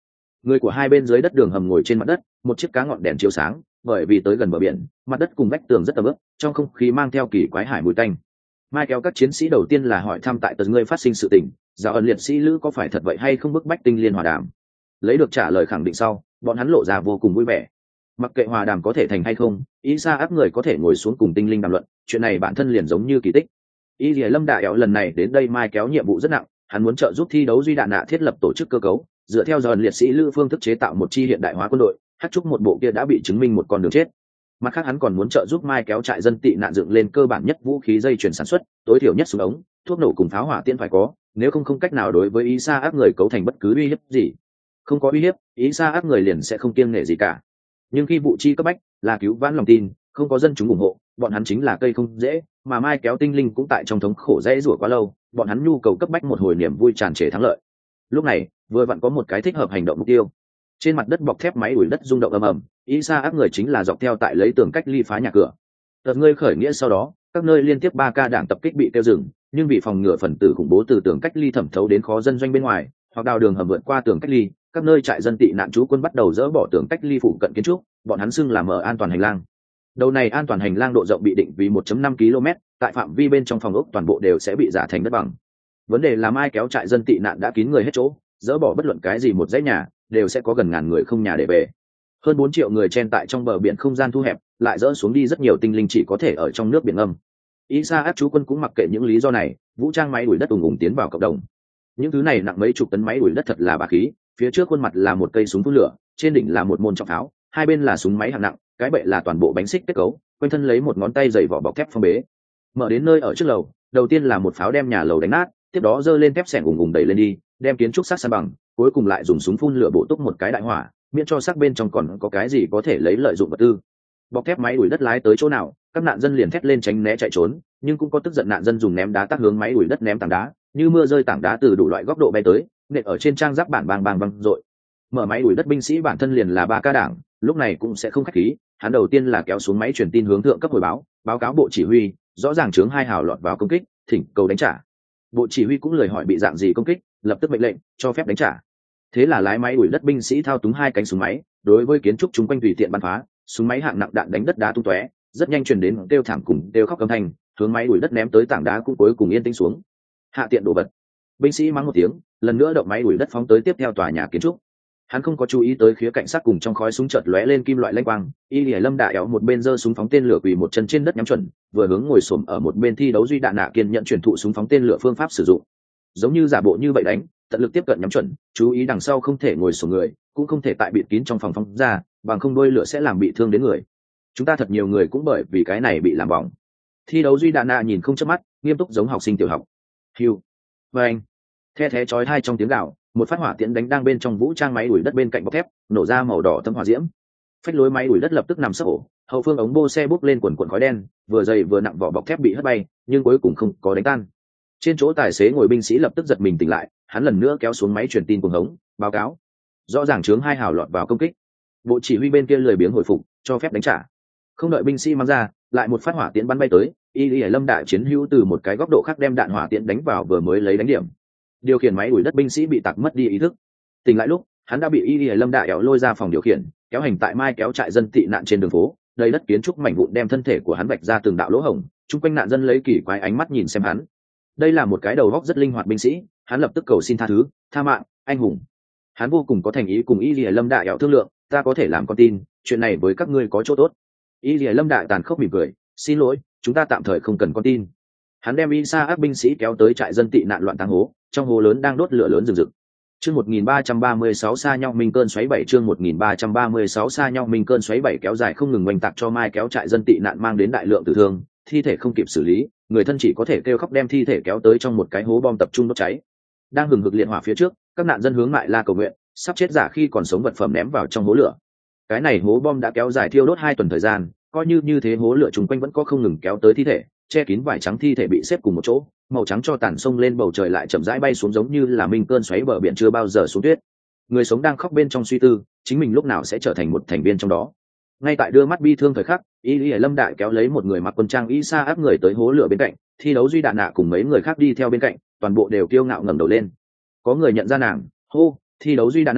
Người của hai bên dưới đất đường hầm ngồi trên mặt đất, một chiếc cá ngọn đèn chiếu sáng, bởi vì tới gần bờ biển, mặt đất cùng vách tường rất ẩm ướt, trong không khí mang theo kỳ quái hải mùi tanh. Mai kéo các chiến sĩ đầu tiên là hỏi thăm tại tờ ngươi phát sinh sự tình, giáo ẩn liệt sĩ lữ có phải thật vậy hay không, bức bách tinh liên hòa đàm. Lấy được trả lời khẳng định sau, bọn hắn lộ ra vô cùng vui vẻ. Mặc kệ hòa đàm có thể thành hay không, ý xa áp người có thể ngồi xuống cùng tinh linh đàm luận, chuyện này bản thân liền giống như kỳ tích. Y Lìa Lâm Đại Éo lần này đến đây Mai kéo nhiệm vụ rất nặng, hắn muốn trợ giúp thi đấu duy đạn nạ thiết lập tổ chức cơ cấu, dựa theo dần liệt sĩ lữ phương thức chế tạo một chi hiện đại hóa quân đội, hát chúc một bộ kia đã bị chứng minh một con đường chết. Mặt khác hắn còn muốn trợ giúp Mai kéo trại dân tị nạn dựng lên cơ bản nhất vũ khí dây chuyển sản xuất, tối thiểu nhất súng ống, thuốc nổ cùng pháo hỏa tiễn phải có, nếu không không cách nào đối với ý xa áp người cấu thành bất cứ uy hiếp gì. Không có uy hiếp, ý xa áp người liền sẽ không kiêng nể gì cả. Nhưng khi vụ chi cấp bách là cứu vãn lòng tin, không có dân chúng ủng hộ, bọn hắn chính là cây không dễ, mà Mai kéo tinh linh cũng tại trong thống khổ dễ rủa quá lâu, bọn hắn nhu cầu cấp bách một hồi niềm vui tràn trề thắng lợi. Lúc này vừa vặn có một cái thích hợp hành động mục tiêu. Trên mặt đất bọc thép máy đuổi đất rung động ầm ầm, ý xa áp người chính là dọc theo tại lấy tường cách ly phá nhà cửa. Đợt ngươi khởi nghĩa sau đó, các nơi liên tiếp ba ca đảng tập kích bị tiêu dừng, nhưng vì phòng ngừa phần tử khủng bố từ tường cách ly thẩm thấu đến khó dân doanh bên ngoài, hoặc đào đường hầm vượt qua tường cách ly, các nơi trại dân tị nạn trú quân bắt đầu dỡ bỏ tường cách ly phụ cận kiến trúc, bọn hắn xưng là mở an toàn hành lang. Đầu này an toàn hành lang độ rộng bị định vì một phẩy năm ki lô mét, tại phạm vi bên trong phòng ốc toàn bộ đều sẽ bị giả thành đất bằng. Vấn đề là Mai kéo trại dân tị nạn đã kín người hết chỗ, dỡ bỏ bất luận cái gì một dãy nhà, đều sẽ có gần ngàn người không nhà để về. Hơn bốn triệu người chen tại trong bờ biển không gian thu hẹp, lại dỡ xuống đi rất nhiều tinh linh chỉ có thể ở trong nước biển ngâm. Isa áp chú quân cũng mặc kệ những lý do này, vũ trang máy đuổi đất ùng ùng tiến vào cộng đồng. Những thứ này nặng mấy chục tấn máy đuổi đất thật là bá khí, phía trước khuôn mặt là một cây súng phun lửa, trên đỉnh là một môn trọng pháo, hai bên là súng máy hạng nặng, cái bệ là toàn bộ bánh xích kết cấu, quanh thân lấy một ngón tay dày vỏ bọc thép phong bế. Mở đến nơi ở trước lầu, đầu tiên là một pháo đem nhà lầu đánh nát, tiếp đó giơ lên thép xẻng ùng ùng đẩy lên đi, đem kiến trúc sát san bằng, cuối cùng lại dùng súng phun lửa bổ túc một cái đại hỏa, miễn cho xác bên trong còn có cái gì có thể lấy lợi dụng vật tư. Bọc thép máy đuổi đất lái tới chỗ nào, các nạn dân liền thét lên tránh né chạy trốn, nhưng cũng có tức giận nạn dân dùng ném đá tác hướng máy đuổi đất ném tảng đá, như mưa rơi tảng đá từ đủ loại góc độ bay tới, nện ở trên trang giáp bản bang bang bang rội. Mở máy đuổi đất binh sĩ bản thân liền là ba ca đảng, lúc này cũng sẽ không khách khí, hắn đầu tiên là kéo xuống máy truyền tin hướng thượng cấp hồi báo, báo cáo bộ chỉ huy, rõ ràng chướng hai hào lọt vào công kích, thỉnh cầu đánh trả. Bộ chỉ huy cũng lời hỏi bị dạng gì công kích, lập tức mệnh lệnh cho phép đánh trả. Thế là lái máy đuổi đất binh sĩ thao túng hai cánh súng máy, đối với kiến trúc chúng quanh tùy tiện bắn phá, súng máy hạng nặng đạn đánh đất đá tung tóe, rất nhanh truyền đến kêu thảm cùng kêu khóc âm thanh, hướng máy đuổi đất ném tới tảng đá cũng cuối cùng yên tĩnh xuống. Hạ tiện đồ vật. Binh sĩ mắng một tiếng, lần nữa động máy đuổi đất phóng tới tiếp theo tòa nhà kiến trúc. Hắn không có chú ý tới khía cạnh sát cùng trong khói súng chợt lóe lên kim loại lanh quang, Y Lìa Lâm Đại Éo một bên giơ súng phóng tên lửa quỳ một chân trên đất nhắm chuẩn, vừa hướng ngồi xổm ở một bên thi đấu duy đạn nạ kiên nhận truyền thụ súng phóng tên lửa phương pháp sử dụng. Giống như giả bộ như vậy đánh, tận lực tiếp cận nhắm chuẩn, chú ý đằng sau không thể ngồi xổm người, cũng không thể tại bịt kín trong phòng phóng ra, bằng không đôi lửa sẽ làm bị thương đến người. Chúng ta thật nhiều người cũng bởi vì cái này bị làm bỏng. Thi đấu duy đạn nạ nhìn không chớp mắt, nghiêm túc giống học sinh tiểu học. Hiu, vang, the thé chói tai trong tiếng gào, một phát hỏa tiễn đánh đang bên trong vũ trang máy đuổi đất bên cạnh bọc thép, nổ ra màu đỏ thâm hỏa diễm. Phách lối máy đuổi đất lập tức nằm sấp ổ, hậu phương ống bô xe bốc lên quần quần khói đen, vừa dày vừa nặng vỏ bọc thép bị hất bay, nhưng cuối cùng không có đánh tan. Trên chỗ tài xế ngồi binh sĩ lập tức giật mình tỉnh lại, hắn lần nữa kéo xuống máy truyền tin cuồng hống, báo cáo. Rõ ràng chướng hai hào lọt vào công kích. Bộ chỉ huy bên kia lười biếng hồi phục, cho phép đánh trả. Không đợi binh sĩ mang ra, lại một phát hỏa tiễn bắn bay tới, Y Lìa Lâm Đại chiến hữu từ một cái góc độ khác đem đạn hỏa tiễn đánh vào vừa mới lấy đánh điểm. Điều khiển máy đuổi đất binh sĩ bị tạc mất đi ý thức. Tỉnh lại lúc, hắn đã bị Y Lìa Lâm Đại Éo lôi ra phòng điều khiển, kéo hành tại Mai kéo trại dân tị nạn trên đường phố, đầy đất kiến trúc mảnh vụn đem thân thể của hắn vạch ra từng đạo lỗ hổng, chung quanh nạn dân lấy kỳ quái ánh mắt nhìn xem hắn. Đây là một cái đầu óc rất linh hoạt binh sĩ, hắn lập tức cầu xin tha thứ, tha mạng, anh hùng. Hắn vô cùng có thành ý cùng Y Lìa Lâm Đại Éo thương lượng, ta có thể làm con tin, chuyện này với các ngươi có chỗ tốt. Y Lìa Lâm Đại tàn khốc mỉm cười, xin lỗi, chúng ta tạm thời không cần con tin. Hắn đem Isa áp binh sĩ kéo tới trại dân tị nạn loạn táng hố, trong hố lớn đang đốt lửa lớn rừng rực. Chương một nghìn ba trăm ba mươi sáu xa nhau minh cơn xoáy bảy chương một nghìn ba trăm ba mươi sáu xa nhau minh cơn xoáy bảy kéo dài không ngừng oanh tạc cho Mai kéo trại dân tị nạn mang đến đại lượng tử thương, thi thể không kịp xử lý, người thân chỉ có thể kêu khóc đem thi thể kéo tới trong một cái hố bom tập trung đốt cháy. Đang hừng hực liệt hỏa phía trước, các nạn dân hướng lại la cầu nguyện, sắp chết giả khi còn sống vật phẩm ném vào trong hố lửa. Cái này hố bom đã kéo dài thiêu đốt hai tuần thời gian, coi như như thế hố lửa chung quanh vẫn có không ngừng kéo tới thi thể, che kín vải trắng thi thể bị xếp cùng một chỗ, màu trắng cho tàn sông lên bầu trời lại chậm rãi bay xuống giống như là minh cơn xoáy bờ biển chưa bao giờ xuống tuyết. Người sống đang khóc bên trong suy tư, chính mình lúc nào sẽ trở thành một thành viên trong đó. Ngay tại đưa mắt bi thương thời khắc, Y Lìa Lâm Đại kéo lấy một người mặc quân trang Isa áp người tới hố lửa bên cạnh, thi đấu duy đạn nạ cùng mấy người khác đi theo bên cạnh, toàn bộ đều kiêu ngạo ngẩng đầu lên. Có người nhận ra nàng, hô, thi đấu duy đạn nạ,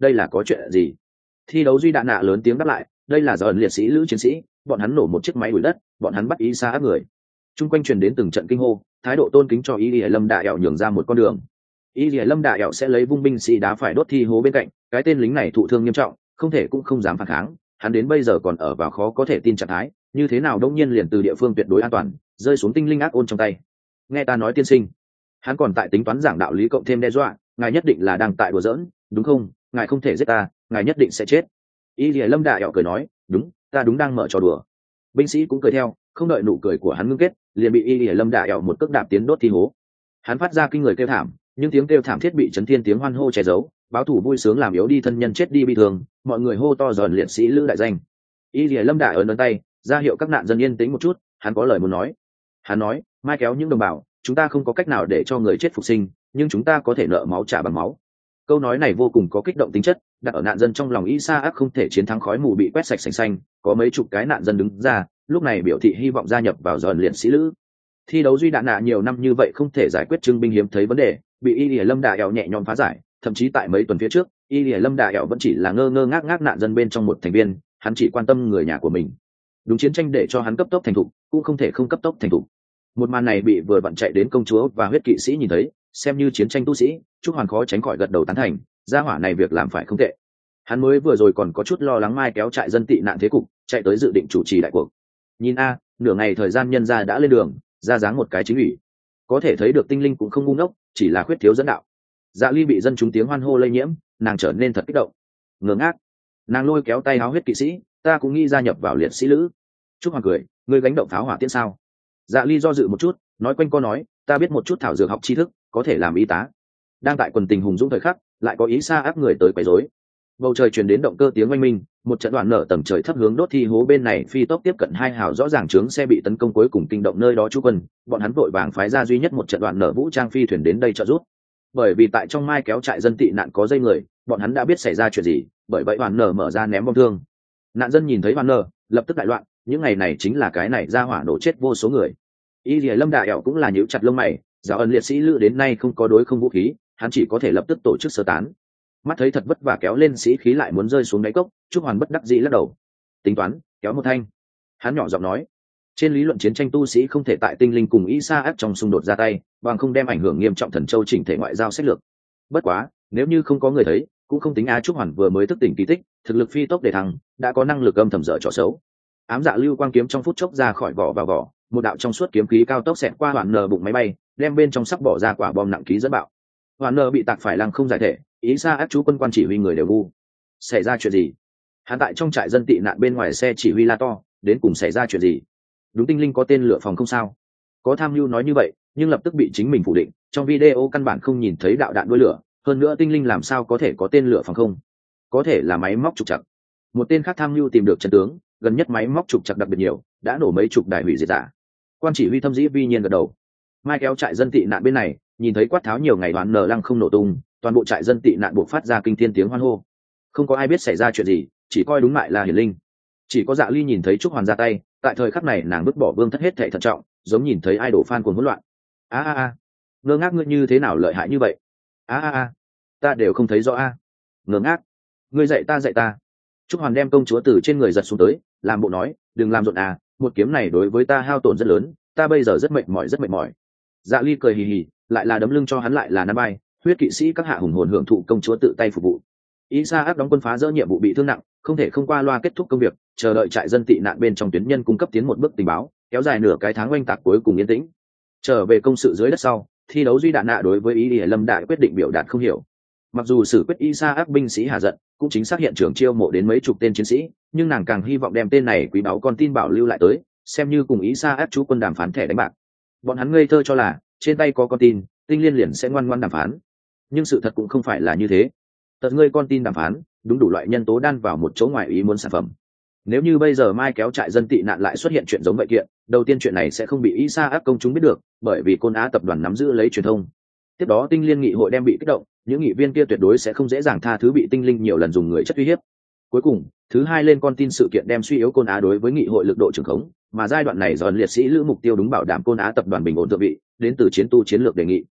đây là có chuyện gì? Thi đấu duy đạn nạ lớn tiếng đáp lại, đây là giờ ẩn liệt sĩ lữ chiến sĩ, bọn hắn nổ một chiếc máy đuổi đất, bọn hắn bắt ý xa áp người. Trung quanh truyền đến từng trận kinh hô, thái độ tôn kính cho Y Lìa Lâm Đại Ẹo nhường ra một con đường. Y Lìa Lâm Đại Ẹo sẽ lấy vung binh sĩ đá phải đốt thi hố bên cạnh, cái tên lính này thụ thương nghiêm trọng, không thể cũng không dám phản kháng, hắn đến bây giờ còn ở vào khó có thể tin trạng thái, như thế nào đông nhiên liền từ địa phương tuyệt đối an toàn, rơi xuống tinh linh ác ôn trong tay. Nghe ta nói tiên sinh, hắn còn tại tính toán giảng đạo lý cộng thêm đe dọa, ngài nhất định là đang tại đùa giỡn, đúng không? Ngài không thể giết ta, ngài nhất định sẽ chết. Y Lìa Lâm Đại Ẹo cười nói, đúng, ta đúng đang mở trò đùa. Binh sĩ cũng cười theo, không đợi nụ cười của hắn ngưng kết, liền bị Y Lìa Lâm Đại Ẹo một cước đạp tiến đốt thi hố. Hắn phát ra kinh người kêu thảm, nhưng tiếng kêu thảm thiết bị chấn thiên tiếng hoan hô che giấu, báo thủ vui sướng làm yếu đi thân nhân chết đi bị thương, mọi người hô to dần liệt sĩ lữ đại danh. Y Lìa Lâm Đại ấn ấn tay, ra hiệu các nạn dân yên tĩnh một chút, hắn có lời muốn nói. Hắn nói, mai kéo những đồng bào, chúng ta không có cách nào để cho người chết phục sinh, nhưng chúng ta có thể nợ máu trả bằng máu. Câu nói này vô cùng có kích động tính chất, đặt ở nạn dân trong lòng Isaac không thể chiến thắng khói mù bị quét sạch sành xanh, có mấy chục cái nạn dân đứng ra, lúc này biểu thị hy vọng gia nhập vào dần liệt sĩ lữ. Thi đấu duy đạn nạ nhiều năm như vậy không thể giải quyết trưng binh hiếm thấy vấn đề, bị Y Lìa Lâm Đại Ẹo nhẹ nhõm phá giải, thậm chí tại mấy tuần phía trước, Y Lìa Lâm Đại Ẹo vẫn chỉ là ngơ ngơ ngác ngác nạn dân bên trong một thành viên, hắn chỉ quan tâm người nhà của mình. Đúng chiến tranh để cho hắn cấp tốc thành thục, cũng không thể không cấp tốc thành thục. Một màn này bị vừa vặn chạy đến công chúa và huyết kỵ sĩ nhìn thấy, xem như chiến tranh tu sĩ, Trúc Hoàn khó tránh khỏi gật đầu tán thành, gia hỏa này việc làm phải không tệ. Hắn mới vừa rồi còn có chút lo lắng mai kéo trại dân tị nạn thế cục, chạy tới dự định chủ trì đại cuộc. Nhìn a, nửa ngày thời gian nhân ra đã lên đường, ra dáng một cái chính ủy. Có thể thấy được tinh linh cũng không ngu ngốc, chỉ là khuyết thiếu dẫn đạo. Dạ Ly bị dân chúng tiếng hoan hô lây nhiễm, nàng trở nên thật kích động. Ngưỡng ác, nàng lôi kéo tay áo huyết kỵ sĩ, ta cũng nghĩ gia nhập vào liệt sĩ lữ. Trúc Hoàng cười, ngươi gánh động pháo hỏa tiễn sao? Dạ Ly do dự một chút, nói quanh co nói, ta biết một chút thảo dược học tri thức, có thể làm y tá. Đang tại quần tình hùng dũng thời khắc, lại có ý xa áp người tới quấy rối. Bầu trời truyền đến động cơ tiếng oanh minh, một trận đoạn nở tầng trời thấp hướng đốt thi hố bên này phi tốc tiếp cận hai hào rõ ràng chướng xe bị tấn công cuối cùng kinh động nơi đó trú quân, bọn hắn vội vàng phái ra duy nhất một trận đoạn nở vũ trang phi thuyền đến đây trợ giúp. Bởi vì tại trong mai kéo trại dân tị nạn có dây người, bọn hắn đã biết xảy ra chuyện gì, bởi vậy đoạn nở mở ra ném bom thương. Nạn dân nhìn thấy đoạn nở, lập tức đại loạn, những ngày này chính là cái này ra hỏa nổ chết vô số người. Y Lìa Lâm Đại Ẹo cũng là nhíu chặt lông mày, giáo ân liệt sĩ lữ đến nay không có đối không vũ khí, hắn chỉ có thể lập tức tổ chức sơ tán. Mắt thấy thật vất vả kéo lên sĩ khí lại muốn rơi xuống đáy cốc, Trúc Hoàn bất đắc dĩ lắc đầu. Tính toán, kéo một thanh. Hắn nhỏ giọng nói, trên lý luận chiến tranh tu sĩ không thể tại tinh linh cùng Isaac trong xung đột ra tay, bằng không đem ảnh hưởng nghiêm trọng thần châu chỉnh thể ngoại giao sách lược. Bất quá, nếu như không có người thấy, cũng không tính á. Trúc Hoàn vừa mới thức tỉnh kỳ tích, thực lực phi tốc để thăng, đã có năng lực âm thầm dở trò xấu. Ám dạ lưu quang kiếm trong phút chốc ra khỏi vỏ vào vỏ, một đạo trong suốt kiếm khí cao tốc xẹt qua hoàn nờ bụng máy bay, đem bên trong sắc bỏ ra quả bom nặng ký dẫn bạo. Hoàn nờ bị tạc phải lăng không giải thể, ý xa áp chú quân quan chỉ huy người đều vu. Xảy ra chuyện gì? Hắn tại trong trại dân tị nạn bên ngoài xe chỉ huy la to, đến cùng xảy ra chuyện gì? Đúng, tinh linh có tên lửa phòng không sao? Có tham mưu nói như vậy, nhưng lập tức bị chính mình phủ định, trong video căn bản không nhìn thấy đạo đạn đuôi lửa, hơn nữa tinh linh làm sao có thể có tên lửa phòng không? Có thể là máy móc trục trặc. Một tên khác tham mưu tìm được trận tướng, gần nhất máy móc trục trặc đặc biệt nhiều, đã nổ mấy chục đài hủy diệt giả. Quan chỉ huy thâm dĩ vi nhiên gật đầu. Mai kéo trại dân tị nạn bên này, nhìn thấy quát tháo nhiều ngày đoán nở lăng không nổ tung, toàn bộ trại dân tị nạn buộc phát ra kinh thiên tiếng hoan hô. Không có ai biết xảy ra chuyện gì, chỉ coi đúng mại là hiển linh. Chỉ có Dạ Ly nhìn thấy Trúc Hoàn ra tay, tại thời khắc này nàng vứt bỏ vương thất hết thảy thận trọng, giống nhìn thấy idol fan cuồng hỗn loạn. A a a, ngơ ngác ngươi như thế nào lợi hại như vậy? A a a, ta đều không thấy rõ a. Ngơ ngác, ngươi dạy ta dạy ta. Trúc Hoàn đem công chúa từ trên người giật xuống tới, làm bộ nói, đừng làm rộn à, một kiếm này đối với ta hao tổn rất lớn, ta bây giờ rất mệt mỏi rất mệt mỏi. Dạ Ly cười hì hì, lại là đấm lưng cho hắn lại là nắm bay, huyết kỵ sĩ các hạ hùng hồn hưởng thụ công chúa tự tay phục vụ. Isaac đóng quân phá dỡ nhiệm vụ bị thương nặng, không thể không qua loa kết thúc công việc, chờ đợi trại dân tị nạn bên trong tuyến nhân cung cấp tiến một bước tình báo, kéo dài nửa cái tháng oanh tạc cuối cùng yên tĩnh. Trở về công sự dưới đất sau, thi đấu duy đạn nạ đối với ý Lìa Lâm Đại quyết định biểu đạt không hiểu. Mặc dù xử quyết Isaac binh sĩ hà giận, cũng chính xác hiện trường chiêu mộ đến mấy chục tên chiến sĩ, nhưng nàng càng hy vọng đem tên này quý báu con tin bảo lưu lại tới, xem như cùng Isaac chú quân đàm phán thẻ đánh bạc. Bọn hắn ngây thơ cho là trên tay có con tin, tinh liên liền sẽ ngoan ngoan đàm phán, nhưng sự thật cũng không phải là như thế. Tật ngươi con tin đàm phán, đúng đủ loại nhân tố đan vào một chỗ ngoài ý muốn sản phẩm. Nếu như bây giờ mai kéo trại dân tị nạn lại xuất hiện chuyện giống vậy kiện, đầu tiên chuyện này sẽ không bị Isaac công chúng biết được, bởi vì Côn Á tập đoàn nắm giữ lấy truyền thông. Tiếp đó tinh liên nghị hội đem bị kích động, những nghị viên kia tuyệt đối sẽ không dễ dàng tha thứ bị tinh linh nhiều lần dùng người chất uy hiếp. Cuối cùng, thứ hai lên con tin sự kiện đem suy yếu Côn Á đối với nghị hội lực độ trường khống, mà giai đoạn này dọn liệt sĩ lữ mục tiêu đúng bảo đảm Côn Á tập đoàn bình ổn thượng vị, đến từ chiến tu chiến lược đề nghị.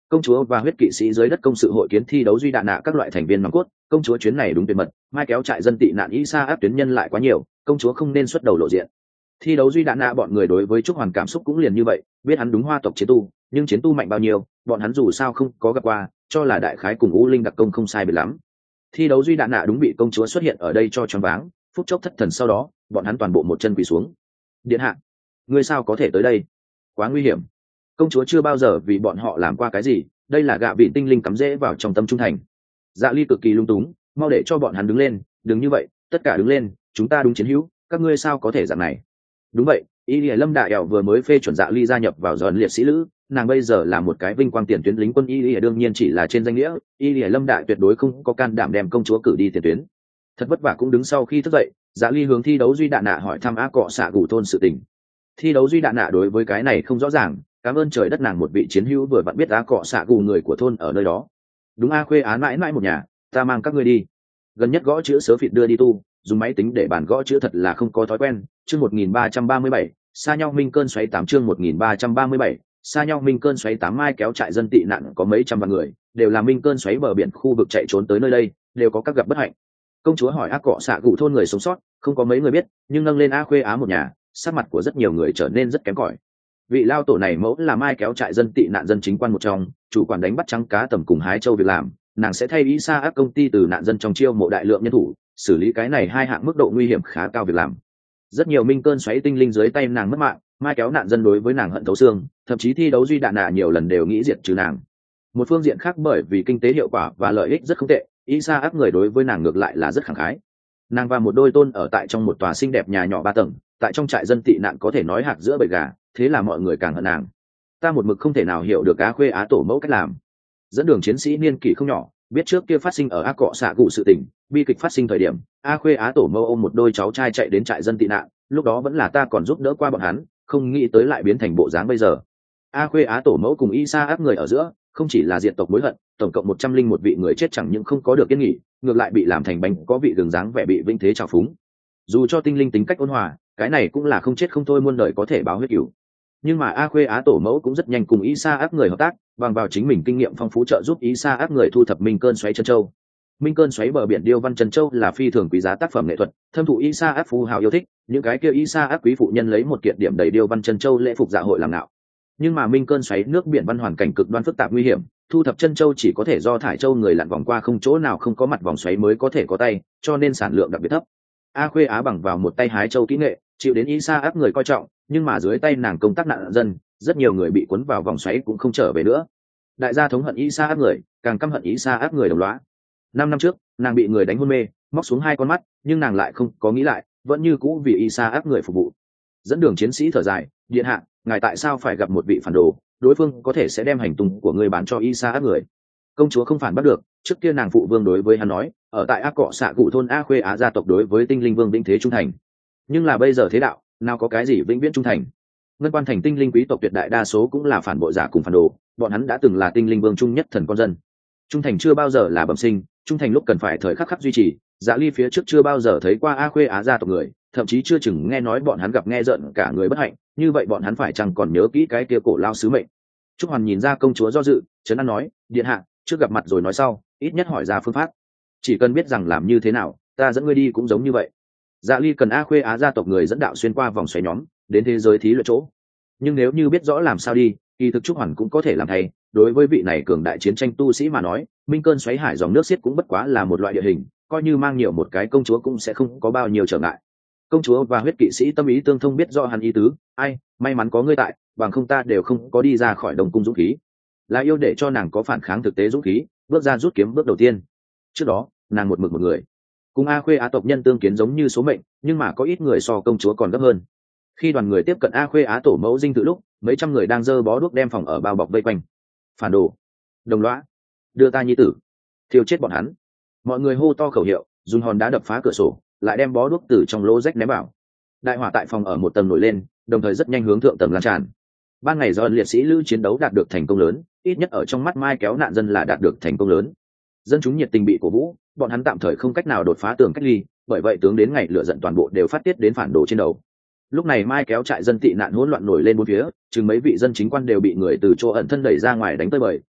Công chúa và huyết kỵ sĩ dưới đất công sự hội kiến thi đấu duy đạn nạ các loại thành viên nòng cốt. Công chúa chuyến này đúng tuyệt mật, mai kéo trại dân tị nạn Isa áp tuyến nhân lại quá nhiều, công chúa không nên xuất đầu lộ diện. Thi đấu duy đạn nạ bọn người đối với Trúc Hoàn cảm xúc cũng liền như vậy, biết hắn đúng hoa tộc chiến tu, nhưng chiến tu mạnh bao nhiêu, bọn hắn dù sao không có gặp qua, cho là đại khái cùng U Linh đặc công không sai biệt lắm. Thi đấu duy đạn nạ đúng bị công chúa xuất hiện ở đây cho choáng váng, phút chốc thất thần, sau đó bọn hắn toàn bộ một chân quỳ xuống. Điện hạ, ngươi sao có thể tới đây? Quá nguy hiểm. Công chúa chưa bao giờ vì bọn họ làm qua cái gì, đây là gạ vị tinh linh cắm rễ vào trong tâm trung thành. Dạ Ly cực kỳ lung túng, mau để cho bọn hắn đứng lên, đừng như vậy, tất cả đứng lên, chúng ta đúng chiến hữu, các ngươi sao có thể dạng này? Đúng vậy, Y Lìa Lâm Đại ẻo vừa mới phê chuẩn Dạ Ly gia nhập vào dần liệt sĩ lữ, nàng bây giờ là một cái vinh quang tiền tuyến lính quân. Y Lìa đương nhiên chỉ là trên danh nghĩa, Y Lìa Lâm Đại tuyệt đối không có can đảm đem công chúa cử đi tiền tuyến. Thật vất vả cũng đứng sau khi thức dậy, Dạ Ly hướng thi đấu duy đạn nạ hỏi thăm á cọ xạ gù thôn sự tình. Thi đấu duy đạn nạ đối với cái này không rõ ràng, cảm ơn trời đất, nàng một vị chiến hữu vừa vặn biết á cọ xạ gù người của thôn ở nơi đó. Đúng, a khuê á mãi mãi một nhà, ta mang các ngươi đi. Gần nhất gõ chữ sớ phịt đưa đi tu, dùng máy tính để bàn gõ chữ thật là không có thói quen. Chương một nghìn ba trăm ba mươi bảy, xa nhau minh cơn xoáy tám. Chương một nghìn ba trăm ba mươi bảy, xa nhau minh cơn xoáy tám. Mai kéo trại dân tị nạn có mấy trăm vạn người, đều là minh cơn xoáy bờ biển khu vực chạy trốn tới nơi đây, đều có các gặp bất hạnh. Công chúa hỏi ác cọ xạ gụ thôn người sống sót, không có mấy người biết, nhưng nâng lên a khuê á một nhà, sắc mặt của rất nhiều người trở nên rất kém cỏi. Vị lao tổ này mẫu là mai kéo trại dân tị nạn dân chính quan một trong, chủ quản đánh bắt trắng cá tầm cùng hái châu việc làm, nàng sẽ thay ý xa ác công ty từ nạn dân trong chiêu mộ đại lượng nhân thủ, xử lý cái này hai hạng mức độ nguy hiểm khá cao việc làm. Rất nhiều minh cơn xoáy tinh linh dưới tay nàng mất mạng, mai kéo nạn dân đối với nàng hận thấu xương, thậm chí thi đấu duy đạn nạ nhiều lần đều nghĩ diệt trừ nàng. Một phương diện khác, bởi vì kinh tế hiệu quả và lợi ích rất không tệ, Isa áp người đối với nàng ngược lại là rất khẳng khái. Nàng và một đôi tôn ở tại trong một tòa xinh đẹp nhà nhỏ ba tầng, tại trong trại dân tị nạn có thể nói hạt giữa bầy gà, thế là mọi người càng hận nàng. Ta một mực không thể nào hiểu được á khuê á tổ mẫu cách làm. Dẫn đường chiến sĩ niên kỷ không nhỏ, biết trước kia phát sinh ở á cọ xạ gụ sự tình, bi kịch phát sinh thời điểm, a khuê á tổ mẫu ôm một đôi cháu trai chạy đến trại dân tị nạn, lúc đó vẫn là ta còn giúp đỡ qua bọn hắn, không nghĩ tới lại biến thành bộ dáng bây giờ. A khuê á tổ mẫu cùng Isa áp người ở giữa, không chỉ là diện tộc mối hận, tổng cộng một trăm linh một vị người chết chẳng những không có được yên nghỉ, ngược lại bị làm thành bánh có vị đường dáng vẻ bị vinh thế trào phúng. Dù cho tinh linh tính cách ôn hòa, cái này cũng là không chết không thôi, muôn đời có thể báo huyết cửu. Nhưng mà a khuê á tổ mẫu cũng rất nhanh cùng Isa áp người hợp tác, bằng vào chính mình kinh nghiệm phong phú trợ giúp Isa áp người thu thập minh cơn xoáy chân châu. Minh cơn xoáy bờ biển điêu văn chân châu là phi thường quý giá tác phẩm nghệ thuật, thâm thụ Isa áp phú hào yêu thích, những cái kia Isa áp quý phụ nhân lấy một kiện điểm đầy điêu văn chân châu lễ phục dạ hội làm nạo. Nhưng mà minh cơn xoáy nước biển văn hoàn cảnh cực đoan phức tạp nguy hiểm, thu thập chân châu chỉ có thể do thải châu người lặn vòng qua, không chỗ nào không có mặt vòng xoáy mới có thể có tay, cho nên sản lượng đặc biệt thấp. A khuê á bằng vào một tay hái châu kỹ nghệ, chịu đến Isa áp người coi trọng, nhưng mà dưới tay nàng công tác nạn dân, rất nhiều người bị cuốn vào vòng xoáy cũng không trở về nữa. Đại gia thống hận Isa áp người, càng căm hận Isa áp người đồng lõa. Năm năm trước, nàng bị người đánh hôn mê, móc xuống hai con mắt, nhưng nàng lại không có nghĩ lại, vẫn như cũ vì Isa áp người phục vụ. Dẫn đường chiến sĩ thở dài, điện hạ, ngài tại sao phải gặp một vị phản đồ, đối phương có thể sẽ đem hành tung của người bán cho Isa áp người. Công chúa không phản bắt được, trước kia nàng phụ vương đối với hắn nói, ở tại ác cọ xạ cụ thôn a khuê á gia tộc đối với tinh linh vương vĩnh thế trung thành. Nhưng là bây giờ thế đạo, nào có cái gì vĩnh viễn trung thành. Ngân quan thành tinh linh quý tộc tuyệt đại đa số cũng là phản bội giả cùng phản đồ, bọn hắn đã từng là tinh linh vương trung nhất thần con dân. Trung thành chưa bao giờ là bẩm sinh, trung thành lúc cần phải thời khắc khắc duy trì. Dạ Ly phía trước chưa bao giờ thấy qua a khuê á gia tộc người, thậm chí chưa chừng nghe nói bọn hắn gặp nghe giận cả người bất hạnh, như vậy bọn hắn phải chăng còn nhớ kỹ cái kia cổ lao sứ mệnh. Trúc Hoàn nhìn ra công chúa do dự, trấn an nói, điện hạ, trước gặp mặt rồi nói sau, ít nhất hỏi ra phương pháp, chỉ cần biết rằng làm như thế nào, ta dẫn ngươi đi cũng giống như vậy. Dạ Ly cần a khuê á gia tộc người dẫn đạo xuyên qua vòng xoáy nhóm đến thế giới thí luyện chỗ, nhưng nếu như biết rõ làm sao đi, kỳ thực Trúc Hoàn cũng có thể làm thay. Đối với vị này cường đại chiến tranh tu sĩ mà nói, minh cơn xoáy hải dòng nước xiết cũng bất quá là một loại địa hình, coi như mang nhiều một cái công chúa cũng sẽ không có bao nhiêu trở ngại. Công chúa và huyết kỵ sĩ tâm ý tương thông, biết rõ hắn ý tứ, ai, may mắn có ngươi tại, bằng không ta đều không có đi ra khỏi đồng cung dũng khí. Là yêu để cho nàng có phản kháng thực tế dũng khí, bước ra rút kiếm bước đầu tiên. Trước đó, nàng một mực một người cùng a khuê á tộc nhân tương kiến giống như số mệnh, nhưng mà có ít người so công chúa còn gấp hơn. Khi đoàn người tiếp cận a khuê á tổ mẫu dinh thự lúc, mấy trăm người đang giơ bó đuốc đem phòng ở bao bọc vây quanh. Phản đồ, đồng lõa, đưa ta nhi tử, thiêu chết bọn hắn. Mọi người hô to khẩu hiệu, dùng hòn đá đập phá cửa sổ, lại đem bó đuốc từ trong lỗ rách ném vào. Đại hỏa tại phòng ở một tầng nổi lên, đồng thời rất nhanh hướng thượng tầng lan tràn. Ban ngày do liệt sĩ lữ chiến đấu đạt được thành công lớn, ít nhất ở trong mắt mai kéo nạn dân là đạt được thành công lớn. Dân chúng nhiệt tình bị cổ vũ, bọn hắn tạm thời không cách nào đột phá tường cách ly, bởi vậy tướng đến ngày lửa giận toàn bộ đều phát tiết đến phản đồ trên đầu. Lúc này mai kéo trại dân tị nạn hỗn loạn nổi lên bốn phía, chừng mấy vị dân chính quan đều bị người từ chỗ ẩn thân đẩy ra ngoài đánh tơi bời,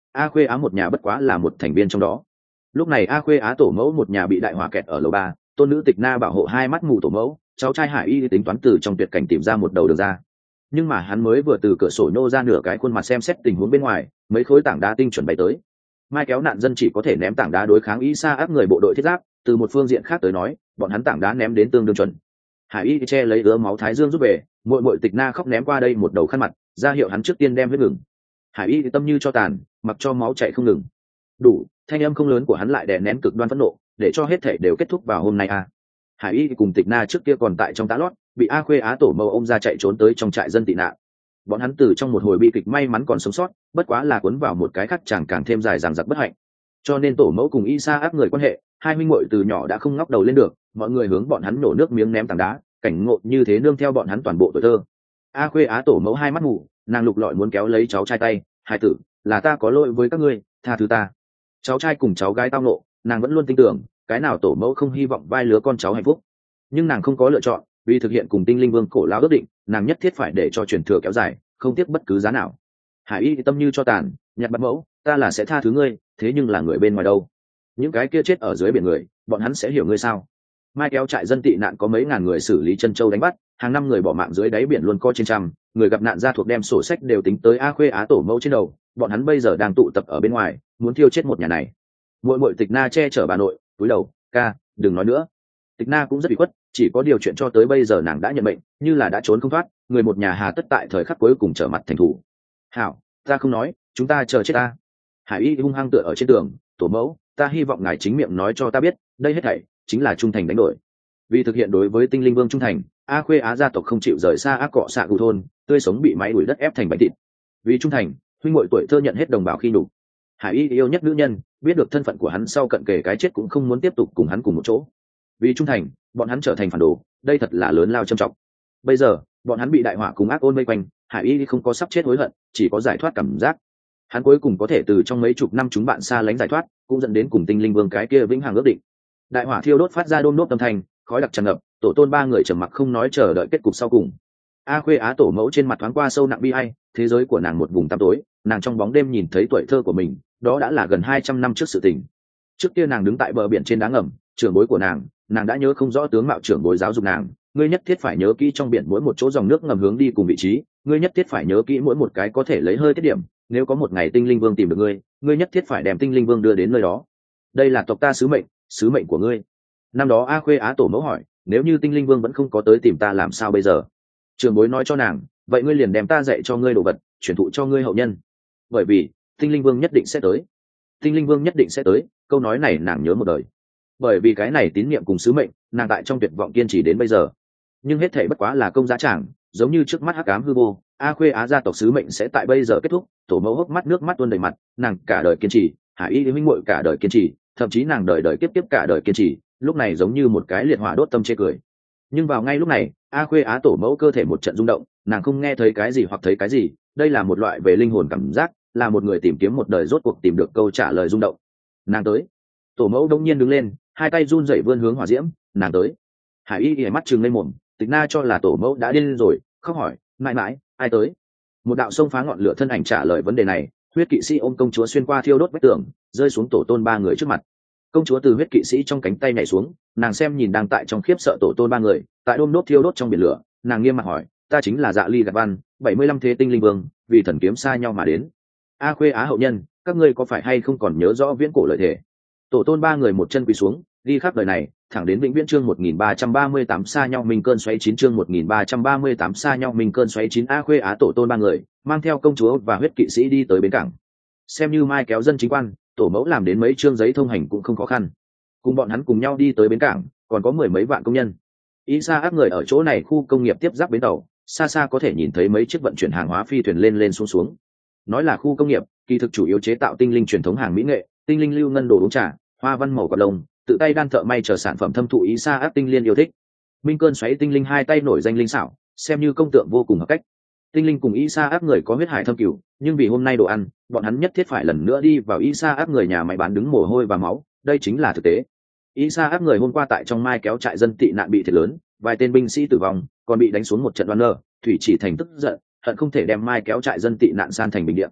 A Khuê Á một nhà bất quá là một thành viên trong đó. Lúc này A Khuê Á tổ mẫu một nhà bị đại hỏa kẹt ở lầu ba, tôn nữ Tịch Na bảo hộ hai mắt mù tổ mẫu, cháu trai Hải Y tính toán từ trong tuyệt cảnh tìm ra một đầu đường ra. Nhưng mà hắn mới vừa từ cửa sổ nhô ra nửa cái khuôn mặt xem xét tình huống bên ngoài, mấy khối tảng đá tinh chuẩn bay tới. Mai kéo nạn dân chỉ có thể ném tảng đá đối kháng ý xa áp người bộ đội thiết giáp, từ một phương diện khác tới nói, bọn hắn tảng đá ném đến tương đương chuẩn. Hải Y che lấy ứa máu thái dương giúp về, muội muội Tịch Na khóc ném qua đây một đầu khăn mặt, ra hiệu hắn trước tiên đem huyết ngừng. Hải Y tâm như cho tàn, mặc cho máu chảy không ngừng. Đủ, thanh âm không lớn của hắn lại đè nén cực đoan phẫn nộ, để cho hết thể đều kết thúc vào hôm nay a. À. Hải Y cùng Tịch Na trước kia còn tại trong tá lót, bị A Khuê Á tổ mẫu ôm ra chạy trốn tới trong trại dân tị nạn. Bọn hắn từ trong một hồi bi kịch may mắn còn sống sót, bất quá là cuốn vào một cái khác chẳng càng thêm dài dằng dặc bất hạnh. Cho nên tổ mẫu cùng Y Sa áp người quan hệ, hai huynh muội từ nhỏ đã không ngóc đầu lên được, mọi người hướng bọn hắn nổ nước miếng ném tảng đá, cảnh ngộ như thế nương theo bọn hắn toàn bộ tuổi thơ. A Khuê Á tổ mẫu hai mắt mù, nàng lục lọi muốn kéo lấy cháu trai tay, "Hai tử, là ta có lỗi với các ngươi, tha thứ ta." Cháu trai cùng cháu gái tao nộ, nàng vẫn luôn tin tưởng, cái nào tổ mẫu không hy vọng vai lứa con cháu hạnh phúc. Nhưng nàng không có lựa chọn, vì thực hiện cùng Tinh Linh Vương cổ lão ước định, nàng nhất thiết phải để cho truyền thừa kéo dài, không tiếc bất cứ giá nào. Hải Y tâm như cho tàn, nhặt bắt mẫu, "Ta là sẽ tha thứ ngươi, thế nhưng là người bên ngoài đâu? Những cái kia chết ở dưới biển người, bọn hắn sẽ hiểu ngươi sao?" Mai kéo trại dân tị nạn có mấy ngàn người xử lý chân châu đánh bắt, hàng năm người bỏ mạng dưới đáy biển luôn có trên trăm, người gặp nạn gia thuộc đem sổ sách đều tính tới A Khuê Á tổ mẫu trên đầu, bọn hắn bây giờ đang tụ tập ở bên ngoài, muốn thiêu chết một nhà này. Muội muội Tịch Na che chở bà nội, cúi đầu, "Ca, đừng nói nữa." Tịch Na cũng rất bị khuất, chỉ có điều chuyện cho tới bây giờ nàng đã nhận mệnh, như là đã trốn không thoát, người một nhà hà tất tại thời khắc cuối cùng trở mặt thành thủ. "Hảo, ta không nói, chúng ta chờ chết ta." Hải Y hung hăng tựa ở trên tường, "Tổ mẫu, ta hy vọng ngài chính miệng nói cho ta biết, đây hết thảy chính là trung thành đánh đổi." Vì thực hiện đối với Tinh Linh Vương trung thành, A Khuê Á gia tộc không chịu rời xa ác cọ xạ gù thôn, tươi sống bị máy đuổi đất ép thành bánh thịt. Vì trung thành, huynh muội tuổi thơ nhận hết đồng bào khi đủ. Hải Y yêu nhất nữ nhân, biết được thân phận của hắn sau cận kề cái chết cũng không muốn tiếp tục cùng hắn cùng một chỗ. Vì trung thành, bọn hắn trở thành phản đồ, đây thật là lớn lao trầm trọng. Bây giờ, bọn hắn bị đại họa cùng ác ôn vây quanh, Hải Y không có sắp chết hối hận, chỉ có giải thoát cảm giác. Hắn cuối cùng có thể từ trong mấy chục năm chúng bạn xa lánh giải thoát, cũng dẫn đến cùng Tinh Linh Vương cái kia vĩnh hằng ước định. Đại hỏa thiêu đốt phát ra đôm đốt âm thanh, khói đặc tràn ngập, tổ tôn ba người trầm mặc không nói chờ đợi kết cục sau cùng. A Khuê Á tổ mẫu trên mặt thoáng qua sâu nặng bi ai, thế giới của nàng một vùng tăm tối, nàng trong bóng đêm nhìn thấy tuổi thơ của mình, đó đã là gần hai trăm năm trước sự tình. Trước kia nàng đứng tại bờ biển trên đá ngầm, trưởng bối của nàng, nàng đã nhớ không rõ tướng mạo trưởng bối giáo dục nàng, ngươi nhất thiết phải nhớ kỹ trong biển mỗi một chỗ dòng nước ngầm hướng đi cùng vị trí, ngươi nhất thiết phải nhớ kỹ mỗi một cái có thể lấy hơi tiết điểm, nếu có một ngày Tinh Linh Vương tìm được ngươi, ngươi nhất thiết phải đem Tinh Linh Vương đưa đến nơi đó. Đây là tộc ta sứ mệnh, sứ mệnh của ngươi. Năm đó A Khuê Á tổ mẫu hỏi, nếu như Tinh Linh Vương vẫn không có tới tìm ta làm sao bây giờ? Trường bối nói cho nàng, vậy ngươi liền đem ta dạy cho ngươi đồ vật, truyền thụ cho ngươi hậu nhân. Bởi vì Tinh Linh Vương nhất định sẽ tới. Tinh Linh Vương nhất định sẽ tới, câu nói này nàng nhớ một đời. Bởi vì cái này tín niệm cùng sứ mệnh, nàng tại trong tuyệt vọng kiên trì đến bây giờ. Nhưng hết thảy bất quá là công giá tràng, giống như trước mắt hắc ám hư vô, A Khuê Á gia tộc sứ mệnh sẽ tại bây giờ kết thúc. Tổ mẫu hốc mắt nước mắt tuôn đầy mặt, nàng cả đời kiên trì, Hải Y huynh muội cả đời kiên trì, thậm chí nàng đời đời kiếp kiếp cả đời kiên trì, lúc này giống như một cái liệt hỏa đốt tâm chê cười. Nhưng vào ngay lúc này, A Khuê Á tổ mẫu cơ thể một trận rung động, nàng không nghe thấy cái gì hoặc thấy cái gì, đây là một loại về linh hồn cảm giác, là một người tìm kiếm một đời rốt cuộc tìm được câu trả lời rung động. Nàng tới. Tổ mẫu đông nhiên đứng lên, hai tay run rẩy vươn hướng hỏa diễm, nàng tới. Hải Y ỉa mắt trừng lên mồm, Tịch Na cho là tổ mẫu đã điên rồi, khóc hỏi, mãi mãi, ai tới? Một đạo sông phá ngọn lửa thân ảnh trả lời vấn đề này, huyết kỵ sĩ ôm công chúa xuyên qua thiêu đốt vách tường, rơi xuống tổ tôn ba người trước mặt. Công chúa từ huyết kỵ sĩ trong cánh tay nhảy xuống, nàng xem nhìn đang tại trong khiếp sợ tổ tôn ba người, tại đôm đốt thiêu đốt trong biển lửa, nàng nghiêm mặt hỏi, ta chính là Dạ Ly Gạt Văn, bảy mươi lăm thế Tinh Linh Vương, vì thần kiếm xa nhau mà đến. A Khuê Á hậu nhân, các ngươi có phải hay không còn nhớ rõ viễn cổ lợi thể? Tổ tôn ba người một chân quỳ xuống, đi khắp đời này, thẳng đến vĩnh viễn chương một nghìn ba trăm ba mươi tám xa nhau minh cơn xoáy chín chương một nghìn ba trăm ba mươi tám xa nhau minh cơn xoáy chín. A Khuê Á tổ tôn ba người mang theo công chúa và huyết kỵ sĩ đi tới bến cảng. Xem như mai kéo dân chính quan, tổ mẫu làm đến mấy chương giấy thông hành cũng không khó khăn. Cùng bọn hắn cùng nhau đi tới bến cảng, còn có mười mấy vạn công nhân. Ý xa áp người ở chỗ này khu công nghiệp tiếp giáp bến tàu, xa xa có thể nhìn thấy mấy chiếc vận chuyển hàng hóa phi thuyền lên lên xuống xuống. Nói là khu công nghiệp, kỳ thực chủ yếu chế tạo tinh linh truyền thống hàng mỹ nghệ, tinh linh lưu ngân đồ uống trà, hoa văn màu cọt lông, tự tay đan thợ may chờ sản phẩm thâm thụ ý xa áp tinh liên yêu thích. Minh cơn xoáy tinh linh hai tay nổi danh linh xảo, xem như công tượng vô cùng hợp cách. Tinh linh cùng ý xa áp người có huyết hải thâm cửu, nhưng vì hôm nay đồ ăn, bọn hắn nhất thiết phải lần nữa đi vào ý xa áp người nhà máy bán đứng mồ hôi và máu, đây chính là thực tế. Ý xa áp người hôm qua tại trong mai kéo trại dân tị nạn bị thiệt lớn, vài tên binh sĩ tử vong, còn bị đánh xuống một trận đoan nơ, thủy chỉ thành tức giận, hận không thể đem mai kéo trại dân tị nạn san thành bình địa.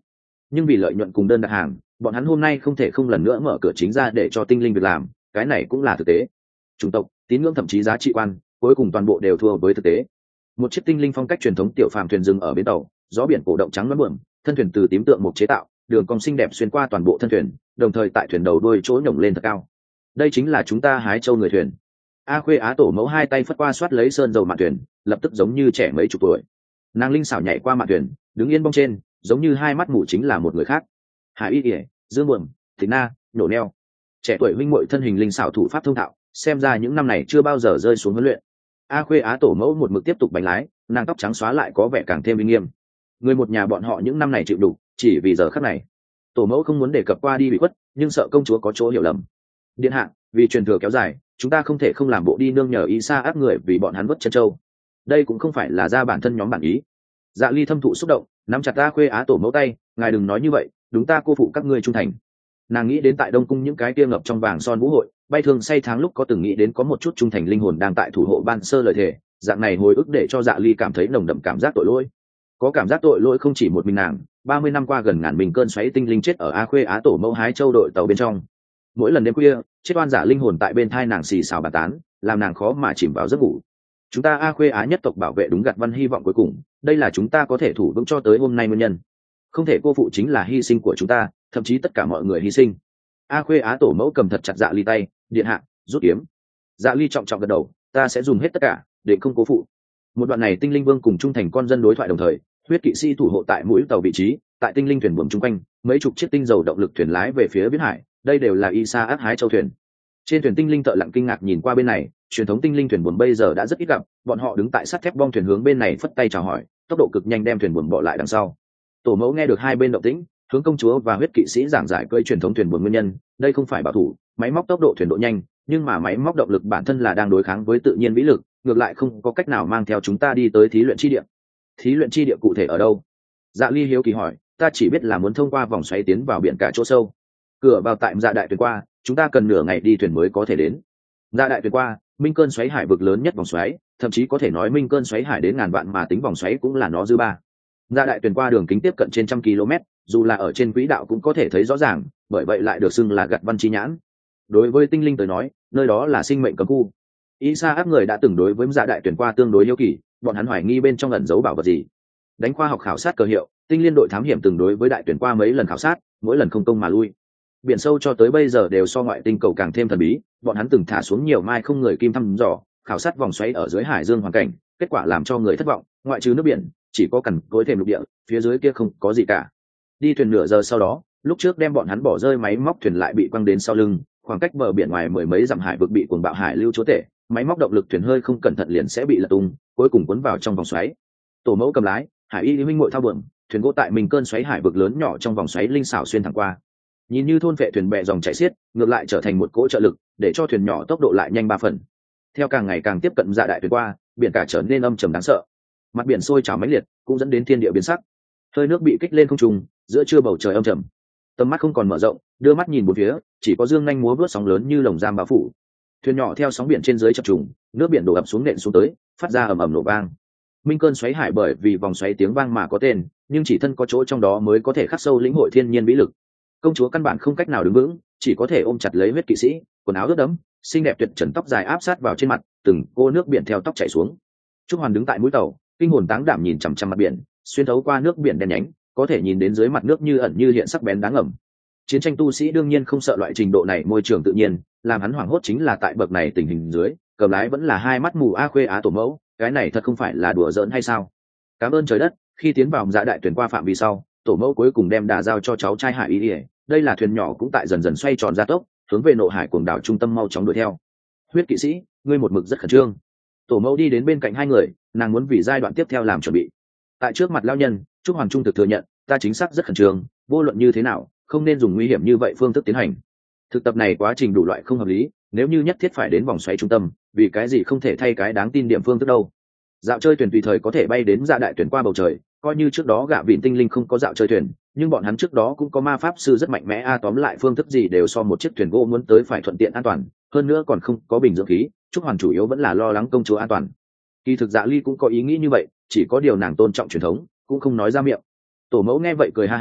nhưng vì lợi nhuận cùng đơn đặt hàng, bọn hắn hôm nay không thể không lần nữa mở cửa chính ra để cho tinh linh việc làm, cái này cũng là thực tế. Chủng tộc, tín ngưỡng thậm chí giá trị quan, cuối cùng toàn bộ đều thua với thực tế. Một chiếc tinh linh phong cách truyền thống tiểu phàm thuyền dừng ở bến tàu, gió biển cổ động trắng loáng buồm, thân thuyền từ tím tượng một chế tạo, đường cong xinh đẹp xuyên qua toàn bộ thân thuyền, đồng thời tại thuyền đầu đuôi chỗ nhổng lên thật cao. Đây chính là chúng ta hái châu người thuyền. A Khuê Á tổ mẫu hai tay phất qua xoát lấy sơn dầu mạn thuyền, lập tức giống như trẻ mấy chục tuổi. Nàng linh xảo nhảy qua mạn thuyền, đứng yên bong trên, giống như hai mắt mù chính là một người khác. Hải Y ỉa, Dương Muộn, Thịnh Na, Nhổ Neo, trẻ tuổi huynh muội thân hình linh xảo thủ pháp thông thạo, xem ra những năm này chưa bao giờ rơi xuống huấn luyện. A Khuê Á tổ mẫu một mực tiếp tục bánh lái, nàng tóc trắng xóa lại có vẻ càng thêm uy nghiêm. Người một nhà bọn họ những năm này chịu đủ, chỉ vì giờ khắc này. Tổ mẫu không muốn đề cập qua đi bị khuất, nhưng sợ công chúa có chỗ hiểu lầm. Điện hạ, vì truyền thừa kéo dài, chúng ta không thể không làm bộ đi nương nhờ ý xa áp người vì bọn hắn vất chân châu. Đây cũng không phải là ra bản thân nhóm bản ý. Dạ Ly thâm thụ xúc động, nắm chặt A Khuê Á tổ mẫu tay, ngài đừng nói như vậy, đúng ta cô phụ các ngươi trung thành. Nàng nghĩ đến tại Đông cung những cái kia ngập trong vàng son vũ hội, bay thường say tháng lúc có từng nghĩ đến có một chút trung thành linh hồn đang tại thủ hộ ban sơ lời thề, dạng này hồi ức để cho Dạ Ly cảm thấy nồng đậm cảm giác tội lỗi. Có cảm giác tội lỗi không chỉ một mình nàng, ba mươi năm qua gần ngàn mình cơn xoáy tinh linh chết ở A Khuê Á tổ mẫu hái châu đội tàu bên trong. Mỗi lần đêm khuya, chết oan giả linh hồn tại bên thai nàng xì xào bàn tán, làm nàng khó mà chìm vào giấc ngủ. Chúng ta A Khuê Á nhất tộc bảo vệ đúng gặt văn hy vọng cuối cùng, đây là chúng ta có thể thủ vững cho tới hôm nay nguyên nhân. Không thể cô phụ chính là hy sinh của chúng ta, thậm chí tất cả mọi người hy sinh. A Khuê Á tổ mẫu cầm thật chặt Dạ Ly tay, điện hạ, rút kiếm. Dạ Ly trọng trọng gật đầu, ta sẽ dùng hết tất cả để không cố phụ. Một đoạn này tinh linh vương cùng trung thành con dân đối thoại đồng thời, huyết kỵ sĩ thủ hộ tại mũi tàu vị trí, tại tinh linh thuyền buồm chung quanh, mấy chục chiếc tinh dầu động lực thuyền lái về phía biển hải, đây đều là Isa ác hái châu thuyền. Trên thuyền tinh linh thợ lặng kinh ngạc nhìn qua bên này, truyền thống tinh linh thuyền buồm bây giờ đã rất ít gặp, bọn họ đứng tại sắt thép bong thuyền hướng bên này phất tay chào hỏi, tốc độ cực nhanh đem thuyền buồm bỏ lại đằng sau. Tổ mẫu nghe được hai bên động tĩnh, hướng công chúa và huyết kỵ sĩ giảng giải cưỡi truyền thống thuyền buồm nguyên nhân, đây không phải bảo thủ, máy móc tốc độ thuyền độ nhanh, nhưng mà máy móc động lực bản thân là đang đối kháng với tự nhiên vĩ lực, ngược lại không có cách nào mang theo chúng ta đi tới thí luyện chi địa. Thí luyện chi địa cụ thể ở đâu? Dạ Ly hiếu kỳ hỏi, ta chỉ biết là muốn thông qua vòng xoáy tiến vào biển cả chỗ sâu. Cửa vào tại Dạ đại thuyền qua, chúng ta cần nửa ngày đi thuyền mới có thể đến. Dạ đại thuyền qua, minh cơn xoáy hải vực lớn nhất vòng xoáy, thậm chí có thể nói minh cơn xoáy hải đến ngàn vạn mà tính vòng xoáy cũng là nó dư ba. Dạ đại thuyền qua đường kính tiếp cận trên trăm km, dù là ở trên quỹ đạo cũng có thể thấy rõ ràng, bởi vậy lại được xưng là gặt văn chi nhãn. Đối với tinh linh tới nói, nơi đó là sinh mệnh cấm khu. Isa áp người đã từng đối với Dạ đại thuyền qua tương đối yêu kỳ, bọn hắn hoài nghi bên trong ẩn giấu bảo vật gì. Đánh khoa học khảo sát cơ hiệu, tinh liên đội thám hiểm từng đối với đại tuyển qua mấy lần khảo sát, mỗi lần không công mà lui. Biển sâu cho tới bây giờ đều so ngoại tinh cầu càng thêm thần bí, bọn hắn từng thả xuống nhiều mai không người kim thăm dò, khảo sát vòng xoáy ở dưới hải dương hoàn cảnh, kết quả làm cho người thất vọng, ngoại trừ nước biển, chỉ có cằn cối thềm lục địa, phía dưới kia không có gì cả. Đi thuyền nửa giờ sau đó, lúc trước đem bọn hắn bỏ rơi máy móc thuyền lại bị quăng đến sau lưng, khoảng cách bờ biển ngoài mười mấy dặm hải vực bị cuồng bạo hải lưu chúa tể, máy móc động lực thuyền hơi không cẩn thận liền sẽ bị lật tung, cuối cùng cuốn vào trong vòng xoáy. Tổ mẫu cầm lái, Hải Y huynh muội thao buồm, thuyền gỗ tại mình cơn xoáy hải vực lớn nhỏ trong vòng xoáy linh xảo xuyên thẳng qua. Nhìn như thôn vệ thuyền bè dòng chảy xiết, ngược lại trở thành một cỗ trợ lực, để cho thuyền nhỏ tốc độ lại nhanh ba phần. Theo càng ngày càng tiếp cận Dạ đại thuyền qua, biển cả trở nên âm trầm đáng sợ. Mặt biển sôi trào mãnh liệt, cũng dẫn đến thiên địa biến sắc. Hơi nước bị kích lên không trung, giữa trưa bầu trời âm trầm. Tầm mắt không còn mở rộng, đưa mắt nhìn bốn phía, chỉ có dương nhanh múa vớt sóng lớn như lồng giam bao phủ. Thuyền nhỏ theo sóng biển trên dưới chập trùng, nước biển đổ ập xuống nện xuống tới, phát ra ầm ầm nổ vang. Minh cơn xoáy hải bởi vì vòng xoáy tiếng vang mà có tên, nhưng chỉ thân có chỗ trong đó mới có thể khắc sâu lĩnh hội thiên nhiên vĩ lực. Công chúa căn bản không cách nào đứng vững, chỉ có thể ôm chặt lấy huyết kỵ sĩ, quần áo ướt đẫm, xinh đẹp tuyệt trần tóc dài áp sát vào trên mặt, từng cô nước biển theo tóc chảy xuống. Trúc Hoàn đứng tại mũi tàu, kinh hồn táng đảm nhìn chằm chằm mặt biển, xuyên thấu qua nước biển đen nhánh, có thể nhìn đến dưới mặt nước như ẩn như hiện sắc bén đáng ngầm. Chiến tranh tu sĩ đương nhiên không sợ loại trình độ này môi trường tự nhiên, làm hắn hoảng hốt chính là tại bậc này tình hình dưới, cầm lái vẫn là hai mắt mù A Khuê Á tổ mẫu, cái này thật không phải là đùa giỡn hay sao? Cảm ơn trời đất, khi tiến vào Dạ đại thuyền qua phạm vi sau, tổ mẫu cuối cùng đem đà giao cho cháu trai Hải Y. Đây là thuyền nhỏ cũng tại dần dần xoay tròn gia tốc, hướng về nộ hải cuồng đảo trung tâm mau chóng đuổi theo. Huyết kỵ sĩ, ngươi một mực rất khẩn trương. Tổ mẫu đi đến bên cạnh hai người, nàng muốn vì giai đoạn tiếp theo làm chuẩn bị. Tại trước mặt lao nhân, Trúc Hoàng trung thực thừa nhận, ta chính xác rất khẩn trương, vô luận như thế nào, không nên dùng nguy hiểm như vậy phương thức tiến hành. Thực tập này quá trình đủ loại không hợp lý, nếu như nhất thiết phải đến vòng xoáy trung tâm, vì cái gì không thể thay cái đáng tin điểm phương thức đâu? Dạo chơi thuyền tùy thời có thể bay đến Dạ đại thuyền qua bầu trời, coi như trước đó gạ vịn tinh linh không có dạo chơi thuyền, nhưng bọn hắn trước đó cũng có ma pháp sư rất mạnh mẽ a, tóm lại phương thức gì đều so một chiếc thuyền gỗ muốn tới phải thuận tiện an toàn, hơn nữa còn không có bình dưỡng khí. Trúc Hoàn chủ yếu vẫn là lo lắng công chúa an toàn. Kỳ thực Dạ Ly cũng có ý nghĩ như vậy, chỉ có điều nàng tôn trọng truyền thống, cũng không nói ra miệng. Tổ mẫu nghe vậy cười ha ha,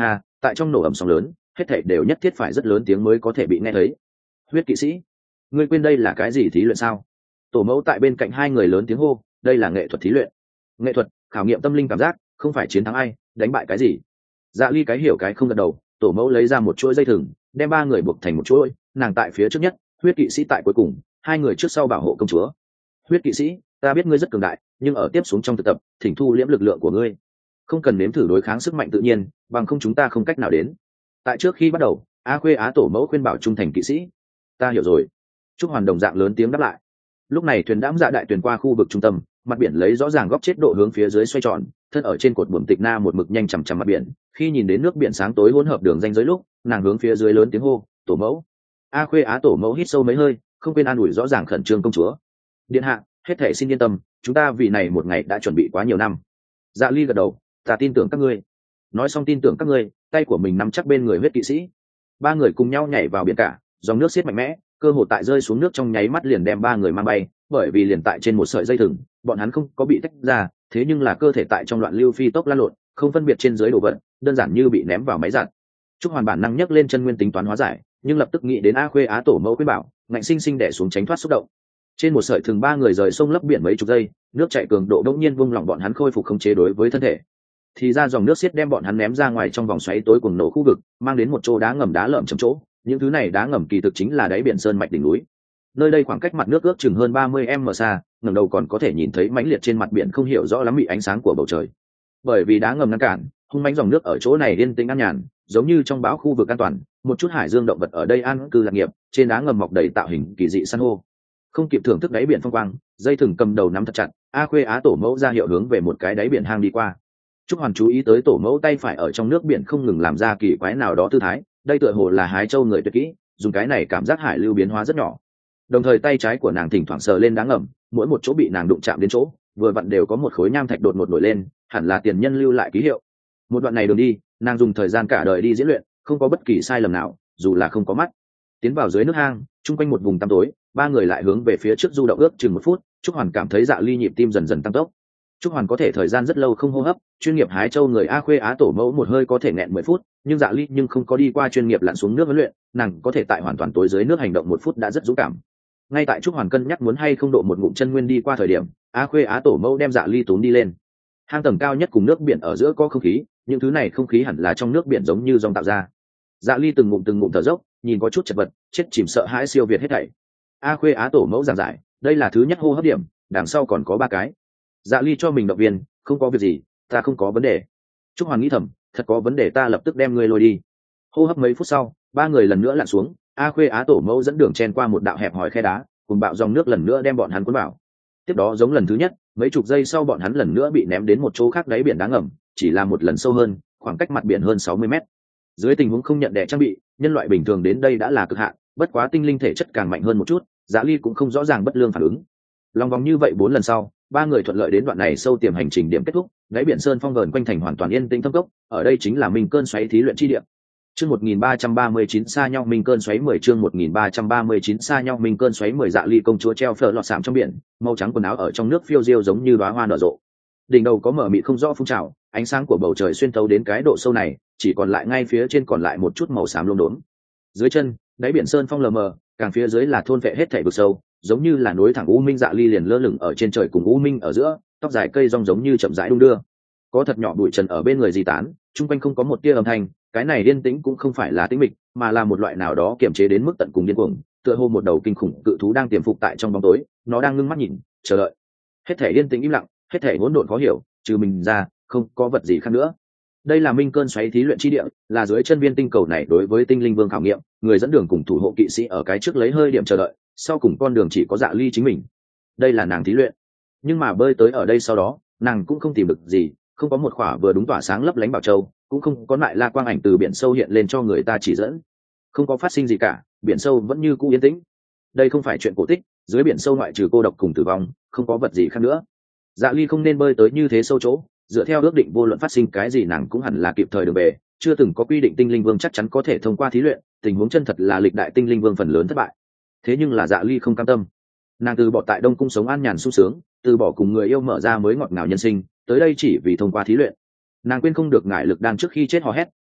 tại trong nổ ầm sóng lớn hết thảy đều nhất thiết phải rất lớn tiếng mới có thể bị nghe thấy. Huyết kỵ sĩ, ngươi quên đây là cái gì thí luyện sao? Tổ mẫu tại bên cạnh hai người lớn tiếng hô, đây là nghệ thuật thí luyện. Nghệ thuật khảo nghiệm tâm linh cảm giác, không phải chiến thắng ai, đánh bại cái gì. Dạ ly cái hiểu cái không gật đầu. Tổ mẫu lấy ra một chuỗi dây thừng, đem ba người buộc thành một chuỗi, nàng tại phía trước nhất, huyết kỵ sĩ tại cuối cùng, hai người trước sau bảo hộ công chúa. Huyết kỵ sĩ, ta biết ngươi rất cường đại, nhưng ở tiếp xuống trong thực tập, thỉnh thu liễm lực lượng của ngươi, không cần nếm thử đối kháng sức mạnh tự nhiên, bằng không chúng ta không cách nào đến. Tại trước khi bắt đầu, a khuê á tổ mẫu khuyên bảo trung thành kỵ sĩ. Ta hiểu rồi. Trúc Hoàn đồng dạng lớn tiếng đáp lại. Lúc này thuyền đãng dạ đại thuyền qua khu vực trung tâm, mặt biển lấy rõ ràng góc chết độ hướng phía dưới xoay tròn, thân ở trên cột buồm tịch na một mực nhanh chằm chằm mặt biển. Khi nhìn đến nước biển sáng tối hỗn hợp đường ranh giới lúc, nàng hướng phía dưới lớn tiếng hô, tổ mẫu. A khuê á tổ mẫu hít sâu mấy hơi, không quên an ủi rõ ràng khẩn trương công chúa. Điện hạ, hết thể xin yên tâm, chúng ta vì này một ngày đã chuẩn bị quá nhiều năm. Dạ ly gật đầu, ta tin tưởng các ngươi. Nói xong tin tưởng các ngươi, tay của mình nắm chắc bên người huyết kỵ sĩ. Ba người cùng nhau nhảy vào biển cả, dòng nước xiết mạnh mẽ, cơ hồ tại rơi xuống nước trong nháy mắt liền đem ba người mang bay, bởi vì liền tại trên một sợi dây thừng, bọn hắn không có bị tách ra, thế nhưng là cơ thể tại trong loạn lưu phi tốc lan lộn, không phân biệt trên dưới đồ vật, đơn giản như bị ném vào máy giặt. Trúc Hoàn bản năng nhấc lên chân nguyên tính toán hóa giải, nhưng lập tức nghĩ đến A Khuê á tổ mẫu khuyên bảo, ngạnh sinh sinh đè xuống tránh thoát xúc động. Trên một sợi thừng ba người rời sông lấp biển mấy chục giây, nước chảy cường độ đột nhiên vung lòng bọn hắn khôi phục khống chế đối với thân thể. Thì ra dòng nước xiết đem bọn hắn ném ra ngoài trong vòng xoáy tối cuồng nổ khu vực, mang đến một chỗ đá ngầm đá lởm chởm chỗ. Những thứ này đá ngầm kỳ thực chính là đáy biển sơn mạch đỉnh núi. Nơi đây khoảng cách mặt nước ước chừng hơn ba mươi mét xa, ngẩng đầu còn có thể nhìn thấy mãnh liệt trên mặt biển không hiểu rõ lắm bị ánh sáng của bầu trời. Bởi vì đá ngầm ngăn cản, hung mãnh dòng nước ở chỗ này yên tĩnh an nhàn, giống như trong bão khu vực an toàn, một chút hải dương động vật ở đây an cư lạc nghiệp, trên đá ngầm mọc đầy tạo hình kỳ dị san hô. Không kịp thưởng thức đáy biển phong quang, dây thừng cầm đầu nắm thật chặt, A Khuê á tổ mẫu ra hiệu hướng về một cái đáy biển hang đi qua. Trúc Hoàn chú ý tới tổ mẫu tay phải ở trong nước biển không ngừng làm ra kỳ quái nào đó tư thái, đây tựa hồ là hái châu người tuyệt kỹ, dùng cái này cảm giác hải lưu biến hóa rất nhỏ. Đồng thời tay trái của nàng thỉnh thoảng sờ lên đá ngầm, mỗi một chỗ bị nàng đụng chạm đến chỗ, vừa vặn đều có một khối nham thạch đột ngột nổi lên, hẳn là tiền nhân lưu lại ký hiệu. Một đoạn này đường đi, nàng dùng thời gian cả đời đi diễn luyện, không có bất kỳ sai lầm nào, dù là không có mắt. Tiến vào dưới nước hang, chung quanh một vùng tăm tối, ba người lại hướng về phía trước du động ước chừng một phút. Trúc Hoàn cảm thấy dạ ly nhịp tim dần dần tăng tốc. Trúc Hoàn có thể thời gian rất lâu không hô hấp, chuyên nghiệp hái châu người A Khuê á tổ mẫu một hơi có thể nghẹn mười phút, nhưng dạ ly nhưng không có đi qua chuyên nghiệp lặn xuống nước huấn luyện, nàng có thể tại hoàn toàn tối dưới nước hành động một phút đã rất dũng cảm. Ngay tại Trúc Hoàn cân nhắc muốn hay không độ một ngụm chân nguyên đi qua thời điểm, A Khuê á tổ mẫu đem dạ ly túm đi lên. Hang tầng cao nhất cùng nước biển ở giữa có không khí, những thứ này không khí hẳn là trong nước biển giống như dòng tạo ra. Dạ ly từng ngụm từng ngụm thở dốc, nhìn có chút chật vật, chết chìm sợ hãi siêu việt hết thảy. A Khuê á tổ mẫu giảng giải, đây là thứ nhất hô hấp điểm, đằng sau còn có ba cái. Dạ ly cho mình động viên, không có việc gì, ta không có vấn đề. Trúc Hoàn nghĩ thầm, thật có vấn đề ta lập tức đem ngươi lôi đi. Hô hấp mấy phút sau, ba người lần nữa lặn xuống, A Khuê á tổ mẫu dẫn đường chen qua một đạo hẹp hòi khe đá, cùng bạo dòng nước lần nữa đem bọn hắn cuốn vào. Tiếp đó giống lần thứ nhất, mấy chục giây sau bọn hắn lần nữa bị ném đến một chỗ khác đáy biển đá ngầm, chỉ là một lần sâu hơn, khoảng cách mặt biển hơn sáu mươi mét. Dưới tình huống không nhận đẻ trang bị, nhân loại bình thường đến đây đã là cực hạn, bất quá tinh linh thể chất càng mạnh hơn một chút, Dạ ly cũng không rõ ràng bất lương phản ứng. Lòng vòng như vậy bốn lần sau, ba người thuận lợi đến đoạn này sâu tiềm hành trình điểm kết thúc, đáy biển sơn phong vờn quanh thành hoàn toàn yên tĩnh thâm cốc, ở đây chính là Minh Cơn xoáy thí luyện chi địa. Chương một nghìn ba trăm ba mươi chín xa nhau Minh Cơn xoáy mười chương một nghìn ba trăm ba mươi chín xa nhau Minh Cơn xoáy mười Dạ ly công chúa treo phở lọt sạm trong biển, màu trắng quần áo ở trong nước phiêu diêu giống như đóa hoa nở rộ. Đỉnh đầu có mở mịt không rõ phun trào, ánh sáng của bầu trời xuyên thấu đến cái độ sâu này, chỉ còn lại ngay phía trên còn lại một chút màu xám lốm đốm. Dưới chân, đáy biển sơn phong lờ mờ, càng phía dưới là thôn vệ hết thảy vực sâu, giống như là nối thẳng u minh. Dạ ly liền lơ lửng ở trên trời cùng u minh ở giữa, tóc dài cây rong giống như chậm rãi đung đưa. Có thật nhỏ bụi trần ở bên người di tán, chung quanh không có một tia âm thanh, cái này yên tĩnh cũng không phải là tĩnh mịch, mà là một loại nào đó kiềm chế đến mức tận cùng điên cuồng, tựa hồ một đầu kinh khủng cự thú đang tiềm phục tại trong bóng tối, nó đang ngưng mắt nhìn, chờ đợi. Hết thảy yên tĩnh im lặng, hết thảy hỗn độn khó hiểu, trừ mình ra, không có vật gì khác nữa. Đây là Minh Cơn xoáy thí luyện chi địa, là dưới chân viên tinh cầu này đối với tinh linh vương khảo nghiệm, người dẫn đường cùng thủ hộ kỵ sĩ ở cái trước lấy hơi điểm chờ đợi, sau cùng con đường chỉ có Dạ ly chính mình. Đây là nàng thí luyện, nhưng mà bơi tới ở đây sau đó, nàng cũng không tìm được gì, không có một khỏa vừa đúng tỏa sáng lấp lánh bảo châu, cũng không có lại la quang ảnh từ biển sâu hiện lên cho người ta chỉ dẫn, không có phát sinh gì cả, biển sâu vẫn như cũ yên tĩnh. Đây không phải chuyện cổ tích, dưới biển sâu ngoại trừ cô độc cùng tử vong, không có vật gì khác nữa. Dạ ly không nên bơi tới như thế sâu chỗ, dựa theo ước định vô luận phát sinh cái gì nàng cũng hẳn là kịp thời đường về, chưa từng có quy định tinh linh vương chắc chắn có thể thông qua thí luyện, tình huống chân thật là lịch đại tinh linh vương phần lớn thất bại. Thế nhưng là Dạ ly không cam tâm, nàng từ bỏ tại Đông cung sống an nhàn sung sướng, từ bỏ cùng người yêu mở ra mới ngọt ngào nhân sinh, tới đây chỉ vì thông qua thí luyện. Nàng quên không được ngại lực đang trước khi chết hò hét,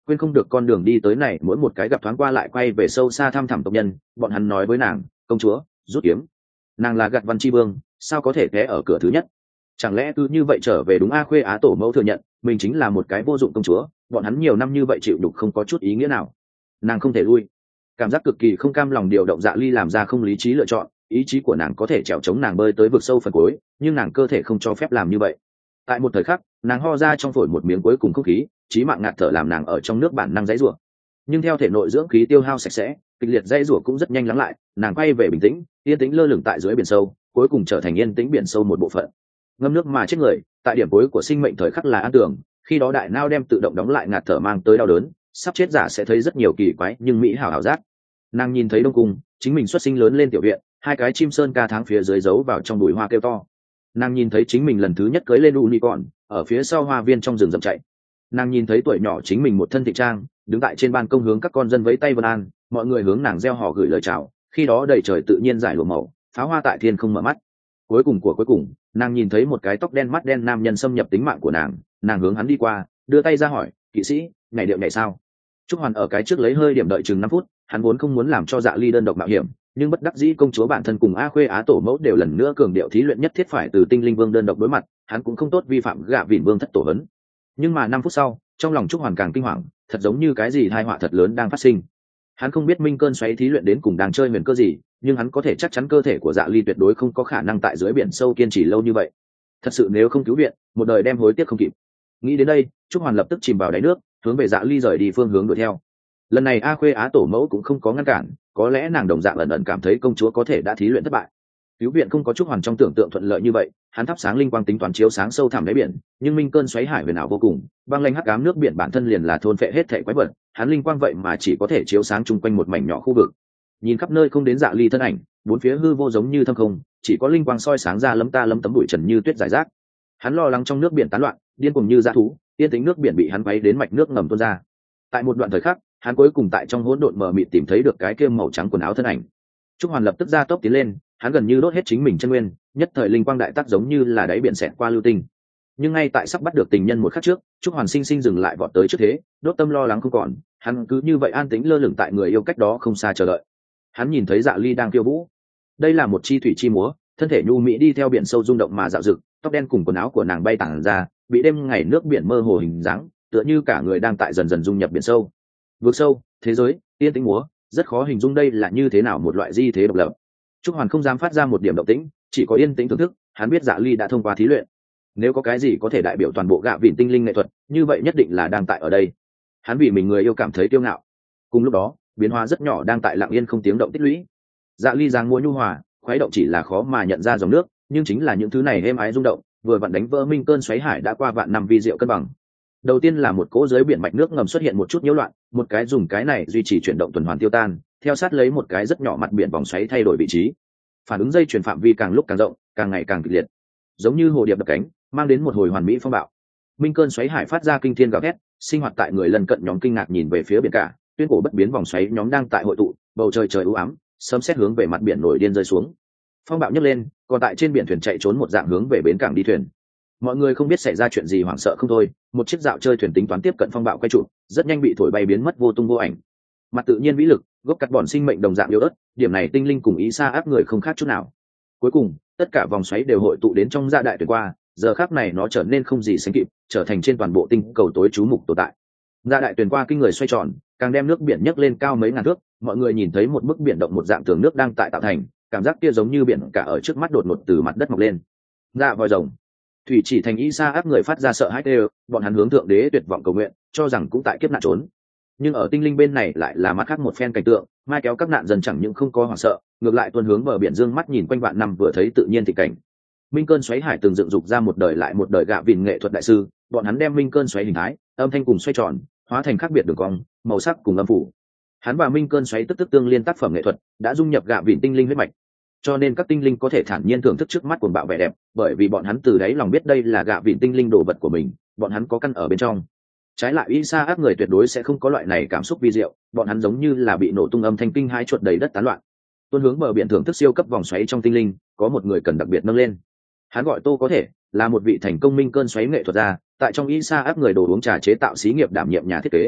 quên không được con đường đi tới này mỗi một cái gặp thoáng qua lại quay về sâu xa thăm thẳm tộc nhân. Bọn hắn nói với nàng, công chúa rút kiếm. Nàng là gạt văn chi vương, sao có thể té ở cửa thứ nhất? Chẳng lẽ cứ như vậy trở về đúng? A Khuê Á tổ mẫu thừa nhận mình chính là một cái vô dụng công chúa, bọn hắn nhiều năm như vậy chịu đục không có chút ý nghĩa nào. Nàng không thể lui, cảm giác cực kỳ không cam lòng điều động Dạ Ly làm ra không lý trí lựa chọn. Ý chí của nàng có thể trèo chống nàng bơi tới vực sâu phần cuối, nhưng nàng cơ thể không cho phép làm như vậy. Tại một thời khắc, nàng ho ra trong phổi một miếng cuối cùng không khí, chí mạng ngạt thở làm nàng ở trong nước bản năng dãy rủa. Nhưng theo thể nội dưỡng khí tiêu hao sạch sẽ, kịch liệt dãy rủa cũng rất nhanh lắng lại, nàng quay về bình tĩnh, yên tĩnh lơ lửng tại dưới biển sâu, cuối cùng trở thành yên tĩnh biển sâu một bộ phận. Ngâm nước mà chết người, tại điểm cuối của sinh mệnh thời khắc là an tưởng, khi đó đại nao đem tự động đóng lại ngạt thở mang tới đau đớn, sắp chết giả sẽ thấy rất nhiều kỳ quái nhưng mỹ hảo hảo giác. Nàng nhìn thấy Đông Cung, chính mình xuất sinh lớn lên tiểu viện, hai cái chim sơn ca tháng phía dưới giấu vào trong bụi hoa kêu to. Nàng nhìn thấy chính mình lần thứ nhất cưới lên unicorn, ở phía sau hoa viên trong rừng rậm chạy. Nàng nhìn thấy tuổi nhỏ chính mình một thân thị trang, đứng tại trên ban công hướng các con dân vẫy tay vân an, mọi người hướng nàng reo hò gửi lời chào, khi đó đầy trời tự nhiên giải lụa màu, pháo hoa tại thiên không mở mắt. Cuối cùng của cuối cùng, nàng nhìn thấy một cái tóc đen mắt đen nam nhân xâm nhập tính mạng của nàng, nàng hướng hắn đi qua, đưa tay ra hỏi, kỵ sĩ, nhảy điệu nhảy sao? Trúc Hoàn ở cái trước lấy hơi điểm đợi chừng năm phút, hắn vốn không muốn làm cho Dạ Ly đơn độc mạo hiểm, nhưng bất đắc dĩ công chúa bản thân cùng A Khuê Á tổ mẫu đều lần nữa cường điệu thí luyện nhất thiết phải từ tinh linh vương đơn độc đối mặt, hắn cũng không tốt vi phạm Gạ Vịn vương thất tổ hấn. Nhưng mà năm phút sau, trong lòng Trúc Hoàn càng kinh hoàng, thật giống như cái gì tai họa thật lớn đang phát sinh. Hắn không biết minh cơn xoáy thí luyện đến cùng đang chơi huyền cơ gì, nhưng hắn có thể chắc chắn cơ thể của Dạ Ly tuyệt đối không có khả năng tại dưới biển sâu kiên trì lâu như vậy. Thật sự nếu không cứu viện, một đời đem hối tiếc không kịp. Nghĩ đến đây, Trúc Hoàn lập tức chìm vào đáy nước, hướng về Dạ Ly rời đi phương hướng đuổi theo. Lần này A Khuê Á tổ mẫu cũng không có ngăn cản, có lẽ nàng đồng dạng ẩn ẩn cảm thấy công chúa có thể đã thí luyện thất bại. Cứu viện không có Trúc Hoàn trong tưởng tượng thuận lợi như vậy, hắn thắp sáng linh quang tính toán chiếu sáng sâu thẳm đáy biển, nhưng minh cơn xoáy hải huyền ảo vô cùng, băng lanh hắc ám nước biển bản thân liền là thôn phệ hết thảy quái vật, hắn linh quang vậy mà chỉ có thể chiếu sáng chung quanh một mảnh nhỏ khu vực. Nhìn khắp nơi không đến Dạ Ly thân ảnh, bốn phía hư vô giống như thâm không, chỉ có linh quang soi sáng ra lấm ta lấm tấm bụi trần như tuyết rải rác. Hắn lo lắng trong nước biển tán loạn, điên cuồng như dã thú, yên tĩnh nước biển bị hắn quấy đến mạch nước ngầm tuôn ra. Tại một đoạn thời khắc, hắn cuối cùng tại trong hỗn độn mờ mịt tìm thấy được cái kia màu trắng quần áo thân ảnh. Trúc Hoàn lập tức ra tốc tiến lên, hắn gần như đốt hết chính mình chân nguyên, nhất thời linh quang đại tác giống như là đáy biển xẹt qua lưu tinh. Nhưng ngay tại sắp bắt được tình nhân một khắc trước, Trúc Hoàn sinh sinh dừng lại vọt tới trước thế, đốt tâm lo lắng không còn, hắn cứ như vậy an tĩnh lơ lửng tại người yêu cách đó không xa chờ đợi. Hắn nhìn thấy Dạ Ly đang khiêu vũ. Đây là một chi thủy chi múa, thân thể nhu mỹ đi theo biển sâu rung động mà dạo dực, tóc đen cùng quần áo của nàng bay tản ra, bị đêm ngày nước biển mơ hồ hình dáng, tựa như cả người đang tại dần dần dung nhập biển sâu. Vượt sâu, thế giới, yên tĩnh múa, rất khó hình dung đây là như thế nào một loại di thế độc lập. Trúc Hoàn không dám phát ra một điểm động tĩnh, chỉ có yên tĩnh thưởng thức. Hắn biết Dạ Ly đã thông qua thí luyện, nếu có cái gì có thể đại biểu toàn bộ Gạ Vịn tinh linh nghệ thuật, như vậy nhất định là đang tại ở đây. Hắn vì mình người yêu cảm thấy kiêu ngạo. Cùng lúc đó, biến hóa rất nhỏ đang tại lặng yên không tiếng động tích lũy. Dạ Ly dáng múa nhu hòa, khuấy động chỉ là khó mà nhận ra dòng nước, nhưng chính là những thứ này êm ái rung động, vừa vặn đánh vỡ minh cơn xoáy hải đã qua vạn năm vi diệu cân bằng. Đầu tiên là một cỗ dưới biển mạch nước ngầm xuất hiện một chút nhiễu loạn, một cái dùng cái này duy trì chuyển động tuần hoàn tiêu tan, theo sát lấy một cái rất nhỏ mặt biển vòng xoáy thay đổi vị trí. Phản ứng dây chuyển phạm vi càng lúc càng rộng, càng ngày càng kịch liệt, giống như hồ điệp đập cánh, mang đến một hồi hoàn mỹ phong bạo. Minh cơn xoáy hải phát ra kinh thiên gào thét, sinh hoạt tại người lần cận nhóm kinh ngạc nhìn về phía biển cả, tuyên cổ bất biến vòng xoáy nhóm đang tại hội tụ, bầu trời trời u ám, sấm sét hướng về mặt biển nổi điên rơi xuống. Phong bạo nhấc lên, còn tại trên biển thuyền chạy trốn một dạng hướng về bến cảng đi thuyền. Mọi người không biết xảy ra chuyện gì hoảng sợ không thôi, một chiếc dạo chơi thuyền tính toán tiếp cận phong bạo quay trụ, rất nhanh bị thổi bay biến mất vô tung vô ảnh. Mặt tự nhiên vĩ lực, gốc cắt bọn sinh mệnh đồng dạng yếu ớt, điểm này tinh linh cùng ý xa áp người không khác chút nào. Cuối cùng, tất cả vòng xoáy đều hội tụ đến trong dạ đại tuyển qua, giờ khắc này nó trở nên không gì sánh kịp, trở thành trên toàn bộ tinh cầu tối chú mục tồn tại. Dạ đại tuyển qua kinh người xoay tròn, càng đem nước biển nhấc lên cao mấy ngàn thước, mọi người nhìn thấy một bức biển động một dạng tường nước đang tại tạo thành, cảm giác kia giống như biển cả ở trước mắt đột ngột từ mặt đất mọc lên. Dạ vòi rồng, thủy chỉ thành y sa áp người phát ra sợ hãi đều, bọn hắn hướng thượng đế tuyệt vọng cầu nguyện, cho rằng cũng tại kiếp nạn trốn. Nhưng ở tinh linh bên này lại là mặt khác một phen cảnh tượng, mai kéo các nạn dân chẳng những không có hoảng sợ, ngược lại tuôn hướng bờ biển dương mắt nhìn quanh vạn năm vừa thấy tự nhiên thị cảnh. Minh cơn xoáy hải từng dựng dục ra một đời lại một đời Gạ Vịn nghệ thuật đại sư, bọn hắn đem minh cơn xoáy hình thái, âm thanh cùng xoay tròn, hóa thành khác biệt đường cong, màu sắc cùng âm phủ. Hắn và minh cơn xoáy tức tức tương liên tác phẩm nghệ thuật, đã dung nhập Gạ Vịn tinh linh huyết mạch. Cho nên các tinh linh có thể thản nhiên thưởng thức trước mắt cuồng bạo vẻ đẹp, bởi vì bọn hắn từ đáy lòng biết đây là Gạ Vịn tinh linh đồ vật của mình, bọn hắn có căn ở bên trong. Trái lại Isa áp người tuyệt đối sẽ không có loại này cảm xúc vi diệu, bọn hắn giống như là bị nổ tung âm thanh kinh hai chuột đầy đất tán loạn. Tuôn hướng bờ biển thưởng thức siêu cấp vòng xoáy trong tinh linh, có một người cần đặc biệt nâng lên. Hắn gọi Tô có thể, là một vị thành công minh cơn xoáy nghệ thuật gia, tại trong Isa áp người đồ uống trà chế tạo xí nghiệp đảm nhiệm nhà thiết kế.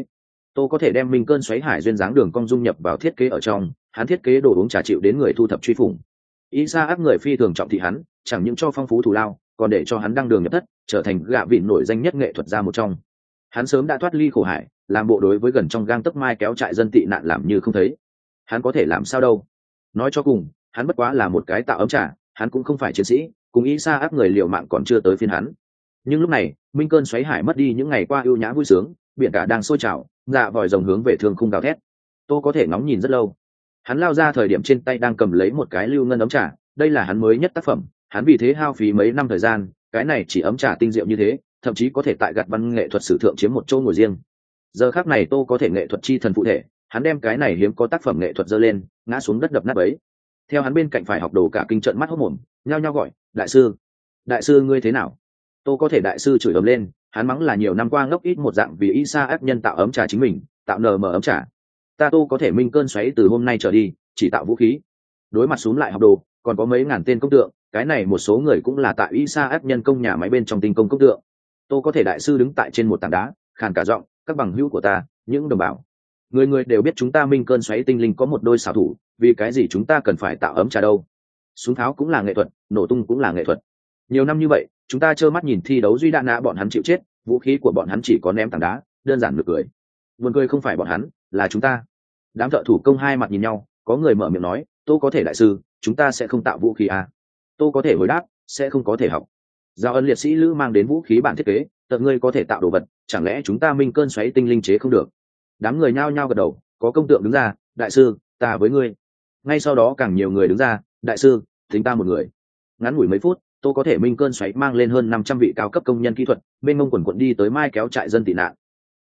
Tô có thể đem minh cơn xoáy hải duyên dáng đường cong dung nhập vào thiết kế ở trong, hắn thiết kế đồ uống trà chịu đến người thu thập truy phủng. Isa áp người phi thường trọng thị hắn, chẳng những cho phong phú thù lao, còn để cho hắn đăng đường nhập thất, trở thành gạ vịn nổi danh nhất nghệ thuật gia một trong. Hắn sớm đã thoát ly khổ hải, làm bộ đối với gần trong gang tấc mai kéo trại dân tị nạn làm như không thấy. Hắn có thể làm sao đâu? Nói cho cùng, hắn bất quá là một cái tạo ấm trà, hắn cũng không phải chiến sĩ, cùng Isa áp người liều mạng còn chưa tới phiên hắn. Nhưng lúc này, minh cơn xoáy hải mất đi những ngày qua ưu nhã vui sướng, biển cả đang sôi trào, dạ vòi rồng hướng về thương khung gào thét. Tô có thể ngóng nhìn rất lâu. Hắn lao ra thời điểm trên tay đang cầm lấy một cái lưu ngân ấm trà, đây là hắn mới nhất tác phẩm, hắn vì thế hao phí mấy năm thời gian, cái này chỉ ấm trà tinh diệu như thế, thậm chí có thể tại gặt văn nghệ thuật sử thượng chiếm một chỗ ngồi riêng. Giờ khắc này Tô có thể nghệ thuật chi thần phụ thể, hắn đem cái này hiếm có tác phẩm nghệ thuật giơ lên, ngã xuống đất đập nát ấy. Theo hắn bên cạnh phải học đồ cả kinh trận mắt hốt mồm, nhao nhao gọi, đại sư, đại sư ngươi thế nào? Tô có thể đại sư chửi ầm lên, hắn mắng là nhiều năm qua ngốc ít một dạng vì Isa áp nhân tạo ấm trà chính mình, tạo nờ mờ ấm trà. Ta Tô có thể minh cơn xoáy từ hôm nay trở đi, chỉ tạo vũ khí. Đối mặt xuống lại học đồ, còn có mấy ngàn tên công tượng, cái này một số người cũng là tại Isa áp nhân công nhà máy bên trong tinh công công tượng. Tô có thể đại sư đứng tại trên một tảng đá, khàn cả giọng, các bằng hữu của ta, những đồng bào, người người đều biết chúng ta minh cơn xoáy tinh linh có một đôi xảo thủ, vì cái gì chúng ta cần phải tạo ấm trà đâu? Súng tháo cũng là nghệ thuật, nổ tung cũng là nghệ thuật. Nhiều năm như vậy, chúng ta trơ mắt nhìn thi đấu duy đạn nã bọn hắn chịu chết, vũ khí của bọn hắn chỉ có ném tảng đá, đơn giản nực cười. Buồn cười không phải bọn hắn, là chúng ta. Đám thợ thủ công hai mặt nhìn nhau, có người mở miệng nói, Tô có thể đại sư, chúng ta sẽ không tạo vũ khí à? Tô có thể hồi đáp, sẽ không có thể học. Giao ân liệt sĩ lữ mang đến vũ khí bản thiết kế, tận ngươi có thể tạo đồ vật, chẳng lẽ chúng ta minh cơn xoáy tinh linh chế không được? Đám người nhao nhao gật đầu, có công tượng đứng ra, đại sư, ta với ngươi. Ngay sau đó càng nhiều người đứng ra, đại sư, tính ta một người. Ngắn ngủi mấy phút, Tô có thể minh cơn xoáy mang lên hơn năm trăm vị cao cấp công nhân kỹ thuật, bên ngông quần quận đi tới mai kéo trại dân tị nạn.